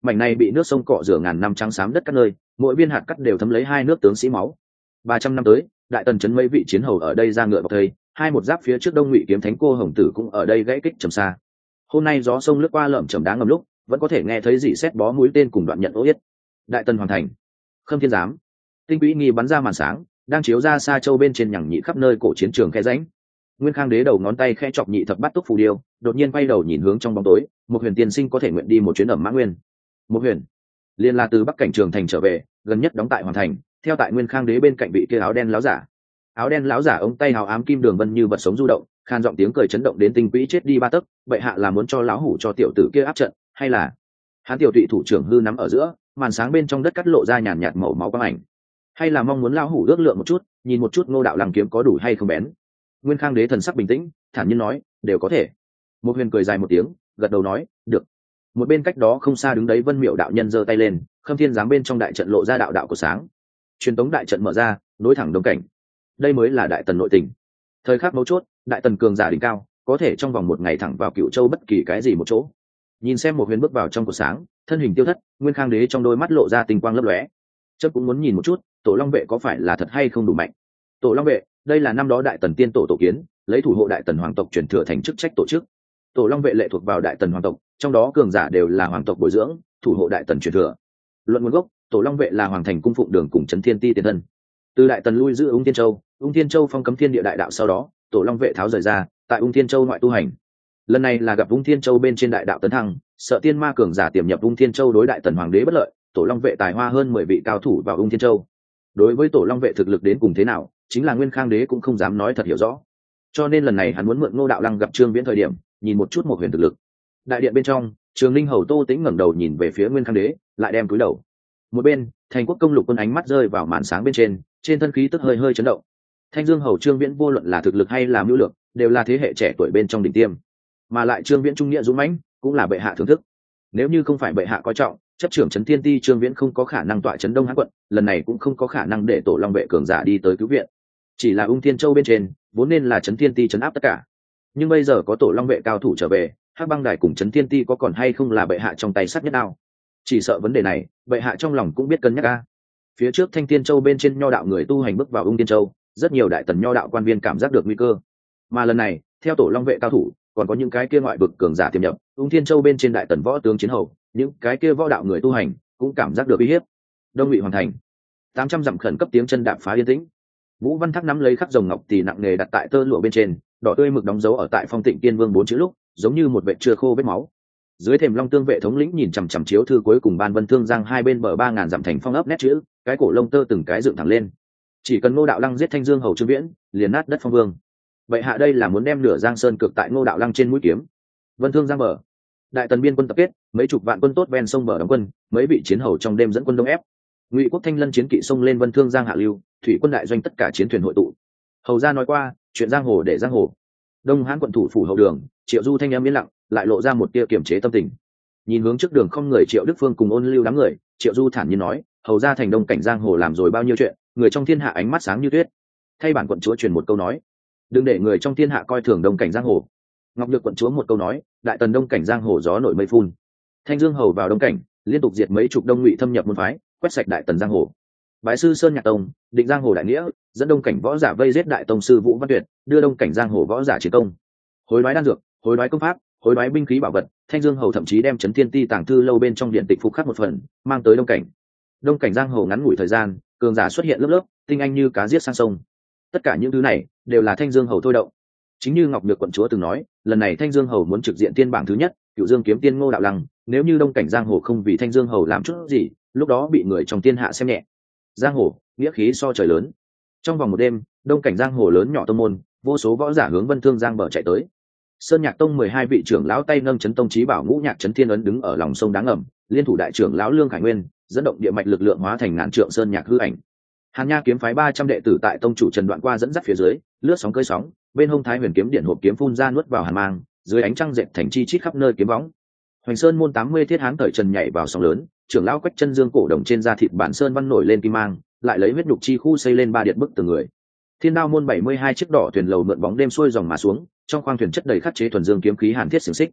Mảnh này bị nước sông cọ rửa ngàn năm trắng xám đất các nơi, mỗi viên hạt cắt đều thấm lấy hai nước tướng sĩ máu. 300 năm tới, đại tần trấn mấy vị chiến hầu ở đây ra ngựa bọc thây, hai một giáp phía trước Đông Ngụy kiếm thánh cô Hồng Tử cũng ở đây gãy kích trầm xa. Hôm nay gió sông lướt qua lởm chởm đá ngầm lúc, vẫn có thể nghe thấy dị sét bó mũi tên cùng đoạn nhận ô yết. Đại tần hoàn thành. Khâm Thiên Giám, tinh quỹ nghi bắn ra màn sáng, đang chiếu ra xa châu bên trên nhằng nhị khắp nơi cổ chiến trường khe rãnh. Nguyên Khang Đế đầu ngón tay khẽ chọc nhị thập bát túc phù điêu, đột nhiên quay đầu nhìn hướng trong bóng tối, một huyền tiên sinh có thể nguyện đi một chuyến ẩm Mã Nguyên. Một huyền liên là từ Bắc cảnh trường thành trở về, gần nhất đóng tại hoàn thành, theo tại Nguyên Khang Đế bên cạnh vị kia áo đen láo giả. Áo đen láo giả ống tay hào ám kim đường vân như bật sống du động, khan giọng tiếng cười chấn động đến tinh quỹ chết đi ba tấc. Vậy hạ là muốn cho lão hủ cho tiểu tử kia áp trận, hay là hắn tiểu tụy thủ trưởng hư nắm ở giữa, màn sáng bên trong đất cắt lộ ra nhàn nhạt màu máu quang ảnh, hay là mong muốn lão hủ ước lượng một chút, nhìn một chút Ngô đạo lăng kiếm có đủ hay không bén. Nguyên Khang Đế thần sắc bình tĩnh, thản nhiên nói, đều có thể. Một huyền cười dài một tiếng, gật đầu nói, được. Một bên cách đó không xa đứng đấy Vân Miệu đạo nhân giơ tay lên, Khâm Thiên Giám bên trong đại trận lộ ra đạo đạo của sáng, truyền tống đại trận mở ra, nối thẳng đông cảnh. Đây mới là đại tần nội tình. Thời khắc mấu chốt, đại tần cường giả đỉnh cao, có thể trong vòng một ngày thẳng vào Cựu Châu bất kỳ cái gì một chỗ. Nhìn xem một huyền bước vào trong của sáng, thân hình tiêu thất, Nguyên Khang Đế trong đôi mắt lộ ra tinh quang lấp lóe. Chớp cũng muốn nhìn một chút, Tổ Long vệ có phải là thật hay không đủ mạnh. Tổ Long vệ, đây là năm đó đại tần tiên tổ tổ kiến, lấy thủ hộ đại tần hoàng tộc truyền thừa thành chức trách tổ chức. Tổ Long vệ lệ thuộc vào đại tần hoàng tộc, trong đó cường giả đều là hoàng tộc bồi dưỡng, thủ hộ đại tần truyền thừa. Luận nguồn gốc, Tổ Long vệ là hoàng thành cung phụng đường cùng Trấn Thiên Ti tiền thân. Từ đại tần lui giữ Ung Thiên Châu phong cấm thiên địa đại đạo sau đó, Tổ Long vệ tháo rời ra, tại Ung Thiên Châu ngoại tu hành. Lần này là gặp Ung Thiên Châu bên trên đại đạo tấn thăng, sợ tiên ma cường giả tiềm nhập Ung Thiên Châu đối đại tần hoàng đế bất lợi, Tổ Long vệ tài hoa hơn 10 vị cao thủ vào Ung Thiên Châu. Đối với Tổ Long vệ thực lực đến cùng thế nào, chính là Nguyên Khang Đế cũng không dám nói thật hiểu rõ. Cho nên lần này hắn muốn mượn Ngô đạo lăng gặp Trương Viễn thời điểm, nhìn một chút một huyền thực lực. Đại điện bên trong, Trường Linh hầu Tô Tĩnh ngẩng đầu nhìn về phía Nguyên Khang Đế, lại đem cúi đầu. Một bên, Thành Quốc công Lục Quân ánh mắt rơi vào màn sáng bên trên thân khí tức hơi hơi chấn động. Thanh Dương hầu Trương Viễn vô luận là thực lực hay là mưu lược, đều là thế hệ trẻ tuổi bên trong đỉnh tiêm. Mà lại Trương Viễn trung nghĩa dũng mãnh, cũng là bệ hạ thưởng thức. Nếu như không phải bệ hạ coi trọng, chấp trưởng Trấn Thiên Ti Trương Viễn không có khả năng tọa trấn Đông Hán quận, lần này cũng không có khả năng để Tổ Long vệ cường giả đi tới cứu viện. Chỉ là Ung Thiên Châu bên trên, vốn nên là Trấn Thiên Ti trấn áp tất cả. Nhưng bây giờ có Tổ Long vệ cao thủ trở về, Hắc Băng Đài cùng Trấn Thiên Ti có còn hay không là bệ hạ trong tay sắt nhất đao. Chỉ sợ vấn đề này, bệ hạ trong lòng cũng biết cân nhắc a. Phía trước Thanh Thiên Châu bên trên nho đạo người tu hành bước vào Ung Thiên Châu, rất nhiều đại tần nho đạo quan viên cảm giác được nguy cơ. Mà lần này, theo Tổ Long vệ cao thủ, còn có những cái kia ngoại vực cường giả tiềm nhập, Ung Thiên Châu bên trên đại tần võ tướng chiến hầu, những cái kia võ đạo người tu hành cũng cảm giác được uy hiếp. Đông Ngụy hoàn thành. 800 dặm khẩn cấp tiếng chân đạp phá yên tĩnh. Vũ Văn Thác nắm lấy khắc rồng ngọc tỳ nặng nề đặt tại tơ lụa bên trên, đỏ tươi mực đóng dấu ở tại Phong Tịnh Tiên Vương 4 chữ lúc, giống như một vệt chưa khô vết máu. Dưới thềm Long Tương vệ thống lĩnh nhìn chằm chằm chiếu thư cuối cùng ban Vân Thương Giang hai bên bờ 3000 dặm thành phong ấp nét chữ, cái cổ lông tơ từng cái dựng thẳng lên. Chỉ cần Ngô đạo lăng giết Thanh Dương hầu Trương Viễn, liền nát đất phong vương. Vậy hạ đây là muốn đem nửa Giang Sơn cực tại Ngô đạo lăng trên mũi kiếm. Vân Thương Giang bờ, đại tần biên quân tập kết, mấy chục vạn quân tốt ven sông bờ đóng quân, mấy vị chiến hầu trong đêm dẫn quân đông ép. Ngụy Quốc Thanh Lân chiến kỵ sông lên Vân Thương Giang hạ lưu, thủy quân đại doanh tất cả chiến thuyền hội tụ. Hầu gia nói qua, chuyện giang hồ để giang hồ. Đông Hán quận thủ phủ hậu đường, Triệu Du thanh em yên lặng, lại lộ ra một tia kiềm chế tâm tình. Nhìn hướng trước đường không người Triệu Đức Phương cùng Ôn Lưu đám người, Triệu Du thản nhiên nói, hầu gia thành đông cảnh giang hồ làm rồi bao nhiêu chuyện, người trong thiên hạ ánh mắt sáng như tuyết. Thay bản quận chúa truyền một câu nói, đừng để người trong thiên hạ coi thường đông cảnh giang hồ. Ngọc Nhược quận chúa một câu nói, đại tần đông cảnh giang hồ gió nổi mây phun. Thanh Dương hầu vào đông cảnh, liên tục diệt mấy chục đông ngụy thâm nhập môn phái, quét sạch đại tần giang hồ. Bái sư Sơn Nhạc Tông, định giang hồ đại nghĩa, dẫn đông cảnh võ giả vây giết đại tông sư Vũ Văn Tuyệt, đưa đông cảnh giang hồ võ giả chiến công. Hối đoái đan dược, hối đoái công pháp, hối đoái binh khí bảo vật, Thanh Dương hầu thậm chí đem Trấn Thiên Ti tàng thư lâu bên trong điện tịch phục khắc một phần, mang tới đông cảnh. Đông cảnh giang hồ ngắn ngủi thời gian, cường giả xuất hiện lớp lớp, tinh anh như cá giết sang sông. Tất cả những thứ này đều là Thanh Dương hầu thôi động. Chính như Ngọc Nhược quận chúa từng nói, lần này Thanh Dương hầu muốn trực diện tiên bảng thứ nhất, Cửu Dương kiếm tiên Ngô đạo lăng, nếu như đông cảnh giang hồ không vì Thanh Dương hầu làm chút gì, lúc đó bị người trong thiên hạ xem nhẹ. Giang hồ, nghĩa khí so trời lớn. Trong vòng một đêm, đông cảnh giang hồ lớn nhỏ tông môn, vô số võ giả hướng Vân Thương Giang bờ chạy tới. Sơn Nhạc Tông 12 vị trưởng lão tay nâng chấn tông chí bảo ngũ nhạc chấn thiên ấn đứng ở lòng sông đáng ngầm, liên thủ đại trưởng lão Lương Khải Nguyên, dẫn động địa mạch lực lượng hóa thành ngàn trượng sơn nhạc hư ảnh. Hàn Nha kiếm phái 300 đệ tử tại tông chủ Trần Đoạn qua dẫn dắt phía dưới, lướt sóng cơi sóng, bên hông Thái Huyền kiếm điện hộp kiếm phun ra nuốt vào hàn mang, dưới ánh trăng dệt thành chi chít khắp nơi kiếm võng. Hoành Sơn môn 80 thiết hán thời trần nhảy vào sóng lớn, trưởng lão Quách Chân Dương cổ đồng trên da thịt bản sơn văn nổi lên kim mang, lại lấy huyết nhục chi khu xây lên ba điện bức tường người. Thiên Đao môn 72 chiếc đỏ thuyền lầu mượn bóng đêm xuôi dòng mà xuống, trong khoang thuyền chất đầy khắc chế thuần dương kiếm khí hàn thiết xiềng xích.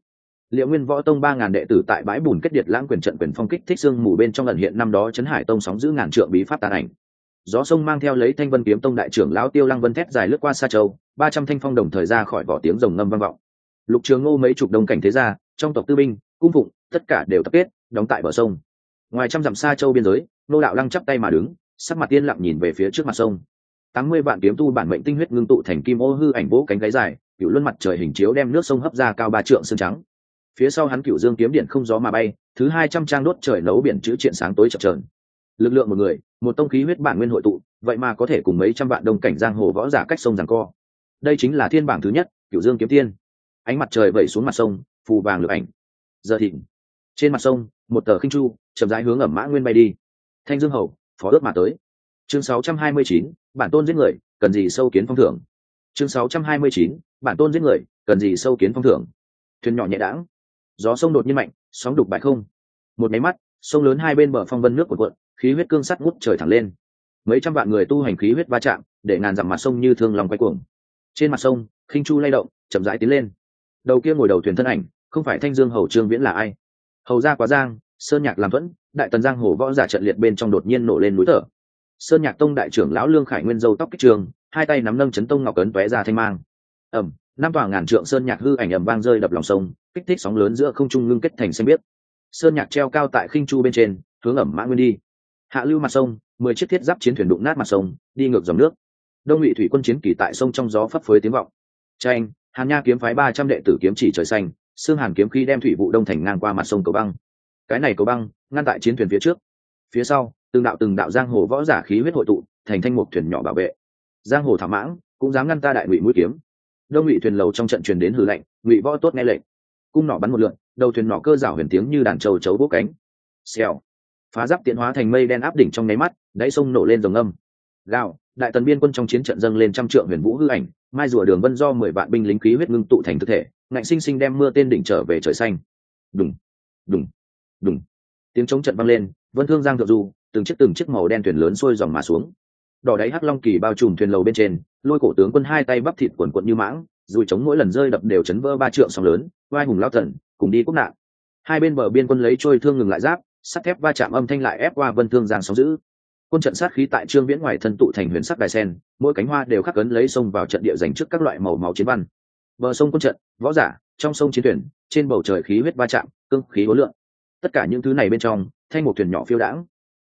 Liệu Nguyên Võ Tông 3000 đệ tử tại bãi bùn kết điệt lãng quyền trận quyền phong kích thích xương mù bên trong ẩn hiện năm đó Trấn Hải Tông sóng giữ ngàn trượng bí pháp tàn ảnh. Gió sông mang theo lấy Thanh Vân Kiếm Tông đại trưởng lão Tiêu Lăng Vân thét dài lướt qua Sa Châu, 300 thanh phong đồng thời ra khỏi vỏ tiếng rồng ngâm vang vọng. Lục Trường Ngô mấy chục đông cảnh thế gia, trong tộc tư binh, cung phụng, tất cả đều tập kết, đóng tại bờ sông. Ngoài trăm dặm Sa Châu biên giới, Nô Đạo Lăng chắp tay mà đứng, sắc mặt yên lặng nhìn về phía trước mặt sông. 80 vạn kiếm tu bản mệnh tinh huyết ngưng tụ thành kim ô hư ảnh vỗ cánh gáy dài, cựu luân mặt trời hình chiếu đem nước sông hấp ra cao 3 trượng sương trắng. Phía sau hắn Cửu Dương kiếm điện không gió mà bay, thứ 200 trang đốt trời nấu biển chữ triện sáng tối chập chờn. Lực lượng một người, một tông khí huyết bản nguyên hội tụ, vậy mà có thể cùng mấy trăm vạn đông cảnh giang hồ võ giả cách sông giằng co. Đây chính là thiên bảng thứ nhất, Cửu Dương kiếm tiên. Ánh mặt trời vẩy xuống mặt sông, phù vàng lược ảnh. Giờ thịnh. Trên mặt sông, một tờ khinh chu chậm rãi hướng Ẩm Mã Nguyên bay đi. Thanh Dương hầu, phó ước mà tới. Chương 629, bản tôn giết người, cần gì sâu kiến phong thưởng. Chương 629, bản tôn giết người, cần gì sâu kiến phong thưởng. Thuyền nhỏ nhẹ đãng, gió sông đột nhiên mạnh, sóng đục bại không. Một máy mắt, sông lớn hai bên bờ phong vân nước cuộn, khí huyết cương sắt ngút trời thẳng lên. Mấy trăm vạn người tu hành khí huyết va chạm, để ngàn dặm mặt sông như thương lòng quay cuồng. Trên mặt sông, khinh chu lay động, chậm rãi tiến lên. Đầu kia ngồi đầu thuyền thân ảnh, không phải Thanh Dương hầu Trương Viễn là ai? Hầu gia Quá Giang, Sơn Nhạc làm thuẫn, đại tần giang hồ võ giả trận liệt bên trong đột nhiên nổ lên núi thở. Sơn Nhạc tông đại trưởng lão Lương Khải Nguyên râu tóc kích trường, hai tay nắm nâng chấn tông ngọc ấn tóe ra thanh mang. Ầm, năm tòa ngàn trượng sơn nhạc hư ảnh ầm vang rơi đập lòng sông, kích thích sóng lớn giữa không trung ngưng kết thành xanh biếc. Sơn nhạc treo cao tại khinh chu bên trên, hướng Ẩm Mã Nguyên đi. Hạ lưu mặt sông, 10 chiếc thiết giáp chiến thuyền đụng nát mặt sông, đi ngược dòng nước. Đông Ngụy thủy quân chiến kỳ tại sông trong gió phấp phới tiếng vọng. Tranh, Hàn Nha kiếm phái 300 đệ tử kiếm chỉ trời xanh, xương Hàn kiếm khí đem thủy vụ đông thành ngang qua mặt sông cầu băng. Cái này cầu băng ngăn tại chiến thuyền phía trước. Phía sau, từng đạo giang hồ võ giả khí huyết hội tụ, thành thanh một thuyền nhỏ bảo vệ. Giang hồ thảo mãng cũng dám ngăn ta đại Ngụy mũi kiếm. Đông Ngụy thuyền lầu trong trận truyền đến hừ lạnh, Ngụy võ tốt nghe lệnh. Cung nỏ bắn một lượn, đầu thuyền nỏ cơ rảo huyền tiếng như đàn trâu chấu bố cánh. Xèo, phá giáp tiện hóa thành mây đen áp đỉnh trong nháy mắt, đáy sông nổ lên rồng âm. Gào, đại tần biên quân trong chiến trận dâng lên trăm trượng huyền vũ hư ảnh, mai rùa đường vân do 10 vạn binh lính khí huyết ngưng tụ thành thực thể, ngạnh sinh sinh đem mưa tên đỉnh trở về trời xanh. Đùng, đùng, đùng. Tiếng chống trận vang lên, vân thương giang thượng du, từng chiếc màu đen thuyền lớn xuôi dòng mà xuống. Đỏ đáy hắc long kỳ bao trùm thuyền lầu bên trên, lôi cổ tướng quân hai tay bắp thịt quần quận như mãng, dùi chống mỗi lần rơi đập đều chấn vỡ 3 trượng sóng lớn, vai hùng lao thần cùng đi quốc nạn. Hai bên bờ biên quân lấy trôi thương ngừng lại giáp, sắt thép va chạm âm thanh lại ép qua vân thương giang sóng dữ. Quân trận sát khí tại Trương Viễn ngoài thân tụ thành huyền sắc đài sen, mỗi cánh hoa đều khắc ấn lấy sông vào trận địa dành trước các loại màu máu chiến văn. Bờ sông quân trận, võ giả, trong sông chiến thuyền, trên bầu trời khí huyết va chạm, cương khí hối lượng. Tất cả những thứ này bên trong, thanh một thuyền nhỏ phiêu đãng.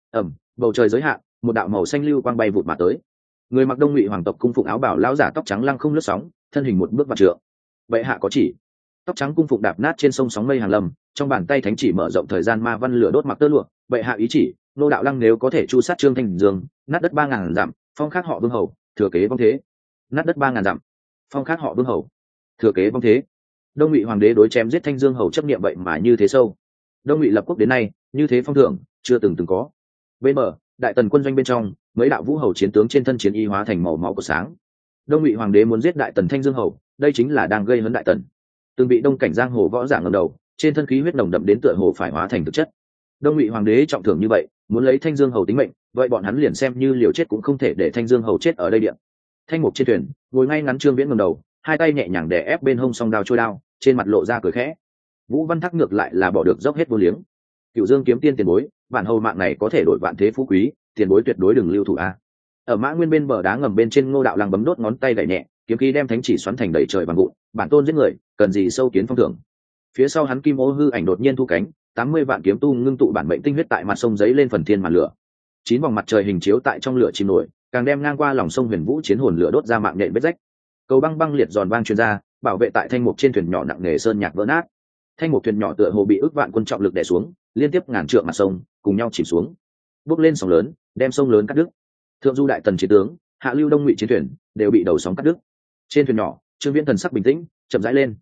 Bầu trời giới hạn, một đạo màu xanh lưu quang bay vụt mà tới. Người mặc Đông Ngụy hoàng tộc cung phụng áo bào lão giả tóc trắng lăng không lướt sóng, thân hình một bước vạn trượng. Vậy hạ có chỉ. Tóc trắng cung phụng đạp nát trên sông sóng mây hàng lầm, trong bàn tay thánh chỉ mở rộng thời gian ma văn lửa đốt mặc tơ lụa. Vậy hạ ý chỉ, Nô Đạo Lăng nếu có thể chu sát Trương Thanh Dương, nát đất 3000 dặm, phong khác họ Vương hầu, thừa kế vong thế. Nát đất 3000 dặm, phong khác họ Vương hầu, thừa kế vong thế. Đông Ngụy hoàng đế đối chém giết Thanh Dương hầu chấp niệm vậy mà như thế sâu. Đông Ngụy lập quốc đến nay, như thế phong thưởng chưa từng có. Bên bờ, đại tần quân doanh bên trong, mấy đạo vũ hầu chiến tướng trên thân chiến y hóa thành màu máu của sáng. Đông Ngụy hoàng đế muốn giết đại tần Thanh Dương hầu, đây chính là đang gây hấn đại tần. Từng bị đông cảnh giang hồ võ giả ngẩng đầu, trên thân khí huyết nồng đậm đến tựa hồ phải hóa thành thực chất. Đông Ngụy hoàng đế trọng thưởng như vậy, muốn lấy Thanh Dương hầu tính mệnh, vậy bọn hắn liền xem như liều chết cũng không thể để Thanh Dương hầu chết ở đây điện. Thanh mục trên thuyền, ngồi ngay ngắn Trương Viễn ngẩng đầu, hai tay nhẹ nhàng đè ép bên hông song đao trôi đao, trên mặt lộ ra cười khẽ. Vũ Văn Thác ngược lại là bỏ được dốc hết vô liếng. Cửu Dương kiếm tiên tiền bối, bản hầu mạng này có thể đổi vạn thế phú quý, tiền bối tuyệt đối đừng lưu thủ a. Ở Mã Nguyên bên bờ đá ngầm bên trên, Ngô Đạo Lăng bấm đốt ngón tay gảy nhẹ, kiếm khí đem thánh chỉ xoắn thành đầy trời bằng vụn. Bản tôn giết người, cần gì sâu kiến phong thưởng. Phía sau hắn kim ô hư ảnh đột nhiên thu cánh, 80 vạn kiếm tu ngưng tụ bản mệnh tinh huyết tại mặt sông giấy lên phần thiên màn lửa. 9 vòng mặt trời hình chiếu tại trong lửa chìm nổi, càng đem ngang qua lòng sông huyền vũ chiến hồn lửa đốt ra mạng nhện vết rách. Cầu băng băng liệt giòn vang truyền ra, bảo vệ tại thanh mục trên thuyền nhỏ nặng nề sơn nhạc vỡ nát. Thanh mục thuyền nhỏ tựa hồ bị ức vạn quân trọng lực đè xuống, liên tiếp ngàn trượng mặt sông cùng nhau chìm xuống, bước lên sóng lớn, đem sông lớn cắt đứt. Thượng du đại tần chiến tướng, hạ lưu Đông Ngụy chiến thuyền đều bị đầu sóng cắt đứt. Trên thuyền nhỏ, Trương Viễn thần sắc bình tĩnh, chậm rãi lên.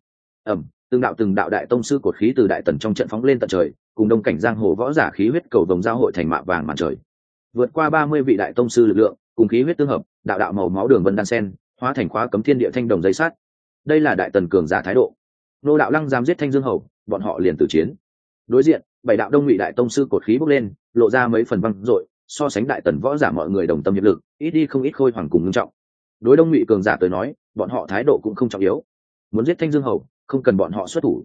Từng đạo đại tông sư cột khí từ đại tần trong trận phóng lên tận trời, cùng đông cảnh giang hồ võ giả khí huyết cầu vồng giao hội thành mạ vàng màn trời. Vượt qua 30 vị đại tông sư lực lượng, cùng khí huyết tương hợp, đạo đạo màu máu đường vân đan sen, hóa thành khóa cấm thiên địa thanh đồng dây sát. Đây là đại tần cường giả thái độ. Nô Đạo Lăng dám giết Thanh Dương hầu, bọn họ liền tử chiến. Đối diện, 7 đạo Đông Ngụy đại tông sư cột khí bốc lên, lộ ra mấy phần văng dội, so sánh đại tần võ giả mọi người đồng tâm hiệp lực, ít đi không ít khôi hoàng cùng ngưng trọng. Đối Đông Ngụy cường giả tới nói, bọn họ thái độ cũng không trọng yếu. Muốn giết Thanh Dương hầu, không cần bọn họ xuất thủ.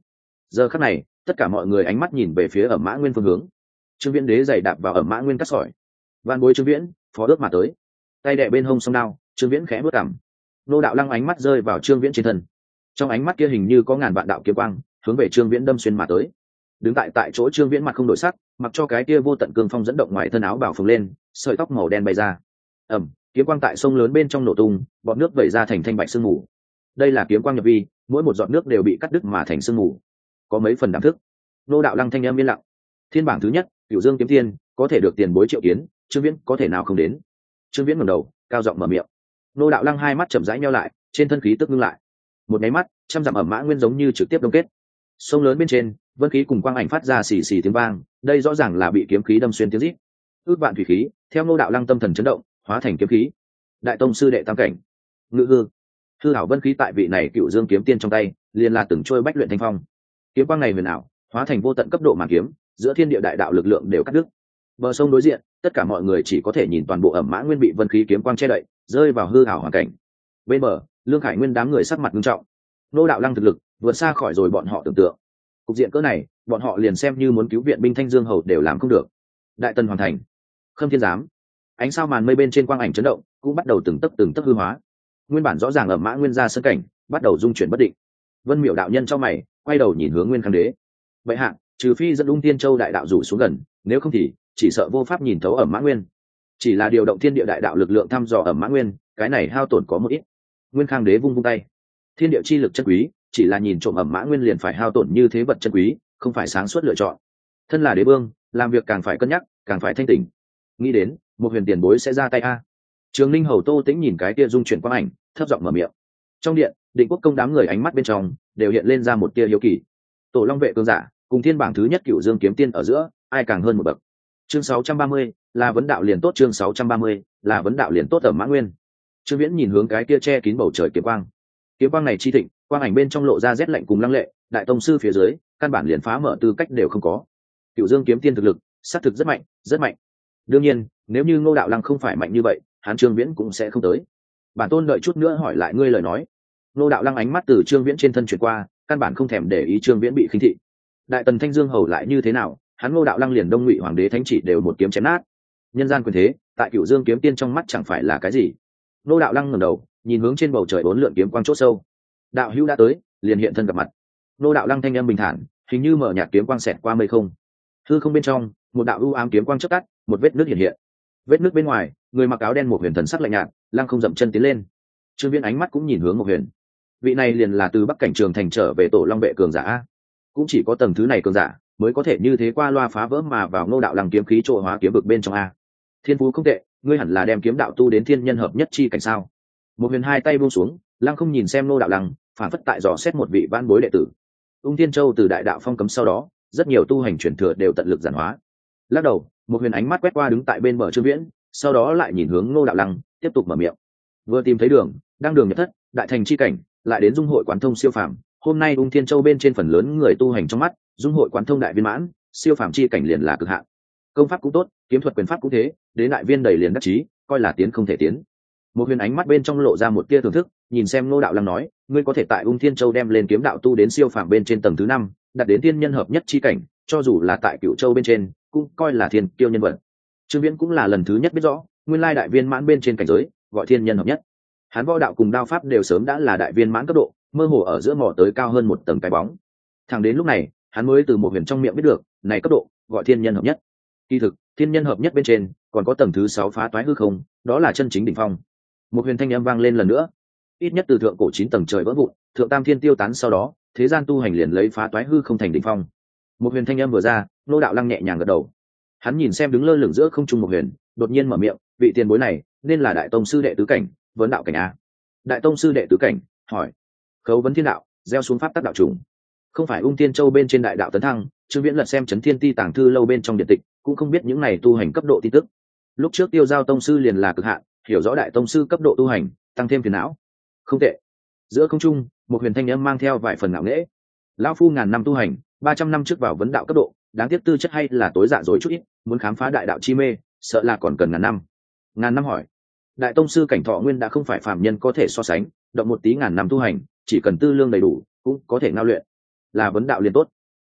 Giờ khắc này tất cả mọi người ánh mắt nhìn về phía Ẩm Mã Nguyên phương hướng. Trương Viễn đế giày đạp vào Ẩm Mã Nguyên cắt sỏi. Van bối Trương Viễn, phó ước mà tới. Tay đè bên hông song đao, Trương Viễn khẽ bước cằm. Nô Đạo Lăng ánh mắt rơi vào Trương Viễn trên thân. Trong ánh mắt kia hình như có ngàn vạn đạo kiếm quang hướng về Trương Viễn đâm xuyên mà tới. Đứng tại chỗ Trương Viễn mặt không đổi sắc, mặc cho cái kia vô tận cương phong dẫn động ngoài thân áo bào phồng lên, sợi tóc màu đen bay ra. Kiếm quang tại sông lớn bên trong nổ tung, bọt nước vẩy ra thành thanh bạch sương mù. Đây là kiếm quang nhập vi, mỗi một giọt nước đều bị cắt đứt mà thành sương mù. Có mấy phần đảm thức. Nô Đạo Lăng thanh âm yên lặng. Thiên bảng thứ nhất, Cửu Dương kiếm tiên, có thể được tiền bối triệu kiến, Trương Viễn có thể nào không đến. Trương Viễn ngẩng đầu, cao giọng mở miệng. Nô Đạo Lăng hai mắt chậm rãi nheo lại, trên thân khí tức ngưng lại. Một cái mắt, trăm dặm Ẩm Mã Nguyên giống như trực tiếp đông kết. Sông lớn bên trên, vân khí cùng quang ảnh phát ra xì xì tiếng vang, đây rõ ràng là bị kiếm khí đâm xuyên tiếng rít. Ước vạn thủy khí, theo Nô Đạo Lăng tâm thần chấn động, hóa thành kiếm khí. Đại tông sư đệ tam cảnh, ngự hư hảo vân khí tại vị này Cửu Dương kiếm tiên trong tay, liền là từng trôi bách luyện thanh phong. Kiếm quang này huyền ảo, hóa thành vô tận cấp độ màn kiếm, giữa thiên địa đại đạo lực lượng đều cắt đứt. Bờ sông đối diện, tất cả mọi người chỉ có thể nhìn toàn bộ Ẩm Mã Nguyên bị vân khí kiếm quang che đậy, rơi vào hư hảo hoàn cảnh. Bên bờ, Lương Khải Nguyên đám người sắc mặt nghiêm trọng. Nô Đạo Lăng thực lực vượt xa khỏi rồi bọn họ tưởng tượng. Cục diện cỡ này, bọn họ liền xem như muốn cứu viện binh Thanh Dương hầu đều làm không được. Đại Tần hoàn thành. Khâm Thiên giám. Ánh sao màn mây bên trên quang ảnh chấn động, cũng bắt đầu từng tấc hư hóa. Nguyên bản rõ ràng Ẩm Mã Nguyên ra sân cảnh, bắt đầu dung chuyển bất định. Vân Miểu đạo nhân trong mày, quay đầu nhìn hướng Nguyên Khang đế. Vậy hạ, trừ phi dẫn Ung Tiên Châu đại đạo rủ xuống gần, nếu không thì chỉ sợ vô pháp nhìn thấu Ẩm Mã Nguyên. Chỉ là điều động thiên địa đại đạo lực lượng thăm dò Ẩm Mã Nguyên, cái này hao tổn có một ít. Nguyên Khang đế vung tay. Thiên địa chi lực chân quý, chỉ là nhìn trộm Ẩm Mã Nguyên liền phải hao tổn như thế vật chân quý, không phải sáng suốt lựa chọn. Thân là đế vương, làm việc càng phải cân nhắc, càng phải thanh tỉnh. Nghĩ đến, một huyền tiền bối sẽ ra tay a. Trường Ninh hầu Tô Tĩnh nhìn cái kia dung chuyển quang ảnh, thấp giọng mở miệng. Trong điện, Định Quốc công đám người ánh mắt bên trong đều hiện lên ra một tia hiếu kỳ. Tổ Long vệ cường giả, cùng thiên bảng thứ nhất Cửu Dương kiếm tiên ở giữa, ai càng hơn một bậc. Chương 630, là vấn đạo liền tốt. Chương 630, là vấn đạo liền tốt. Ẩm Mã Nguyên. Trương Viễn nhìn hướng cái kia che kín bầu trời kiếm quang. Kiếm quang này chi thịnh, quang ảnh bên trong lộ ra rét lạnh cùng lăng lệ, đại tông sư phía dưới, căn bản liền phá mở tư cách đều không có. Cửu Dương kiếm tiên thực lực, xác thực rất mạnh, rất mạnh. Đương nhiên, nếu như Ngô Đạo Lăng không phải mạnh như vậy, hắn Trương Viễn cũng sẽ không tới. Bản tôn đợi chút nữa hỏi lại ngươi lời nói. Ngô Đạo Lăng ánh mắt từ Trương Viễn trên thân chuyển qua, căn bản không thèm để ý Trương Viễn bị khinh thị. Đại Tần Thanh Dương hầu lại như thế nào, hắn Ngô Đạo Lăng liền Đông Ngụy hoàng đế thánh chỉ đều một kiếm chém nát. Nhân gian quyền thế, tại Cửu Dương kiếm tiên trong mắt chẳng phải là cái gì. Ngô Đạo Lăng ngẩng đầu, nhìn hướng trên bầu trời bốn lượn kiếm quang chốt sâu. Đạo hữu đã tới, liền hiện thân gặp mặt. Ngô Đạo Lăng thanh âm bình thản, hình như mở nhạt kiếm quang xẹt qua mây không. Hư không bên trong, một đạo u ám kiếm quang chớp tắt, một vết nước hiện hiện. Vết nước bên ngoài, người mặc áo đen một huyền thần sắc lạnh nhạt, Lăng không dậm chân tiến lên. Trương Viễn ánh mắt cũng nhìn hướng một huyền. Vị này liền là từ Bắc Cảnh Trường Thành trở về Tổ Long vệ cường giả a. Cũng chỉ có tầng thứ này cường giả mới có thể như thế qua loa phá vỡ mà vào Ngô Đạo Lăng kiếm khí trộ hóa kiếm vực bên trong a. Thiên phú không tệ, ngươi hẳn là đem kiếm đạo tu đến thiên nhân hợp nhất chi cảnh sao? Một huyền hai tay buông xuống, Lăng không nhìn xem Ngô Đạo Lăng, phản phất tại dò xét một vị vãn bối đệ tử. Ung Thiên Châu từ đại đạo phong cấm sau đó, rất nhiều tu hành truyền thừa đều tận lực giản hóa. Lắc đầu, một huyền ánh mắt quét qua đứng tại bên bờ Trương Viễn, sau đó lại nhìn hướng Ngô Đạo Lăng, tiếp tục mở miệng. Vừa tìm thấy đường, đang đường nhập thất, đại thành chi cảnh, lại đến dung hội quán thông siêu phàm. Hôm nay Ung Thiên Châu bên trên phần lớn người tu hành trong mắt, dung hội quán thông đại viên mãn, siêu phàm chi cảnh liền là cực hạn. Công pháp cũng tốt, kiếm thuật quyền pháp cũng thế, đến đại viên đầy liền đắc chí, coi là tiến không thể tiến. Một huyền ánh mắt bên trong lộ ra một tia thưởng thức, nhìn xem Ngô Đạo Lăng nói, ngươi có thể tại Ung Thiên Châu đem lên kiếm đạo tu đến siêu phàm bên trên tầng thứ 5, đạt đến tiên nhân hợp nhất chi cảnh, cho dù là tại Cửu Châu bên trên, cũng coi là thiên kiêu nhân vật. Trương Viễn cũng là lần thứ nhất biết rõ, nguyên lai đại viên mãn bên trên cảnh giới, gọi thiên nhân hợp nhất. Hắn võ đạo cùng đao pháp đều sớm đã là đại viên mãn cấp độ, mơ hồ ở giữa mò tới cao hơn một tầng cái bóng. Thẳng đến lúc này, hắn mới từ một huyền trong miệng biết được, này cấp độ gọi thiên nhân hợp nhất. Kỳ thực, thiên nhân hợp nhất bên trên còn có tầng thứ 6 phá toái hư không, đó là chân chính đỉnh phong. Một huyền thanh âm vang lên lần nữa. Ít nhất từ thượng cổ 9 tầng trời vỡ vụn, thượng tam thiên tiêu tán sau đó, thế gian tu hành liền lấy phá toái hư không thành đỉnh phong. Một huyền thanh âm vừa ra, Ngô Đạo Lăng nhẹ nhàng gật đầu. Hắn nhìn xem đứng lơ lửng giữa không trung một huyền, đột nhiên mở miệng, vị tiền bối này nên là đại tông sư đệ tứ cảnh, vấn đạo cảnh a. Đại tông sư đệ tứ cảnh, hỏi. Khấu vấn thiên đạo, gieo xuống pháp tắc đạo trùng. Không phải Ung Tiên Châu bên trên đại đạo tấn thăng, Trương Viễn lật xem Chấn Thiên Ti tàng thư lâu bên trong điện tịch, cũng không biết những này tu hành cấp độ tin tức. Lúc trước Tiêu Giao tông sư liền là cực hạn, hiểu rõ đại tông sư cấp độ tu hành, tăng thêm phiền não. Không tệ. Giữa không trung, một huyền thanh âm mang theo vài phần ngạo nghễ. Lão phu ngàn năm tu hành, 300 năm trước vào vấn đạo cấp độ, đáng tiếc tư chất hay là tối dạ dối chút ít, muốn khám phá đại đạo chi mê, sợ là còn cần ngàn năm. Ngàn năm hỏi. Đại tông sư cảnh thọ nguyên đã không phải phàm nhân có thể so sánh, động một tí ngàn năm tu hành, chỉ cần tư lương đầy đủ, cũng có thể ngao luyện. Là vấn đạo liền tốt.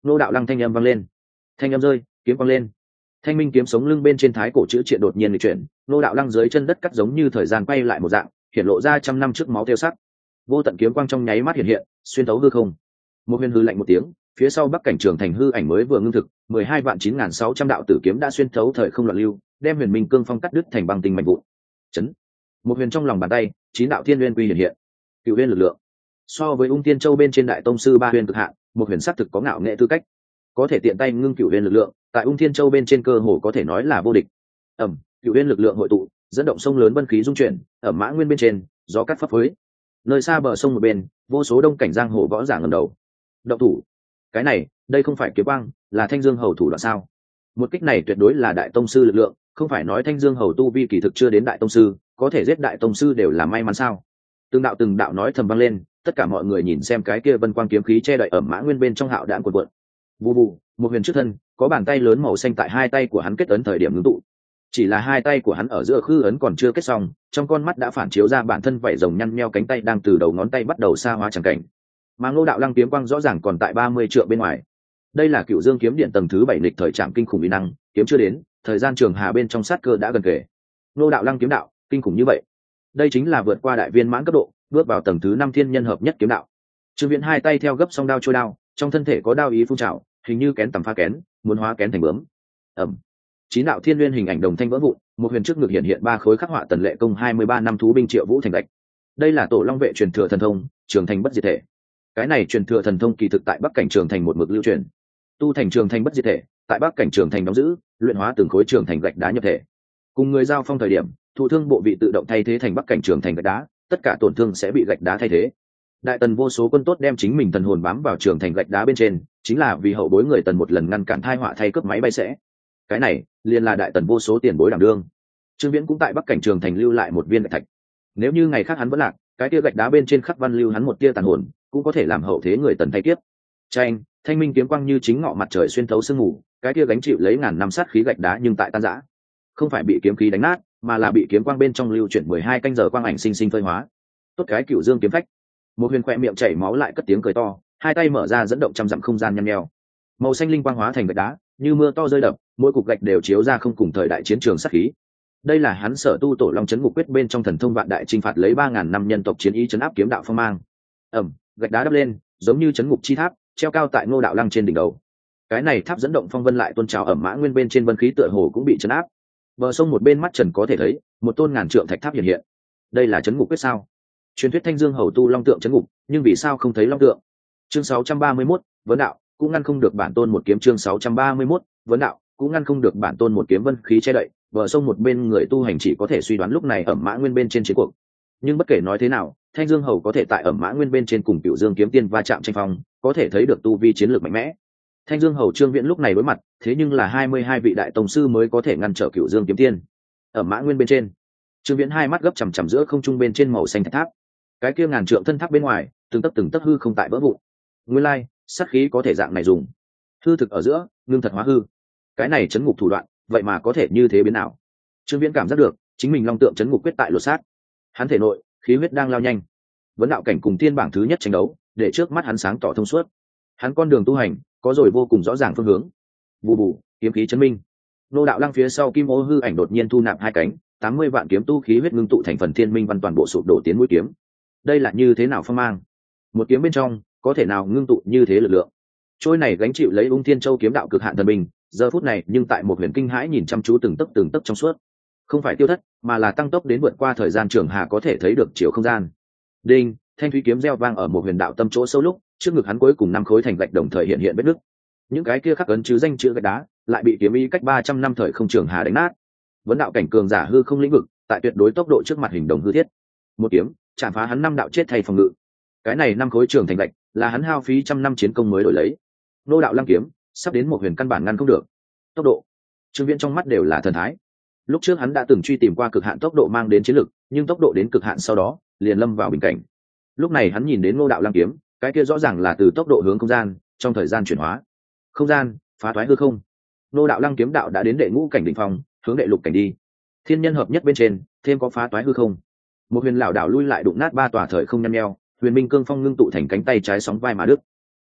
Ngô đạo lăng thanh âm vang lên, thanh âm rơi, kiếm quang lên. Thanh minh kiếm sống lưng bên trên thái cổ chữ triện đột nhiên lịch chuyển, Ngô đạo lăng dưới chân đất cắt giống như thời gian quay lại một dạng, hiện lộ ra trăm năm trước máu tiêu sắc. Vô tận kiếm quang trong nháy mắt hiện hiện, xuyên thấu hư không. Một huyền hư lạnh một tiếng, phía sau bắc cảnh trường thành hư ảnh mới vừa ngưng thực, 12.9.600 đạo tử kiếm đã xuyên thấu thời không loạn lưu, đem huyền minh cương phong cắt đứt thành băng tinh mạnh vụn. Chấn. Một huyền trong lòng bàn tay, 9 đạo thiên nguyên quy hiện hiện. Cựu huyền lực lượng. So với Ung Tiên Châu bên trên đại tông sư ba huyền cực hạn, một huyền xác thực có ngạo nghệ tư cách, có thể tiện tay ngưng cựu huyền lực lượng, tại Ung Thiên Châu bên trên cơ hồ có thể nói là vô địch. Cựu huyền lực lượng hội tụ, dẫn động sông lớn vân khí dung chuyển, ở Mã Nguyên bên trên, gió cắt phấp phới. Nơi xa bờ sông một bên, vô số đông cảnh giang hồ võ giả ngẩng đầu. Động thủ. Cái này, đây không phải kiếm quang, là Thanh Dương hầu thủ đoạn sao? Một kích này tuyệt đối là đại tông sư lực lượng, không phải nói Thanh Dương hầu tu vi kỳ thực chưa đến đại tông sư, có thể giết đại tông sư đều là may mắn sao? Từng đạo nói thầm vang lên, tất cả mọi người nhìn xem cái kia vân quang kiếm khí che đậy ở Mã Nguyên bên trong hạo đạn cuộn cuộn. Vù vù, một huyền trước thân, có bàn tay lớn màu xanh tại hai tay của hắn kết ấn thời điểm ngưng tụ. Chỉ là hai tay của hắn ở giữa khư ấn còn chưa kết xong, trong con mắt đã phản chiếu ra bản thân vảy rồng nhăn nheo cánh tay đang từ đầu ngón tay bắt đầu xa hóa chẳng cảnh. Mà Ngô đạo lăng kiếm quang rõ ràng còn tại 30 trượng bên ngoài. Đây là Cựu Dương kiếm điện tầng thứ 7 lịch thời trạm kinh khủng uy năng, kiếm chưa đến, thời gian trường hà bên trong sát cơ đã gần kề. Ngô đạo lăng kiếm đạo, kinh khủng như vậy. Đây chính là vượt qua đại viên mãn cấp độ, bước vào tầng thứ 5 thiên nhân hợp nhất kiếm đạo. Trương Viễn hai tay theo gấp song đao trôi đao, trong thân thể có đao ý phun trào, hình như kén tầm pha kén, muốn hóa kén thành bướm. Ầm. 9 đạo thiên nguyên hình ảnh đồng thanh vỡ vụn, một huyền trước ngực hiện hiện 3 khối khắc họa tần lệ công 23 năm thú binh Triệu Vũ thành gạch. Đây là Tổ Long vệ truyền thừa thần thông, Trường Thành bất diệt thể. Cái này truyền thừa thần thông kỳ thực tại Bắc cảnh Trường Thành một mực lưu truyền. Tu thành Trường Thành bất diệt thể, tại Bắc cảnh Trường Thành đóng giữ, luyện hóa từng khối trường thành gạch đá nhập thể. Cùng người giao phong thời điểm, thụ thương bộ vị tự động thay thế thành Bắc cảnh Trường Thành gạch đá, tất cả tổn thương sẽ bị gạch đá thay thế. Đại Tần vô số quân tốt đem chính mình thần hồn bám vào Trường Thành gạch đá bên trên, chính là vì hậu bối người Tần một lần ngăn cản tai họa thay cướp máy bay sẽ. Cái này liền là Đại Tần vô số tiền bối đảm đương. Trương Viễn cũng tại Bắc cảnh Trường Thành lưu lại một viên gạch thạch. Nếu như ngày khác hắn vẫn lạc, cái tia gạch đá bên trên khắc văn lưu hắn một tia tàn hồn, cũng có thể làm hậu thế người Tần thay kiếp. Tranh, thanh minh kiếm quang như chính ngọ mặt trời xuyên thấu sương mù, cái tia gánh chịu lấy ngàn năm sát khí gạch đá nhưng tại tan rã. Không phải bị kiếm khí đánh nát, mà là bị kiếm quang bên trong lưu chuyển 12 canh giờ quang ảnh sinh sinh phơi hóa. Tốt cái Cửu Dương kiếm phách. Một huyền khỏe miệng chảy máu lại cất tiếng cười to, hai tay mở ra dẫn động trăm dặm không gian nhăn nheo. Màu xanh linh quang hóa thành gạch đá, như mưa to rơi đập, mỗi cục gạch đều chiếu ra không cùng thời đại chiến trường sát khí. Đây là hắn sở tu Tổ Long chấn ngục quyết bên trong thần thông vạn đại chinh phạt lấy 3000 năm nhân tộc chiến ý chấn áp kiếm đạo phong mang. Gạch đá đắp lên, giống như chấn ngục chi tháp, treo cao tại Ngô đạo lăng trên đỉnh đầu. Cái này tháp dẫn động phong vân lại tôn trào ở Mã Nguyên bên trên vân khí tựa hồ cũng bị chấn áp. Bờ sông một bên mắt trần có thể thấy, một tôn ngàn trượng thạch tháp hiện hiện. Đây là chấn ngục quyết sao? Truyền thuyết Thanh Dương hầu tu long tượng chấn ngục, nhưng vì sao không thấy long tượng? Chương 631, vấn đạo, cũng ngăn không được bản tôn một kiếm. Chương 631, vấn đạo, cũng ngăn không được bản tôn một kiếm vân khí che đậy. Bờ sông một bên người tu hành chỉ có thể suy đoán lúc này ở Mã Nguyên bên trên chiến cuộc. Nhưng bất kể nói thế nào, Thanh Dương hầu có thể tại ở Mã Nguyên bên trên cùng Cửu Dương kiếm tiên va chạm tranh phong, có thể thấy được tu vi chiến lược mạnh mẽ. Thanh Dương hầu Trương Viễn lúc này đối mặt, thế nhưng là 22 vị đại tông sư mới có thể ngăn trở Cửu Dương kiếm tiên. Ở Mã Nguyên bên trên, Trương Viễn hai mắt gấp chằm chằm giữa không trung bên trên màu xanh thạch tháp. Cái kia ngàn trượng thân tháp bên ngoài, từng tấc hư không tại vỡ vụn. Nguyên lai, sát khí có thể dạng này dùng. Hư thực ở giữa, ngưng thật hóa hư. Cái này chấn ngục thủ đoạn, vậy mà có thể như thế biến ảo. Trương Viễn cảm giác được, chính mình long tượng chấn ngục quyết tại lột xác. Hắn thể nội, khí huyết đang lao nhanh. Vấn đạo cảnh cùng tiên bảng thứ nhất tranh đấu, để trước mắt hắn sáng tỏ thông suốt. Hắn con đường tu hành, có rồi vô cùng rõ ràng phương hướng. Bù bù, kiếm khí chấn minh. Nô đạo lăng phía sau kim ô hư ảnh đột nhiên thu nạp hai cánh, 80 vạn kiếm tu khí huyết ngưng tụ thành phần thiên minh văn toàn bộ sụp đổ tiến mũi kiếm. Đây là như thế nào phong mang? Một kiếm bên trong, có thể nào ngưng tụ như thế lực lượng? Trôi này gánh chịu lấy Ung Thiên Châu kiếm đạo cực hạn thần bình, giờ phút này nhưng tại một huyền kinh hãi nhìn chăm chú từng tấc trong suốt. Không phải tiêu thất, mà là tăng tốc đến vượt qua thời gian trường hà có thể thấy được chiều không gian. Đinh, thanh thúy kiếm reo vang ở một huyền đạo tâm chỗ sâu lúc, trước ngực hắn cuối cùng 5 khối thành gạch đồng thời hiện hiện vết nứt. Những cái kia khắc ấn chứ danh chữ gạch đá, lại bị kiếm ý cách 300 năm thời không trường hà đánh nát. Vấn đạo cảnh cường giả hư không lĩnh vực, tại tuyệt đối tốc độ trước mặt hình đồng hư thiết. Một kiếm, chạm phá hắn 5 đạo chết thay phòng ngự. Cái này 5 khối trường thành gạch, là hắn hao phí trăm năm chiến công mới đổi lấy. Nô đạo lăng kiếm, sắp đến một huyền căn bản ngăn không được. Tốc độ. Trương Viễn trong mắt đều là thần thái. Lúc trước hắn đã từng truy tìm qua cực hạn tốc độ mang đến chiến lực, nhưng tốc độ đến cực hạn sau đó, liền lâm vào bình cảnh. Lúc này hắn nhìn đến Ngô đạo lăng kiếm, cái kia rõ ràng là từ tốc độ hướng không gian, trong thời gian chuyển hóa. Không gian, phá thoái hư không. Ngô đạo lăng kiếm đạo đã đến đệ ngũ cảnh đỉnh phong, hướng đệ lục cảnh đi. Thiên nhân hợp nhất bên trên, thêm có phá toái hư không. Một huyền lão đảo lui lại đụng nát 3 tòa thời không nhăn nheo, huyền minh cương phong ngưng tụ thành cánh tay trái sóng vai mà đứt.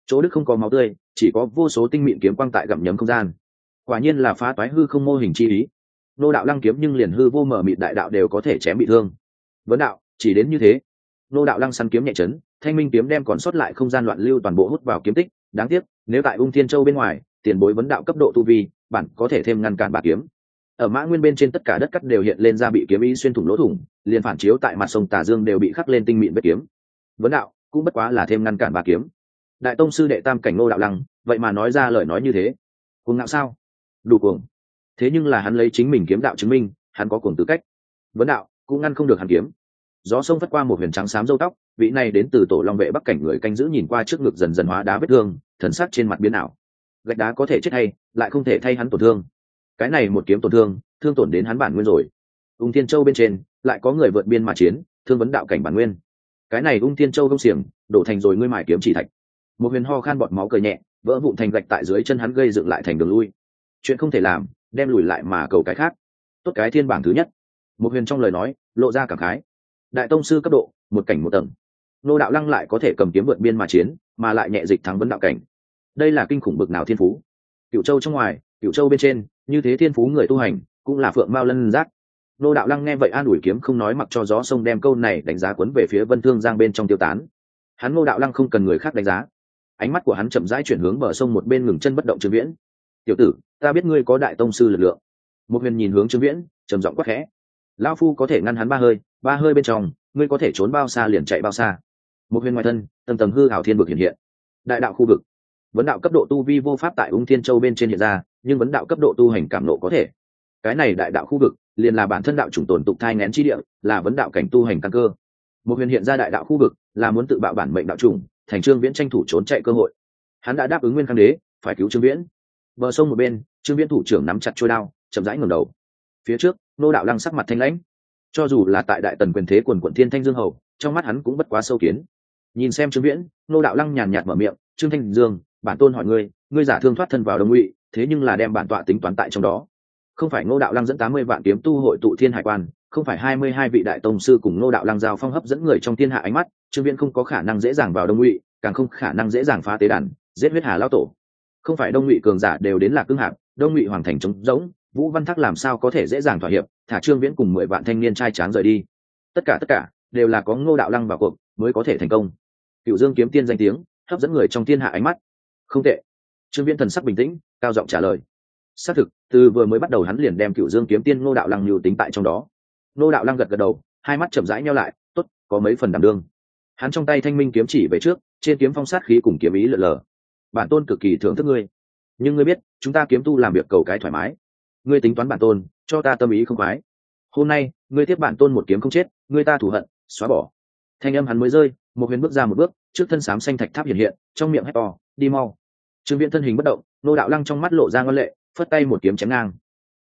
chỗ đức không có máu tươi, chỉ có vô số tinh mịn kiếm quang tại gặm nhấm không gian. Quả nhiên là phá toái hư không mô hình chi ý. Nô đạo lăng kiếm nhưng liền hư vô mở mịt đại đạo đều có thể chém bị thương. Vấn đạo chỉ đến như thế. Nô đạo lăng săn kiếm nhẹ chấn, thanh minh kiếm đem còn sót lại không gian loạn lưu toàn bộ hút vào kiếm tích. Đáng tiếc nếu tại Ung Thiên Châu bên ngoài, tiền bối vấn đạo cấp độ tu vi bản có thể thêm ngăn cản bà kiếm. Ở Mã Nguyên bên trên tất cả đất cắt đều hiện lên ra bị kiếm ý xuyên thủng lỗ thủng, liền phản chiếu tại mặt sông Tà Dương đều bị khắc lên tinh mịn vết kiếm. Vấn đạo cũng bất quá là thêm ngăn cản bà kiếm. Đại tông sư đệ tam cảnh Nô đạo lăng vậy mà nói ra lời nói như thế, cuồng ngạo sao? Đủ cuồng. Thế nhưng là hắn lấy chính mình kiếm đạo chứng minh hắn có cuồng tư cách. Vấn đạo cũng ngăn không được hắn kiếm. Gió sông vất qua một huyền trắng xám râu tóc, vị này đến từ Tổ Long vệ Bắc cảnh người canh giữ nhìn qua trước ngực dần dần hóa đá vết thương, thần sắc trên mặt biến ảo. Gạch đá có thể chết hay lại không thể thay hắn tổn thương. Cái này một kiếm tổn thương, thương tổn đến hắn bản nguyên rồi. Ung Thiên Châu bên trên lại có người vượt biên mà chiến, thương vấn đạo cảnh bản nguyên. Cái này Ung Thiên Châu công xiềng đổ thành rồi ngươi mài kiếm chỉ thạch. Một huyền ho khan bọt máu cười nhẹ, vỡ vụn thành gạch tại dưới chân hắn gây dựng lại thành đường lui. Chuyện không thể làm, đem lùi lại mà cầu cái khác. Tốt cái thiên bảng thứ nhất. Một huyền trong lời nói lộ ra cảm khái. Đại tông sư cấp độ, một cảnh một tầng. Nô đạo lăng lại có thể cầm kiếm vượt biên mà chiến, mà lại nhẹ dịch thắng vấn đạo cảnh. Đây là kinh khủng bực nào thiên phú. Cửu Châu trong ngoài, Cửu Châu bên trên, như thế thiên phú người tu hành cũng là phượng mao lân giác. Nô đạo lăng nghe vậy an ủi kiếm không nói, mặc cho gió sông đem câu này đánh giá cuốn về phía Vân Thương Giang bên trong tiêu tán. Hắn Nô đạo lăng không cần người khác đánh giá, ánh mắt của hắn chậm rãi chuyển hướng bờ sông một bên ngừng chân bất động Trương Viễn. Tiểu tử, ta biết ngươi có đại tông sư lực lượng. Một huyền nhìn hướng Trương Viễn trầm giọng quát khẽ. Lão phu có thể ngăn hắn ba hơi bên trong, ngươi có thể trốn bao xa liền chạy bao xa. Một huyền ngoài thân tầng tầng hư ảo thiên vực hiện hiện. Đại đạo khu vực, vấn đạo cấp độ tu vi vô pháp tại Ung Thiên Châu bên trên hiện ra, nhưng vấn đạo cấp độ tu hành cảm nộ có thể. Cái này đại đạo khu vực liền là bản thân đạo chủng tồn tục thai nghén chi địa, là vấn đạo cảnh tu hành căn cơ. Một huyền hiện ra đại đạo khu vực là muốn tự bạo bản mệnh đạo chủng, thành Trương Viễn tranh thủ trốn chạy cơ hội. Hắn đã đáp ứng Nguyên Khang Đế phải cứu Trương Viễn. Bờ sông một bên, Trương Viễn thủ trưởng nắm chặt chuôi đao, chậm rãi ngẩng đầu. Phía trước, Nô đạo lăng sắc mặt thanh lãnh. Cho dù là tại đại tần quyền thế quần quận thiên thanh dương hầu, trong mắt hắn cũng bất quá sâu kiến. Nhìn xem Trương Viễn, Nô đạo lăng nhàn nhạt mở miệng, "Trương Thanh Dương, bản tôn hỏi ngươi, ngươi giả thương thoát thân vào Đông Ngụy, thế nhưng là đem bản tọa tính toán tại trong đó. Không phải Ngô đạo lăng dẫn 80 vạn kiếm tu hội tụ thiên hải quan, không phải 22 vị đại tông sư cùng Ngô đạo lăng giao phong hấp dẫn người trong thiên hạ ánh mắt, Trương Viễn không có khả năng dễ dàng vào Đông Ngụy, càng không khả năng dễ dàng phá tế đàn, giết huyết hà lão tổ. Không phải Đông Ngụy cường giả đều đến Lạc Cương Hạp, Đông Ngụy hoàng thành trống rỗng, Vũ Văn Thác làm sao có thể dễ dàng thỏa hiệp, thả Trương Viễn cùng 10 vạn thanh niên trai tráng rời đi. Tất cả đều là có Ngô đạo lăng vào cuộc mới có thể thành công." Cửu Dương kiếm tiên danh tiếng hấp dẫn người trong thiên hạ ánh mắt. Không tệ. Trương Viễn thần sắc bình tĩnh, cao giọng trả lời. Xác thực, từ vừa mới bắt đầu hắn liền đem Cửu Dương kiếm tiên Ngô đạo lăng lưu tính tại trong đó. Ngô đạo lăng gật gật đầu, hai mắt chậm rãi nheo lại, tốt, có mấy phần đảm đương. Hắn trong tay thanh minh kiếm chỉ về trước, trên kiếm phong sát khí cùng kiếm ý lượn lờ. Bản tôn cực kỳ thưởng thức ngươi, nhưng ngươi biết, chúng ta kiếm tu làm việc cầu cái thoải mái. Ngươi tính toán bản tôn, cho ta tâm ý không khoái. Hôm nay, ngươi tiếp bản tôn một kiếm không chết, ngươi ta thù hận, xóa bỏ. Thanh âm hắn mới rơi, một huyền bước ra một bước, trước thân xám xanh thạch tháp hiện hiện, trong miệng hét to, đi mau. Trương Viễn thân hình bất động, Ngô đạo lăng trong mắt lộ ra ngân lệ, phất tay một kiếm chém ngang.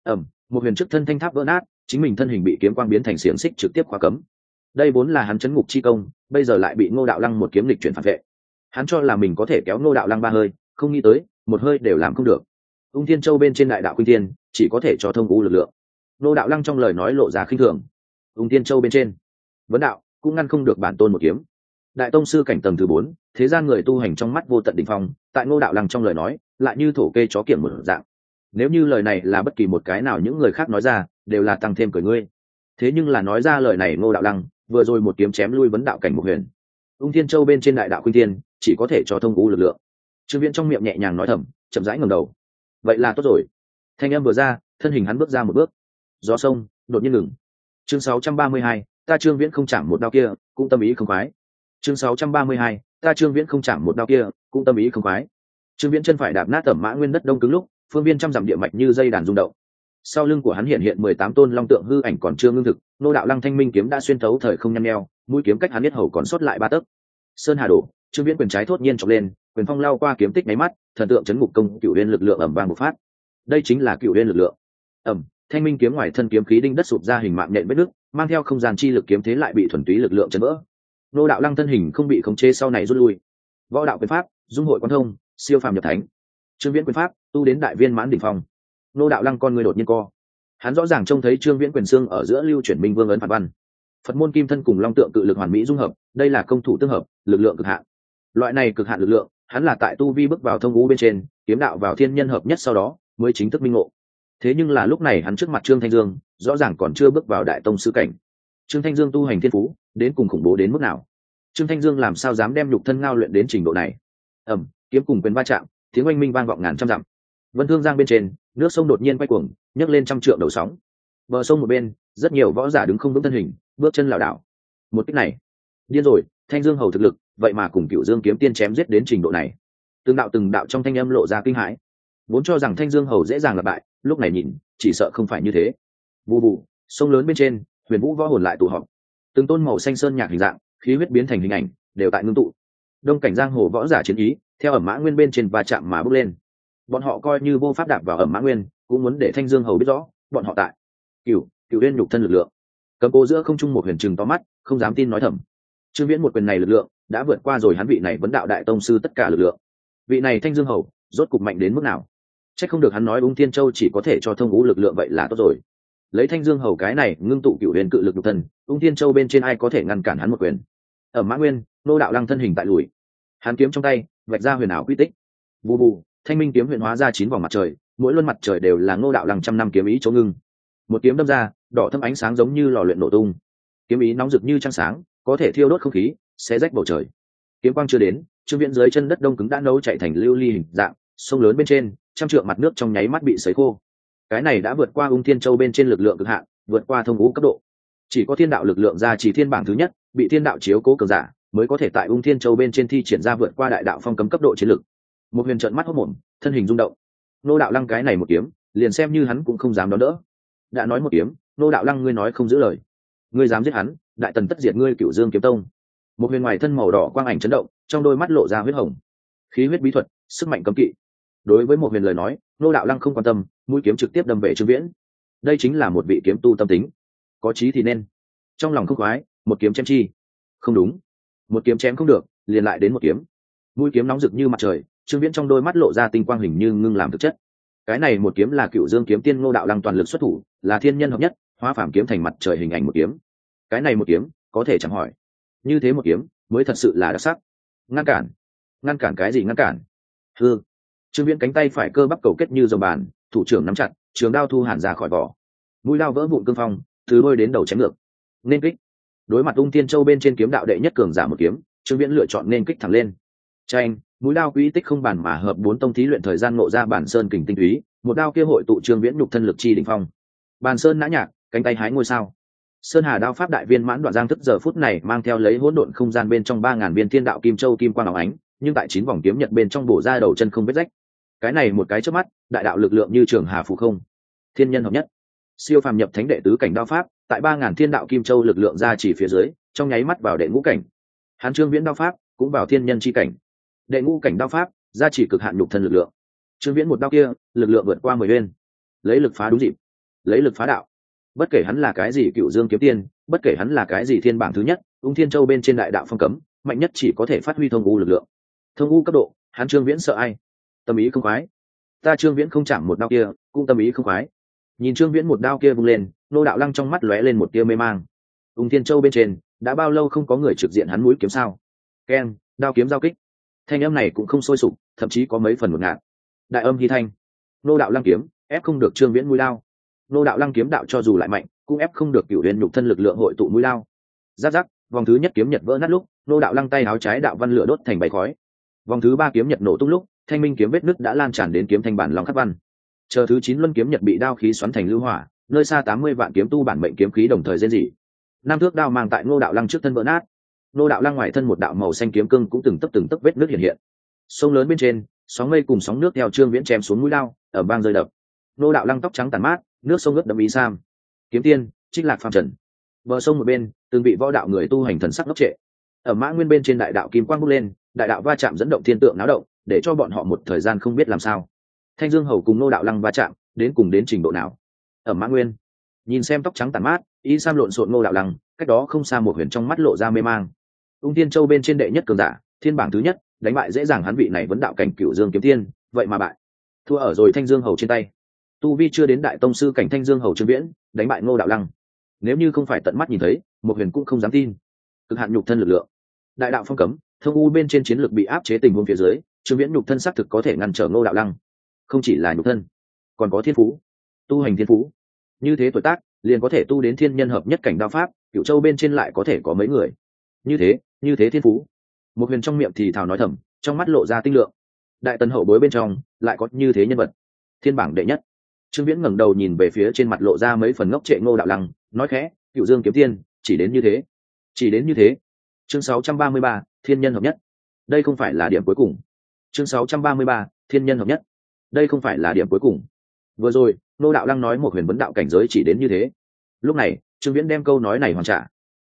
Một huyền trước thân thanh tháp vỡ nát, chính mình thân hình bị kiếm quang biến thành xiềng xích trực tiếp khóa cấm. Đây vốn là hắn chấn ngục chi công, bây giờ lại bị Ngô đạo lăng một kiếm lịch chuyển phản vệ. Hắn cho là mình có thể kéo Ngô đạo lăng ba hơi, không nghĩ tới một hơi đều làm không được. Ung Thiên Châu bên trên đại đạo khuynh thiên, chỉ có thể cho thông u lực lượng. Ngô đạo lăng trong lời nói lộ ra khinh thường. Ung Thiên Châu bên trên, vấn đạo cũng ngăn không được bản tôn một kiếm. Đại tông sư cảnh tầng thứ 4, thế gian người tu hành trong mắt vô tận đỉnh phong, tại Ngô đạo lăng trong lời nói lại như thổ kê chó kiểm một dạng. Nếu như lời này là bất kỳ một cái nào những người khác nói ra, đều là tăng thêm cười ngươi. Thế nhưng là nói ra lời này Ngô đạo lăng, vừa rồi một kiếm chém lui vấn đạo cảnh một huyền. Ung Thiên Châu bên trên đại đạo khuynh thiên, chỉ có thể cho thông u lực lượng. Trương Viễn trong miệng nhẹ nhàng nói thầm, chậm rãi ngẩng đầu. Vậy là tốt rồi. Thanh âm vừa ra, thân hình hắn bước ra một bước. Gió sông đột nhiên ngừng. Chương 632, ta Trương Viễn không chạm một đao kia, cũng tâm ý không khoái. Chương 632, ta Trương Viễn không chạm một đao kia, cũng tâm ý không khoái. Trương Viễn chân phải đạp nát tẩm mã nguyên đất đông cứng lúc, phương viên trăm dặm địa mạch như dây đàn rung động. Sau lưng của hắn hiện 18 tôn long tượng hư ảnh còn chưa ngưng thực, Ngô đạo lăng thanh minh kiếm đã xuyên thấu thời không nhăn nheo, mũi kiếm cách hắn biết hầu còn sót lại 3 tấc. Sơn hà đổ, Trương Viễn quyền trái thốt nhiên chọc lên, quyền phong lao qua kiếm tích nháy mắt, thần tượng chấn ngục công cựu liên lực lượng ầm vang bộc phát. Đây chính là cựu liên lực lượng. Thanh minh kiếm ngoài thân kiếm khí đinh đất sụp ra hình mạng nện vết nước, mang theo không gian chi lực kiếm thế lại bị thuần túy lực lượng chấn vỡ. Ngô đạo lăng thân hình không bị khống chế sau này rút lui. Võ đạo quyền pháp, dung hội quan thông, siêu phàm nhập thánh. Trương Viễn quyền pháp tu đến đại viên mãn đỉnh phong. Ngô đạo lăng con người đột nhiên co. Hắn rõ ràng trông thấy Trương Viễn quyền xương ở giữa lưu chuyển minh vương ấn phản văn. Phật môn kim thân cùng long tượng cự lực hoàn mỹ dung hợp, đây là công thủ tương hợp, lực lượng cực hạn. Loại này cực hạn lực lượng, hắn là tại tu vi bước vào thông u bên trên kiếm đạo vào thiên nhân hợp nhất sau đó mới chính thức minh ngộ. Thế nhưng là lúc này hắn trước mặt Trương Thanh Dương rõ ràng còn chưa bước vào đại tông sư cảnh. Trương Thanh Dương tu hành thiên phú đến cùng khủng bố đến mức nào? Trương Thanh Dương làm sao dám đem nhục thân ngao luyện đến trình độ này? Kiếm cùng quyền va chạm, tiếng oanh minh vang vọng ngàn trăm dặm. Vân Thương Giang bên trên, nước sông đột nhiên quay cuồng, nhấc lên trăm trượng đầu sóng. Bờ sông một bên, rất nhiều võ giả đứng không vững thân hình, bước chân lảo đảo. Một kích này, điên rồi, Thanh Dương hầu thực lực, vậy mà cùng Cửu Dương kiếm tiên chém giết đến trình độ này. Từng đạo trong thanh âm lộ ra kinh hãi. Vốn cho rằng Thanh Dương hầu dễ dàng lặp bại, lúc này nhìn, chỉ sợ không phải như thế. Bù bù, sông lớn bên trên, Huyền Vũ võ hồn lại tụ họp. Từng tôn màu xanh sơn nhạc hình dạng, khí huyết biến thành hình ảnh, đều tại ngưng tụ. Đông cảnh giang hồ võ giả chiến ý, theo ẩm mã nguyên bên trên và chạm mà bước lên. Bọn họ coi như vô pháp đạp vào ẩm mã nguyên, cũng muốn để Thanh Dương hầu biết rõ, bọn họ tại Cửu Uyên nhục thân lực lượng. Cầm cố giữa không trung một huyền trừng to mắt, không dám tin nói thầm. Trương Viễn một quyền này lực lượng, đã vượt qua rồi hắn vị này vấn đạo đại tông sư tất cả lực lượng. Vị này Thanh Dương hầu, rốt cục mạnh đến mức nào? Chắc không được hắn nói Ung Thiên Châu chỉ có thể cho thông ngũ lực lượng vậy là tốt rồi. Lấy Thanh Dương hầu cái này ngưng tụ Cửu Huyền cự lực nhục thân, Ung Thiên Châu bên trên ai có thể ngăn cản hắn một quyền? Ở Mã Nguyên, Nô Đạo Lăng thân hình tại lùi, hắn kiếm trong tay, vạch ra huyền ảo quy tích. Bù bù, Thanh Minh kiếm huyền hóa ra 9 vòng mặt trời, mỗi luân mặt trời đều là Ngô Đạo Lăng trăm năm kiếm ý chỗ ngưng. Một kiếm đâm ra, đỏ thâm ánh sáng giống như lò luyện nổ tung. Kiếm ý nóng rực như trăng sáng, có thể thiêu đốt không khí, xé rách bầu trời. Kiếm quang chưa đến, Trương Viễn dưới chân đất đông cứng đã nấu chạy thành lưu ly hình dạng, sông lớn bên trên, trăm trượng mặt nước trong nháy mắt bị sấy khô. Cái này đã vượt qua Ung Thiên Châu bên trên lực lượng cực hạn, vượt qua thông ngũ cấp độ. Chỉ có thiên đạo lực lượng ra chỉ thiên bảng thứ nhất, bị thiên đạo chiếu cố cường giả, mới có thể tại Ung Thiên Châu bên trên thi triển ra vượt qua đại đạo phong cấm cấp độ chiến lực. Một huyền trợn mắt hốt mồm, thân hình rung động. Nô Đạo Lăng cái này một kiếm, liền xem như hắn cũng không dám đón đỡ. Đã nói một kiếm, Nô Đạo Lăng ngươi nói không giữ lời. Ngươi dám giết hắn, đại tần tất diệt ngươi Cửu Dương kiếm tông. Một huyền ngoài thân màu đỏ quang ảnh chấn động, trong đôi mắt lộ ra huyết hồng. Khí huyết bí thuật, sức mạnh cấm kỵ. Đối với một huyền lời nói, Nô Đạo Lăng không quan tâm, mũi kiếm trực tiếp đâm về Trương Viễn. Đây chính là một vị kiếm tu tâm tính, có chí thì nên. Trong lòng không khoái, một kiếm chém chi. Không đúng, một kiếm chém không được, liền lại đến một kiếm. Mũi kiếm nóng rực như mặt trời, Trương Viễn trong đôi mắt lộ ra tinh quang hình như ngưng làm thực chất. Cái này một kiếm là Cửu Dương kiếm tiên Ngô Đạo Lăng toàn lực xuất thủ, là thiên nhân hợp nhất, hóa phàm kiếm thành mặt trời hình ảnh một kiếm. Cái này một kiếm, có thể chẳng hỏi. Như thế một kiếm, mới thật sự là đặc sắc. Ngăn cản cái gì ngăn cản? Hư. Trương Viễn cánh tay phải cơ bắp cầu kết như dòng bàn, thủ trưởng nắm chặt, trường đao thu hàn ra khỏi vỏ. Mũi đao vỡ vụn cương phong, từ đôi đến đầu chém ngược. Nên kích. Đối mặt Ung Thiên Châu bên trên kiếm đạo đệ nhất cường giả một kiếm, Trương Viễn lựa chọn nên kích thẳng lên. Tranh, mũi đao quý tích không bàn mà hợp bốn tông thí luyện thời gian ngộ ra bản sơn kình tinh túy, một đao kia hội tụ Trương Viễn nhục thân lực chi đỉnh phong. Bàn sơn nã nhạc, cánh tay hái ngôi sao. Sơn Hà đao pháp đại viên mãn đoạn giang thức giờ phút này mang theo lấy hỗn độn không gian bên trong 3000 viên thiên đạo kim châu kim quang óng ánh, nhưng tại 9 vòng kiếm nhật bên trong bổ ra đầu chân không vết rách. Cái này một cái chớp mắt, đại đạo lực lượng như trường hà phù không, thiên nhân hợp nhất. Siêu phàm nhập thánh đệ tứ cảnh đao pháp, tại 3000 thiên đạo kim châu lực lượng ra chỉ phía dưới, trong nháy mắt vào đệ ngũ cảnh. Hán Trương Viễn đao pháp cũng vào thiên nhân chi cảnh. Đệ ngũ cảnh đao pháp, ra chỉ cực hạn nhục thân lực lượng. Trương Viễn một đao kia, lực lượng vượt qua 10 uyên. Lấy lực phá đúng dịp, lấy lực phá đạo. Bất kể hắn là cái gì Cửu Dương kiếm tiên, bất kể hắn là cái gì thiên bảng thứ nhất, Ung Thiên Châu bên trên đại đạo phong cấm, mạnh nhất chỉ có thể phát huy thông u lực lượng. Thông u cấp độ, hắn Trương Viễn sợ ai? Tâm ý không khoái. Ta Trương Viễn không chạm một đao kia, cũng tâm ý không khoái. Nhìn Trương Viễn một đao kia vung lên, Nô Đạo Lăng trong mắt lóe lên một tia mê mang. Ung Thiên Châu bên trên, đã bao lâu không có người trực diện hắn mũi kiếm sao? Keng, đao kiếm giao kích. Thanh âm này cũng không sôi sục, thậm chí có mấy phần ngột ngạt. Đại âm hy thanh. Nô Đạo Lăng kiếm, ép không được Trương Viễn mũi đao. Nô Đạo Lăng kiếm đạo cho dù lại mạnh, cũng ép không được Cửu Huyền nhục thân lực lượng hội tụ mũi đao. Giáp giáp, vòng thứ nhất kiếm nhật vỡ nát lúc, Nô Đạo Lăng tay áo trái đạo văn lửa đốt thành bầy khói. Vòng thứ ba kiếm nhật nổ tung lúc, Thanh Minh kiếm vết nứt đã lan tràn đến kiếm thanh bản long khắc văn. Chờ thứ 9 luân kiếm nhật bị đao khí xoắn thành lưu hỏa, nơi xa 80 vạn kiếm tu bản mệnh kiếm khí đồng thời rên rỉ. Nam thước đao mang tại Nô Đạo Lăng trước thân vỡ nát. Nô Đạo Lăng ngoài thân một đạo màu xanh kiếm cương cũng từng tấc vết nứt hiện hiện. Sông lớn bên trên, sóng mây cùng sóng nước theo Trương Viễn chém xuống mũi đao, ở bang rơi đập. Nô Đạo Lăng tóc trắng tàn mát, nước sông ướt đẫm ý sam. Kiếm tiên, Trích Lạc phàm trần. Bờ sông một bên, từng vị võ đạo người tu hành thần sắc ngốc trệ. Ở Mã Nguyên bên trên đại đạo kim quang bốc lên, đại đạo va chạm dẫn động thiên tượng náo động, để cho bọn họ một thời gian không biết làm sao. Thanh Dương hầu cùng Nô Đạo Lăng va chạm, đến cùng đến trình độ nào? Ở Mã Nguyên, nhìn xem tóc trắng tàn mát, ý sam lộn xộn Nô Đạo Lăng, cách đó không xa một huyền trong mắt lộ ra mê mang. Ung Thiên Châu bên trên đệ nhất cường giả, thiên bảng thứ nhất, đánh bại dễ dàng hắn vị này vẫn đạo cảnh Cửu Dương kiếm tiên, vậy mà bại. Thua ở rồi Thanh Dương hầu trên tay. Tu vi chưa đến đại tông sư cảnh Thanh Dương hầu Trương Viễn, đánh bại Ngô Đạo Lăng. Nếu như không phải tận mắt nhìn thấy, một huyền cũng không dám tin. Cực hạn nhục thân lực lượng, đại đạo phong cấm, thông u bên trên chiến lược bị áp chế tình huống phía dưới, Trương Viễn nhục thân xác thực có thể ngăn trở Ngô Đạo Lăng, không chỉ là nhục thân, còn có thiên phú, tu hành thiên phú. Như thế tuổi tác liền có thể tu đến thiên nhân hợp nhất cảnh đao pháp, Cửu Châu bên trên lại có thể có mấy người như thế thiên phú. Một huyền trong miệng thì thào nói thầm, trong mắt lộ ra tinh lượng. Đại tần hậu bối bên trong lại có như thế nhân vật, thiên bảng đệ nhất. Trương Viễn ngẩng đầu nhìn về phía trên mặt lộ ra mấy phần ngốc trệ Ngô Đạo Lăng, nói khẽ, Cửu Dương kiếm tiên, chỉ đến như thế. Chương 633, thiên nhân hợp nhất. Đây không phải là điểm cuối cùng. Chương 633, thiên nhân hợp nhất. Đây không phải là điểm cuối cùng. Vừa rồi, Ngô Đạo Lăng nói một huyền vấn đạo cảnh giới chỉ đến như thế. Lúc này, Trương Viễn đem câu nói này hoàn trả.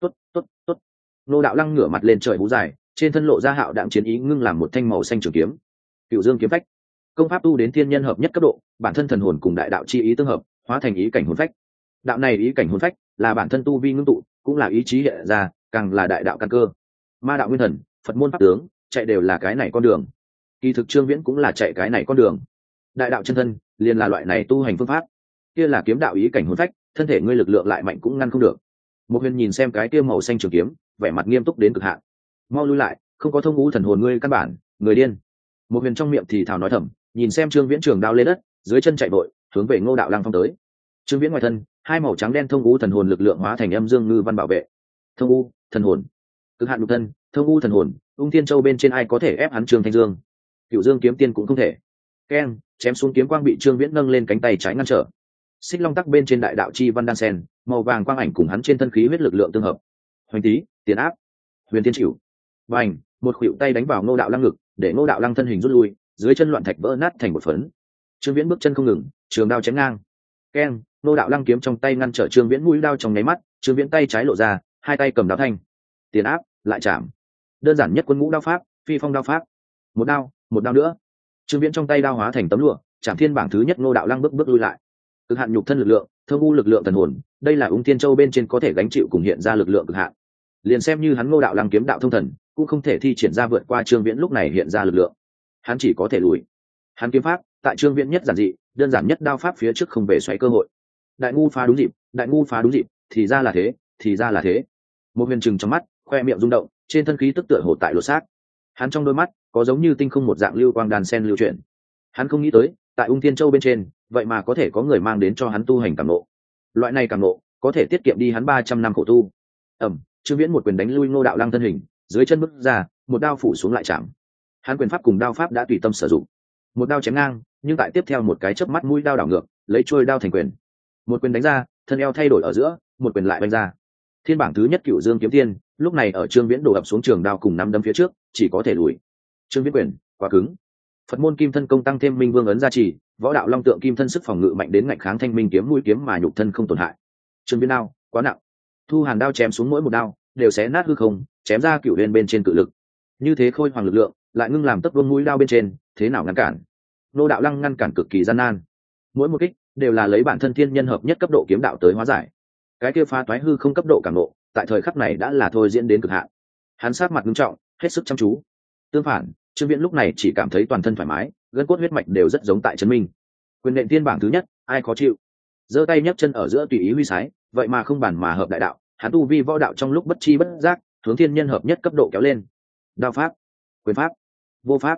Tốt. Ngô Đạo Lăng ngửa mặt lên trời hú dài, trên thân lộ ra hạo đạm chiến ý, ngưng làm một thanh màu xanh trường kiếm. Cửu Dương kiếm phách. Công pháp tu đến thiên nhân hợp nhất cấp độ, bản thân thần hồn cùng đại đạo chi ý tương hợp, hóa thành ý cảnh hồn phách. Đạo này ý cảnh hồn phách là bản thân tu vi ngưng tụ, cũng là ý chí hiện ra, càng là đại đạo căn cơ. Ma đạo nguyên thần, Phật môn pháp tướng, chạy đều là cái này con đường. Kỳ thực Trương Viễn cũng là chạy cái này con đường. Đại đạo chân thân, liền là loại này tu hành phương pháp. Kia là kiếm đạo ý cảnh hồn phách, thân thể ngươi lực lượng lại mạnh cũng ngăn không được. Một huyền nhìn xem cái kia màu xanh trường kiếm, vẻ mặt nghiêm túc đến cực hạn. Mau lui lại, không có thông ngũ thần hồn ngươi căn bản, người điên. Một huyền trong miệng thì thào nói thầm, nhìn xem Trương Viễn trường đao lên đất, dưới chân chạy vội, hướng về Ngô Đạo Lăng phong tới. Trương Viễn ngoài thân, hai màu trắng đen thông ngũ thần hồn lực lượng hóa thành âm dương ngư văn bảo vệ. Thông ngũ thần hồn, cực hạn nhục thân, thông ngũ thần hồn, Ung Thiên Châu bên trên ai có thể ép hắn Trương Thanh Dương? Cửu Dương kiếm tiên cũng không thể. Keng, chém xuống kiếm quang bị Trương Viễn nâng lên cánh tay trái ngăn trở. Xích long tắc bên trên đại đạo chi văn đan sen, màu vàng quang ảnh cùng hắn trên thân khí huyết lực lượng tương hợp. Hoành tý, tiền áp, huyền tiên chịu. Bành, một khuỷu tay đánh vào Ngô Đạo Lăng ngực, để Ngô Đạo Lăng thân hình rút lui, dưới chân loạn thạch vỡ nát thành một phấn. Trương Viễn bước chân không ngừng, trường đao chém ngang. Keng, Ngô Đạo Lăng kiếm trong tay ngăn trở Trương Viễn mũi đao trong nháy mắt, Trương Viễn tay trái lộ ra, hai tay cầm đao thanh. Tiền áp, lại chạm. Đơn giản nhất quân ngũ đao pháp, phi phong đao pháp. Một đao nữa. Trương Viễn trong tay đao hóa thành tấm lụa, chạm thiên bảng thứ nhất. Ngô Đạo Lăng bước lui lại. Cực hạn nhục thân lực lượng, thơ u lực lượng thần hồn, đây là Ung Thiên Châu bên trên có thể gánh chịu cùng hiện ra lực lượng cực hạn. Liền xem như hắn Ngô Đạo Lăng kiếm đạo thông thần, cũng không thể thi triển ra vượt qua Trương Viễn lúc này hiện ra lực lượng. Hắn chỉ có thể lùi. Hắn kiếm pháp, tại Trương Viễn nhất giản dị, đơn giản nhất đao pháp phía trước không về xoáy cơ hội. Đại ngu phá đúng dịp, thì ra là thế. Một huyền trừng trong mắt, khoe miệng rung động, trên thân khí tức tựa hồ tại lỗ xác. Hắn trong đôi mắt có giống như tinh không một dạng lưu quang đàn sen lưu chuyển. Hắn không nghĩ tới, tại Ung Thiên Châu bên trên, vậy mà có thể có người mang đến cho hắn tu hành cảm ngộ. Loại này cảm ngộ có thể tiết kiệm đi hắn 300 năm khổ tu. Trương Viễn một quyền đánh lui Ngô Đạo Lăng thân hình, dưới chân bước ra, một đao phủ xuống lại chạm. Hắn quyền pháp cùng đao pháp đã tùy tâm sử dụng. Một đao chém ngang, nhưng tại tiếp theo một cái chớp mắt mũi đao đảo ngược, lấy trôi đao thành quyền. Một quyền đánh ra, thân eo thay đổi ở giữa, một quyền lại đánh ra. Thiên bảng thứ nhất Cửu Dương kiếm tiên, lúc này ở Trương Viễn đổ ập xuống trường đao cùng nắm đấm phía trước, chỉ có thể lùi. Trương Viễn quyền quá cứng. Phật môn kim thân công tăng thêm minh vương ấn gia trì, võ đạo long tượng kim thân sức phòng ngự mạnh đến ngạnh kháng thanh minh kiếm mũi kiếm mà nhục thân không tổn hại. Trương Viễn đao quá nặng. Thu Hàn đao chém xuống mỗi một đao, đều xé nát hư không, chém ra cửu huyền bên trên cự lực. Như thế khôi hoàng lực lượng, lại ngưng làm tấc vương mũi đao bên trên, thế nào ngăn cản? Ngô Đạo Lăng ngăn cản cực kỳ gian nan. Mỗi một kích đều là lấy bản thân thiên nhân hợp nhất cấp độ kiếm đạo tới hóa giải. Cái kia phá toái hư không cấp độ cảm ngộ, tại thời khắc này đã là thôi diễn đến cực hạn. Hắn sát mặt nghiêm trọng, hết sức chăm chú. Tương phản, Trương Viễn lúc này chỉ cảm thấy toàn thân thoải mái, gân cốt huyết mạch đều rất giống tại Trấn Minh. Quyền nện thiên bảng thứ nhất, ai khó chịu? Giơ tay nhấc chân ở giữa tùy ý huy sái, vậy mà không bàn mà hợp đại đạo, hắn tu vi võ đạo trong lúc bất chi bất giác, hướng thiên nhân hợp nhất cấp độ kéo lên. Đao pháp, quyền pháp, vô pháp.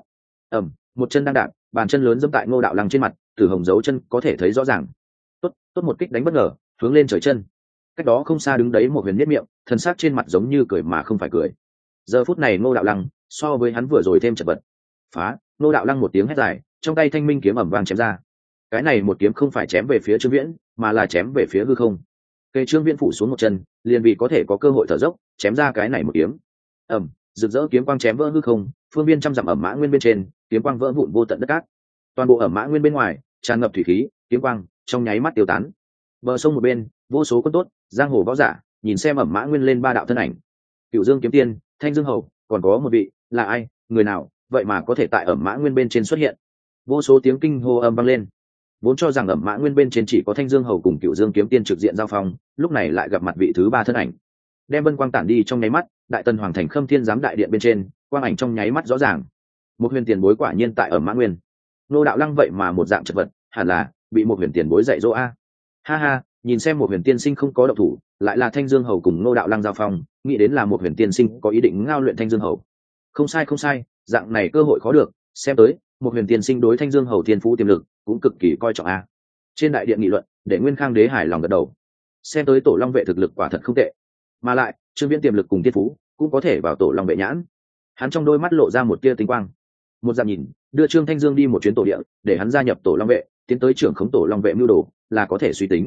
Một chân đang đạp, bàn chân lớn giẫm tại Ngô Đạo Lăng trên mặt, Tử Hồng dấu chân có thể thấy rõ ràng. Tốt một kích đánh bất ngờ, hướng lên trời chân. Cách đó không xa đứng đấy một huyền nhất miệng, thần sắc trên mặt giống như cười mà không phải cười. Giờ phút này Ngô Đạo Lăng so với hắn vừa rồi thêm chật vật. Phá! Ngô Đạo Lăng một tiếng hét dài, trong tay thanh minh kiếm ầm vang chém ra. Cái này một kiếm không phải chém về phía Trương Viễn, mà là chém về phía hư không. Cây Trương Viễn phủ xuống một chân, liền vì có thể có cơ hội thở dốc, chém ra cái này một kiếm. Rực rỡ kiếm quang chém vỡ hư không, phương viên trăm dặm ẩm mã nguyên bên trên, kiếm quang vỡ vụn vô tận đất cát. Toàn bộ ẩm mã nguyên bên ngoài tràn ngập thủy khí, kiếm quang trong nháy mắt tiêu tán. Bờ sông một bên, vô số quân tốt, giang hồ võ giả, nhìn xem ẩm mã nguyên lên ba đạo thân ảnh. Cửu Dương kiếm tiên, Thanh Dương hầu, còn có một vị, là ai, người nào, vậy mà có thể tại ẩm mã nguyên bên trên xuất hiện? Vô số tiếng kinh hô âm vang lên. Vốn cho rằng ẩm mã nguyên bên trên chỉ có Thanh Dương hầu cùng Cửu Dương kiếm tiên trực diện giao phong, lúc này lại gặp mặt vị thứ ba thân ảnh. Đem vân quang tản đi trong nháy mắt, đại tần hoàng thành Khâm Thiên giám đại điện bên trên, quang ảnh trong nháy mắt rõ ràng. Một huyền tiền bối quả nhiên tại ẩm mã nguyên. Ngô Đạo Lăng vậy mà một dạng chật vật, hẳn là bị một huyền tiền bối dạy dỗ a. Ha ha, nhìn xem một huyền tiên sinh không có động thủ, lại là Thanh Dương hầu cùng Ngô Đạo Lăng giao phong, nghĩ đến là một huyền tiên sinh có ý định ngao luyện Thanh Dương hầu. Không sai, dạng này cơ hội khó được, xem tới một huyền tiên sinh đối Thanh Dương hầu tiên phú tiềm lực cũng cực kỳ coi trọng a. Trên đại điện nghị luận, để Nguyên Khang đế hài lòng gật đầu. Xem tới tổ long vệ thực lực quả thật không tệ, mà lại Trương Viễn tiềm lực cùng tiên phú cũng có thể vào tổ long vệ nhãn. Hắn trong đôi mắt lộ ra một tia tinh quang, một dặm nhìn đưa Trương Thanh Dương đi một chuyến tổ địa, để hắn gia nhập tổ long vệ, tiến tới trưởng khống tổ long vệ mưu đồ là có thể suy tính.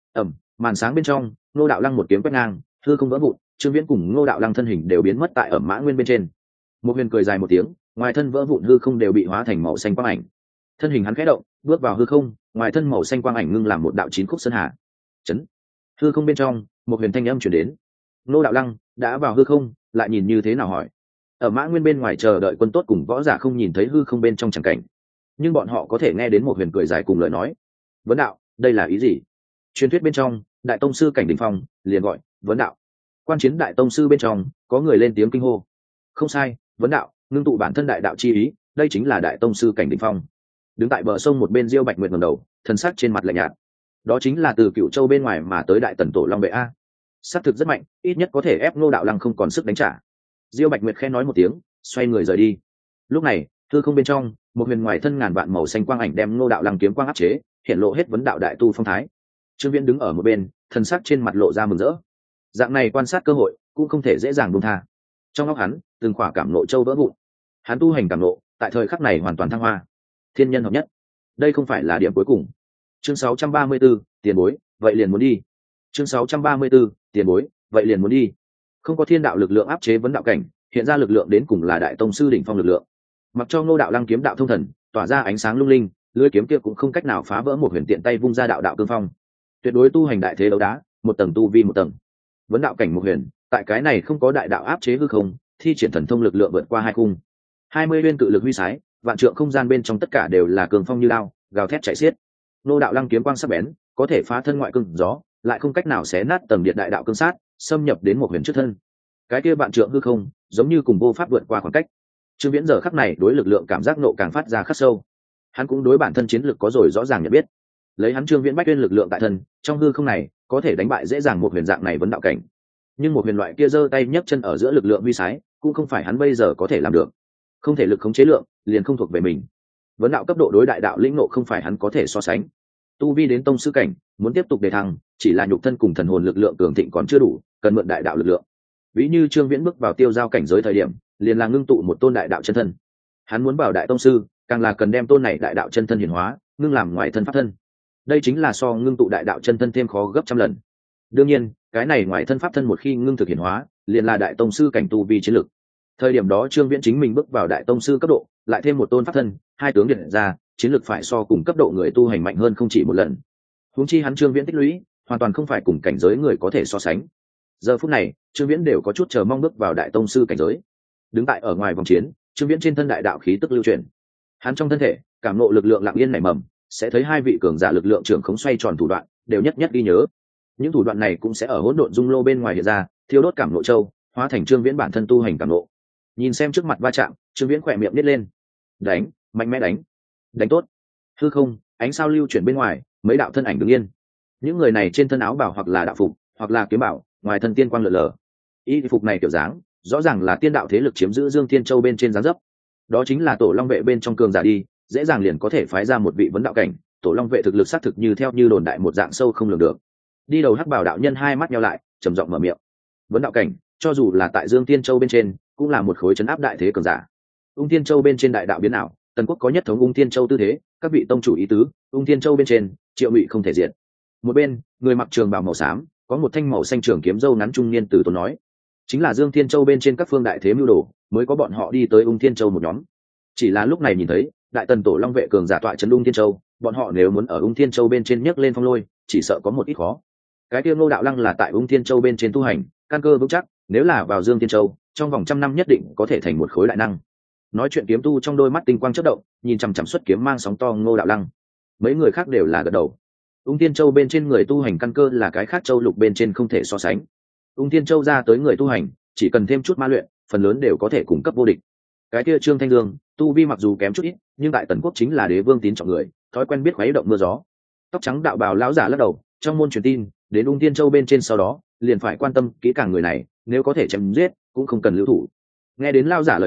Màn sáng bên trong, Ngô Đạo Lăng một kiếm quét ngang, hư không vỡ vụn, Trương Viễn cùng Ngô Đạo Lăng thân hình đều biến mất tại Ẩm Mã Nguyên bên trên. Một huyền cười dài một tiếng, ngoài thân vỡ vụn hư không đều bị hóa thành màu xanh quang ảnh. Thân hình hắn khẽ động, bước vào hư không, ngoài thân màu xanh quang ảnh ngưng làm một đạo chín khúc sơn hà. Chấn. Hư không bên trong, một huyền thanh âm truyền đến. Ngô Đạo Lăng đã vào hư không, lại nhìn như thế nào hỏi. Ở Mã Nguyên bên ngoài chờ đợi quân tốt cùng võ giả không nhìn thấy hư không bên trong chẳng cảnh, nhưng bọn họ có thể nghe đến một huyền cười dài cùng lời nói. Vấn đạo, đây là ý gì? Truyền thuyết bên trong, đại tông sư cảnh đỉnh phong liền gọi vấn đạo. Quan chiến đại tông sư bên trong có người lên tiếng kinh hô. Không sai, vấn đạo ngưng tụ bản thân đại đạo chi ý, đây chính là đại tông sư cảnh đỉnh phong. Đứng tại bờ sông một bên Diêu Bạch Nguyệt ngẩng đầu, thần sắc trên mặt lạnh nhạt. Đó chính là từ Cựu Châu bên ngoài mà tới đại tần tổ long vệ a. Sát thực rất mạnh, ít nhất có thể ép Ngô Đạo Lăng không còn sức đánh trả. Diêu Bạch Nguyệt khẽ nói một tiếng, xoay người rời đi. Lúc này, hư không bên trong, một huyền ngoài thân ngàn vạn màu xanh quang ảnh đem Ngô Đạo Lăng kiếm quang áp chế, hiện lộ hết vấn đạo đại tu phong thái. Trương Viễn đứng ở một bên, thần sắc trên mặt lộ ra mừng rỡ. Dạng này quan sát cơ hội cũng không thể dễ dàng buông tha. Trong óc hắn, từng khỏa cảm nộ châu vỡ vụn. Hắn tu hành cảm nộ, tại thời khắc này hoàn toàn thăng hoa. Thiên nhân hợp nhất. Đây không phải là điểm cuối cùng. Chương 634, tiền bối, vậy liền muốn đi. Chương 634, tiền bối, vậy liền muốn đi. Không có thiên đạo lực lượng áp chế vấn đạo cảnh, hiện ra lực lượng đến cùng là đại tông sư đỉnh phong lực lượng. Mặc cho Ngô Đạo Lăng kiếm đạo thông thần, tỏa ra ánh sáng lung linh, lưỡi kiếm kia cũng không cách nào phá vỡ một huyền tiện tay vung ra đạo đạo cương phong. Tuyệt đối tu hành đại thế đấu đá, một tầng tu vi một tầng. Vấn đạo cảnh một huyền, tại cái này không có đại đạo áp chế hư không, thi triển thần thông lực lượng vượt qua hai khung. 20 liên cự lực huy sái, vạn trượng không gian bên trong tất cả đều là cường phong như lao, gào thét chạy xiết. Ngô Đạo Lăng kiếm quang sắc bén, có thể phá thân ngoại cương gió, lại không cách nào xé nát tầng điện đại đạo cương sát, xâm nhập đến một huyền trước thân. Cái kia vạn trượng hư không, giống như cùng vô pháp vượt qua khoảng cách. Trương Viễn giờ khắc này đối lực lượng cảm giác nộ càng phát ra khắc sâu. Hắn cũng đối bản thân chiến lực có rồi rõ ràng nhận biết. Lấy hắn Trương Viễn bách uyên lực lượng tại thân, trong hư không này có thể đánh bại dễ dàng một huyền dạng này vấn đạo cảnh. Nhưng một huyền loại kia giơ tay nhấc chân ở giữa lực lượng huy sái, cũng không phải hắn bây giờ có thể làm được. Không thể lực khống chế lượng, liền không thuộc về mình. Vấn đạo cấp độ đối đại đạo lĩnh ngộ không phải hắn có thể so sánh. Tu vi đến tông sư cảnh, muốn tiếp tục đề thăng, chỉ là nhục thân cùng thần hồn lực lượng cường thịnh còn chưa đủ, cần mượn đại đạo lực lượng. Ví như Trương Viễn bước vào tiêu giao cảnh giới thời điểm, liền là ngưng tụ một tôn đại đạo chân thân. Hắn muốn vào đại tông sư, càng là cần đem tôn này đại đạo chân thân hiển hóa, ngưng làm ngoài thân pháp thân. Đây chính là so ngưng tụ đại đạo chân thân thêm khó gấp trăm lần. Đương nhiên, cái này ngoài thân pháp thân một khi ngưng thực hiển hóa, liền là đại tông sư cảnh tu vi chiến lực. Thời điểm đó Trương Viễn chính mình bước vào đại tông sư cấp độ, lại thêm một tôn pháp thân, hai tướng điện ra, chiến lực phải so cùng cấp độ người tu hành mạnh hơn không chỉ một lần. Huống chi hắn Trương Viễn tích lũy, hoàn toàn không phải cùng cảnh giới người có thể so sánh. Giờ phút này, Trương Viễn đều có chút chờ mong bước vào đại tông sư cảnh giới. Đứng tại ở ngoài vòng chiến, Trương Viễn trên thân đại đạo khí tức lưu chuyển. Hắn trong thân thể, cảm ngộ lực lượng lặng yên nảy mầm, sẽ thấy hai vị cường giả lực lượng trưởng khống xoay tròn thủ đoạn, đều nhất nhất ghi nhớ. Những thủ đoạn này cũng sẽ ở hỗn độn dung lô bên ngoài hiện ra, thiêu đốt cảm ngộ châu, hóa thành Trương Viễn bản thân tu hành cảm ngộ. Nhìn xem trước mặt va chạm, Trương Viễn khỏe miệng nít lên. Đánh, mạnh mẽ đánh. Đánh tốt. Hư không, ánh sao lưu chuyển bên ngoài, mấy đạo thân ảnh đứng yên. Những người này trên thân áo bào hoặc là đạo phục, hoặc là kiếm bảo, ngoài thân tiên quang lượn lờ. Y phục này kiểu dáng, rõ ràng là tiên đạo thế lực chiếm giữ Dương Thiên Châu bên trên dáng dấp. Đó chính là tổ long vệ bên trong cường giả đi, dễ dàng liền có thể phái ra một vị vấn đạo cảnh. Tổ long vệ thực lực xác thực như theo như đồn đại một dạng sâu không lường được. Đi đầu hắc bảo đạo nhân hai mắt nheo lại, trầm giọng mở miệng. Vấn đạo cảnh, cho dù là tại Dương Thiên Châu bên trên, cũng là một khối trấn áp đại thế cường giả. Ung Thiên Châu bên trên đại đạo biến ảo, Tần Quốc có nhất thống Ung Thiên Châu tư thế, các vị tông chủ ý tứ, Ung Thiên Châu bên trên, Triệu Ngụy không thể diệt. Một bên, người mặc trường bào màu xám, có một thanh màu xanh trường kiếm râu ngắn trung niên từ tốn nói, chính là Dương Thiên Châu bên trên các phương đại thế mưu đồ, mới có bọn họ đi tới Ung Thiên Châu một nhóm. Chỉ là lúc này nhìn thấy, đại tần tổ long vệ cường giả tọa trấn Ung Thiên Châu, bọn họ nếu muốn ở Ung Thiên Châu bên trên nhấc lên phong lôi, chỉ sợ có một ít khó. Cái kia Ngô Đạo Lăng là tại Ung Thiên Châu bên trên tu hành, căn cơ vững chắc, nếu là vào Dương Thiên Châu, trong vòng 100 năm nhất định có thể thành một khối đại năng. Nói chuyện kiếm tu trong đôi mắt tinh quang chớp động, nhìn chằm chằm xuất kiếm mang sóng to Ngô Đạo Lăng. Mấy người khác đều là gật đầu. Ung Thiên Châu bên trên người tu hành căn cơ là cái khác châu lục bên trên không thể so sánh. Ung Thiên Châu ra tới người tu hành, chỉ cần thêm chút ma luyện, phần lớn đều có thể cung cấp vô địch. Cái kia Trương Thanh Dương, tu vi mặc dù kém chút ít, nhưng tại Tần Quốc chính là đế vương tín trọng người, thói quen biết khuấy động mưa gió. Tóc trắng đạo bào lão giả lắc đầu, trong môn truyền tin, đến Ung Thiên Châu bên trên sau đó, liền phải quan tâm kỹ càng người này, nếu có thể chém giết, cũng không cần lưu thủ. Nghe đến lão giả lời nói,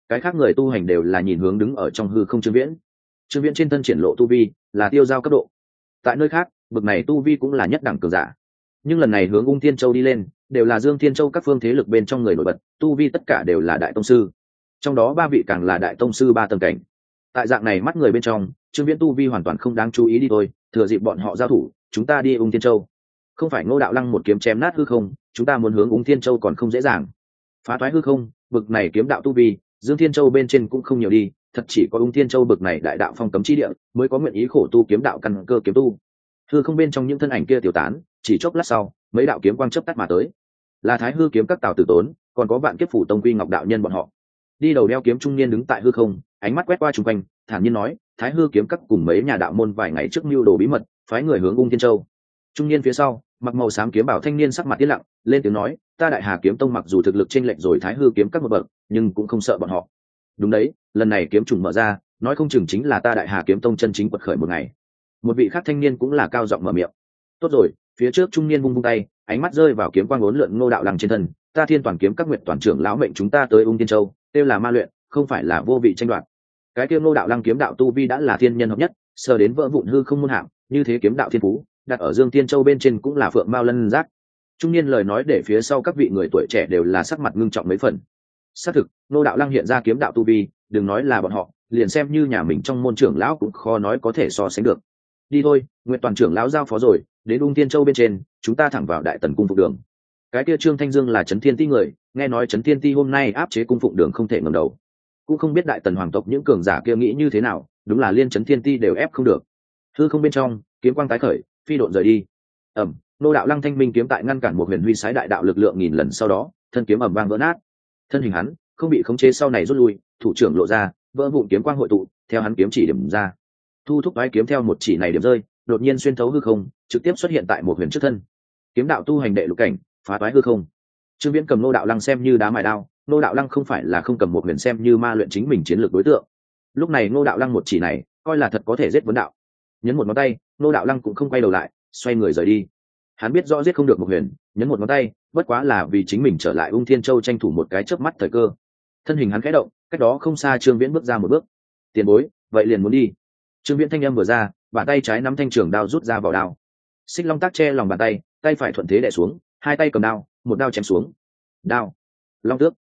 cái khác người tu hành đều là nhìn hướng đứng ở trong hư không Trương Viễn trên thân triển lộ tu vi là tiêu giao cấp độ. Tại nơi khác bậc này tu vi cũng là nhất đẳng cường giả, nhưng lần này hướng Ung Thiên Châu đi lên đều là Dương Thiên Châu các phương thế lực bên trong người nổi bật, tu vi tất cả đều là đại tông sư, trong đó 3 vị càng là đại tông sư 3 tầng cảnh. Tại dạng này mắt người bên trong, Trương Viễn tu vi hoàn toàn không đáng chú ý đi thôi, thừa dịp bọn họ giao thủ, chúng ta đi Ung Thiên Châu. Không phải Ngô Đạo Lăng một kiếm chém nát hư không, chúng ta muốn hướng Ung Thiên Châu còn không dễ dàng. Phá toái hư không, bực này kiếm đạo tu vi, Dương Thiên Châu bên trên cũng không nhiều đi, thật chỉ có Ung Thiên Châu bực này đại đạo phong cấm chi địa, mới có nguyện ý khổ tu kiếm đạo căn cơ kiếm tu. Hư không bên trong những thân ảnh kia tiêu tán, chỉ chốc lát sau, mấy đạo kiếm quang chớp tắt mà tới. Là Thái Hư kiếm các Tào Tử Tốn, còn có Vạn Kiếp Phủ Tông Quy Ngọc đạo nhân bọn họ. Đi đầu đeo kiếm trung niên đứng tại hư không, ánh mắt quét qua xung quanh, thản nhiên nói, Thái Hư kiếm các cùng mấy nhà đạo môn vài ngày trước mưu đồ bí mật, phái người hướng Ung Thiên Châu. Trung niên phía sau, mặc màu xám kiếm bảo thanh niên sắc mặt tiến lặng, lên tiếng nói, ta Đại Hà kiếm tông mặc dù thực lực chênh lệch rồi Thái Hư kiếm các một bậc, nhưng cũng không sợ bọn họ. Đúng đấy, lần này kiếm trùng mở ra, nói không chừng chính là ta Đại Hà kiếm tông chân chính quật khởi một ngày. Một vị khác thanh niên cũng là cao giọng mở miệng. Tốt rồi, phía trước trung niên vung vung tay, ánh mắt rơi vào kiếm quang uốn lượn Ngô Đạo Lăng trên thân, ta Thiên Toàn kiếm các nguyện toàn trưởng lão mệnh chúng ta tới Ung Thiên Châu, tiêu là ma luyện, không phải là vô vị tranh đoạt. Cái kia Ngô Đạo Lăng kiếm đạo tu vi đã là thiên nhân hợp nhất, sờ đến vỡ vụn hư không môn hạng, như thế kiếm đạo thiên phú, đặt ở Dương Thiên Châu bên trên cũng là phượng mao lân giác. Trung niên lời nói để phía sau các vị người tuổi trẻ đều là sắc mặt ngưng trọng mấy phần. Xác thực, Ngô Đạo Lăng hiện ra kiếm đạo tu vi, đừng nói là bọn họ, liền xem như nhà mình trong môn trưởng lão cũng khó nói có thể so sánh được. Đi thôi, nguyện toàn trưởng lão giao phó rồi, đến Ung Thiên Châu bên trên, chúng ta thẳng vào Đại Tần cung phục đường. Cái kia Trương Thanh Dương là Trấn Thiên Ti người, nghe nói Trấn Thiên Ti hôm nay áp chế cung phụng đường không thể ngẩng đầu. Cũng không biết Đại Tần hoàng tộc những cường giả kia nghĩ như thế nào, đúng là liên Trấn Thiên Ti đều ép không được. Hư không bên trong, kiếm quang tái khởi, phi độn rời đi. Ngô Đạo Lăng thanh minh kiếm tại ngăn cản một huyền huy sái đại đạo lực lượng nghìn lần sau đó, thân kiếm ầm vang vỡ nát. Thân hình hắn không bị khống chế sau này rút lui, thủ trưởng lộ ra, vỡ vụn kiếm quang hội tụ, theo hắn kiếm chỉ điểm ra. Thu thúc vái kiếm theo một chỉ này điểm rơi, đột nhiên xuyên thấu hư không, trực tiếp xuất hiện tại một huyền trước thân. Kiếm đạo tu hành đệ lục cảnh, phá toái hư không. Trương Viễn cầm Ngô Đạo Lăng xem như đá mài đao, Ngô Đạo Lăng không phải là không cầm một huyền xem như ma luyện chính mình chiến lược đối tượng. Lúc này Ngô Đạo Lăng một chỉ này, coi là thật có thể giết vấn đạo. Nhấn một ngón tay, Ngô Đạo Lăng cũng không quay đầu lại, xoay người rời đi. Hắn biết rõ giết không được một huyền, nhấn một ngón tay, bất quá là vì chính mình trở lại Ung Thiên Châu tranh thủ một cái chớp mắt thời cơ. Thân hình hắn khẽ động, cách đó không xa Trương Viễn bước ra một bước. Tiền bối, vậy liền muốn đi. Trương Viễn thanh âm vừa ra, bàn tay trái nắm thanh trường đao rút ra vào đao. Xích Long tác che lòng bàn tay, tay phải thuận thế đè xuống, hai tay cầm đao, một đao chém xuống. Đao, long tước,